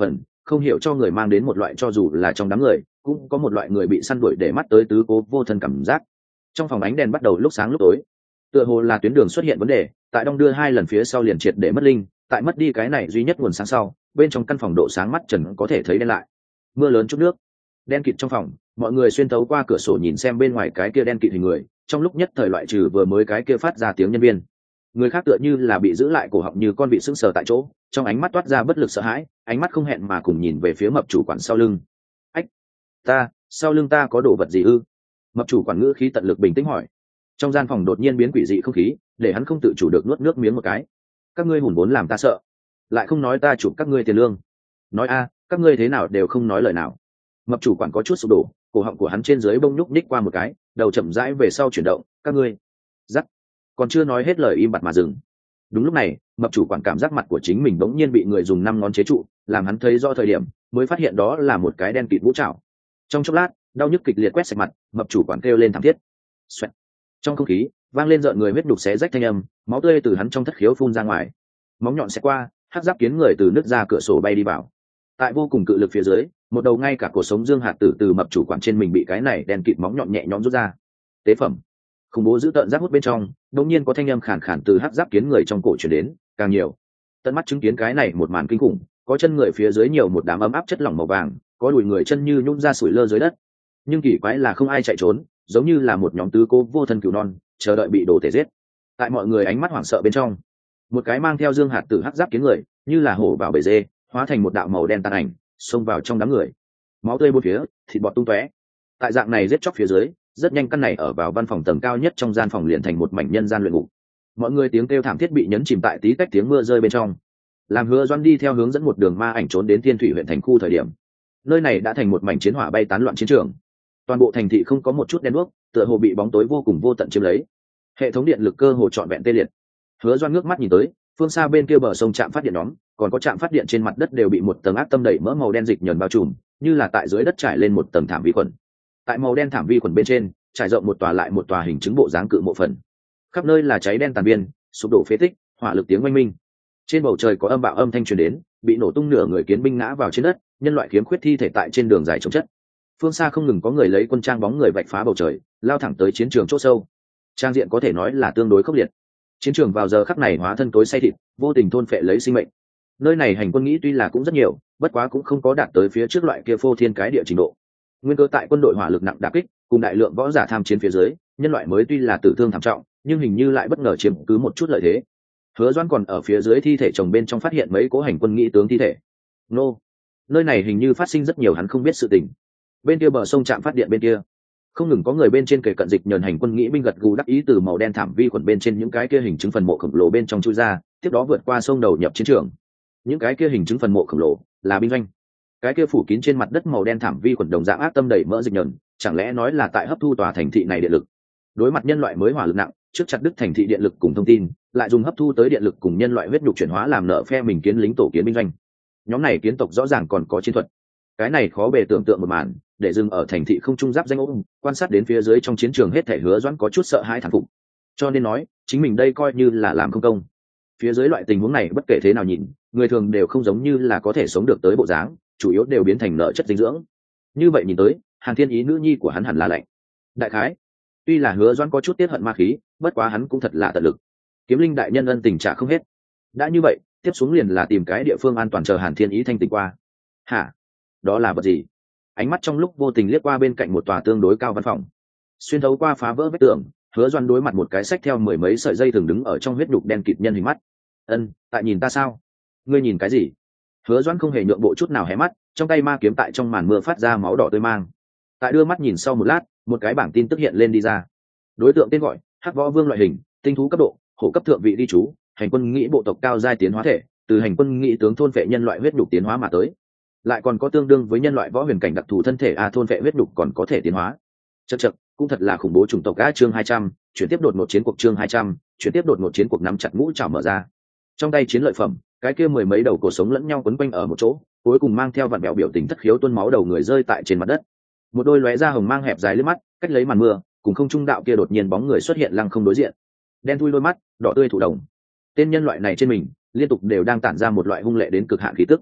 không hiểu cho người mang đến một loại cho dù là trong đám người cũng có một loại người bị săn đuổi để mắt tới tứ cố vô thân cảm giác. Trong phòng ánh đèn bắt đầu lúc sáng lúc tối, tựa hồ là tuyến đường xuất hiện vấn đề, tại đong đưa 2 lần phía sau liền triệt để mất linh, tại mất đi cái này duy nhất nguồn sáng sau, bên trong căn phòng độ sáng mắt trần có thể thấy đen lại. Mưa lớn chút nước, đen kịt trong phòng, mọi người xuyên thấu qua cửa sổ nhìn xem bên ngoài cái kia đen kịt hình người, trong lúc nhất thời loại trừ vừa mới cái kia phát ra tiếng nhân viên, người khác tựa như là bị giữ lại cổ họng như con bị sững sờ tại chỗ, trong ánh mắt toát ra bất lực sợ hãi, ánh mắt không hẹn mà cùng nhìn về phía mập chủ quản sau lưng. Ách, ta, sau lưng ta có đồ vật gì ư? Mập chủ quản ngữ khí tận lực bình tĩnh hỏi. Trong gian phòng đột nhiên biến quỷ dị không khí, để hắn không tự chủ được nuốt nước miếng một cái. Các ngươi hùn vốn làm ta sợ, lại không nói ta chụp các ngươi tiền lương. Nói a, các ngươi thế nào đều không nói lời nào. Mập chủ quản có chút sụp đổ, cổ họng của hắn trên dưới bông nhúc nhích qua một cái, đầu chậm rãi về sau chuyển động. Các ngươi, dắt, còn chưa nói hết lời im bặt mà dừng. Đúng lúc này, mập chủ quản cảm giác mặt của chính mình bỗng nhiên bị người dùng 5 ngón chế trụ, làm hắn thấy rõ thời điểm, mới phát hiện đó là một cái đen kịt vũ trảo. Trong chốc lát, đau nhức kịch liệt quét sạch mặt, mập chủ quản kêu lên thảm thiết. Xoẹt. Trong không khí vang lên rợn người huyết đục xé rách thanh âm, máu tươi từ hắn trong thất khiếu phun ra ngoài. Móng nhọn xẹt qua, hắc giáp kiến người từ nứt ra cửa sổ bay đi vào. Tại vô cùng cự lực phía dưới, một đầu ngay cả cổ sống dương hạt tử từ mập chủ quản trên mình bị cái này đen kịt móng nhọn nhẹ nhõm rút ra. Tế phẩm. Khủng bố giữ tợn giáp hút bên trong, đột nhiên có thanh âm khàn khàn từ hắc giáp kiến người trong cổ truyền đến, càng nhiều. Tận mắt chứng kiến cái này một màn kinh khủng, có chân người phía dưới nhiều một đám ấm áp chất lỏng màu vàng, có đùi người chân như nhũn ra sủi lơ dưới đất. Nhưng kỳ quái là không ai chạy trốn, giống như là một nhóm tứ cô vô thân cừu non, chờ đợi bị đổ thể giết. Tại mọi người ánh mắt hoảng sợ bên trong, một cái mang theo dương hạt tử hắc giáp kiến người, như là hổ vào bể dê, hóa thành một đạo màu đen tàn ảnh, xông vào trong đám người. Máu tươi bốn phía, thịt bọt tung tóe. Tại dạng này giết chóc phía dưới, rất nhanh căn này ở vào văn phòng tầng cao nhất trong gian phòng liền thành một mảnh nhân gian luyện ngục. Mọi người tiếng kêu thảm thiết bị nhấn chìm tại tí tách tiếng mưa rơi bên trong. Làm Hứa Doan đi theo hướng dẫn một đường ma ảnh trốn đến Thiên Thủy huyện thành khu thời điểm, nơi này đã thành một mảnh chiến hỏa bay tán loạn chiến trường. Toàn bộ thành thị không có một chút đèn đuốc, tựa hồ bị bóng tối vô cùng vô tận chiếm lấy. Hệ thống điện lực cơ hồ trọn vẹn tê liệt. Hứa Doan ngước mắt nhìn tới, phương xa bên kia bờ sông trạm phát điện nhóm, còn có trạm phát điện trên mặt đất đều bị một tầng ác tâm đẩy mỡ màu đen dịch nhờn bao trùm, như là tại dưới đất trải lên một tầng thảm vi khuẩn. Tại màu đen thảm vi khuẩn bên trên, trải rộng một tòa lại một tòa hình chứng bộ dáng cự mộ phần. Khắp nơi là cháy đen tàn biên, sụp đổ phế tích, hỏa lực tiếng oanh minh. Trên bầu trời có âm bạo âm thanh truyền đến, bị nổ tung nửa người kiến binh ngã vào trên đất, nhân loại khiếm khuyết thi thể tại trên đường dài trồng chất. Phương xa không ngừng có người lấy quân trang bóng người vạch phá bầu trời, lao thẳng tới chiến trường chỗ sâu. Trang diện có thể nói là tương đối khốc liệt. Chiến trường vào giờ khắc này hóa thân tối say thịt, vô tình thôn phệ lấy sinh mệnh. Nơi này hành quân nghĩ tuy là cũng rất nhiều, bất quá cũng không có đạt tới phía trước loại kia phô thiên cái địa trình độ. Nguyên cơ tại quân đội hỏa lực nặng đả kích, cùng đại lượng võ giả tham chiến phía dưới, nhân loại mới tuy là tử thương thảm trọng, nhưng hình như lại bất ngờ chiếm cứ một chút lợi thế. Hứa Doan còn ở phía dưới thi thể chồng bên trong phát hiện mấy cố hành quân nghĩ tướng thi thể. Nô, nơi này hình như phát sinh rất nhiều hắn không biết sự tình. Bên kia bờ sông trạm phát điện bên kia, không ngừng có người bên trên kề cận dịch nhờn hành quân nghĩ binh gật gù đắc ý từ màu đen thảm vi khuẩn bên trên những cái kia hình chứng phần mộ khổng lồ bên trong chui ra, tiếp đó vượt qua sông đầu nhập chiến trường. Những cái kia hình chứng phần mộ khổng lồ là binh doanh. Cái kia phủ kín trên mặt đất màu đen thảm vi khuẩn đồng dạng ác tâm đẩy mỡ dịch nhờn, chẳng lẽ nói là tại hấp thu tòa thành thị này điện lực. Đối mặt nhân loại mới hỏa lực nặng, trước chặt đứt thành thị điện lực cùng thông tin, lại dùng hấp thu tới điện lực cùng nhân loại huyết nhục chuyển hóa làm nợ phe mình kiến lính tổ kiến binh doanh. Nhóm này kiến tộc rõ ràng còn có chiến thuật. Cái này khó bề tưởng tượng một màn, để dừng ở thành thị không trung giáp danh ôm, quan sát đến phía dưới trong chiến trường hết thể Hứa Doãn có chút sợ hãi thán phục. Cho nên nói, chính mình đây coi như là làm không công. Phía dưới loại tình huống này bất kể thế nào nhìn, người thường đều không giống như là có thể sống được tới bộ dáng, chủ yếu đều biến thành nợ chất dinh dưỡng. Như vậy nhìn tới, Hàn Thiên Ý nữ nhi của hắn hẳn là lạnh. Đại khái, tuy là Hứa Doãn có chút tiết hận ma khí, bất quá hắn cũng thật là tận lực. Kiếm linh đại nhân ân tình trả không hết. Đã như vậy, tiếp xuống liền là tìm cái địa phương an toàn chờ Hàn Thiên Ý thanh tỉnh qua. Hả? Đó là vật gì? Ánh mắt trong lúc vô tình liếc qua bên cạnh một tòa tương đối cao văn phòng, xuyên thấu qua phá vỡ vách tường, Hứa Doan đối mặt một cái xách theo mười mấy sợi dây thường đứng ở trong huyết nhục đen kịt nhân hình mắt. Tại nhìn ta sao? Ngươi nhìn cái gì? Hứa Doan không hề nhượng bộ chút nào hé mắt, trong tay ma kiếm tại trong màn mưa phát ra máu đỏ tươi mang. Tại đưa mắt nhìn sau một lát, một cái bảng tin tức hiện lên đi ra. Đối tượng tên gọi Hắc Võ Vương loại hình, tinh thú cấp độ, hổ cấp thượng vị đi chú, hành quân nghĩ bộ tộc cao giai tiến hóa thể, từ hành quân nghĩ tướng thôn vệ nhân loại huyết nhục tiến hóa mà tới. Lại còn có tương đương với nhân loại võ huyền cảnh đặc thù thân thể thôn vệ huyết nhục còn có thể tiến hóa. Chậc, cũng thật là khủng bố chủng tộc a. Chương 200, chuyển tiếp đột ngột chiến cuộc. Chương 200, chuyển tiếp đột ngột chiến cuộc. Nắm chặt ngũ trảo mở ra, trong tay chiến lợi phẩm, cái kia mười mấy đầu cổ sống lẫn nhau quấn quanh ở một chỗ, cuối cùng mang theo vặn vẹo biểu tình thất khiếu tuôn máu đầu người rơi tại trên mặt đất. Một đôi lóe ra hồng mang hẹp dài lướt mắt, cách lấy màn mưa, cùng không trung đạo kia đột nhiên bóng người xuất hiện lăng không đối diện. Đen thui đôi mắt, đỏ tươi thủ đồng. Tên nhân loại này trên mình liên tục đều đang tản ra một loại hung lệ đến cực hạn khí tức.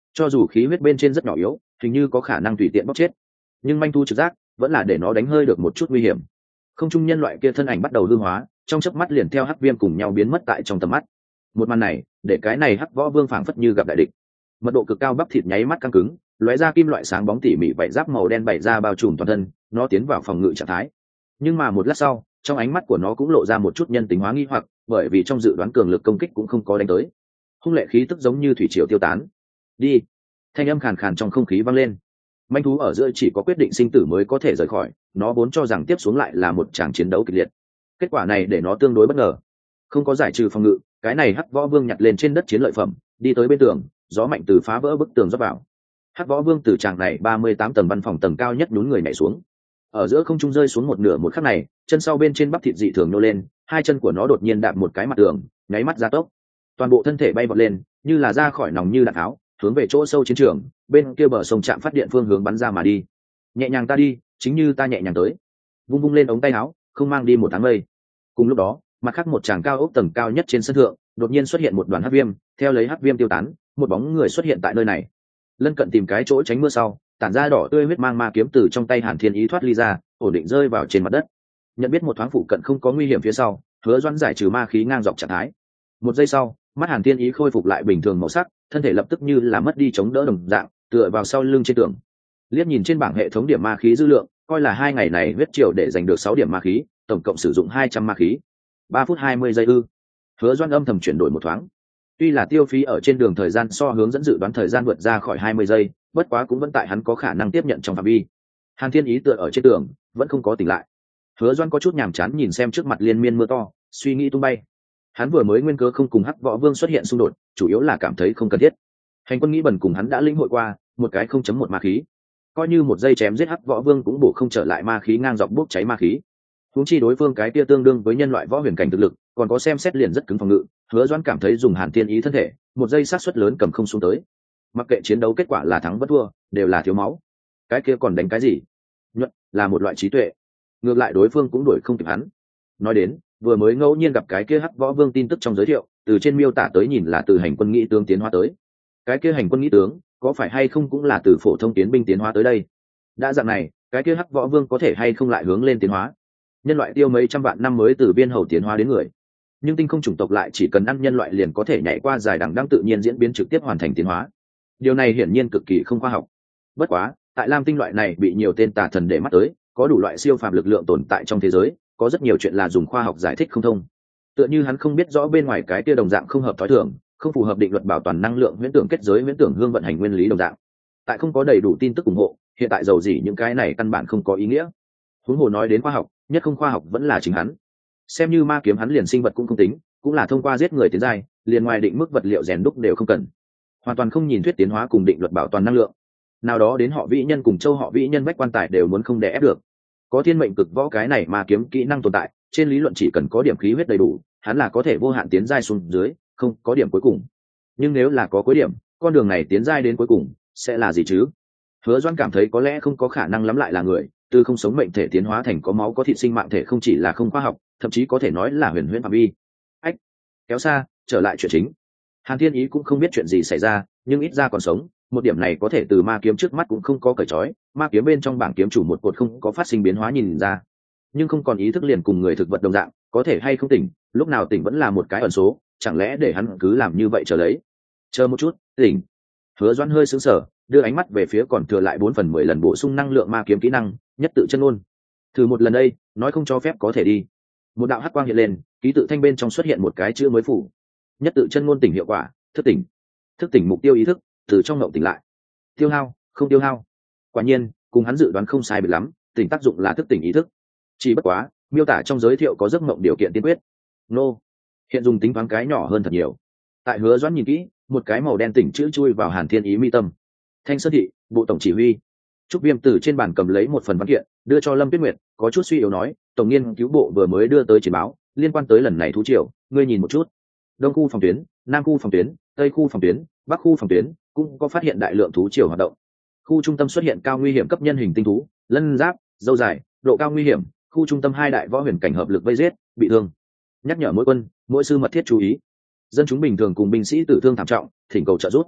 cho dù khí huyết bên trên rất nhỏ yếu, hình như có khả năng tùy tiện bóc chết, nhưng manh thu trực giác vẫn là để nó đánh hơi được một chút nguy hiểm. Không trung nhân loại kia thân ảnh bắt đầu hư hóa, trong chớp mắt liền theo hắc viêm cùng nhau biến mất tại trong tầm mắt. Một màn này để cái này hắc võ vương phảng phất như gặp đại địch. Mật độ cực cao bắp thịt nháy mắt căng cứng, lóe ra kim loại sáng bóng tỉ mỉ, vảy giáp màu đen bày ra bao trùm toàn thân, nó tiến vào phòng ngự trạng thái. Nhưng mà một lát sau, trong ánh mắt của nó cũng lộ ra một chút nhân tính hóa nghi hoặc, bởi vì trong dự đoán cường lực công kích cũng không có đánh tới. Hung lệ khí tức giống như thủy triều tiêu tán. Đi. Thanh âm khàn khàn trong không khí vang lên. Manh thú ở giữa chỉ có quyết định sinh tử mới có thể rời khỏi, nó vốn cho rằng tiếp xuống lại là một tràng chiến đấu kịch liệt. Kết quả này để nó tương đối bất ngờ. Không có giải trừ phòng ngự, cái này hắc võ vương nhặt lên trên đất chiến lợi phẩm, đi tới bên tường, gió mạnh từ phá vỡ bức tường rót vào. Hắc võ vương từ tràng này 38 tầng văn phòng tầng cao nhất nhún người nhảy xuống. Ở giữa không trung rơi xuống một nửa một khắc này, chân sau bên trên bắp thịt dị thường nô lên, hai chân của nó đột nhiên đạp một cái mặt tường, nháy mắt gia tốc. Toàn bộ thân thể bay vọt lên, như là ra khỏi nòng như đạn tháo, hướng về chỗ sâu chiến trường, bên kia bờ sông trạm phát điện phương hướng bắn ra mà đi. Nhẹ nhàng ta đi, chính như ta nhẹ nhàng tới. Vung vung lên ống tay áo, không mang đi một tháng mây. Cùng lúc đó, mặt khác một tràng cao ốc tầng cao nhất trên sân thượng, đột nhiên xuất hiện một đoàn hắc viêm, theo lấy hắc viêm tiêu tán, một bóng người xuất hiện tại nơi này. Lân cận tìm cái chỗ tránh mưa sau, tản ra đỏ tươi huyết mang ma kiếm từ trong tay Hàn Thiên Ý thoát ly ra, ổn định rơi vào trên mặt đất. Nhận biết một thoáng phụ cận không có nguy hiểm phía sau, Hứa Doãn giải trừ ma khí ngang dọc trạng thái. Một giây sau, mắt Hàn Thiên Ý khôi phục lại bình thường màu sắc, thân thể lập tức như là mất đi chống đỡ đồng dạng, tựa vào sau lưng trên tường. Liếc nhìn trên bảng hệ thống điểm ma khí dư lượng, coi là 2 ngày này huyết triều để giành được 6 điểm ma khí, tổng cộng sử dụng 200 ma khí. 3 phút 20 giây ư? Hứa Doãn âm thầm chuyển đổi một thoáng. Tuy là tiêu phí ở trên đường thời gian so hướng dẫn dự đoán thời gian vượt ra khỏi 20 giây, bất quá cũng vẫn tại hắn có khả năng tiếp nhận trong phạm vi. Hàn Thiên Ý tựa ở trên tường, vẫn không có tỉnh lại. Hứa Doãn có chút nhàm chán nhìn xem trước mặt liên miên mưa to, suy nghĩ tung bay. Hắn vừa mới nguyên cớ không cùng Hắc Võ Vương xuất hiện xung đột, chủ yếu là cảm thấy không cần thiết. Hành Quân nghĩ bần cùng hắn đã lĩnh hội qua, một cái 0.1 ma khí, coi như một giây chém giết Hắc Võ Vương cũng bổ không trở lại ma khí ngang dọc bốc cháy ma khí. Huống chi đối phương cái kia tương đương với nhân loại võ huyền cảnh thực lực, còn có xem xét liền rất cứng phòng ngự. Hứa Doãn cảm thấy dùng Hàn Thiên Ý thân thể, một giây xác suất lớn cầm không xuống tới. Mặc kệ chiến đấu kết quả là thắng bất thua, đều là thiếu máu. Cái kia còn đánh cái gì? Nhuận là một loại trí tuệ. Ngược lại đối phương cũng đuổi không kịp hắn. Nói đến, vừa mới ngẫu nhiên gặp cái kia Hắc Võ Vương tin tức trong giới thiệu, từ trên miêu tả tới nhìn là từ Hành Quân nghĩ tướng tiến hóa tới. Cái kia Hành Quân nghĩ tướng, có phải hay không cũng là từ phổ thông tiến binh tiến hóa tới đây? Đã dạng này, cái kia Hắc Võ Vương có thể hay không lại hướng lên tiến hóa? Nhân loại tiêu mấy trăm vạn năm mới từ biên hầu tiến hóa đến người, nhưng tinh không chủng tộc lại chỉ cần ăn nhân loại liền có thể nhảy qua dài đẳng đang tự nhiên diễn biến trực tiếp hoàn thành tiến hóa. Điều này hiển nhiên cực kỳ không khoa học. Bất quá, tại Lam Tinh loại này bị nhiều tên tà thần để mắt tới, có đủ loại siêu phàm lực lượng tồn tại trong thế giới, có rất nhiều chuyện là dùng khoa học giải thích không thông. Tựa như hắn không biết rõ bên ngoài cái kia đồng dạng không hợp thói thường, không phù hợp định luật bảo toàn năng lượng huyễn tưởng kết giới huyễn tưởng hương vận hành nguyên lý đồng dạng. Tại không có đầy đủ tin tức ủng hộ, hiện tại dầu gì những cái này căn bản không có ý nghĩa. Huống hồ nói đến khoa học, nhất không khoa học vẫn là chính hắn. Xem như ma kiếm hắn liền sinh vật cũng không tính, cũng là thông qua giết người tiến giai, liền ngoài định mức vật liệu rèn đúc đều không cần, hoàn toàn không nhìn thuyết tiến hóa cùng định luật bảo toàn năng lượng. Nào đó đến họ Vĩ Nhân cùng Châu họ Vĩ Nhân bách quan tài đều muốn không đè ép được. Có thiên mệnh cực võ cái này ma kiếm kỹ năng tồn tại, trên lý luận chỉ cần có điểm khí huyết đầy đủ, hắn là có thể vô hạn tiến giai xuống dưới, không có điểm cuối cùng. Nhưng nếu là có cuối điểm, con đường này tiến giai đến cuối cùng sẽ là gì chứ? Hứa Doãn cảm thấy có lẽ không có khả năng lắm lại là người, từ không sống mệnh thể tiến hóa thành có máu có thịt sinh mạng thể không chỉ là không khoa học, thậm chí có thể nói là huyền huyễn phạm vi. Ách, kéo xa, trở lại chuyện chính. Hàn Thiên Ý cũng không biết chuyện gì xảy ra, nhưng ít ra còn sống, một điểm này có thể từ ma kiếm trước mắt cũng không có cởi trói, ma kiếm bên trong bảng kiếm chủ một cột không có phát sinh biến hóa nhìn ra. Nhưng không còn ý thức liền cùng người thực vật đồng dạng, có thể hay không tỉnh, lúc nào tỉnh vẫn là một cái ẩn số, chẳng lẽ để hắn cứ làm như vậy chờ lấy? Chờ một chút, tỉnh. Hứa Doãn hơi sững sờ, đưa ánh mắt về phía còn thừa lại 4/10 lần bổ sung năng lượng ma kiếm kỹ năng, nhất tự chân ngôn. Thử một lần đây, nói không cho phép có thể đi. Một đạo hắc quang hiện lên, ký tự thanh bên trong xuất hiện một cái chữ mới phủ. Nhất tự chân ngôn tỉnh hiệu quả, thức tỉnh. Thức tỉnh mục tiêu ý thức, từ trong ngộng tỉnh lại. Tiêu hao, không tiêu hao. Quả nhiên, cùng hắn dự đoán không sai biệt lắm, tỉnh tác dụng là thức tỉnh ý thức. Chỉ bất quá, miêu tả trong giới thiệu có giấc mộng điều kiện tiên quyết. Nô. Hiện dùng tính toán cái nhỏ hơn thật nhiều. Tại Hứa Doãn nhìn kỹ, một cái màu đen tỉnh chữ chui vào Hàn Thiên Ý mi tâm. Thanh Sơn thị, bộ tổng chỉ huy. Trúc Viêm từ trên bàn cầm lấy một phần văn kiện, đưa cho Lâm Tuyết Nguyệt, có chút suy yếu nói, tổng nghiên cứu bộ vừa mới đưa tới chỉ báo, liên quan tới lần này thú triều, ngươi nhìn một chút. Đông khu phòng tuyến, Nam khu phòng tuyến, Tây khu phòng tuyến, Bắc khu phòng tuyến, cũng có phát hiện đại lượng thú triều hoạt động. Khu trung tâm xuất hiện cao nguy hiểm cấp nhân hình tinh thú, lân giáp, dâu dài, độ cao nguy hiểm, khu trung tâm 2 đại võ huyền cảnh hợp lực vây giết, bị thương. Nhắc nhở mỗi quân, mỗi sư mật thiết chú ý. Dân chúng bình thường cùng binh sĩ tử thương thảm trọng, thỉnh cầu trợ giúp.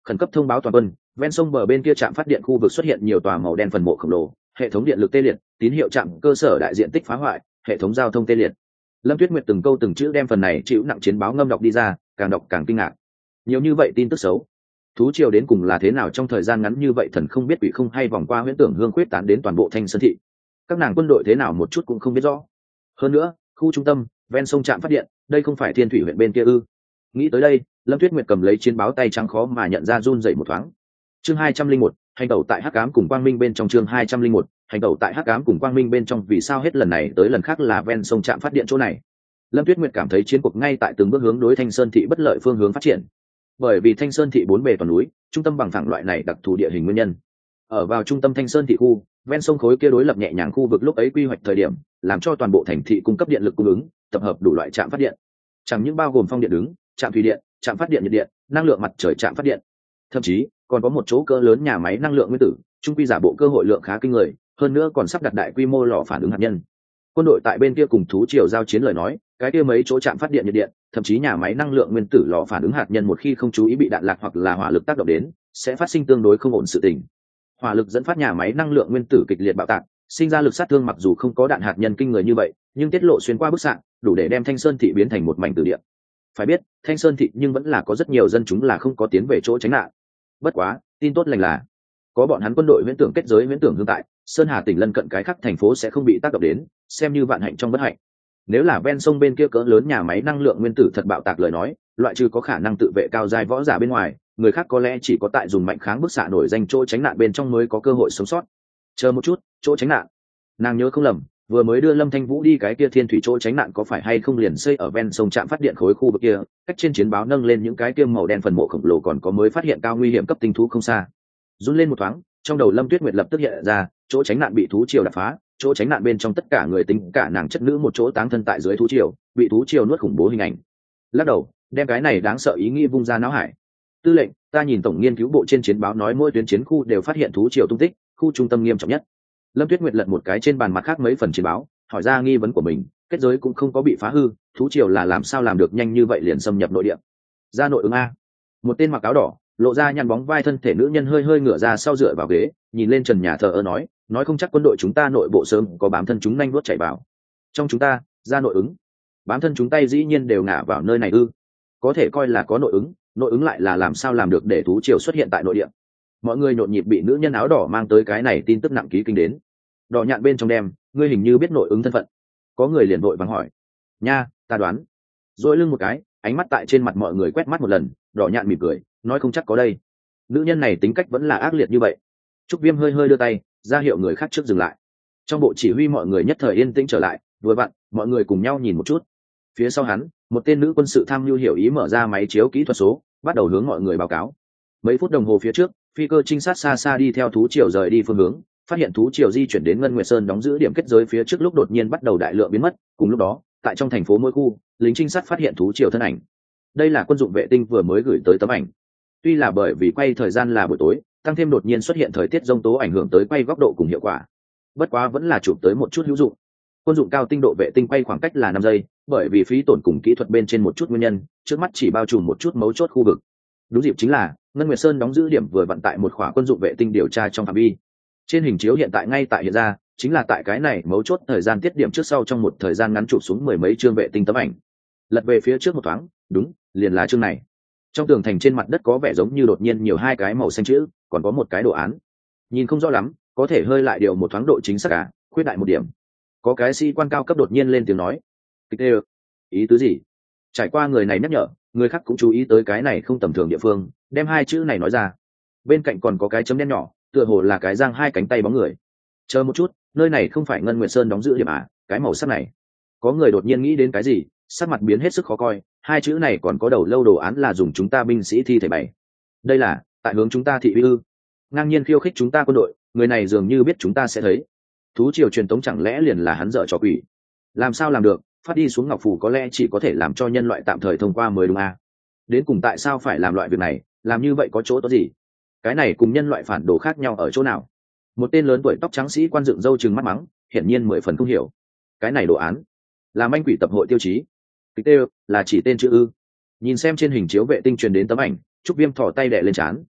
khẩn cấp thông báo toàn quân, ven sông bờ bên kia trạm phát điện khu vực xuất hiện nhiều tòa màu đen phần mộ khổng lồ, hệ thống điện lực tê liệt, tín hiệu trạm cơ sở đại diện tích phá hoại, hệ thống giao thông tê liệt. Lâm Tuyết Nguyệt từng câu từng chữ đem phần này chịu nặng chiến báo ngâm đọc đi ra, càng đọc càng kinh ngạc. Nhiều như vậy tin tức xấu, thú triều đến cùng là thế nào trong thời gian ngắn như vậy, thần không biết quỷ không hay, vòng qua huyễn tưởng hương khuyết tán đến toàn bộ Thanh Sơn thị. Các nàng quân đội thế nào một chút cũng không biết rõ. Hơn nữa, khu trung tâm ven sông trạm phát điện, đây không phải Thiên Thủy huyện bên kia ư? Nghĩ tới đây, Lâm Tuyết Nguyệt cầm lấy chiến báo tay trắng khó mà nhận ra run rẩy một thoáng. Chương 201, hành tẩu tại Hắc Ám cùng Quang Minh bên trong. Chương 201, hành tẩu tại Hắc Ám cùng Quang Minh bên trong. Vì sao hết lần này tới lần khác là ven sông trạm phát điện chỗ này? Lâm Tuyết Nguyệt cảm thấy chiến cuộc ngay tại từng bước hướng đối Thanh Sơn thị bất lợi phương hướng phát triển. Bởi vì Thanh Sơn thị bốn bề toàn núi, trung tâm bằng phẳng loại này đặc thù địa hình nguyên nhân. Ở vào trung tâm Thanh Sơn thị khu, ven sông khối kia đối lập nhẹ nhàng khu vực lúc ấy quy hoạch thời điểm, làm cho toàn bộ thành thị cung cấp điện lực cung ứng, tập hợp đủ loại trạm phát điện. Chẳng những bao gồm phong điện đứng, trạm thủy điện, trạm phát điện nhiệt điện, năng lượng mặt trời trạm phát điện. Thậm chí, còn có một chỗ cỡ lớn nhà máy năng lượng nguyên tử, trung quy giả bộ cơ hội lượng khá kinh người, hơn nữa còn sắp đặt đại quy mô lò phản ứng hạt nhân. Quân đội tại bên kia cùng thú triều giao chiến lời nói, cái kia mấy chỗ trạm phát điện nhiệt điện, thậm chí nhà máy năng lượng nguyên tử lò phản ứng hạt nhân một khi không chú ý bị đạn lạc hoặc là hỏa lực tác động đến, sẽ phát sinh tương đối không ổn sự tình. Hỏa lực dẫn phát nhà máy năng lượng nguyên tử kịch liệt bạo tạc, sinh ra lực sát thương mặc dù không có đạn hạt nhân kinh người như vậy, nhưng tiết lộ xuyên qua bức xạ, đủ để đem Thanh Sơn thị biến thành một mảnh tử địa. Phải biết, Thanh Sơn thị nhưng vẫn là có rất nhiều dân chúng là không có tiến về chỗ tránh nạn. Bất quá, tin tốt lành là có bọn hắn quân đội huyễn tưởng kết giới huyễn tưởng hương tại, Sơn Hà tỉnh lân cận cái khác thành phố sẽ không bị tác động đến, xem như vạn hạnh trong bất hạnh. Nếu là ven sông bên kia cỡ lớn nhà máy năng lượng nguyên tử thật bạo tạc lời nói, loại trừ có khả năng tự vệ cao giai võ giả bên ngoài, người khác có lẽ chỉ có tại dùng mạnh kháng bức xạ nổi danh chỗ tránh nạn bên trong mới có cơ hội sống sót. Chờ một chút, chỗ tránh nạn, nàng nhớ không lầm, vừa mới đưa Lâm Thanh Vũ đi cái kia Thiên Thủy chỗ tránh nạn có phải hay không liền xây ở ven sông trạm phát điện khối khu vực kia, cách trên chiến báo nâng lên những cái kia màu đen phần mộ khổng lồ, còn có mới phát hiện cao nguy hiểm cấp tinh thú không xa. Run lên một thoáng, trong đầu Lâm Tuyết Nguyệt lập tức hiện ra, chỗ tránh nạn bị thú triều đập phá, chỗ tránh nạn bên trong tất cả người tính cả nàng chất nữ một chỗ táng thân tại dưới thú triều, bị thú triều nuốt khủng bố hình ảnh. Lắc đầu, đem cái này đáng sợ ý nghĩ vung ra não hải. Tư lệnh, ta nhìn tổng nghiên cứu bộ trên chiến báo nói mỗi tuyến chiến khu đều phát hiện thú triều tung tích, khu trung tâm nghiêm trọng nhất. Lâm Tuyết Nguyệt lật một cái trên bàn mặt khác mấy phần chiến báo, hỏi ra nghi vấn của mình, kết giới cũng không có bị phá hư, thú triều là làm sao làm được nhanh như vậy liền xâm nhập nội địa? Ra nội ứng a. Một tên mặc áo đỏ, lộ ra nhăn bóng vai thân thể nữ nhân hơi hơi ngửa ra sau dựa vào ghế, nhìn lên trần nhà thờ ơ nói không chắc quân đội chúng ta nội bộ sớm có bám thân chúng nhanh nuốt chảy vào. Trong chúng ta, ra nội ứng. Bám thân chúng tay dĩ nhiên đều ngả vào nơi này ư? Có thể coi là có nội ứng lại là làm sao làm được để thú triều xuất hiện tại nội địa? Mọi người nhộn nhịp bị nữ nhân áo đỏ mang tới cái này tin tức nặng ký kinh đến. Đỏ nhạn bên trong đem, ngươi hình như biết nội ứng thân phận. Có người liền vội vàng hỏi. Nha, ta đoán. Rồi lưng một cái, ánh mắt tại trên mặt mọi người quét mắt một lần, đỏ nhạn mỉm cười, nói không chắc có đây. Nữ nhân này tính cách vẫn là ác liệt như vậy. Trúc Viêm hơi hơi đưa tay, ra hiệu người khác trước dừng lại. Trong bộ chỉ huy mọi người nhất thời yên tĩnh trở lại, vừa vặn, mọi người cùng nhau nhìn một chút. Phía sau hắn, một tên nữ quân sự tham mưu hiểu ý mở ra máy chiếu kỹ thuật số, bắt đầu hướng mọi người báo cáo. Mấy phút đồng hồ phía trước, phi cơ trinh sát xa xa đi theo thú triều rời đi phương hướng, phát hiện thú triều di chuyển đến Ngân Nguyệt Sơn đóng giữ điểm kết giới phía trước lúc đột nhiên bắt đầu đại lượng biến mất. Cùng lúc đó, tại trong thành phố mỗi khu, lính trinh sát phát hiện thú triều thân ảnh. Đây là quân dụng vệ tinh vừa mới gửi tới tấm ảnh. Tuy là bởi vì quay thời gian là buổi tối, tăng thêm đột nhiên xuất hiện thời tiết giông tố ảnh hưởng tới quay góc độ cùng hiệu quả, bất quá vẫn là chụp tới một chút hữu dụng. Quân dụng cao tinh độ vệ tinh quay khoảng cách là 5 giây, bởi vì phí tổn cùng kỹ thuật bên trên một chút nguyên nhân, trước mắt chỉ bao trùm một chút mấu chốt khu vực. Đúng dịp chính là Ngân Nguyệt Sơn đóng giữ điểm vừa vận tại một khỏa quân dụng vệ tinh điều tra trong phạm vi. Trên hình chiếu hiện tại ngay tại hiện ra, chính là tại cái này mấu chốt thời gian tiết điểm trước sau trong một thời gian ngắn chụp xuống mười mấy chương vệ tinh tấm ảnh. Lật về phía trước một thoáng, đúng, liền là chương này. Trong tường thành trên mặt đất có vẻ giống như đột nhiên nhiều hai cái màu xanh chữ, còn có một cái đồ án. Nhìn không rõ lắm, có thể hơi lại điều một thoáng độ chính xác cả, khuyết đại một điểm. Có cái sĩ quan cao cấp đột nhiên lên tiếng nói. Kịch đê, ý tứ gì? Trải qua người này nhắc nhở, người khác cũng chú ý tới cái này không tầm thường địa phương, đem hai chữ này nói ra. Bên cạnh còn có cái chấm đen nhỏ, tựa hồ là cái giang hai cánh tay bóng người. Chờ một chút, nơi này không phải Ngân Nguyệt Sơn đóng giữ điểm à? Cái màu sắc này. Có người đột nhiên nghĩ đến cái gì, sắc mặt biến hết sức khó coi. Hai chữ này còn có đầu lâu đồ án là dùng chúng ta binh sĩ thi thể bày. Đây là tại hướng chúng ta thị uy ư? Ngang nhiên khiêu khích chúng ta quân đội, người này dường như biết chúng ta sẽ thấy. Thú triều truyền tống chẳng lẽ liền là hắn dở trò quỷ? Làm sao làm được? Phát đi xuống ngọc phù có lẽ chỉ có thể làm cho nhân loại tạm thời thông qua mới đúng à? Đến cùng tại sao phải làm loại việc này? Làm như vậy có chỗ tốt gì? Cái này cùng nhân loại phản đồ khác nhau ở chỗ nào? Một tên lớn tuổi tóc trắng sĩ quan dựng râu trừng mắt mắng, hiển nhiên 10 phần không hiểu. Cái này đồ án là manh quỷ tập hội tiêu chí. Kịch tê là chỉ tên chữ ư? Nhìn xem trên hình chiếu vệ tinh truyền đến tấm ảnh, Trúc Viêm thò tay đè lên trán,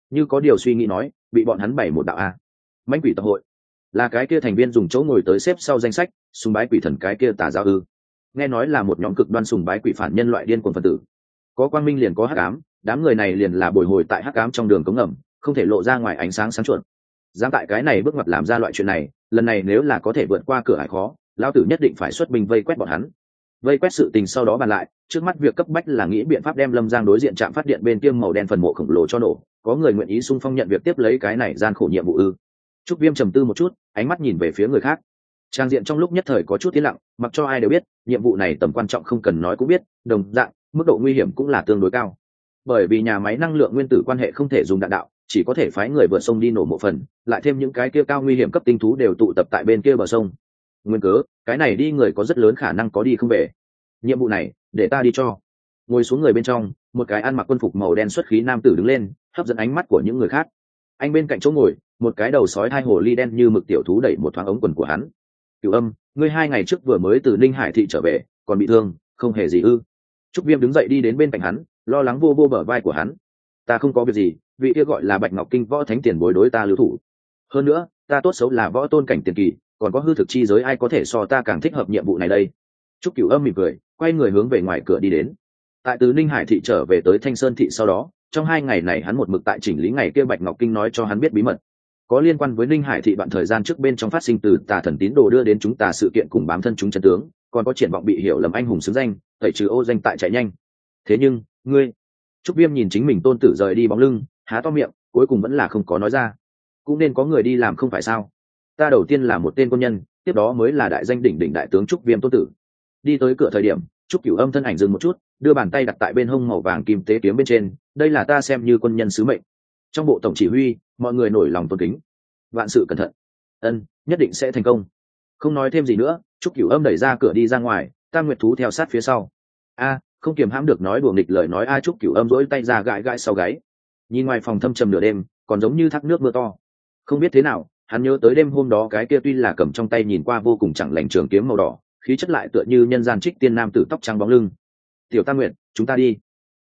như có điều suy nghĩ nói, bị bọn hắn bày một đạo a. Mãnh quỷ tập hội là cái kia thành viên dùng chỗ ngồi tới xếp sau danh sách sùng bái quỷ thần cái kia tà giáo ư? Nghe nói là một nhóm cực đoan sùng bái quỷ phản nhân loại điên cuồng phân tử, có quang minh liền có hắc ám, đám người này liền là bồi hồi tại hắc ám trong đường cống ngầm, không thể lộ ra ngoài ánh sáng sáng chuột. Dám tại cái này bước ngoặt làm ra loại chuyện này, lần này nếu là có thể vượt qua cửa ải khó, lão tử nhất định phải xuất binh vây quét bọn hắn. Vây quét sự tình sau đó bàn lại, trước mắt việc cấp bách là nghĩ biện pháp đem Lâm Giang đối diện trạm phát điện bên kia màu đen phần mộ khổng lồ cho nổ, có người nguyện ý xung phong nhận việc tiếp lấy cái này gian khổ nhiệm vụ ư? Trúc Viêm trầm tư một chút, ánh mắt nhìn về phía người khác. Trang diện trong lúc nhất thời có chút tiến lặng, mặc cho ai đều biết, nhiệm vụ này tầm quan trọng không cần nói cũng biết, đồng dạng, mức độ nguy hiểm cũng là tương đối cao. Bởi vì nhà máy năng lượng nguyên tử quan hệ không thể dùng đạn đạo, chỉ có thể phái người vượt sông đi nổ mộ phần, lại thêm những cái kia cao nguy hiểm cấp tinh thú đều tụ tập tại bên kia bờ sông. Nguyên cớ, cái này đi người có rất lớn khả năng có đi không về. Nhiệm vụ này, để ta đi cho. Ngồi xuống người bên trong, một cái ăn mặc quân phục màu đen xuất khí nam tử đứng lên, hấp dẫn ánh mắt của những người khác. Anh bên cạnh chỗ ngồi, một cái đầu sói hai hồ ly đen như mực tiểu thú đẩy một thoáng ống quần của hắn. Cửu Âm, ngươi 2 ngày trước vừa mới từ Ninh Hải thị trở về, còn bị thương, không hề gì ư? Trúc Viêm đứng dậy đi đến bên cạnh hắn, lo lắng vô vô bờ vai của hắn. Ta không có việc gì, vị kia gọi là Bạch Ngọc Kinh võ thánh tiền bối đối ta lưu thủ. Hơn nữa, ta tốt xấu là võ tôn cảnh tiền kỳ, còn có hư thực chi giới ai có thể so ta càng thích hợp nhiệm vụ này đây. Trúc Cửu Âm mỉm cười, quay người hướng về ngoài cửa đi đến. Tại từ Ninh Hải thị trở về tới Thanh Sơn thị sau đó, trong 2 ngày này hắn một mực tại chỉnh lý ngày kia Bạch Ngọc Kinh nói cho hắn biết bí mật, có liên quan với Ninh Hải thị đoạn thời gian trước bên trong phát sinh từ tà thần tín đồ đưa đến chúng ta sự kiện cùng bám thân chúng chân tướng, còn có triển vọng bị hiểu lầm anh hùng xứng danh, tẩy trừ ô danh tại chạy nhanh. Thế nhưng, ngươi... Trúc Viêm nhìn chính mình tôn tử rời đi bóng lưng, há to miệng, cuối cùng vẫn là không có nói ra. Cũng nên có người đi làm không phải sao? Ta đầu tiên là một tên quân nhân, tiếp đó mới là đại danh đỉnh đỉnh đại tướng Trúc Viêm tôn tử. Đi tới cửa thời điểm, Trúc Cửu Âm thân ảnh dừng một chút, đưa bàn tay đặt tại bên hông màu vàng kim tế kiếm bên trên, đây là ta xem như quân nhân sứ mệnh. Trong bộ tổng chỉ huy, mọi người nổi lòng tôn kính. Vạn sự cẩn thận. Ân, nhất định sẽ thành công. Không nói thêm gì nữa, Trúc Cửu Âm đẩy ra cửa đi ra ngoài, Tam Nguyệt thú theo sát phía sau. A, không kiềm hãm được nói đùa nghịch lời nói a. Trúc Cửu Âm rỗi tay ra gãi gãi sau gáy. Nhìn ngoài phòng thâm trầm nửa đêm, còn giống như thác nước mưa to. Không biết thế nào, hắn nhớ tới đêm hôm đó cái kia tuy là cầm trong tay nhìn qua vô cùng chẳng lành trường kiếm màu đỏ, khí chất lại tựa như nhân gian trích tiên nam tử tóc trắng bóng lưng. Tiểu Tam Nguyệt, chúng ta đi.